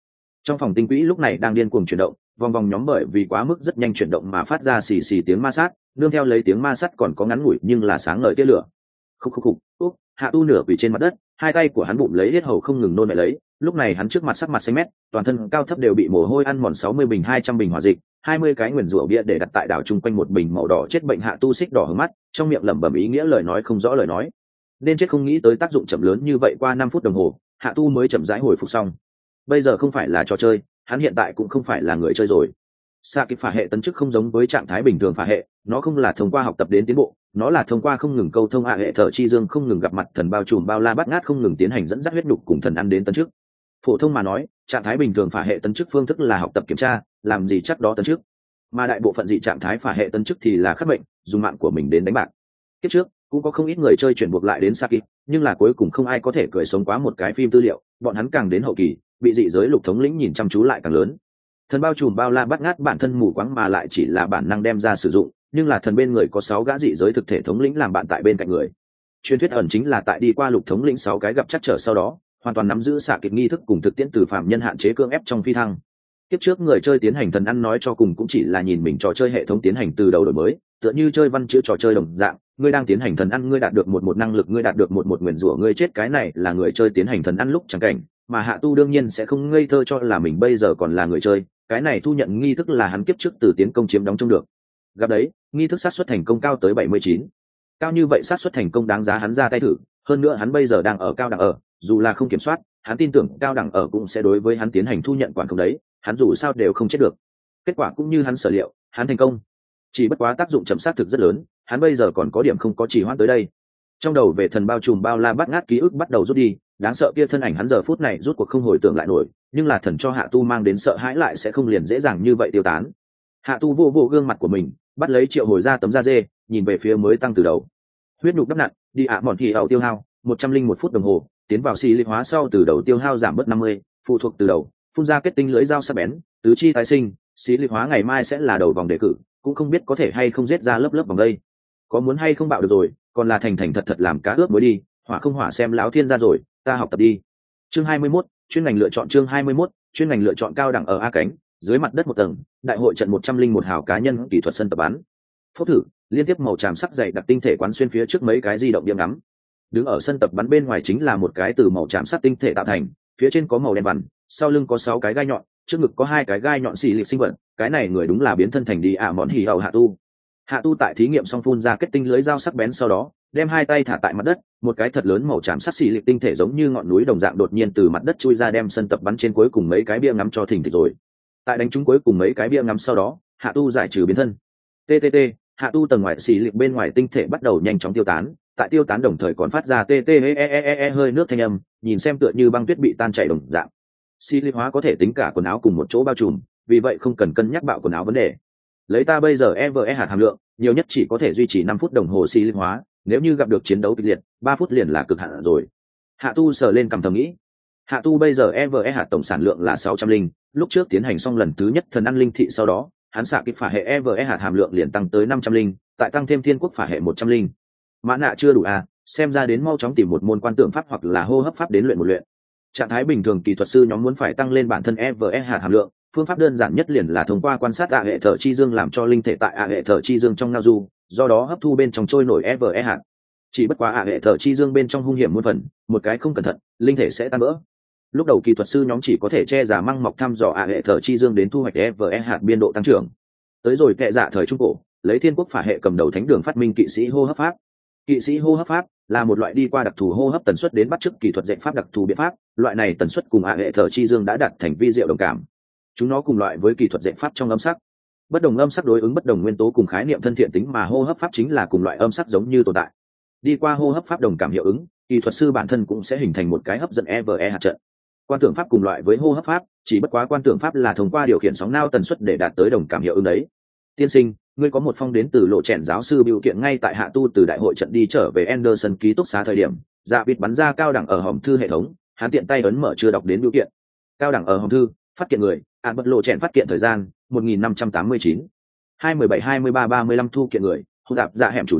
S1: Trong phòng tinh quỹ lúc này đang điên cuồng chuyển động, vòng vòng nhóm bởi vì quá mức rất nhanh chuyển động mà phát ra xì xì tiếng ma sát, nương theo lấy tiếng ma sát còn có ngắn ngủi nhưng là sáng ngời tia lửa. Khúc khúc khúc, úp, Hạ Tu nửa quỳ trên mặt đất, hai tay của hắn bụng lấy hết hầu không ngừng nôn mẹ lấy, lúc này hắn trước mặt sắc mặt xanh mét, toàn thân cao thấp đều bị mồ hôi ăn mòn sáu mươi bình hai trăm bình hỏa dịch, hai mươi cái nguyền rủa bia để đặt tại đảo chung quanh một bình màu đỏ chết bệnh. Hạ Tu xích đỏ hướng mắt, trong miệng lẩm bẩm ý nghĩa lời nói không rõ lời nói. Nên chết không nghĩ tới tác dụng chậm lớn như vậy, qua năm phút đồng hồ, Hạ Tu mới chậm rãi hồi phục xong. Bây giờ không phải là trò chơi, hắn hiện tại cũng không phải là người chơi rồi. Xạ kích phả hệ tấn chức không giống với trạng thái bình thường phả hệ, nó không là thông qua học tập đến tiến bộ, nó là thông qua không ngừng câu thông hạ hệ thở chi dương không ngừng gặp mặt thần bao trùm bao la bát ngát không ngừng tiến hành dẫn dắt huyết nhục cùng thần ăn đến tấn chức. Phổ thông mà nói, trạng thái bình thường phả hệ tấn chức phương thức là học tập kiểm tra, làm gì chắc đó tấn chức. Mà đại bộ phận dị trạng thái phả hệ tấn chức thì là khắc bệnh, dùng mạng của mình đến đánh bạc. Tiếp trước cũng có không ít người chơi chuyển buộc lại đến Saki, nhưng là cuối cùng không ai có thể cười sống quá một cái phim tư liệu, bọn hắn càng đến hậu kỳ, bị dị giới lục thống lĩnh nhìn chăm chú lại càng lớn. Thần bao trùm bao la bắt ngát bản thân mù quáng mà lại chỉ là bản năng đem ra sử dụng, nhưng là thần bên người có sáu gã dị giới thực thể thống lĩnh làm bạn tại bên cạnh người. Truyền thuyết ẩn chính là tại đi qua lục thống lĩnh sáu cái gặp chắc trở sau đó, hoàn toàn nắm giữ xạ kịch nghi thức cùng thực tiễn từ phạm nhân hạn chế cưỡng ép trong phi thăng. Tiếp trước người chơi tiến hành thần ăn nói cho cùng cũng chỉ là nhìn mình trò chơi hệ thống tiến hành từ đầu đổi mới, tựa như chơi văn chữ trò chơi đồng dạng, ngươi đang tiến hành thần ăn ngươi đạt được một một năng lực ngươi đạt được một một nguyền rủa ngươi chết, cái này là người chơi tiến hành thần ăn lúc chẳng cảnh, mà Hạ Tu đương nhiên sẽ không ngây thơ cho là mình bây giờ còn là người chơi, cái này thu nhận nghi thức là hắn kiếp trước từ tiến công chiếm đóng trong được. Gặp đấy, nghi thức xác suất thành công cao tới bảy mươi chín. Cao như vậy xác suất thành công đáng giá hắn ra tay thử, hơn nữa hắn bây giờ đang ở cao đẳng ở, dù là không kiểm soát, hắn tin tưởng cao đẳng ở cũng sẽ đối với hắn tiến hành thu nhận quản không đấy, hắn dù sao đều không chết được. Kết quả cũng như hắn sở liệu, hắn thành công. Chỉ bất quá tác dụng chậm sát thực rất lớn, hắn bây giờ còn có điểm không có chỉ hoãn tới đây. Trong đầu về thần bao trùm bao la bát ngát ký ức bắt đầu rút đi, đáng sợ kia thân ảnh hắn giờ phút này rút cuộc không hồi tưởng lại nổi, nhưng là thần cho Hạ Tu mang đến sợ hãi lại sẽ không liền dễ dàng như vậy tiêu tán. Hạ Tu vô vô gương mặt của mình, bắt lấy triệu hồi ra tấm da dê, nhìn về phía mới tăng từ đầu. Huyết nhục đắp nặn, đi ạ mòn thì ảo tiêu hao, một trăm linh một phút đồng hồ, tiến vào xì lịch hóa sau từ đầu tiêu hao giảm bớt năm mươi, phụ thuộc từ đầu, phun ra kết tinh lưỡi dao sắc bén, tứ chi tái sinh, xì lịch hóa ngày mai sẽ là đầu vòng đề cử, cũng không biết có thể hay không giết ra lớp lớp vòng đây. Có muốn hay không bạo được rồi, còn là thành thành thật thật làm cá ướp mới đi, hỏa không hỏa xem lão thiên ra rồi, ta học tập đi. Chương hai mươi mốt, chuyên ngành lựa chọn chương hai mươi mốt, chuyên ngành lựa chọn cao đẳng ở A cánh, dưới mặt đất một tầng, đại hội trận một trăm linh một hào cá nhân kỹ thuật sân tập bắn. Phốc thử, liên tiếp màu tràm sắc dày đặc tinh thể quán xuyên phía trước mấy cái di động điểm ngắm. Đứng ở sân tập bắn bên ngoài chính là một cái từ màu tràm sắc tinh thể tạo thành, phía trên có màu đen vằn, sau lưng có sáu cái gai nhọn, trước ngực có hai cái gai nhọn xì lịch sinh vật, cái này người đúng là biến thân thành đi ạ món hỉ hậu Hạ Tu. Hạ Tu tại thí nghiệm xong phun ra kết tinh lưới dao sắc bén sau đó, đem hai tay thả tại mặt đất, một cái thật lớn màu tràm sắc xì lịch tinh thể giống như ngọn núi đồng dạng đột nhiên từ mặt đất chui ra đem sân tập bắn trên cuối cùng mấy cái bia ngắm cho thình thịch rồi. Tại đánh trúng cuối cùng mấy cái bia ngắm sau đó, Hạ Tu giải trừ biến thân. ttt Hạ Tu tầng ngoài xì lịch bên ngoài tinh thể bắt đầu nhanh chóng tiêu tán, tại tiêu tán đồng thời còn phát ra tê tê e e e e hơi nước thanh âm, nhìn xem tựa như băng tuyết bị tan chảy đồng dạng. Xì lịch hóa có thể tính cả quần áo cùng một chỗ bao trùm, vì vậy không cần cân nhắc bạo quần áo vấn đề. Lấy ta bây giờ e vê e hạt hàm lượng, nhiều nhất chỉ có thể duy trì năm phút đồng hồ xì lịch hóa, nếu như gặp được chiến đấu kịch liệt, ba phút liền là cực hạn rồi. Hạ Tu sờ lên cằm thầm nghĩ. Hạ Tu bây giờ e vê e hạt tổng sản lượng là sáu trăm linh, lúc trước tiến hành xong lần thứ nhất thần ăn linh thị sau đó, hắn xạ kích phả hệ e vê e hạt hàm lượng liền tăng tới năm trăm linh, tại tăng thêm thiên quốc phả hệ một trăm linh. Mã nạ chưa đủ à, xem ra đến mau chóng tìm một môn quan tượng pháp hoặc là hô hấp pháp đến luyện một luyện. Trạng thái bình thường kỹ thuật sư nhóm muốn phải tăng lên bản thân e vê e hạt hàm lượng, phương pháp đơn giản nhất liền là thông qua quan sát ạ hệ thở chi dương làm cho linh thể tại ạ hệ thở chi dương trong ngao du, do đó hấp thu bên trong trôi nổi e vê e hạt. Chỉ bất quá ạ hệ thở chi dương bên trong hung hiểm muôn phần, một cái không cẩn thận, linh thể sẽ tan vỡ. Lúc đầu kỹ thuật sư nhóm chỉ có thể che giả măng mọc thăm dò ạ hệ thở chi dương đến thu hoạch e vê e hạt biên độ tăng trưởng. Tới rồi kệ dạ thời trung cổ, lấy thiên quốc phả hệ cầm đầu thánh đường phát minh kỵ sĩ hô hấp pháp. Kỵ sĩ hô hấp pháp là một loại đi qua đặc thù hô hấp tần suất đến bắt chước kỹ thuật dạy pháp đặc thù biện pháp, loại này tần suất cùng ạ hệ thở chi dương đã đạt thành vi diệu đồng cảm. Chúng nó cùng loại với kỹ thuật dạy pháp trong âm sắc. Bất đồng âm sắc đối ứng bất đồng nguyên tố cùng khái niệm thân thiện tính, mà hô hấp pháp chính là cùng loại âm sắc giống như tồn tại. Đi qua hô hấp pháp đồng cảm hiệu ứng, kỹ thuật sư bản thân cũng sẽ hình thành một cái hấp dẫn e vê e hạt trận. Quan tưởng pháp cùng loại với hô hấp pháp, chỉ bất quá quan tưởng pháp là thông qua điều khiển sóng não tần suất để đạt tới đồng cảm hiệu ứng đấy. Tiên sinh, ngươi có một phong đến từ lộ chèn giáo sư biểu kiện ngay tại Hạ Tu từ đại hội trận đi trở về Anderson ký túc xá thời điểm, dạ vịt bắn ra cao đẳng ở hòm thư hệ thống, hắn tiện tay ấn mở chưa đọc đến biểu kiện. Cao đẳng ở hòm thư, phát kiện người, án bất lộ chèn phát kiện thời gian, một nghìn năm trăm tám mươi chín. hai mười bảy hai mươi ba ba mươi lăm thu kiện người, hỗn đạp dạ hẻm chủ đề,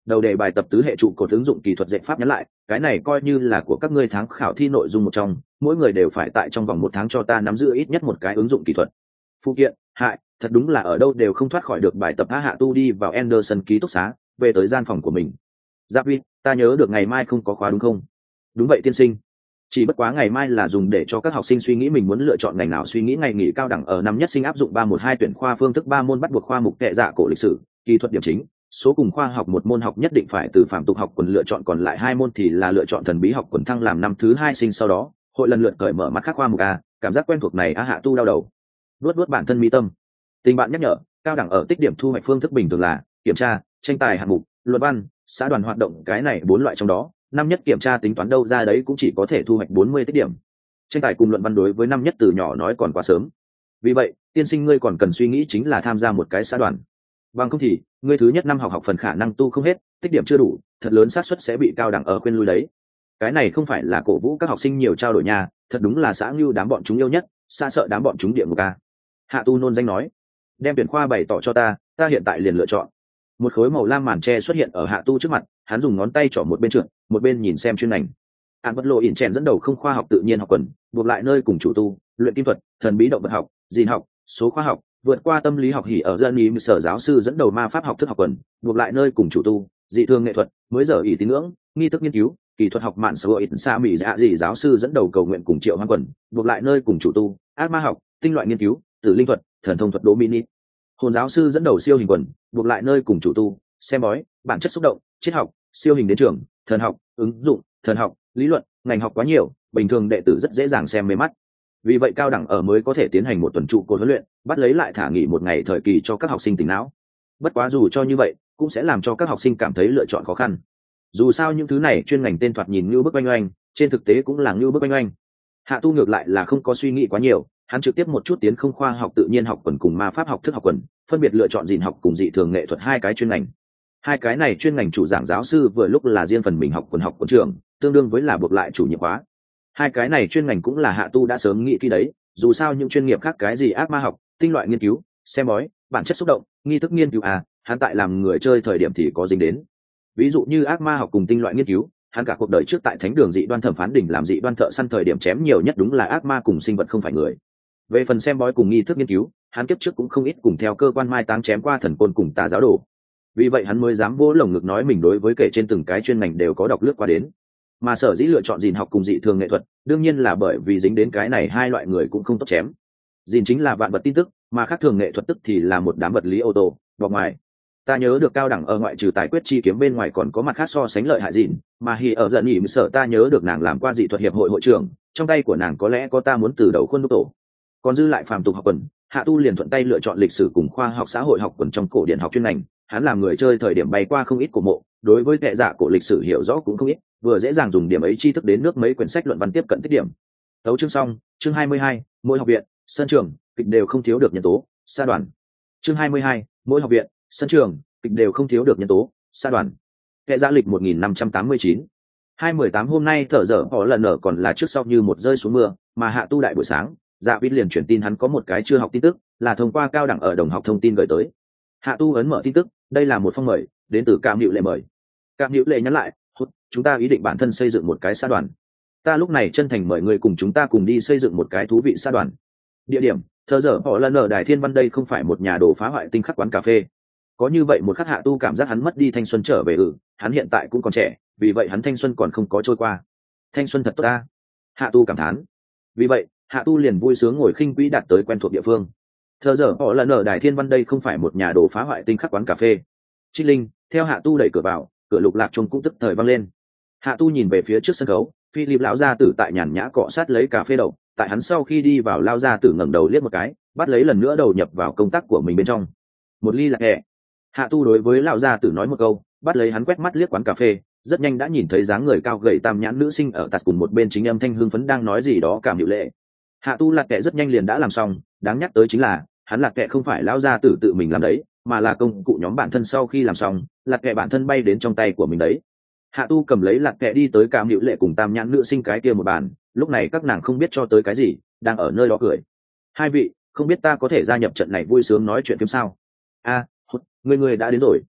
S1: đầu đề bài tập tứ hệ trụ cột ứng dụng kỹ thuật dạy pháp nhắn lại, cái này coi như là của các ngươi tháng khảo thi nội dung một trong, mỗi người đều phải tại trong vòng một tháng cho ta nắm giữ ít nhất một cái ứng dụng kỹ thuật. Phụ kiện, hại, thật đúng là ở đâu đều không thoát khỏi được bài tập. A Hạ Tu đi vào Anderson ký túc xá, về tới gian phòng của mình. Giáp Vi, ta nhớ được ngày mai không có khóa đúng không? Đúng vậy tiên sinh. Chỉ bất quá ngày mai là dùng để cho các học sinh suy nghĩ mình muốn lựa chọn ngành nào, suy nghĩ ngày nghỉ cao đẳng ở năm nhất sinh áp dụng ba một hai tuyển khoa phương thức ba môn bắt buộc khoa mục kệ dạ cổ lịch sử, kỹ thuật điểm chính, số cùng khoa học một môn học nhất định phải từ phạm tục học quần lựa chọn, còn lại hai môn thì là lựa chọn thần bí học quần thăng làm năm thứ hai sinh. Sau đó hội lần lượt cởi mở mắt khác khoa mục A. Cảm giác quen thuộc này A Hạ Tu đau đầu, luốt luốt bản thân mi tâm. Tình bạn nhắc nhở, cao đẳng ở tích điểm thu hoạch phương thức bình thường là kiểm tra, tranh tài hạng mục, luận văn, xã đoàn hoạt động, cái này bốn loại trong đó năm nhất kiểm tra tính toán đâu ra đấy cũng chỉ có thể thu hoạch bốn mươi tích điểm. Tranh tài cùng luận văn đối với năm nhất từ nhỏ nói còn quá sớm, vì vậy tiên sinh ngươi còn cần suy nghĩ chính là tham gia một cái xã đoàn, bằng không thì ngươi thứ nhất năm học học phần khả năng tu không hết, tích điểm chưa đủ, thật lớn xác suất sẽ bị cao đẳng ở khuyên lui đấy. Cái này không phải là cổ vũ các học sinh nhiều trao đổi nhà, thật đúng là xã ngưu đám bọn chúng yêu nhất, xa sợ đám bọn chúng địa ngục ca. Hạ Tu nôn danh nói, đem tuyển khoa bày tỏ cho ta, ta hiện tại liền lựa chọn. Một khối màu lam màn tre xuất hiện ở Hạ Tu trước mặt, hắn dùng ngón tay trỏ một bên trượt, một bên nhìn xem chuyên ngành. Án bất lộ ỉn chèn dẫn đầu không khoa học tự nhiên học quần, buộc lại nơi cùng chủ tu, luyện kim thuật, thần bí động vật học, gìn học, số khoa học, vượt qua tâm lý học hỉ ở dân ý sở giáo sư dẫn đầu ma pháp học thức học quần, buộc lại nơi cùng chủ tu, dị thương nghệ thuật, mới giờ ỷ tín ngưỡng, nghi thức nghiên cứu, kỹ thuật học mạn sở ít xa mỹ dạ dị giáo sư dẫn đầu cầu nguyện cùng triệu hoang quần, buộc lại nơi cùng chủ tu, ác ma học, tinh loại nghiên cứu, tử linh thuật, thần thông thuật đố mini. Hồn giáo sư dẫn đầu siêu hình quần, buộc lại nơi cùng chủ tu, xem bói, bản chất xúc động, triết học, siêu hình đến trường, thần học, ứng dụng, thần học, lý luận, ngành học quá nhiều, bình thường đệ tử rất dễ dàng xem mê mắt. Vì vậy cao đẳng ở mới có thể tiến hành một tuần trụ cột huấn luyện, bắt lấy lại thả nghỉ một ngày thời kỳ cho các học sinh tỉnh não. Bất quá dù cho như vậy, cũng sẽ làm cho các học sinh cảm thấy lựa chọn khó khăn. Dù sao những thứ này chuyên ngành tên thoạt nhìn như bức oanh oanh, trên thực tế cũng là như bức oanh oanh. Hạ Tu ngược lại là không có suy nghĩ quá nhiều, hắn trực tiếp một chút tiến không khoa học tự nhiên học quần cùng ma pháp học thức học quần, phân biệt lựa chọn gìn học cùng dị thường nghệ thuật hai cái chuyên ngành. Hai cái này chuyên ngành chủ giảng giáo sư vừa lúc là riêng phần mình học quần học quần trường, tương đương với là buộc lại chủ nhiệm khóa. Hai cái này chuyên ngành cũng là Hạ Tu đã sớm nghĩ kỹ đấy, dù sao những chuyên nghiệp khác cái gì ác ma học, tinh loại nghiên cứu, xem bói, bản chất xúc động, nghi thức nghiên cứu à, hắn tại làm người chơi thời điểm thì có dính đến. Ví dụ như ác ma học cùng tinh loại nghiên cứu, hắn cả cuộc đời trước tại thánh đường dị đoan thẩm phán đỉnh làm dị đoan thợ săn thời điểm chém nhiều nhất đúng là ác ma cùng sinh vật không phải người. Về phần xem bói cùng nghi thức nghiên cứu, hắn kiếp trước cũng không ít cùng theo cơ quan mai táng chém qua thần côn cùng tà giáo đồ. Vì vậy hắn mới dám vỗ lồng ngực nói mình đối với kể trên từng cái chuyên ngành đều có đọc lướt qua đến. Mà sở dĩ lựa chọn gìn học cùng dị thường nghệ thuật, đương nhiên là bởi vì dính đến cái này hai loại người cũng không tốt chém. Gìn chính là vạn vật tin tức, mà khác thường nghệ thuật tức thì là một đám vật lý ô tô. Vào ngoài, ta nhớ được cao đẳng ở ngoại trừ tài quyết chi kiếm bên ngoài còn có mặt khác so sánh lợi hại gìn, mà hì ở giận nhỉ sở ta nhớ được nàng làm qua dị thuật hiệp hội hội trưởng, trong tay của nàng có lẽ có ta muốn từ đầu khuôn đúc tổ. Còn dư lại phàm tục học quần, Hạ Tu liền thuận tay lựa chọn lịch sử cùng khoa học xã hội học quần trong cổ điển học chuyên ngành. Hắn làm người chơi thời điểm bay qua không ít cổ mộ, đối với kệ dạ cổ lịch sử hiểu rõ cũng không ít, vừa dễ dàng dùng điểm ấy tri thức đến nước mấy quyển sách luận văn tiếp cận tích điểm. Tấu chương xong, chương hai mươi hai, mỗi học viện, sân trường, kịch đều không thiếu được nhân tố, sa đoàn. Chương hai mươi hai, mỗi học viện, sân trường, kịch đều không thiếu được nhân tố, sa đoàn. Kệ dạ lịch một nghìn năm trăm tám mươi chín. hai mười tám hôm nay thở dở họ lần ở còn là trước sau như một rơi xuống mưa, mà Hạ Tu đại buổi sáng, Dạ Vít liền chuyển tin hắn có một cái chưa học tin tức, là thông qua cao đẳng ở đồng học thông tin gửi tới. Hạ Tu ấn mở tin tức, đây là một phong mời, đến từ Cam Hữu Lệ mời. Cam Hữu Lệ nhắn lại, chúng ta ý định bản thân xây dựng một cái xã đoàn. Ta lúc này chân thành mời người cùng chúng ta cùng đi xây dựng một cái thú vị xã đoàn. Địa điểm, thờ giờ họ lần ở Đài Thiên Văn, đây không phải một nhà đồ phá hoại tinh khắc quán cà phê. Có như vậy một khắc Hạ Tu cảm giác hắn mất đi thanh xuân trở về ừ, hắn hiện tại cũng còn trẻ, vì vậy hắn thanh xuân còn không có trôi qua. Thanh xuân thật tốt ta. Hạ Tu cảm thán. Vì vậy, Hạ Tu liền vui sướng ngồi khinh quỹ đạt tới quen thuộc địa phương. Thờ giờ họ lần ở Đài Thiên Văn, đây không phải một nhà đồ phá hoại tinh khắc quán cà phê. Trích Linh theo Hạ Tu đẩy cửa vào, cửa lục lạc chuông cũng tức thời vang lên. Hạ Tu nhìn về phía trước sân khấu, Philip lão gia tử tại nhàn nhã cọ sát lấy cà phê đậu. Tại hắn sau khi đi vào, lao gia tử ngẩng đầu liếc một cái, bắt lấy lần nữa đầu nhập vào công tác của mình bên trong. Một ly lạc hẹ. Hạ Tu đối với lão gia tử nói một câu, bắt lấy hắn quét mắt liếc quán cà phê, rất nhanh đã nhìn thấy dáng người cao gầy tam nhãn nữ sinh ở tạt cùng một bên chính âm thanh hưng phấn đang nói gì đó Cảm Hữu Lệ. Hạ Tu lạc kệ rất nhanh liền đã làm xong, đáng nhắc tới chính là hắn lạc kệ không phải lão gia tử tự mình làm đấy, mà là công cụ nhóm bản thân sau khi làm xong, lạc kệ bản thân bay đến trong tay của mình đấy. Hạ Tu cầm lấy lạc kệ đi tới Cảm Hữu Lệ cùng tam nhãn nữ sinh cái kia một bàn, lúc này các nàng không biết cho tới cái gì, đang ở nơi đó cười. Hai vị, không biết ta có thể gia nhập trận này vui sướng nói chuyện phim sao? A, à, người người đã đến rồi.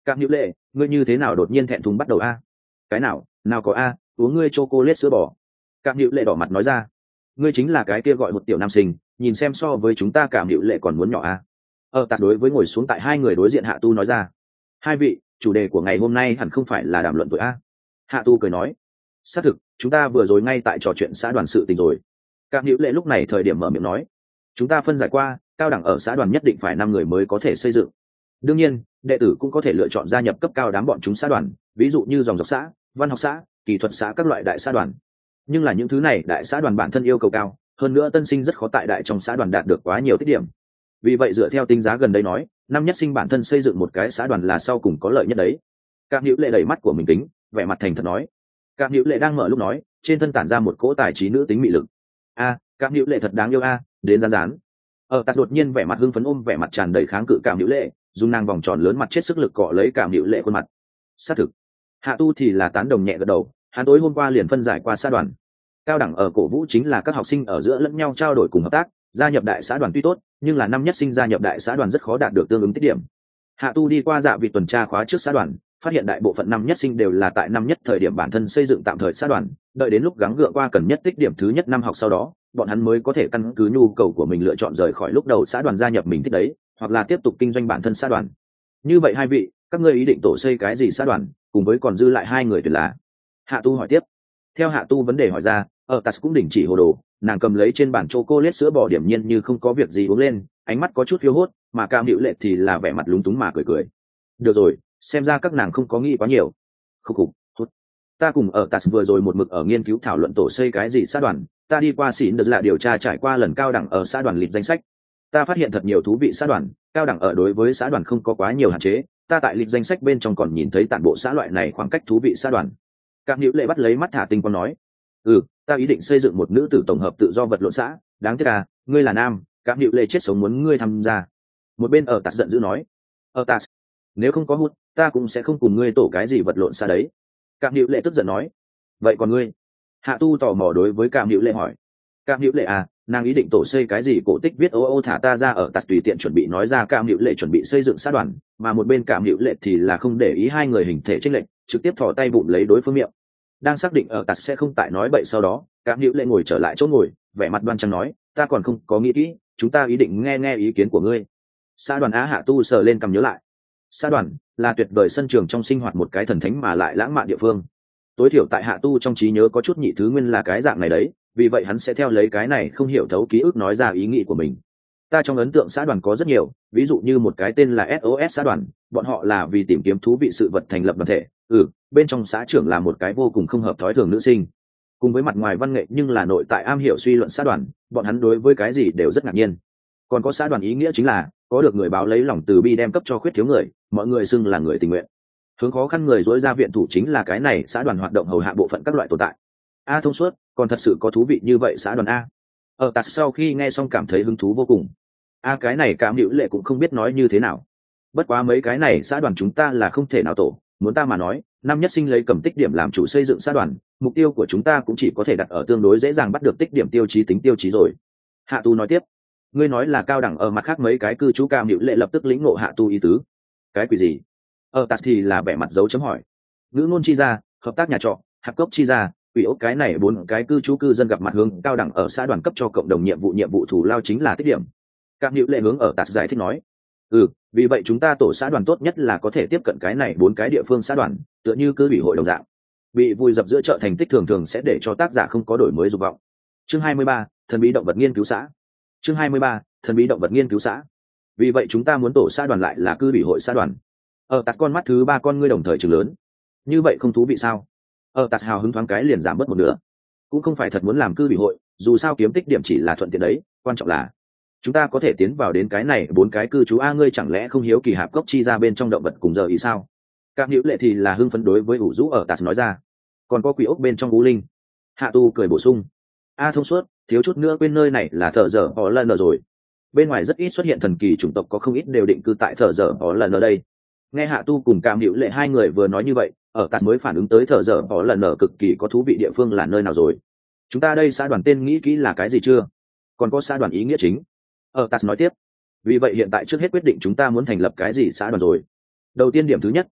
S1: Cạm hữu lệ, ngươi như thế nào đột nhiên thẹn thùng bắt đầu a? Cái nào nào có a, uống ngươi chocolate sữa bò. Cạm hữu lệ đỏ mặt nói ra, ngươi chính là cái kia gọi một tiểu nam sinh, nhìn xem so với chúng ta Cạm hữu lệ còn muốn nhỏ a. Ở tạt đối với ngồi xuống tại hai người đối diện Hạ Tu nói ra, hai vị, chủ đề của ngày hôm nay hẳn không phải là đàm luận tuổi a. Hạ Tu cười nói, xác thực, chúng ta vừa rồi ngay tại trò chuyện xã đoàn sự tình rồi. Cạm hữu lệ lúc này thời điểm mở miệng nói, chúng ta phân giải qua, cao đẳng ở xã đoàn nhất định phải năm người mới có thể xây dựng. Đương nhiên, đệ tử cũng có thể lựa chọn gia nhập cấp cao đám bọn chúng xã đoàn, ví dụ như dòng dọc xã, văn học xã, kỹ thuật xã các loại đại xã đoàn. Nhưng là những thứ này đại xã đoàn bản thân yêu cầu cao, hơn nữa tân sinh rất khó tại đại trong xã đoàn đạt được quá nhiều tích điểm. Vì vậy dựa theo tính giá gần đây nói, năm nhất sinh bản thân xây dựng một cái xã đoàn là sau cùng có lợi nhất đấy. Cạm hữu lệ đẩy mắt của mình tính, vẻ mặt thành thật nói. Cạm hữu lệ đang mở lúc nói, trên thân tản ra một cỗ tài trí nữ tính mị lực. A, Cạm hữu lệ thật đáng yêu a, đến rán rán. Ở tạt đột nhiên vẻ mặt hưng phấn ôm vẻ mặt tràn đầy kháng cự Cạm hữu lệ, dùng nàng vòng tròn lớn mặt chết sức lực cọ lấy Cạm hữu lệ khuôn mặt. Xác thực. Hạ Tu thì là tán đồng nhẹ gật đầu, hắn tối hôm qua liền phân giải qua xã đoàn. Cao đẳng ở cổ vũ chính là các học sinh ở giữa lẫn nhau trao đổi cùng hợp tác, gia nhập đại xã đoàn tuy tốt, nhưng là năm nhất sinh gia nhập đại xã đoàn rất khó đạt được tương ứng tích điểm. Hạ Tu đi qua dạ vị tuần tra khóa trước xã đoàn, phát hiện đại bộ phận năm nhất sinh đều là tại năm nhất thời điểm bản thân xây dựng tạm thời xã đoàn, đợi đến lúc gắng gượng qua cần nhất tích điểm thứ nhất năm học sau đó, bọn hắn mới có thể căn cứ nhu cầu của mình lựa chọn rời khỏi lúc đầu xã đoàn gia nhập mình thích đấy, hoặc là tiếp tục kinh doanh bản thân xã đoàn. Như vậy hai vị, các ngươi ý định tổ xây cái gì xã đoàn, cùng với còn dư lại hai người tuyển là? Hạ Tu hỏi tiếp. Theo Hạ Tu vấn đề hỏi ra, ở Tas cũng đình chỉ hồ đồ, nàng cầm lấy trên bàn chocolate sữa bò điểm nhiên như không có việc gì uống lên, ánh mắt có chút phiêu hốt, mà Cam Hữu Lệ thì là vẻ mặt lúng túng mà cười cười. Được rồi, xem ra các nàng không có nghĩ quá nhiều. Khúc khục, hút. Ta cùng ở Tas vừa rồi một mực ở nghiên cứu thảo luận tổ xây cái gì xã đoàn, ta đi qua xỉn được là điều tra trải qua lần cao đẳng ở xã đoàn lịch danh sách. Ta phát hiện thật nhiều thú vị xã đoàn, cao đẳng ở đối với xã đoàn không có quá nhiều hạn chế, ta tại lịch danh sách bên trong còn nhìn thấy tản bộ xã loại này khoảng cách thú vị xã đoàn. Cam Hữu Lệ bắt lấy mắt thả tinh quang nói, ừ, ta ý định xây dựng một nữ tử tổng hợp tự do vật lộn xã, đáng tiếc à, ngươi là nam. Cam Hữu Lệ chết sống muốn ngươi tham gia. Một bên ở Tas giận dữ nói, ở Tas, nếu không có hút, ta cũng sẽ không cùng ngươi tổ cái gì vật lộn xã đấy. Cam Hữu Lệ tức giận nói, vậy còn ngươi? Hạ Tu tò mò đối với Cam Hữu Lệ hỏi. Cam Hữu Lệ à, nàng ý định tổ xây cái gì cổ tích viết ô ô thả ta ra. Ở Tas tùy tiện chuẩn bị nói ra Cam Hữu Lệ chuẩn bị xây dựng xã đoàn, mà một bên Cam Hữu Lệ thì là không để ý hai người hình thể chênh lệch, trực tiếp thò tay bụm lấy đối phương miệng. Đang xác định ở Tas sẽ không tại nói bậy sau đó, Cam Hữu Lệ ngồi trở lại chỗ ngồi, vẻ mặt đoan trang nói, ta còn không có nghĩ kỹ, chúng ta ý định nghe nghe ý kiến của ngươi. Xã đoàn Á. Hạ Tu sờ lên cầm nhớ lại. Xã đoàn là tuyệt vời sân trường trong sinh hoạt một cái thần thánh mà lại lãng mạn địa phương. Tối thiểu tại Hạ Tu trong trí nhớ có chút nhị thứ nguyên là cái dạng này đấy, vì vậy hắn sẽ theo lấy cái này không hiểu thấu ký ức nói ra ý nghĩ của mình. Ta trong ấn tượng xã đoàn có rất nhiều, ví dụ như một cái tên là ét ô ét xã đoàn, bọn họ là vì tìm kiếm thú vị sự vật thành lập đoàn thể. Ừ, bên trong xã trưởng là một cái vô cùng không hợp thói thường nữ sinh. Cùng với mặt ngoài văn nghệ nhưng là nội tại am hiểu suy luận xã đoàn, bọn hắn đối với cái gì đều rất ngạc nhiên. Còn có xã đoàn ý nghĩa chính là có được người báo lấy lòng từ bi đem cấp cho khuyết thiếu người, mọi người xưng là người tình nguyện. Hướng khó khăn người dối ra viện thủ chính là cái này xã đoàn hoạt động hầu hạ bộ phận các loại tồn tại. A thông suốt, còn thật sự có thú vị như vậy xã đoàn A. Ở Tas sau khi nghe xong cảm thấy hứng thú vô cùng. A cái này Cam Hữu Lệ cũng không biết nói như thế nào. Bất quá mấy cái này xã đoàn chúng ta là không thể nào tổ, muốn ta mà nói, năm nhất sinh lấy cầm tích điểm làm chủ xây dựng xã đoàn, mục tiêu của chúng ta cũng chỉ có thể đặt ở tương đối dễ dàng bắt được tích điểm tiêu chí tính tiêu chí rồi. Hạ Tu nói tiếp, ngươi nói là cao đẳng ở mặt khác mấy cái cư trú. Cam Hữu Lệ lập tức lĩnh ngộ Hạ Tu ý tứ. Cái quỷ gì? Ở Tas thì là vẻ mặt dấu chấm hỏi. Ngữ ngôn chi ra, hợp tác nhà trọ, hạp cốc chi ra, quỷ ốc cái này bốn cái cư trú cư dân gặp mặt hướng cao đẳng ở xã đoàn cấp cho cộng đồng nhiệm vụ nhiệm vụ thủ lao chính là tích điểm. Cam Hữu Lệ hướng ở Tas giải thích nói, ừ, vì vậy chúng ta tổ xã đoàn tốt nhất là có thể tiếp cận cái này bốn cái địa phương xã đoàn, tựa như cứ bị hội đồng dạng. Bị vùi dập giữa chợ thành tích thường thường sẽ để cho tác giả không có đổi mới dục vọng. Chương hai mươi ba, thần bí động vật nghiên cứu xã. Chương hai mươi ba, thần bí động vật nghiên cứu xã. Vì vậy chúng ta muốn tổ xã đoàn lại là cứ bị hội xã đoàn. Ở Tas con mắt thứ ba con ngươi đồng thời trừng lớn. Như vậy không thú vị sao? Ở Tas hào hứng thoáng cái liền giảm bớt một nửa. Cũng không phải thật muốn làm cư bị hội, dù sao kiếm tích điểm chỉ là thuận tiện đấy, quan trọng là chúng ta có thể tiến vào đến cái này bốn cái cư trú. A ngươi chẳng lẽ không hiếu kỳ hạp cốc chi ra bên trong động vật cùng giờ ý sao? Cam Hữu Lệ thì là hưng phấn đối với ủ rũ ở Tas nói ra. Còn có quỷ ốc bên trong U Linh. Hạ Tu cười bổ sung. A thông suốt, thiếu chút nữa quên nơi này là thợ dở họ lần rồi. Bên ngoài rất ít xuất hiện thần kỳ chủng tộc, có không ít đều định cư tại thợ dở họ lần ở đây. Nghe Hạ Tu cùng Cam Hữu Lệ hai người vừa nói như vậy, ở Tas mới phản ứng tới thợ dở họ lần ở cực kỳ có thú vị địa phương là nơi nào rồi. Chúng ta đây xã đoàn tên nghĩ kỹ là cái gì chưa? Còn có xã đoàn ý nghĩa chính. Ở Tas nói tiếp, vì vậy hiện tại trước hết quyết định chúng ta muốn thành lập cái gì xã đoàn rồi. Đầu tiên điểm thứ nhất,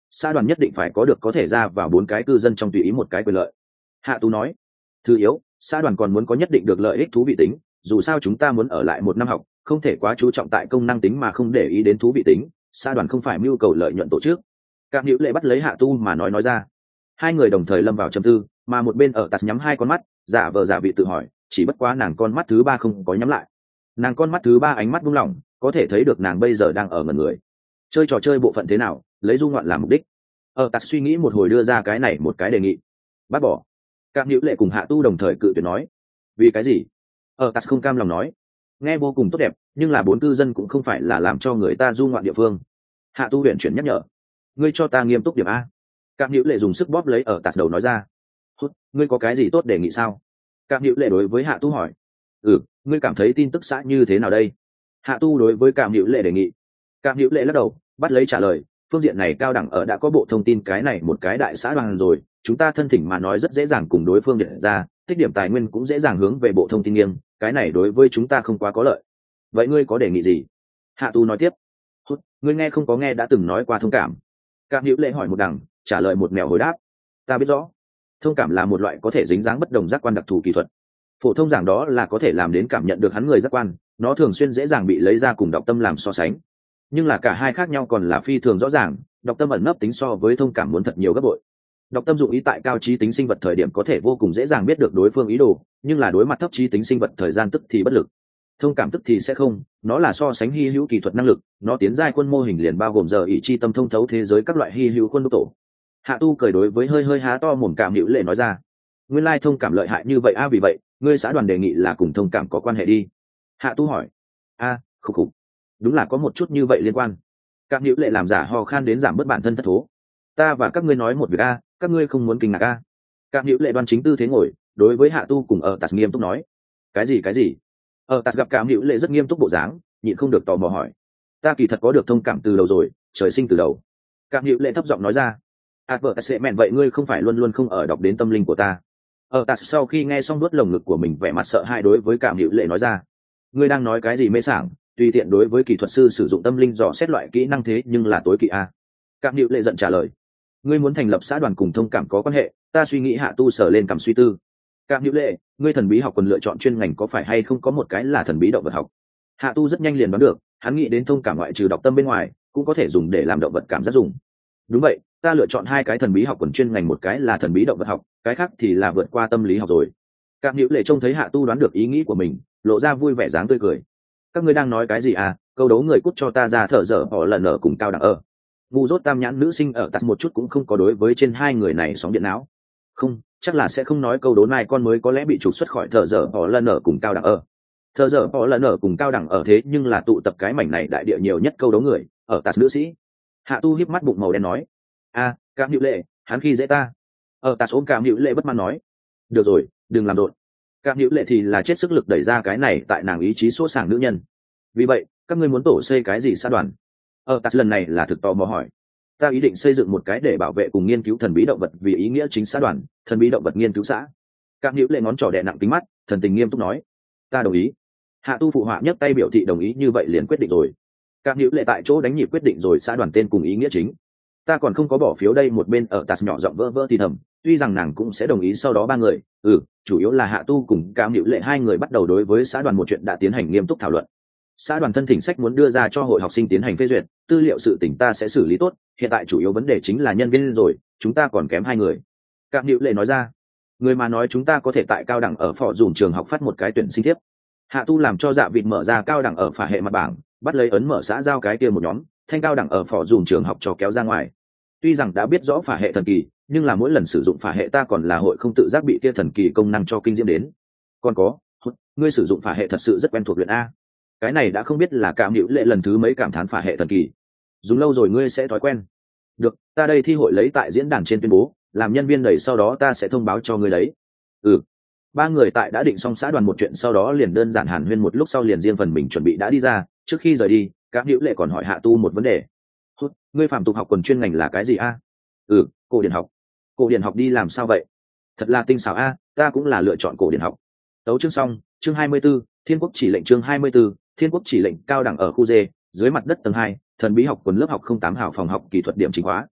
S1: xã đoàn nhất định phải có được có thể ra vào bốn cái cư dân trong tùy ý một cái quyền lợi. Hạ tú nói. Thứ yếu, xã đoàn còn muốn có nhất định được lợi ích thú vị tính, dù sao chúng ta muốn ở lại một năm học, không thể quá chú trọng tại công năng tính mà không để ý đến thú vị tính. Xã đoàn không phải mưu cầu lợi nhuận tổ chức. Cam Hữu Lệ bắt lấy Hạ tu mà nói nói ra. Hai người đồng thời lâm vào trầm tư, mà một bên ở tạt nhắm hai con mắt, giả vờ giả vị tự hỏi, chỉ bất quá nàng con mắt thứ ba không có nhắm lại. Nàng con mắt thứ ba ánh mắt buông lỏng, có thể thấy được nàng bây giờ đang ở ngẩn người. Chơi trò chơi bộ phận thế nào, lấy du ngoạn làm mục đích. Ở tạt suy nghĩ một hồi đưa ra cái này một cái đề nghị. Bác bỏ. Cam Hữu Lệ cùng Hạ tu đồng thời cự tuyệt nói. Vì cái gì? Ở tạt không cam lòng nói. Nghe vô cùng tốt đẹp, nhưng là bốn cư dân cũng không phải là làm cho người ta du ngoạn địa phương. Hạ tu huyền chuyển nhắc nhở. Ngươi cho ta nghiêm túc điểm a. Cam Hữu Lệ dùng sức bóp lấy ở tạt đầu nói ra. Hút, ngươi có cái gì tốt đề nghị sao? Cam Hữu Lệ đối với Hạ tu hỏi. Ừ, ngươi cảm thấy tin tức xã như thế nào đây? Hạ tu đối với Cam Hữu Lệ đề nghị. Cam Hữu Lệ lắc đầu, bắt lấy trả lời. Phương diện này cao đẳng ở đã có bộ thông tin cái này một cái đại xã đoàn rồi, chúng ta thân thỉnh mà nói rất dễ dàng cùng đối phương nhận ra, tích điểm tài nguyên cũng dễ dàng hướng về bộ thông tin nghiêng, cái này đối với chúng ta không quá có lợi. Vậy ngươi có đề nghị gì? Hạ tu nói tiếp. Hút, ngươi nghe không có nghe đã từng nói qua thông cảm. Cam Hữu Lệ hỏi một đằng, trả lời một mèo hồi đáp. Ta biết rõ, thông cảm là một loại có thể dính dáng bất đồng giác quan đặc thù kỹ thuật. Phổ thông giảng đó là có thể làm đến cảm nhận được hắn người giác quan, nó thường xuyên dễ dàng bị lấy ra cùng đọc tâm làm so sánh. Nhưng là cả hai khác nhau còn là phi thường rõ ràng, đọc tâm ẩn nấp tính so với thông cảm muốn thật nhiều gấp bội. Đọc tâm dụng ý tại cao trí tính sinh vật thời điểm có thể vô cùng dễ dàng biết được đối phương ý đồ, nhưng là đối mặt thấp trí tính sinh vật thời gian tức thì bất lực. Thông cảm tức thì sẽ không, nó là so sánh hy hữu kỹ thuật năng lực, nó tiến giai quân mô hình liền bao gồm giờ ý chi tâm thông thấu thế giới các loại hy hữu quân đốc tổ. Hạ tu cười đối với hơi hơi há to mồm Cam Hữu Lệ nói ra. Nguyên lai thông cảm lợi hại như vậy a, vì vậy ngươi xã đoàn đề nghị là cùng thông cảm có quan hệ đi. Hạ tu hỏi. A, à, khục khục. Đúng là có một chút như vậy liên quan. Cam Hữu Lệ làm giả ho khan đến giảm bớt bản thân thất thố. Ta và các ngươi nói một việc a, các ngươi không muốn kinh ngạc a. Cam Hữu Lệ đoan chính tư thế ngồi, đối với Hạ tu cùng ở tạt nghiêm túc nói. Cái gì cái gì? Ở tạt gặp Cam Hữu Lệ rất nghiêm túc bộ dáng, nhịn không được tò mò hỏi. Ta kỳ thật có được thông cảm từ đầu rồi, trời sinh từ đầu. Cam Hữu Lệ thấp giọng nói ra. Ảt vợ sẽ mẹn vậy ngươi không phải luôn luôn không ở đọc đến tâm linh của ta. Ở tạt sau khi nghe xong nuốt lồng ngực của mình vẻ mặt sợ hãi đối với Cam Hữu Lệ nói ra. Ngươi đang nói cái gì mê sảng, tùy tiện đối với kỹ thuật sư sử dụng tâm linh dò xét loại kỹ năng thế nhưng là tối kỵ a. Cam Hữu Lệ giận trả lời. Ngươi muốn thành lập xã đoàn cùng thông cảm có quan hệ, ta suy nghĩ Hạ tu sở lên cảm suy tư. Cam Hữu Lệ, ngươi thần bí học còn lựa chọn chuyên ngành có phải hay không có một cái là thần bí động vật học? Hạ tu rất nhanh liền đoán được, hắn nghĩ đến thông cảm ngoại trừ đọc tâm bên ngoài, cũng có thể dùng để làm động vật cảm giác dùng. Đúng vậy, ta lựa chọn hai cái thần bí học quần chuyên ngành, một cái là thần bí động vật học, cái khác thì là vượt qua tâm lý học rồi. Cam Hữu Lệ trông thấy Hạ tu đoán được ý nghĩ của mình, lộ ra vui vẻ dáng tươi cười. Các ngươi đang nói cái gì à? Câu đấu người cút cho ta ra thở dở họ lần ở cùng cao đẳng ở. Ngu dốt tam nhãn nữ sinh ở tắt một chút cũng không có đối với trên hai người này sóng điện não. Không, chắc là sẽ không nói câu đố này, con mới có lẽ bị trục xuất khỏi thở dở họ lần ở cùng cao đẳng ở. Thở dở họ lần ở cùng cao đẳng ở thế nhưng là tụ tập cái mảnh này đại địa nhiều nhất câu đấu người, ở tắt nữ sĩ. Hạ tu híp mắt bụng màu đen nói. A, Cam Hữu Lệ, hắn khi dễ ta. Ở tắt ôm Cam Hữu Lệ bất mãn nói. Được rồi, đừng làm rộn. Cam Hữu Lệ thì là chết sức lực đẩy ra cái này tại nàng ý chí sốt sàng nữ nhân. Vì vậy các ngươi muốn tổ xây cái gì xã đoàn? Ở tạt lần này là thực tò mò hỏi. Ta ý định xây dựng một cái để bảo vệ cùng nghiên cứu thần bí động vật vì ý nghĩa chính xã đoàn, thần bí động vật nghiên cứu xã. Cam Hữu Lệ ngón trỏ đè nặng tính mắt, thần tình nghiêm túc nói. Ta đồng ý. Hạ tu phụ họa nhấc tay biểu thị đồng ý, như vậy liền quyết định rồi. Cam Hữu Lệ tại chỗ đánh nhịp quyết định rồi xã đoàn tên cùng ý nghĩa chính. Ta còn không có bỏ phiếu đây, một bên ở tạt nhỏ giọng vỡ vỡ thì thầm, tuy rằng nàng cũng sẽ đồng ý. Sau đó ba người, ừ, chủ yếu là Hạ tu cùng Cam Hữu Lệ hai người bắt đầu đối với xã đoàn một chuyện đã tiến hành nghiêm túc thảo luận. Xã đoàn thân thỉnh sách muốn đưa ra cho hội học sinh tiến hành phê duyệt, tư liệu sự tỉnh ta sẽ xử lý tốt, hiện tại chủ yếu vấn đề chính là nhân viên rồi, chúng ta còn kém hai người. Cam Hữu Lệ nói ra. Người mà nói chúng ta có thể tại cao đẳng ở phò dùm trường học phát một cái tuyển sinh thiếp. Hạ tu làm cho Dạ Vịt mở ra cao đẳng ở phả hệ mặt bảng, bắt lấy ấn mở xã giao cái kia một nhóm, thanh cao đẳng ở phò dùm trường học cho kéo ra ngoài. Tuy rằng đã biết rõ phả hệ thần kỳ, nhưng là mỗi lần sử dụng phả hệ ta còn là hội không tự giác bị kia thần kỳ công năng cho kinh diễm đến. Còn có, ngươi sử dụng phả hệ thật sự rất quen thuộc luyện a. Cái này đã không biết là Cam Hữu Lệ lần thứ mấy cảm thán phả hệ thần kỳ. Dùng lâu rồi ngươi sẽ thói quen. Được, ta đây thi hội lấy tại diễn đàn trên tuyên bố, làm nhân viên đẩy, sau đó ta sẽ thông báo cho ngươi đấy. Ừ. Ba người tại đã định xong xã đoàn một chuyện sau đó liền đơn giản hàn huyên một lúc sau liền riêng phần mình chuẩn bị đã đi ra. Trước khi rời đi, Cam Hữu Lệ còn hỏi Hạ tu một vấn đề. Hút, ngươi phàm tục học quần chuyên ngành là cái gì a? Ừ, cổ điển học. Cổ điển học đi làm sao vậy? Thật là tinh xảo a, ta cũng là lựa chọn cổ điển học. Tấu chương xong, chương hai mươi 24, Thiên Quốc chỉ lệnh chương hai mươi 24, Thiên Quốc chỉ lệnh cao đẳng ở khu D, dưới mặt đất tầng hai, thần bí học quần lớp học không tám hào phòng học kỹ thuật điểm chính khóa.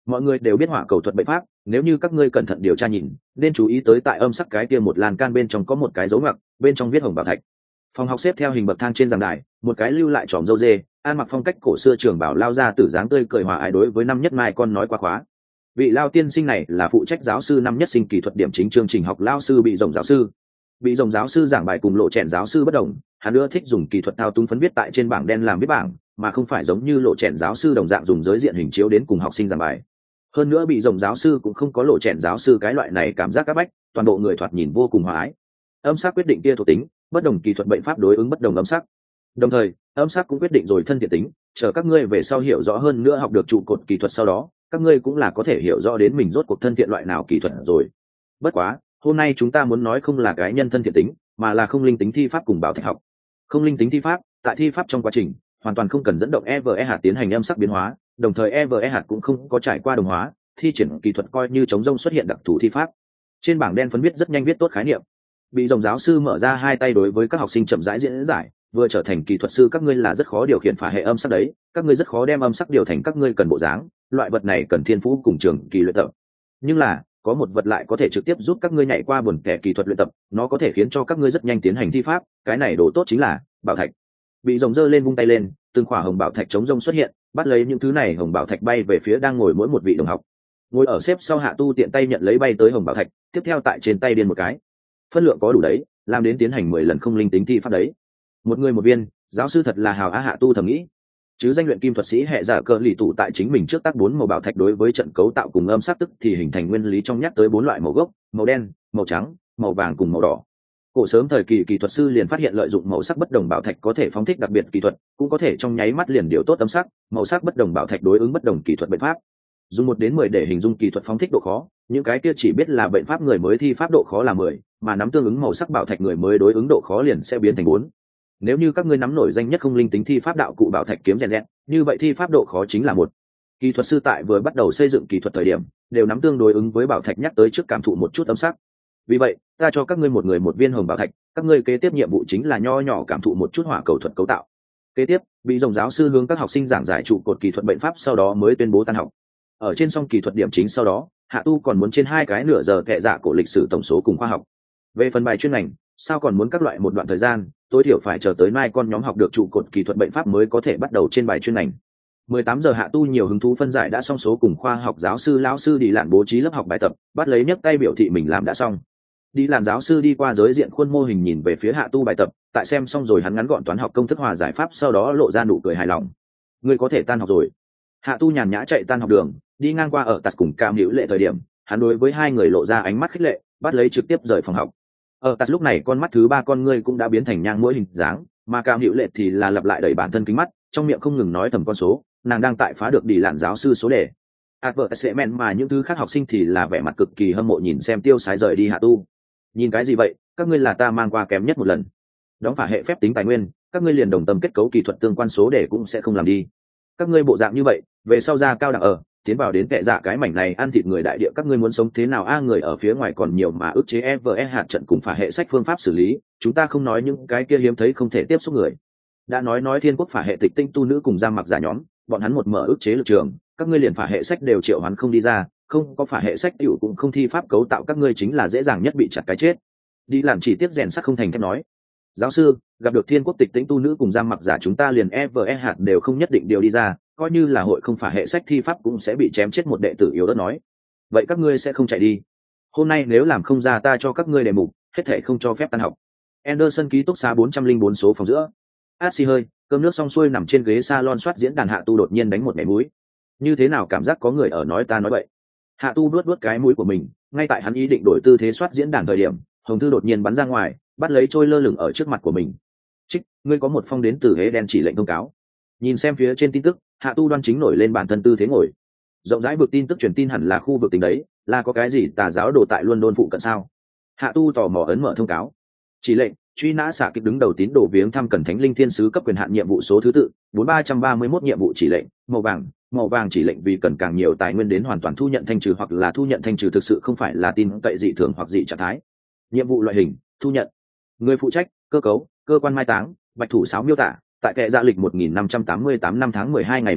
S1: mọi người đều biết hỏa cầu thuật bệnh pháp, nếu như các ngươi cẩn thận điều tra nhìn nên chú ý tới tại âm sắc cái kia một lan can bên trong có một cái dấu ngoặc, bên trong viết hồng bảo thạch. Phòng học xếp theo hình bậc thang trên giảng đài, một cái lưu lại tròm râu dê ăn mặc phong cách cổ xưa trường bảo lao ra từ dáng tươi cười hòa ái đối với năm nhất mai con nói qua khóa. Vị lao tiên sinh này là phụ trách giáo sư năm nhất sinh kỳ thuật điểm chính chương trình học lao sư bị rồng giáo sư. Bị rồng giáo sư giảng bài cùng lộ chèn giáo sư bất đồng, hắn ưa thích dùng kỳ thuật thao túng phấn viết tại trên bảng đen làm viết bảng, mà không phải giống như lộ chèn giáo sư đồng dạng dùng giới diện hình chiếu đến cùng học sinh giảng bài. Hơn nữa bị rồng giáo sư cũng không có lộ chèn giáo sư cái loại này cảm giác áp bách, toàn bộ người thoạt nhìn vô cùng hòa ái. Âm sắc quyết định kia thuộc tính, bất đồng kỳ thuật bệnh pháp đối ứng bất đồng âm sắc. Đồng thời, âm sắc cũng quyết định rồi thân thiện tính, chờ các ngươi về sau hiểu rõ hơn nữa học được trụ cột kỳ thuật sau đó, các ngươi cũng là có thể hiểu rõ đến mình rốt cuộc thân thiện loại nào kỳ thuật rồi. Bất quá, hôm nay chúng ta muốn nói không là cái nhân thân thiện tính, mà là không linh tính thi pháp cùng bảo thạch học. Không linh tính thi pháp, tại thi pháp trong quá trình, hoàn toàn không cần dẫn động e vê e hạt tiến hành âm sắc biến hóa, đồng thời e vê e hạt cũng không có trải qua đồng hóa, thi triển kỳ thuật coi như chống rông xuất hiện đặc thù thi pháp. Trên bảng đen phấn viết rất nhanh viết tốt khái niệm. Bị rồng giáo sư mở ra hai tay đối với các học sinh chậm rãi diễn giải, vừa trở thành kỳ thuật sư các ngươi là rất khó điều khiển phả hệ âm sắc đấy, các ngươi rất khó đem âm sắc điều thành các ngươi cần bộ dáng, loại vật này cần thiên phú cùng trường kỳ luyện tập. Nhưng là, có một vật lại có thể trực tiếp giúp các ngươi nhảy qua buồn kẻ kỳ thuật luyện tập, nó có thể khiến cho các ngươi rất nhanh tiến hành thi pháp, cái này đồ tốt chính là bảo thạch. Bị rồng giơ lên vung tay lên, từng khỏa hồng bảo thạch chống rông xuất hiện, bắt lấy những thứ này hồng bảo thạch bay về phía đang ngồi mỗi một vị đồng học. Ngồi ở xếp sau Hạ Tu tiện tay nhận lấy bay tới hồng bảo thạch, tiếp theo tại trên tay điên một cái. Phân lượng có đủ đấy, làm đến tiến hành mười lần không linh tính thi pháp đấy. Một người một viên, giáo sư thật là hào á. Hạ Tu thầm nghĩ. Chứ danh luyện kim thuật sĩ hệ giả cờ lì tụ tại chính mình trước tác bốn màu bảo thạch đối với trận cấu tạo cùng âm sắc tức thì hình thành nguyên lý trong nhắc tới bốn loại màu gốc: màu đen, màu trắng, màu vàng cùng màu đỏ. Cổ sớm thời kỳ kỳ thuật sư liền phát hiện lợi dụng màu sắc bất đồng bảo thạch có thể phóng thích đặc biệt kỳ thuật, cũng có thể trong nháy mắt liền điều tốt âm sắc. Màu sắc bất đồng bảo thạch đối ứng bất đồng kỳ thuật bệnh pháp. Dùng một đến mười để hình dung kỳ thuật phóng thích độ khó, những cái kia chỉ biết là bệnh pháp người mới thi pháp độ khó là mười, mà nắm tương ứng màu sắc bảo thạch người mới đối ứng độ khó liền sẽ biến thành bốn. Nếu như các ngươi nắm nổi danh nhất không linh tính thi pháp đạo cụ bảo thạch kiếm rèn rèn, như vậy thi pháp độ khó chính là một. Kỳ thuật sư tại vừa bắt đầu xây dựng kỳ thuật thời điểm, đều nắm tương đối ứng với bảo thạch nhắc tới trước cảm thụ một chút âm sắc. Vì vậy, ta cho các ngươi một người một viên hồng bảo thạch, các ngươi kế tiếp nhiệm vụ chính là nho nhỏ cảm thụ một chút hỏa cầu thuật cấu tạo. Kế tiếp, bị rồng giáo sư hướng các học sinh giảng giải trụ cột kỳ thuật bệnh pháp sau đó mới tuyên bố tan học. Ở trên xong kỳ thuật điểm chính sau đó, Hạ Tu còn muốn trên hai cái nửa giờ kệ dạ cổ lịch sử tổng số cùng khoa học. Về phần bài chuyên ngành, sao còn muốn các loại một đoạn thời gian, tối thiểu phải chờ tới mai con nhóm học được trụ cột kỳ thuật bệnh pháp mới có thể bắt đầu trên bài chuyên ngành. mười tám giờ Hạ Tu nhiều hứng thú phân giải đã xong số cùng khoa học giáo sư lão sư đi lạn bố trí lớp học bài tập, bắt lấy nhấc tay biểu thị mình làm đã xong. Đi lạn giáo sư đi qua giới diện khuôn mô hình nhìn về phía Hạ Tu bài tập, tại xem xong rồi hắn ngắn gọn toán học công thức hòa giải pháp sau đó lộ ra nụ cười hài lòng. Ngươi có thể tan học rồi. Hạ Tu nhàn nhã chạy tan học đường, đi ngang qua ở tạt cùng Cam Hữu Lệ thời điểm, hắn đối với hai người lộ ra ánh mắt khích lệ, bắt lấy trực tiếp rời phòng học. Ở tạt lúc này con mắt thứ ba con ngươi cũng đã biến thành nhang mũi hình dáng, mà Cam Hữu Lệ thì là lặp lại đẩy bản thân kính mắt, trong miệng không ngừng nói thầm con số, nàng đang tại phá được đi lạn giáo sư số đề. Advertisement mà những thứ khác học sinh thì là vẻ mặt cực kỳ hâm mộ nhìn xem tiêu sái rời đi Hạ Tu. Nhìn cái gì vậy, các ngươi là ta mang qua kém nhất một lần. Đóng phá hệ phép tính tài nguyên, các ngươi liền đồng tâm kết cấu kỹ thuật tương quan số đề cũng sẽ không làm đi. Các ngươi bộ dạng như vậy, về sau ra cao đẳng ở, tiến vào đến kệ dạ cái mảnh này ăn thịt người đại địa các ngươi muốn sống thế nào a à, người ở phía ngoài còn nhiều mà ức chế e vê e hạt trận cùng phá hệ sách phương pháp xử lý, chúng ta không nói những cái kia hiếm thấy không thể tiếp xúc người. Đã nói nói thiên quốc phá hệ tịch tinh tu nữ cùng giam mặc giả nhóm, bọn hắn một mở ức chế lực trường, các ngươi liền phá hệ sách đều triệu hắn không đi ra, không có phá hệ sách tiểu cũng không thi pháp cấu tạo các ngươi chính là dễ dàng nhất bị chặt cái chết. Đi làm chỉ tiếp rèn sắc không thành thép nói. Giáo sư, gặp được thiên quốc tịch tĩnh tu nữ cùng giam mặc giả chúng ta liền e vê e hạt đều không nhất định điều đi ra, coi như là hội không phải hệ sách thi pháp cũng sẽ bị chém chết một đệ tử yếu đất nói. Vậy các ngươi sẽ không chạy đi. Hôm nay nếu làm không ra ta cho các ngươi đề mục, hết thể không cho phép tan học. Anderson ký túc xá bốn trăm lẻ bốn số phòng giữa. Át xì hơi, cơm nước xong xuôi nằm trên ghế salon soát diễn đàn Hạ Tu đột nhiên đánh một mẻ mũi. Như thế nào cảm giác có người ở nói ta nói bậy. Hạ Tu vuốt vuốt cái mũi của mình, ngay tại hắn ý định đổi tư thế soát diễn đàn thời điểm, hồng thư đột nhiên bắn ra ngoài, bắt lấy trôi lơ lửng ở trước mặt của mình. Trích, ngươi có một phong đến từ hế đen chỉ lệnh thông cáo. Nhìn xem phía trên tin tức, Hạ Tu đoan chính nổi lên bản thân tư thế ngồi. Rộng rãi vực tin tức truyền tin hẳn là khu vực tính đấy, là có cái gì tà giáo đồ tại London phụ cận sao? Hạ Tu tò mò ấn mở thông cáo. Chỉ lệnh, truy nã xạ kích đứng đầu tín đồ viếng thăm Cẩn Thánh Linh Thiên sứ cấp quyền hạn nhiệm vụ số thứ tự bốn ba ba mốt nhiệm vụ chỉ lệnh, màu vàng, màu vàng chỉ lệnh vì cần càng nhiều tài nguyên đến hoàn toàn thu nhận thanh trừ hoặc là thu nhận thanh trừ thực sự không phải là tin cậy dị thường hoặc dị trạng thái. Nhiệm vụ loại hình, thu nhận. Người phụ trách, cơ cấu, cơ quan mai táng, bạch thủ sáo miêu tả, tại kệ dạ lịch một nghìn năm trăm tám mươi tám năm tháng mười hai ngày mười hai,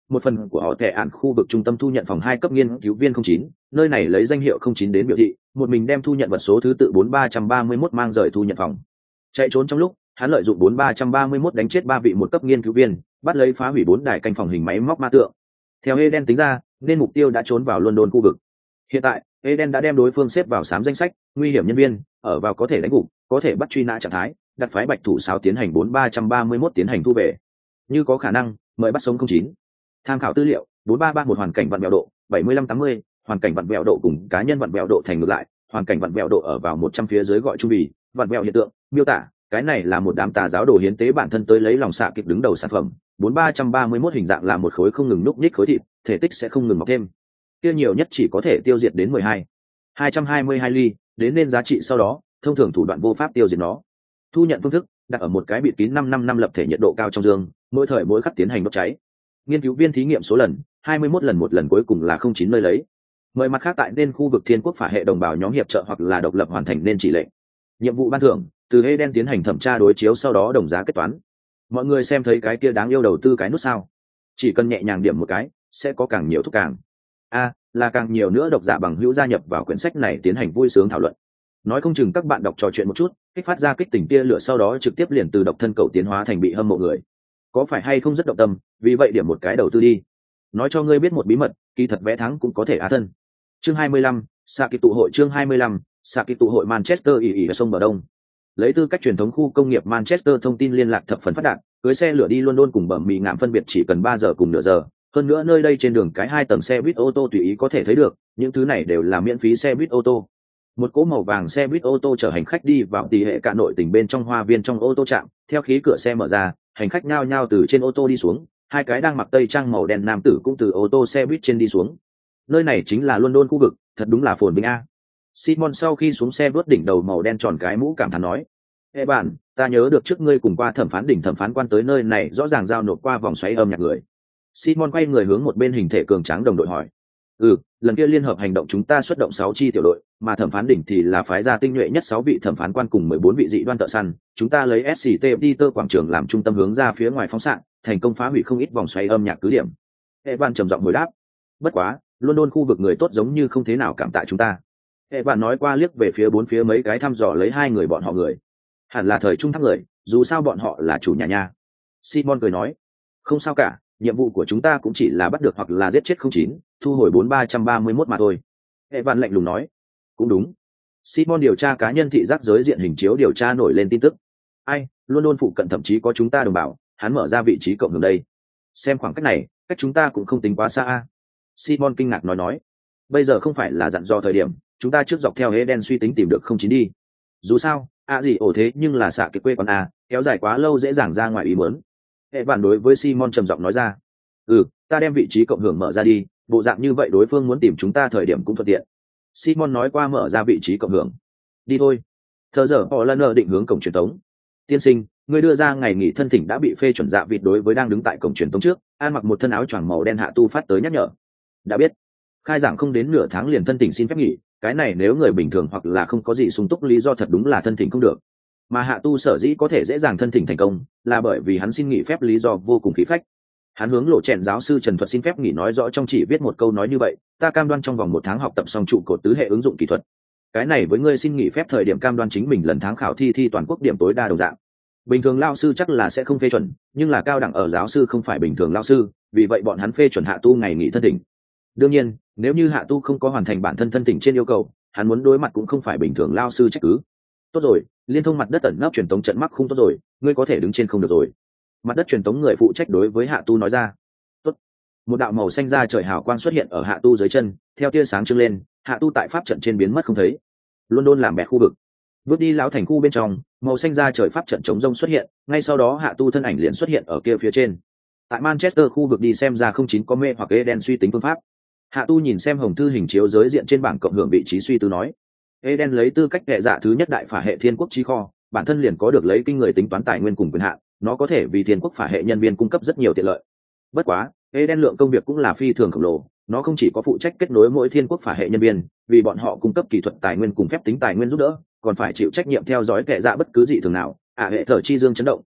S1: một phần của họ thẻ ạn khu vực trung tâm thu nhận phòng hai cấp nghiên cứu viên không chín, nơi này lấy danh hiệu không chín đến biểu thị, một mình đem thu nhận vật số thứ tự bốn ba ba mốt mang rời thu nhận phòng. Chạy trốn trong lúc, hắn lợi dụng bốn ba ba mốt đánh chết ba vị một cấp nghiên cứu viên, bắt lấy phá hủy bốn đài canh phòng hình máy móc ma tượng. Theo Eden tính ra, nên mục tiêu đã trốn vào London khu vực. Hiện tại, Eden đã đem đối phương xếp vào xám danh sách, nguy hiểm nhân viên, ở vào có thể đánh gục, có thể bắt truy nã trạng thái, đặt phái Bạch thủ sáo tiến hành bốn ba ba mốt tiến hành thu về. Như có khả năng, mời bắt sống không chín. Tham khảo tư liệu, bốn ba ba một hoàn cảnh vặn vẹo độ, bảy mươi lăm tám mươi, hoàn cảnh vặn vẹo độ cùng cá nhân vặn vẹo độ thành ngược lại, hoàn cảnh vặn vẹo độ ở vào một trăm phía dưới gọi trung bì, vặn vẹo hiện tượng, miêu tả, cái này là một đám tà giáo đồ hiến tế bản thân tới lấy lòng xạ kịp đứng đầu sản phẩm. bốn ba ba mốt hình dạng là một khối không ngừng núc nhích khối thịt, thể tích sẽ không ngừng mọc thêm. Kia nhiều nhất chỉ có thể tiêu diệt đến mười hai, hai trăm hai mươi hai ly, đến nên giá trị sau đó, thông thường thủ đoạn vô pháp tiêu diệt nó. Thu nhận phương thức, đặt ở một cái bịt kín năm năm năm lập thể nhiệt độ cao trong dương, mỗi thời mỗi khắc tiến hành đốt cháy. Nghiên cứu viên thí nghiệm số lần, hai mươi mốt lần, một lần cuối cùng là không chín nơi lấy. Mời mặt khác tại nên khu vực Thiên Quốc phả hệ đồng bào nhóm hiệp trợ hoặc là độc lập hoàn thành nên chỉ lệnh. Nhiệm vụ ban thưởng, từ Eden tiến hành thẩm tra đối chiếu sau đó đồng giá kết toán. Mọi người xem thấy cái kia đáng yêu đầu tư cái nút sao? Chỉ cần nhẹ nhàng điểm một cái, sẽ có càng nhiều thúc càng. A, à, là càng nhiều nữa độc giả bằng hữu gia nhập vào quyển sách này tiến hành vui sướng thảo luận. Nói không chừng các bạn đọc trò chuyện một chút, kích phát ra kích tỉnh tia lửa sau đó trực tiếp liền từ độc thân cầu tiến hóa thành bị hâm mộ người. Có phải hay không rất động tâm, vì vậy điểm một cái đầu tư đi. Nói cho ngươi biết một bí mật, kỳ thật vẽ thắng cũng có thể á thân. Chương hai mươi lăm, Sạ Kịp tụ hội. Chương hai mươi lăm, Sạ Kịp tụ hội Manchester ỉ ỉ ở sông bờ đông. Lấy tư cách truyền thống khu công nghiệp Manchester thông tin liên lạc thập phần phát đạt, cưới xe lửa đi London cùng bẩm mì ngạm phân biệt chỉ cần ba giờ cùng nửa giờ. Hơn nữa nơi đây trên đường cái hai tầng xe buýt ô tô tùy ý có thể thấy được, những thứ này đều là miễn phí xe buýt ô tô. Một cỗ màu vàng xe buýt ô tô chở hành khách đi vào tỷ hệ cả nội tỉnh bên trong hoa viên trong ô tô trạm, theo khí cửa xe mở ra, hành khách nhao nhao từ trên ô tô đi xuống, hai cái đang mặc tây trang màu đen nam tử cũng từ ô tô xe buýt trên đi xuống. Nơi này chính là London khu vực, thật đúng là phồn vinh a. Simon sau khi xuống xe vớt đỉnh đầu màu đen tròn cái mũ cảm thán nói: "Ê bạn, ta nhớ được trước ngươi cùng qua thẩm phán đỉnh thẩm phán quan tới nơi này rõ ràng giao nộp qua vòng xoáy âm nhạc người." Simon quay người hướng một bên hình thể cường tráng đồng đội hỏi: "Ừ, lần kia liên hợp hành động chúng ta xuất động sáu chi tiểu đội, mà thẩm phán đỉnh thì là phái gia tinh nhuệ nhất sáu vị thẩm phán quan cùng mười bốn vị dị đoan thợ săn, chúng ta lấy ét xê tê Peter quảng trường làm trung tâm hướng ra phía ngoài phóng xạ, thành công phá hủy không ít vòng xoáy âm nhạc cứ điểm." Evan trầm giọng hồi đáp: "Bất quá, London khu vực người tốt giống như không thế nào cảm tạ chúng ta." Evan nói qua liếc về phía bốn phía mấy cái thăm dò lấy hai người bọn họ người. Hẳn là thời trung thắng người, dù sao bọn họ là chủ nhà nha. Simon cười nói: "Không sao cả, nhiệm vụ của chúng ta cũng chỉ là bắt được hoặc là giết chết không chín, thu hồi bốn ba ba mốt mà thôi." Evan lạnh lùng nói: "Cũng đúng." Simon điều tra cá nhân thị giác giới diện hình chiếu điều tra nổi lên tin tức. "Ai, luôn luôn phụ cận thậm chí có chúng ta đồng bào, hắn mở ra vị trí cộng hưởng đây. Xem khoảng cách này, cách chúng ta cũng không tính quá xa a." Simon kinh ngạc nói nói: "Bây giờ không phải là dặn dò thời điểm, chúng ta trước dọc theo Eden suy tính tìm được không chín đi. Dù sao, a gì ổ thế nhưng là xạ cái quê con a, kéo dài quá lâu dễ dàng ra ngoài ý muốn." Evan đối với Simon trầm giọng nói ra: "Ừ, ta đem vị trí cộng hưởng mở ra đi, bộ dạng như vậy đối phương muốn tìm chúng ta thời điểm cũng thuận tiện." Simon nói qua mở ra vị trí cộng hưởng. "Đi thôi." Thờ giờ họ lần định hướng cổng truyền tống. "Tiên sinh, người đưa ra ngày nghỉ thân thỉnh đã bị phê chuẩn dạ vịt." Đối với đang đứng tại cổng truyền tống trước, An mặc một thân áo choàng màu đen hạ tu phát tới nhắc nhở. "Đã biết. Khai giảng không đến nửa tháng liền thân thỉnh xin phép nghỉ, cái này nếu người bình thường hoặc là không có gì sung túc lý do thật đúng là thân thỉnh không được. Mà hạ tu sở dĩ có thể dễ dàng thân thỉnh thành công, là bởi vì hắn xin nghỉ phép lý do vô cùng khí phách." Hắn hướng lộ chèn giáo sư Trần Thuật xin phép nghỉ nói rõ trong chỉ viết một câu nói như vậy: "Ta cam đoan trong vòng một tháng học tập xong trụ cột tứ hệ ứng dụng kỹ thuật." Cái này với ngươi xin nghỉ phép thời điểm cam đoan chính mình lần tháng khảo thi thi toàn quốc điểm tối đa đồng dạng. Bình thường lao sư chắc là sẽ không phê chuẩn, nhưng là cao đẳng ở giáo sư không phải bình thường lao sư, vì vậy bọn hắn phê chuẩn hạ tu ngày nghỉ thân thỉnh. Đương nhiên, nếu như hạ tu không có hoàn thành bản thân thân thỉnh trên yêu cầu, hắn muốn đối mặt cũng không phải bình thường lao sư trách cứ. "Tốt rồi, liên thông mặt đất ẩn nấp truyền tống trận mắc không tốt rồi, ngươi có thể đứng trên không được rồi." Mặt đất truyền tống người phụ trách đối với hạ tu nói ra. "Tốt." Một đạo màu xanh da trời hào quang xuất hiện ở hạ tu dưới chân, theo tia sáng trưng lên, hạ tu tại pháp trận trên biến mất không thấy. London làm bẹt khu vực. Bước đi lão thành khu bên trong, màu xanh da trời pháp trận chống rông xuất hiện, ngay sau đó hạ tu thân ảnh liền xuất hiện ở kia phía trên. Tại Manchester khu vực đi xem ra không chín có mê hoặc Eden suy tính phương pháp. Hạ tu nhìn xem hồng thư hình chiếu giới diện trên bảng cộng hưởng vị trí suy tư nói: Eden lấy tư cách hệ dạ thứ nhất đại phả hệ thiên quốc chi kho, bản thân liền có được lấy kinh người tính toán tài nguyên cùng quyền hạn, nó có thể vì thiên quốc phả hệ nhân viên cung cấp rất nhiều tiện lợi. Bất quá, Eden lượng công việc cũng là phi thường khổng lồ, nó không chỉ có phụ trách kết nối mỗi thiên quốc phả hệ nhân viên, vì bọn họ cung cấp kỹ thuật tài nguyên cùng phép tính tài nguyên giúp đỡ, còn phải chịu trách nhiệm theo dõi kẻ dạ bất cứ gì thường nào, à hệ thở chi dương chấn động,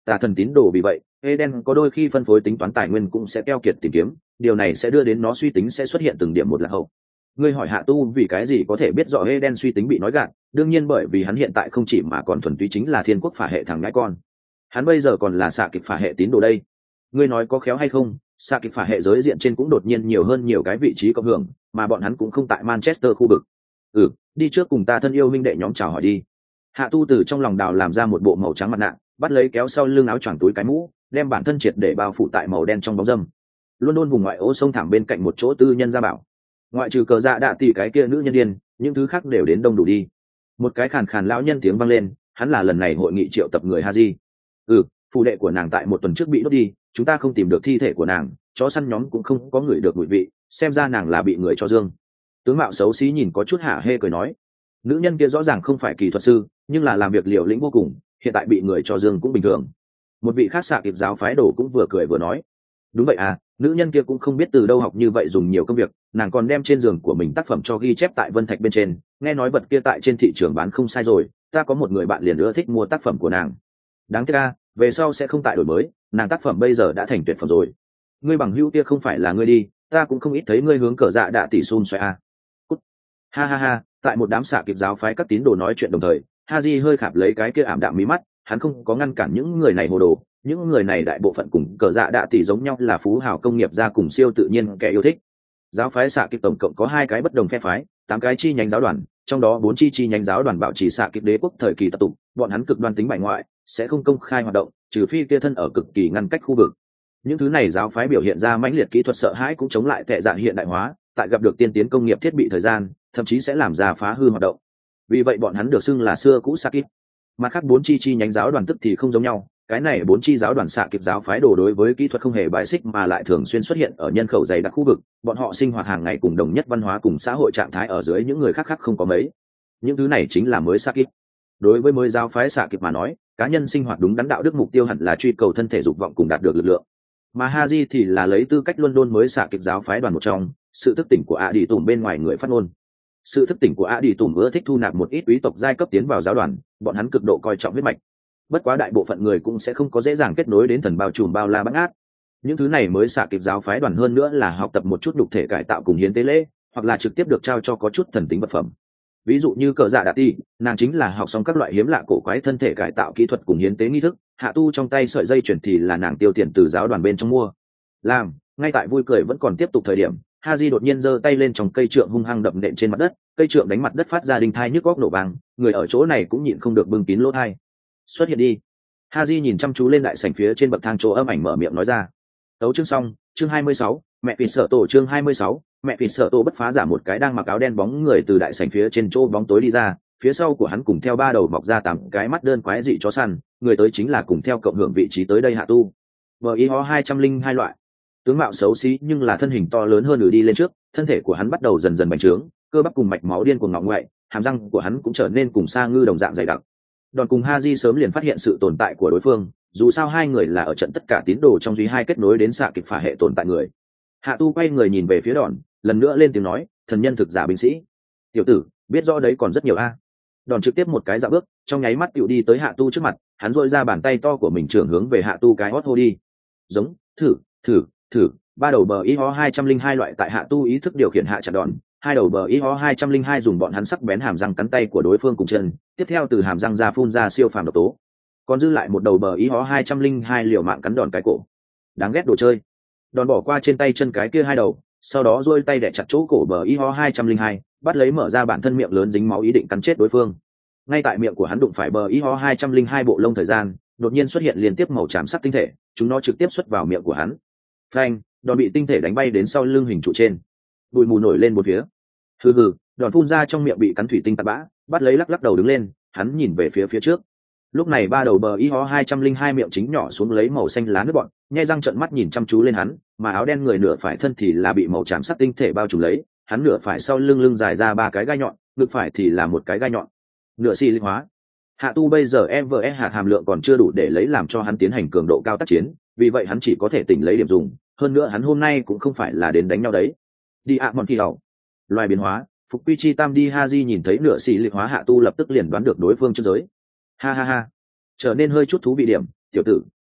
S1: tà thần tín đồ. Vì vậy Eden có đôi khi phân phối tính toán tài nguyên cũng sẽ keo kiệt tìm kiếm, điều này sẽ đưa đến nó suy tính sẽ xuất hiện từng điểm một lạc hậu. Ngươi hỏi Hạ Tu vì cái gì có thể biết rõ Eden suy tính bị nói gạt? Đương nhiên bởi vì hắn hiện tại không chỉ mà còn thuần túy chính là thiên quốc phả hệ thằng ngãi con. Hắn bây giờ còn là xạ kịp phả hệ tín đồ đây. Ngươi nói có khéo hay không, xạ kịp phả hệ giới diện trên cũng đột nhiên nhiều hơn nhiều cái vị trí cộng hưởng, mà bọn hắn cũng không tại Manchester khu vực. Ừ, đi trước cùng ta thân yêu huynh đệ nhóm chào hỏi đi. Hạ Tu từ trong lòng đào làm ra một bộ màu trắng mặt nạ, bắt lấy kéo sau lưng áo choàng túi cái mũ, đem bản thân triệt để bao phủ tại màu đen trong bóng râm. Luôn luôn vùng ngoại ô sông thẳng bên cạnh một chỗ tư nhân gia bảo. Ngoại trừ cờ dạ đạ tỷ cái kia nữ nhân điên, những thứ khác đều đến đông đủ đi. Một cái khàn khàn lão nhân tiếng vang lên, hắn là lần này hội nghị triệu tập người Haji. Ừ, phụ đệ của nàng tại một tuần trước bị đốt đi, chúng ta không tìm được thi thể của nàng, chó săn nhóm cũng không có người được mùi vị, xem ra nàng là bị người cho dương. Tướng mạo xấu xí nhìn có chút hả hê cười nói, nữ nhân kia rõ ràng không phải kỳ thuật sư, nhưng là làm việc liều lĩnh vô cùng, hiện tại bị người cho dương cũng bình thường. Một vị khác xạ kịp giáo phái đồ cũng vừa cười vừa nói, đúng vậy à, nữ nhân kia cũng không biết từ đâu học như vậy dùng nhiều công việc, nàng còn đem trên giường của mình tác phẩm cho ghi chép tại vân thạch bên trên, nghe nói vật kia tại trên thị trường bán không sai rồi, ta có một người bạn liền ưa thích mua tác phẩm của nàng. Đáng tiếc a, về sau sẽ không tại đổi mới, nàng tác phẩm bây giờ đã thành tuyệt phẩm rồi. Ngươi bằng hữu kia không phải là ngươi đi, ta cũng không ít thấy ngươi hướng cờ dạ đạ tỷ xun xoay a. Cút. Ha ha ha, tại một đám xạ kịp giáo phái các tín đồ nói chuyện đồng thời, Haji hơi khạp lấy cái kia ảm đạm mí mắt, hắn không có ngăn cản những người này hồ đồ, những người này đại bộ phận cùng cờ dạ đạ tỷ giống nhau là phú hào công nghiệp gia cùng siêu tự nhiên kẻ yêu thích. Giáo phái xạ kịp tổng cộng có hai cái bất đồng phe phái, tám cái chi nhánh giáo đoàn, trong đó bốn chi chi nhánh giáo đoàn bảo trì xạ kịp đế quốc thời kỳ tập tục, bọn hắn cực đoan tính bại ngoại, sẽ không công khai hoạt động, trừ phi kia thân ở cực kỳ ngăn cách khu vực. Những thứ này giáo phái biểu hiện ra mãnh liệt kỹ thuật sợ hãi cũng chống lại tệ dạng hiện đại hóa, tại gặp được tiên tiến công nghiệp thiết bị thời gian, thậm chí sẽ làm ra phá hư hoạt động. Vì vậy bọn hắn được xưng là xưa cũ xạ kịp. Mặt khác bốn chi chi nhánh giáo đoàn tức thì không giống nhau, cái này bốn chi giáo đoàn xạ kịp giáo phái đồ đối với kỹ thuật không hề bài xích mà lại thường xuyên xuất hiện ở nhân khẩu dày đặc khu vực, bọn họ sinh hoạt hàng ngày cùng đồng nhất văn hóa cùng xã hội trạng thái ở dưới những người khác khác không có mấy. Những thứ này chính là mới xạ kịp. Đối với mới giáo phái xạ kịp mà nói, cá nhân sinh hoạt đúng đắn đạo đức mục tiêu hẳn là truy cầu thân thể dục vọng cùng đạt được lực lượng. Mà Haji thì là lấy tư cách London mới xạ kịp giáo phái đoàn một trong, sự thức tỉnh của ạ đi tùm bên ngoài người phát ngôn. Sự thức tỉnh của ạ đi tùm ưa thích thu nạp một ít quý tộc giai cấp tiến vào giáo đoàn, bọn hắn cực độ coi trọng huyết mạch. Bất quá đại bộ phận người cũng sẽ không có dễ dàng kết nối đến thần bao trùm bao la bát ngát. Những thứ này mới xạ kịp giáo phái đoàn hơn nữa là học tập một chút đục thể cải tạo cùng hiến tế lễ, hoặc là trực tiếp được trao cho có chút thần tính vật phẩm. Ví dụ như cờ dạ đạ ti, nàng chính là học xong các loại hiếm lạ cổ quái thân thể cải tạo kỹ thuật cùng hiến tế nghi thức, Hạ Tu trong tay sợi dây chuyển thì là nàng tiêu tiền từ giáo đoàn bên trong mua. Làm, ngay tại vui cười vẫn còn tiếp tục thời điểm, Haji đột nhiên giơ tay lên trong cây trượng hung hăng đập nện trên mặt đất, cây trượng đánh mặt đất phát ra đinh thai nhức góc nổ vang, người ở chỗ này cũng nhịn không được bưng kín lỗ tai. Xuất hiện đi. Haji nhìn chăm chú lên đại sảnh phía trên bậc thang chỗ âm ảnh mở miệng nói ra. Tấu chương xong, chương hai mươi sáu, mẹ phỉ sợ tổ chương hai mươi sáu, mẹ phỉ sợ tổ bất phá giả một cái đang mặc áo đen bóng người từ đại sảnh phía trên chỗ bóng tối đi ra, phía sau của hắn cùng theo ba đầu mọc ra tám cái mắt đơn quái dị chó săn, người tới chính là cùng theo cộng hưởng vị trí tới đây Hạ Tu. Bờ y ho hai trăm linh hai loại. Tướng mạo xấu xí nhưng là thân hình to lớn hơn nửa đi lên trước, thân thể của hắn bắt đầu dần dần bành trướng, cơ bắp cùng mạch máu điên cuồng ngọng ngoại, hàm răng của hắn cũng trở nên cùng sa ngư đồng dạng dày đặc. Đòn cùng Haji sớm liền phát hiện sự tồn tại của đối phương, dù sao hai người là ở trận tất cả tín đồ trong duy hai kết nối đến xạ kịp phả hệ tồn tại người. Hạ Tu quay người nhìn về phía Đòn, lần nữa lên tiếng nói, thần nhân thực giả binh sĩ. Tiểu tử, biết rõ đấy còn rất nhiều a. Đòn trực tiếp một cái dạo bước, trong nháy mắt tiểu đi tới Hạ Tu trước mặt, hắn duỗi ra bàn tay to của mình trưởng hướng về Hạ Tu cái hót hô đi. Giống, thử, thử, thử, ba đầu bờ y ho hai trăm linh hai loại tại Hạ Tu ý thức điều khiển hạ chặn Đòn, hai đầu bờ y ho hai trăm linh hai dùng bọn hắn sắc bén hàm răng cắn tay của đối phương cùng chân, tiếp theo từ hàm răng ra phun ra siêu phàm độc tố. Còn dư lại một đầu bờ y ho hai trăm linh hai liều mạng cắn Đòn cái cổ. Đáng ghét đồ chơi. Đòn bỏ qua trên tay chân cái kia hai đầu, sau đó duỗi tay đè chặt chỗ cổ bờ y ho hai trăm linh hai, bắt lấy mở ra bản thân miệng lớn dính máu ý định cắn chết đối phương. Ngay tại miệng của hắn đụng phải bờ y ho hai trăm linh hai bộ lông thời gian, đột nhiên xuất hiện liên tiếp màu tràm sắc tinh thể, chúng nó trực tiếp xuất vào miệng của hắn. Phanh, Đòn bị tinh thể đánh bay đến sau lưng hình trụ trên. Bụi mù nổi lên một phía. Hừ hừ, Đòn phun ra trong miệng bị cắn thủy tinh tạt bã, bắt lấy lắc lắc đầu đứng lên, hắn nhìn về phía phía trước. Lúc này ba đầu bờ y ho hai trăm linh hai miệng chính nhỏ xuống lấy màu xanh lá nước bọn, nhe răng trợn mắt nhìn chăm chú lên hắn, mà áo đen người nửa phải thân thì là bị màu tràm sắc tinh thể bao trùm lấy, hắn nửa phải sau lưng lưng dài ra ba cái gai nhọn, ngực phải thì là một cái gai nhọn. Nửa xi linh hóa. Hạ Tu bây giờ e vê e hạt hàm lượng còn chưa đủ để lấy làm cho hắn tiến hành cường độ cao tác chiến, vì vậy hắn chỉ có thể tỉnh lấy điểm dùng, hơn nữa hắn hôm nay cũng không phải là đến đánh nhau đấy. Đi ạ mòn kỳ hậu. Loài biến hóa, phục quy chi tam đi Haji nhìn thấy nửa xi linh hóa Hạ Tu lập tức liền đoán được đối phương chân giới. Ha ha ha. Trở nên hơi chút thú vị điểm, tiểu tử,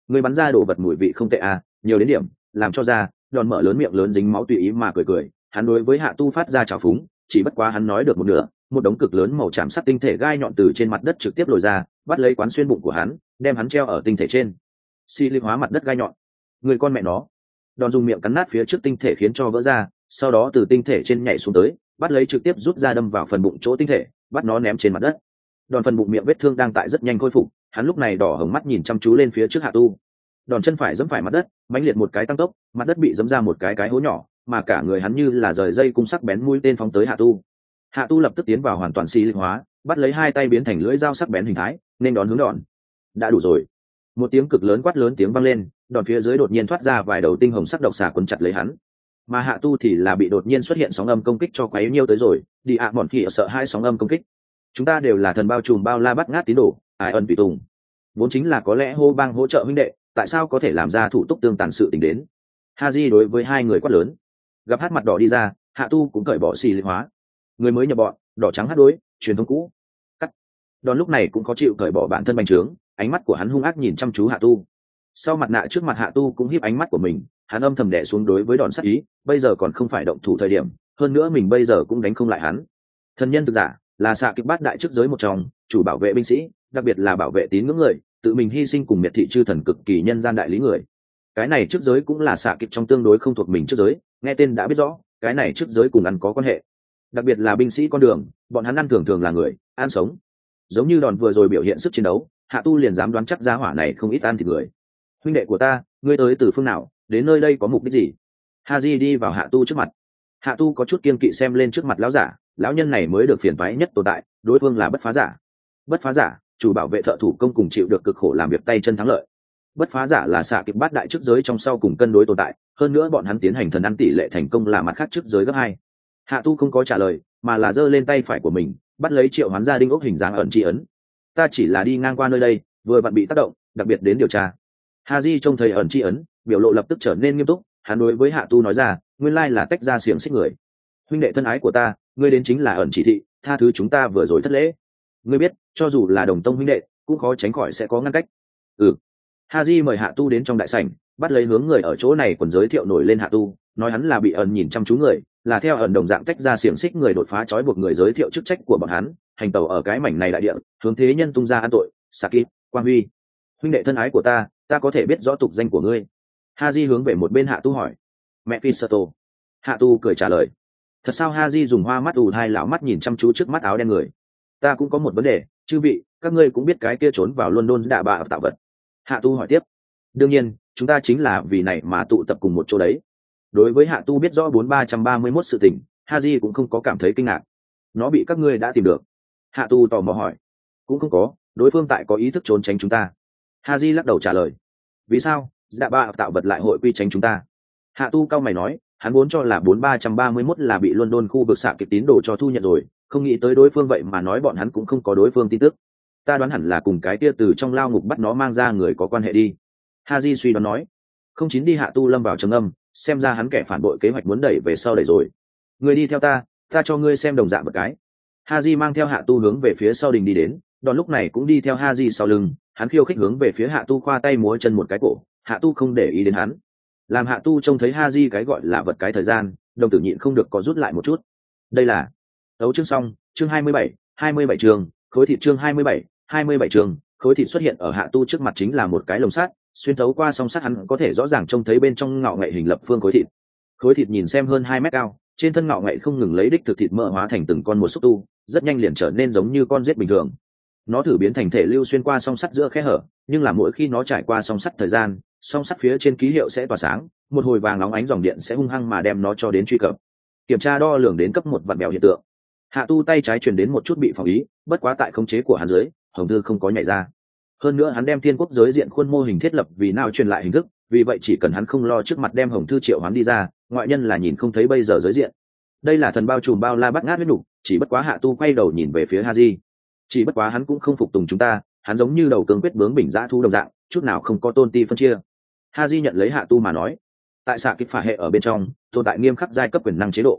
S1: người bắn ra đồ vật mùi vị không tệ à, nhiều đến điểm làm cho ra. Đòn mở lớn miệng lớn dính máu tùy ý mà cười cười, hắn đối với hạ tu phát ra trào phúng, chỉ bất quá hắn nói được một nửa, một đống cực lớn màu tràm sắc tinh thể gai nhọn từ trên mặt đất trực tiếp lồi ra, bắt lấy quán xuyên bụng của hắn, đem hắn treo ở tinh thể trên. Xi linh hóa mặt đất gai nhọn, người con mẹ nó. Đòn dùng miệng cắn nát phía trước tinh thể khiến cho vỡ ra, sau đó từ tinh thể trên nhảy xuống tới, bắt lấy trực tiếp rút ra đâm vào phần bụng chỗ tinh thể, bắt nó ném trên mặt đất. Đòn phần bụng miệng vết thương đang tại rất nhanh khôi phục, hắn lúc này đỏ hồng mắt nhìn chăm chú lên phía trước hạ tu. Đòn chân phải giẫm phải mặt đất, mãnh liệt một cái tăng tốc, mặt đất bị giẫm ra một cái cái hố nhỏ, mà cả người hắn như là rời dây cung sắc bén mũi tên phóng tới hạ tu. Hạ tu lập tức tiến vào hoàn toàn xi linh hóa, bắt lấy hai tay biến thành lưỡi dao sắc bén hình thái, nên đón hướng đòn. Đã đủ rồi. Một tiếng cực lớn quát lớn tiếng vang lên, đòn phía dưới đột nhiên thoát ra vài đầu tinh hồng sắc độc xà quấn chặt lấy hắn. Mà hạ tu thì là bị đột nhiên xuất hiện sóng âm công kích cho quấy nhiêu tới rồi, đi ạ à bọn kỳ sợ hai sóng âm công kích. Chúng ta đều là thần bao trùm bao la bắt ngát tín đồ, ai ân tùy tùng. Vốn chính là có lẽ hô bang hỗ trợ huynh đệ, tại sao có thể làm ra thủ tục tương tàn sự tình đến. Haji đối với hai người quát lớn. Gặp hát mặt đỏ đi ra, hạ tu cũng cởi bỏ xì linh hóa. Người mới nhập bọn, đỏ trắng hát đối, truyền thống cũ. Cắt. Đòn lúc này cũng có chịu cởi bỏ bản thân bành trướng, ánh mắt của hắn hung ác nhìn chăm chú hạ tu. Sau mặt nạ trước mặt hạ tu cũng híp ánh mắt của mình, hắn âm thầm đè xuống đối với đòn sát ý, bây giờ còn không phải động thủ thời điểm, hơn nữa mình bây giờ cũng đánh không lại hắn. Thần nhân thực giả là xạ kích bát đại trước giới một trong, chủ bảo vệ binh sĩ, đặc biệt là bảo vệ tín ngưỡng người, tự mình hy sinh cùng miệt thị chư thần cực kỳ nhân gian đại lý người. Cái này trước giới cũng là xạ kích trong tương đối không thuộc mình trước giới, nghe tên đã biết rõ, cái này trước giới cùng ăn có quan hệ. Đặc biệt là binh sĩ con đường, bọn hắn ăn thường thường là người, ăn sống. Giống như đòn vừa rồi biểu hiện sức chiến đấu, hạ tu liền dám đoán chắc gia hỏa này không ít ăn thịt người. Huynh đệ của ta, ngươi tới từ phương nào, đến nơi đây có mục đích gì? Haji đi vào hạ tu trước mặt. Hạ tu có chút kiên kỵ xem lên trước mặt lão giả, lão nhân này mới được phiền toái nhất tồn tại, đối phương là bất phá giả. Bất phá giả, chủ bảo vệ thợ thủ công cùng chịu được cực khổ làm việc tay chân thắng lợi. Bất phá giả là xạ kịp bát đại trước giới trong sau cùng cân đối tồn tại, hơn nữa bọn hắn tiến hành thần ăn tỷ lệ thành công là mặt khác trước giới gấp hai. Hạ tu không có trả lời, mà là giơ lên tay phải của mình, bắt lấy triệu hoán gia đinh ốc hình dáng ẩn tri ấn. Ta chỉ là đi ngang qua nơi đây, vừa vặn bị tác động, đặc biệt đến điều tra. Haji trông thấy ẩn tri ấn, biểu lộ lập tức trở nên nghiêm túc, hắn đối với hạ tu nói ra, nguyên lai là tách ra xiềng xích người. Huynh đệ thân ái của ta, ngươi đến chính là ẩn chỉ thị, tha thứ chúng ta vừa rồi thất lễ. Ngươi biết, cho dù là đồng tông huynh đệ, cũng khó tránh khỏi sẽ có ngăn cách. Ừ. Haji mời hạ tu đến trong đại sảnh, bắt lấy hướng người ở chỗ này còn giới thiệu nổi lên hạ tu, nói hắn là bị ẩn nhìn chăm chú người, là theo ẩn đồng dạng tách ra xiềng xích người đột phá trói buộc người, giới thiệu chức trách của bọn hắn, hành tẩu ở cái mảnh này đại địa, hướng thế nhân tung ra an tội. Saki, Quang Huy, huynh đệ thân ái của ta, ta có thể biết rõ tục danh của ngươi. Haji hướng về một bên hạ tu hỏi. Mẹ Pisato. Hạ tu cười trả lời. Thật sao? Haji dùng hoa mắt ù hai lão mắt nhìn chăm chú trước mắt áo đen người. Ta cũng có một vấn đề, chư vị, các ngươi cũng biết cái kia trốn vào London đạ bạ tạo vật. Hạ tu hỏi tiếp. Đương nhiên, chúng ta chính là vì này mà tụ tập cùng một chỗ đấy. Đối với hạ tu biết rõ bốn ba trăm ba mươi mốt sự tình, Haji cũng không có cảm thấy kinh ngạc. Nó bị các ngươi đã tìm được. Hạ tu tò mò hỏi. Cũng không có, đối phương tại có ý thức trốn tránh chúng ta. Haji lắc đầu trả lời. Vì sao dạ bạ tạo vật lại hội quy tránh chúng ta? Hạ tu cao mày nói, hắn vốn cho là bốn ba trăm ba mươi mốt là bị London khu vực xạ kịp tín đồ cho thu nhận rồi, không nghĩ tới đối phương vậy mà nói bọn hắn cũng không có đối phương tin tức. Ta đoán hẳn là cùng cái kia từ trong lao ngục bắt nó mang ra người có quan hệ đi. Haji suy đoán nói. Không chín đi. Hạ tu lâm vào trầm âm, xem ra hắn kẻ phản bội kế hoạch muốn đẩy về sau đẩy rồi. Người đi theo ta, ta cho ngươi xem đồng dạng một cái. Haji mang theo hạ tu hướng về phía sau đình đi đến, đòn lúc này cũng đi theo Haji sau lưng, hắn khiêu khích hướng về phía hạ tu khoa tay múa chân một cái cổ, hạ tu không để ý đến hắn. Làm hạ tu trông thấy Haji cái gọi là vật cái thời gian, đồng tử nhịn không được có rút lại một chút. Đây là đấu chương xong, chương hai mươi bảy, hai mươi bảy chương, khối thịt chương hai mươi bảy, hai mươi bảy chương, khối thịt xuất hiện ở hạ tu trước mặt chính là một cái lồng sắt, xuyên thấu qua song sắt hắn có thể rõ ràng trông thấy bên trong ngạo nghệ hình lập phương khối thịt. Khối thịt nhìn xem hơn hai mét cao, trên thân ngạo nghệ không ngừng lấy đích thực thịt mỡ hóa thành từng con một xúc tu, rất nhanh liền trở nên giống như con giết bình thường. Nó thử biến thành thể lưu xuyên qua song sắt giữa khe hở, nhưng là mỗi khi nó trải qua song sắt thời gian, song sắt phía trên ký hiệu sẽ tỏa sáng, một hồi vàng nóng ánh dòng điện sẽ hung hăng mà đem nó cho đến truy cập. Kiểm tra đo lường đến cấp một vặn bèo hiện tượng. Hạ tu tay trái truyền đến một chút bị phòng ý, bất quá tại khống chế của hắn dưới, hồng thư không có nhảy ra. Hơn nữa hắn đem thiên quốc giới diện khuôn mô hình thiết lập vì nào truyền lại hình thức, vì vậy chỉ cần hắn không lo trước mặt đem hồng thư triệu hoán đi ra, ngoại nhân là nhìn không thấy bây giờ giới diện. Đây là thần bao trùm bao la bắt ngát huyết nục, chỉ bất quá hạ tu quay đầu nhìn về phía Haji. Chỉ bất quá hắn cũng không phục tùng chúng ta, hắn giống như đầu cương quyết bướng bỉnh dã thu đồng dạng, chút nào không có tôn ti phân chia. Haji nhận lấy hạ tu mà nói, tại xạ kích phả hệ ở bên trong tồn tại nghiêm khắc giai cấp quyền năng chế độ.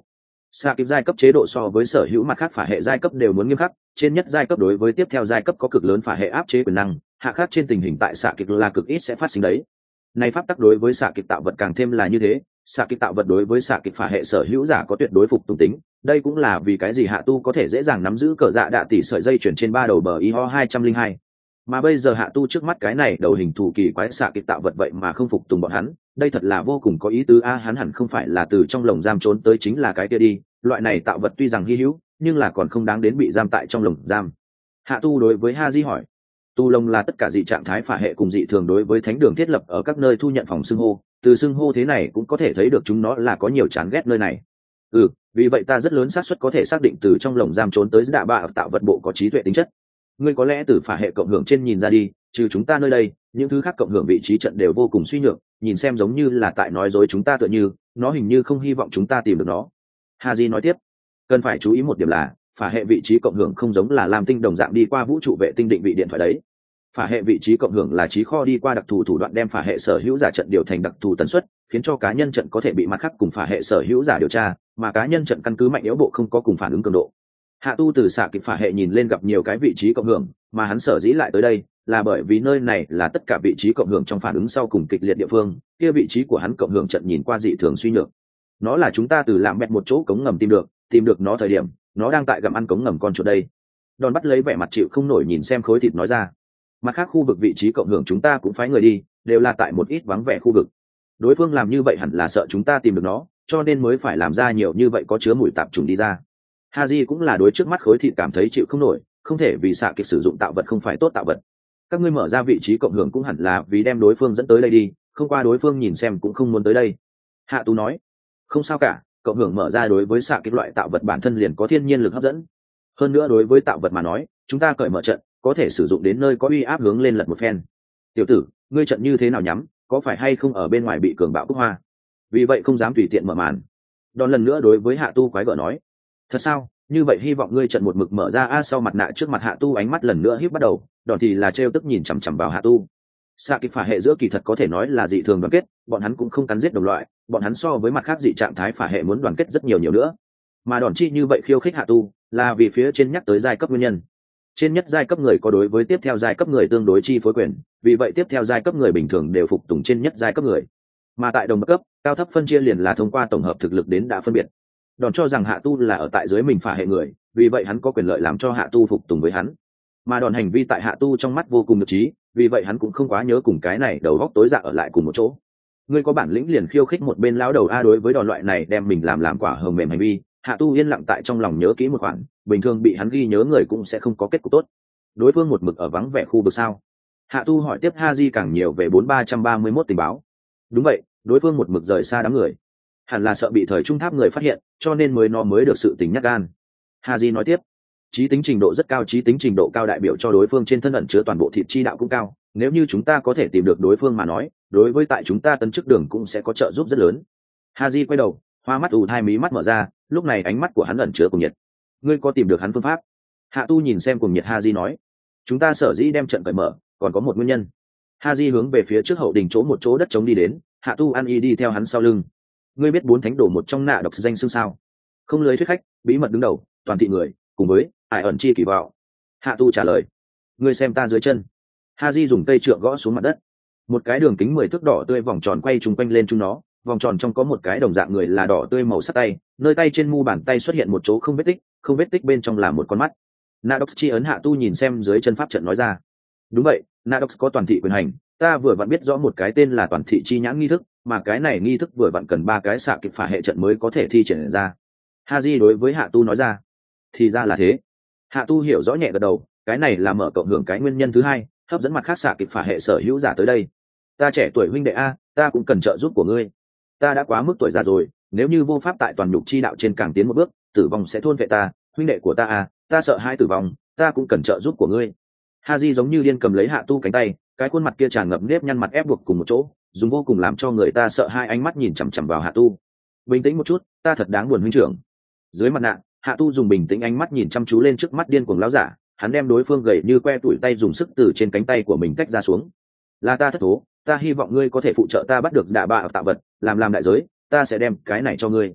S1: xạ kịp giai cấp chế độ so với sở hữu mặt khác phả hệ giai cấp đều muốn nghiêm khắc, trên nhất giai cấp đối với tiếp theo giai cấp có cực lớn phả hệ áp chế quyền năng, hạ khác trên tình hình tại xạ kịp là cực ít sẽ phát sinh đấy. Này pháp tắc đối với xạ kịp tạo vật càng thêm là như thế, xạ kịp tạo vật đối với xạ kịp phả hệ sở hữu giả có tuyệt đối phục tùng tính, đây cũng là vì cái gì hạ tu có thể dễ dàng nắm giữ cờ dạ đạ tỷ sợi dây chuyển trên ba đầu bờ i ho hai trăm linh hai. Mà bây giờ hạ tu trước mắt cái này đầu hình thù kỳ quái xạ kịp tạo vật vậy mà không phục tùng bọn hắn, đây thật là vô cùng có ý tứ a. Hắn hẳn không phải là từ trong lồng giam trốn tới chính là cái kia đi, loại này tạo vật tuy rằng hy hữu nhưng là còn không đáng đến bị giam tại trong lồng giam. Hạ tu đối với Haji hỏi, tu lông là tất cả dị trạng thái phả hệ cùng dị thường đối với thánh đường thiết lập ở các nơi thu nhận phòng xưng hô, từ xưng hô thế này cũng có thể thấy được chúng nó là có nhiều chán ghét nơi này. Ừ, vì vậy ta rất lớn xác suất có thể xác định từ trong lồng giam trốn tới đạ bạ tạo vật bộ có trí tuệ tính chất. Ngươi có lẽ từ phả hệ cộng hưởng trên nhìn ra đi, trừ chúng ta nơi đây, những thứ khác cộng hưởng vị trí trận đều vô cùng suy nhược, nhìn xem giống như là tại nói dối chúng ta, tựa như nó hình như không hy vọng chúng ta tìm được nó. Haji nói tiếp, cần phải chú ý một điểm là phả hệ vị trí cộng hưởng không giống là lam tinh đồng dạng đi qua vũ trụ vệ tinh định vị điện thoại đấy. Phả hệ vị trí cộng hưởng là trí kho đi qua đặc thù thủ đoạn đem phả hệ sở hữu giả trận điều thành đặc thù tần suất, khiến cho cá nhân trận có thể bị mặt khác cùng phả hệ sở hữu giả điều tra, mà cá nhân trận căn cứ mạnh yếu bộ không có cùng phản ứng cường độ. Hạ tu từ xạ kịp phả hệ nhìn lên gặp nhiều cái vị trí cộng hưởng, mà hắn sở dĩ lại tới đây là bởi vì nơi này là tất cả vị trí cộng hưởng trong phản ứng sau cùng kịch liệt địa phương, kia vị trí của hắn cộng hưởng trận nhìn qua dị thường suy nhược. Nó là chúng ta từ làm bẹt một chỗ cống ngầm tìm được, tìm được nó thời điểm nó đang tại gặm ăn cống ngầm con chuột đây. Đòn bắt lấy vẻ mặt chịu không nổi nhìn xem khối thịt nói ra. Mặt khác khu vực vị trí cộng hưởng chúng ta cũng phái người đi, đều là tại một ít vắng vẻ khu vực. Đối phương làm như vậy hẳn là sợ chúng ta tìm được nó, cho nên mới phải làm ra nhiều như vậy có chứa mùi tạp trùng đi ra. Haji cũng là đối trước mắt khối thịt cảm thấy chịu không nổi, không thể vì xạ kịp sử dụng tạo vật không phải tốt tạo vật. Các ngươi mở ra vị trí cộng hưởng cũng hẳn là vì đem đối phương dẫn tới đây đi, không qua đối phương nhìn xem cũng không muốn tới đây. Hạ tú nói, không sao cả, cộng hưởng mở ra đối với xạ kích loại tạo vật bản thân liền có thiên nhiên lực hấp dẫn. Hơn nữa đối với tạo vật mà nói, chúng ta cởi mở trận có thể sử dụng đến nơi có uy áp hướng lên lật một phen. Tiểu tử, ngươi trận như thế nào nhắm, có phải hay không ở bên ngoài bị cường bạo cúc hoa, vì vậy không dám tùy tiện mở màn. Đòn lần nữa đối với hạ tu quái gở nói, thật sao, như vậy hy vọng ngươi trận một mực mở ra a. Sau mặt nạ trước mặt hạ tu ánh mắt lần nữa híp bắt đầu, đòn thì là trêu tức nhìn chằm chằm vào hạ tu. Xạ kích phả hệ giữa kỳ thật có thể nói là dị thường đoàn kết, bọn hắn cũng không cắn giết đồng loại, bọn hắn so với mặt khác dị trạng thái phả hệ muốn đoàn kết rất nhiều nhiều nữa. Mà đòn chi như vậy khiêu khích hạ tu là vì phía trên nhắc tới giai cấp nguyên nhân. Trên nhất giai cấp người có đối với tiếp theo giai cấp người tương đối chi phối quyền, vì vậy tiếp theo giai cấp người bình thường đều phục tùng trên nhất giai cấp người. Mà tại đồng cấp, cao thấp phân chia liền là thông qua tổng hợp thực lực đến đã phân biệt. Đòn cho rằng hạ tu là ở tại dưới mình phả hệ người, vì vậy hắn có quyền lợi làm cho hạ tu phục tùng với hắn. Mà đòn hành vi tại hạ tu trong mắt vô cùng nhược trí, vì vậy hắn cũng không quá nhớ cùng cái này đầu góc tối dạ ở lại cùng một chỗ. Ngươi có bản lĩnh liền khiêu khích một bên lão đầu a. Đối với đòn loại này đem mình làm làm quả hờm mềm hành vi, hạ tu yên lặng tại trong lòng nhớ kỹ một khoản, bình thường bị hắn ghi nhớ người cũng sẽ không có kết cục tốt. Đối phương một mực ở vắng vẻ khu vực sao? Hạ tu hỏi tiếp Haji càng nhiều về bốn ba trăm ba mươi mốt tình báo. Đúng vậy, đối phương một mực rời xa đám người, hẳn là sợ bị thời trung tháp người phát hiện, cho nên mới nó mới được sự tình nhát gan. Haji nói tiếp, trí tính trình độ rất cao, trí tính trình độ cao đại biểu cho đối phương trên thân ẩn chứa toàn bộ thịt chi đạo cũng cao. Nếu như chúng ta có thể tìm được đối phương mà nói, đối với tại chúng ta tấn chức đường cũng sẽ có trợ giúp rất lớn. Haji quay đầu, hoa mắt ù hai mí mắt mở ra, lúc này ánh mắt của hắn ẩn chứa cùng nhiệt. Ngươi có tìm được hắn phương pháp? Hạ tu nhìn xem cùng nhiệt Haji nói, chúng ta sở dĩ đem trận cởi mở còn có một nguyên nhân. Haji hướng về phía trước hậu đình chỗ một chỗ đất trống đi đến, hạ tu an y đi theo hắn sau lưng. Ngươi biết bốn thánh đồ một trong nạ độc danh xưng sao? Không lưới thuyết khách, bí mật đứng đầu, toàn thị người, cùng với ải ẩn chi kỳ vọng. Hạ tu trả lời, ngươi xem ta dưới chân. Haji dùng cây trượng gõ xuống mặt đất, một cái đường kính mười thước đỏ tươi vòng tròn quay chung quanh lên chúng nó, vòng tròn trong có một cái đồng dạng người là đỏ tươi màu sắc tay, nơi tay trên mu bàn tay xuất hiện một chỗ không vết tích, không vết tích bên trong là một con mắt. Nadox chi ấn. Hạ tu nhìn xem dưới chân pháp trận nói ra, đúng vậy, Nadox có toàn thị quyền hành, ta vừa vặn biết rõ một cái tên là toàn thị chi nhãn nghi thức, mà cái này nghi thức vừa vặn cần ba cái xạ kịp phả hệ trận mới có thể thi triển ra. Haji đối với hạ tu nói ra, thì ra là thế. Hạ tu hiểu rõ nhẹ gật đầu, cái này là mở cộng hưởng cái nguyên nhân thứ hai, hấp dẫn mặt khác xạ kịp phả hệ sở hữu giả tới đây. Ta trẻ tuổi huynh đệ a, ta cũng cần trợ giúp của ngươi. Ta đã quá mức tuổi già rồi, nếu như vô pháp tại toàn nhục chi đạo trên càng tiến một bước, tử vong sẽ thôn vệ ta, huynh đệ của ta a, ta sợ hai tử vong, ta cũng cần trợ giúp của ngươi. Haji giống như điên cầm lấy hạ tu cánh tay, cái khuôn mặt kia tràn ngập nếp nhăn mặt ép buộc cùng một chỗ, dùng vô cùng làm cho người ta sợ hai ánh mắt nhìn chằm chằm vào hạ tu. Bình tĩnh một chút, ta thật đáng buồn huynh trưởng. Dưới mặt nạ, hạ tu dùng bình tĩnh ánh mắt nhìn chăm chú lên trước mắt điên cuồng lão giả, hắn đem đối phương gầy như que tuổi tay dùng sức từ trên cánh tay của mình tách ra xuống. Là ta thất thố, ta hy vọng ngươi có thể phụ trợ ta bắt được đạ bạ tạo vật, làm làm đại giới, ta sẽ đem cái này cho ngươi.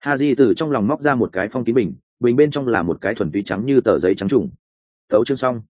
S1: Haji từ trong lòng móc ra một cái phong kín bình, bình bên trong là một cái thuần túy trắng như tờ giấy trắng trùng. Tấu chương xong.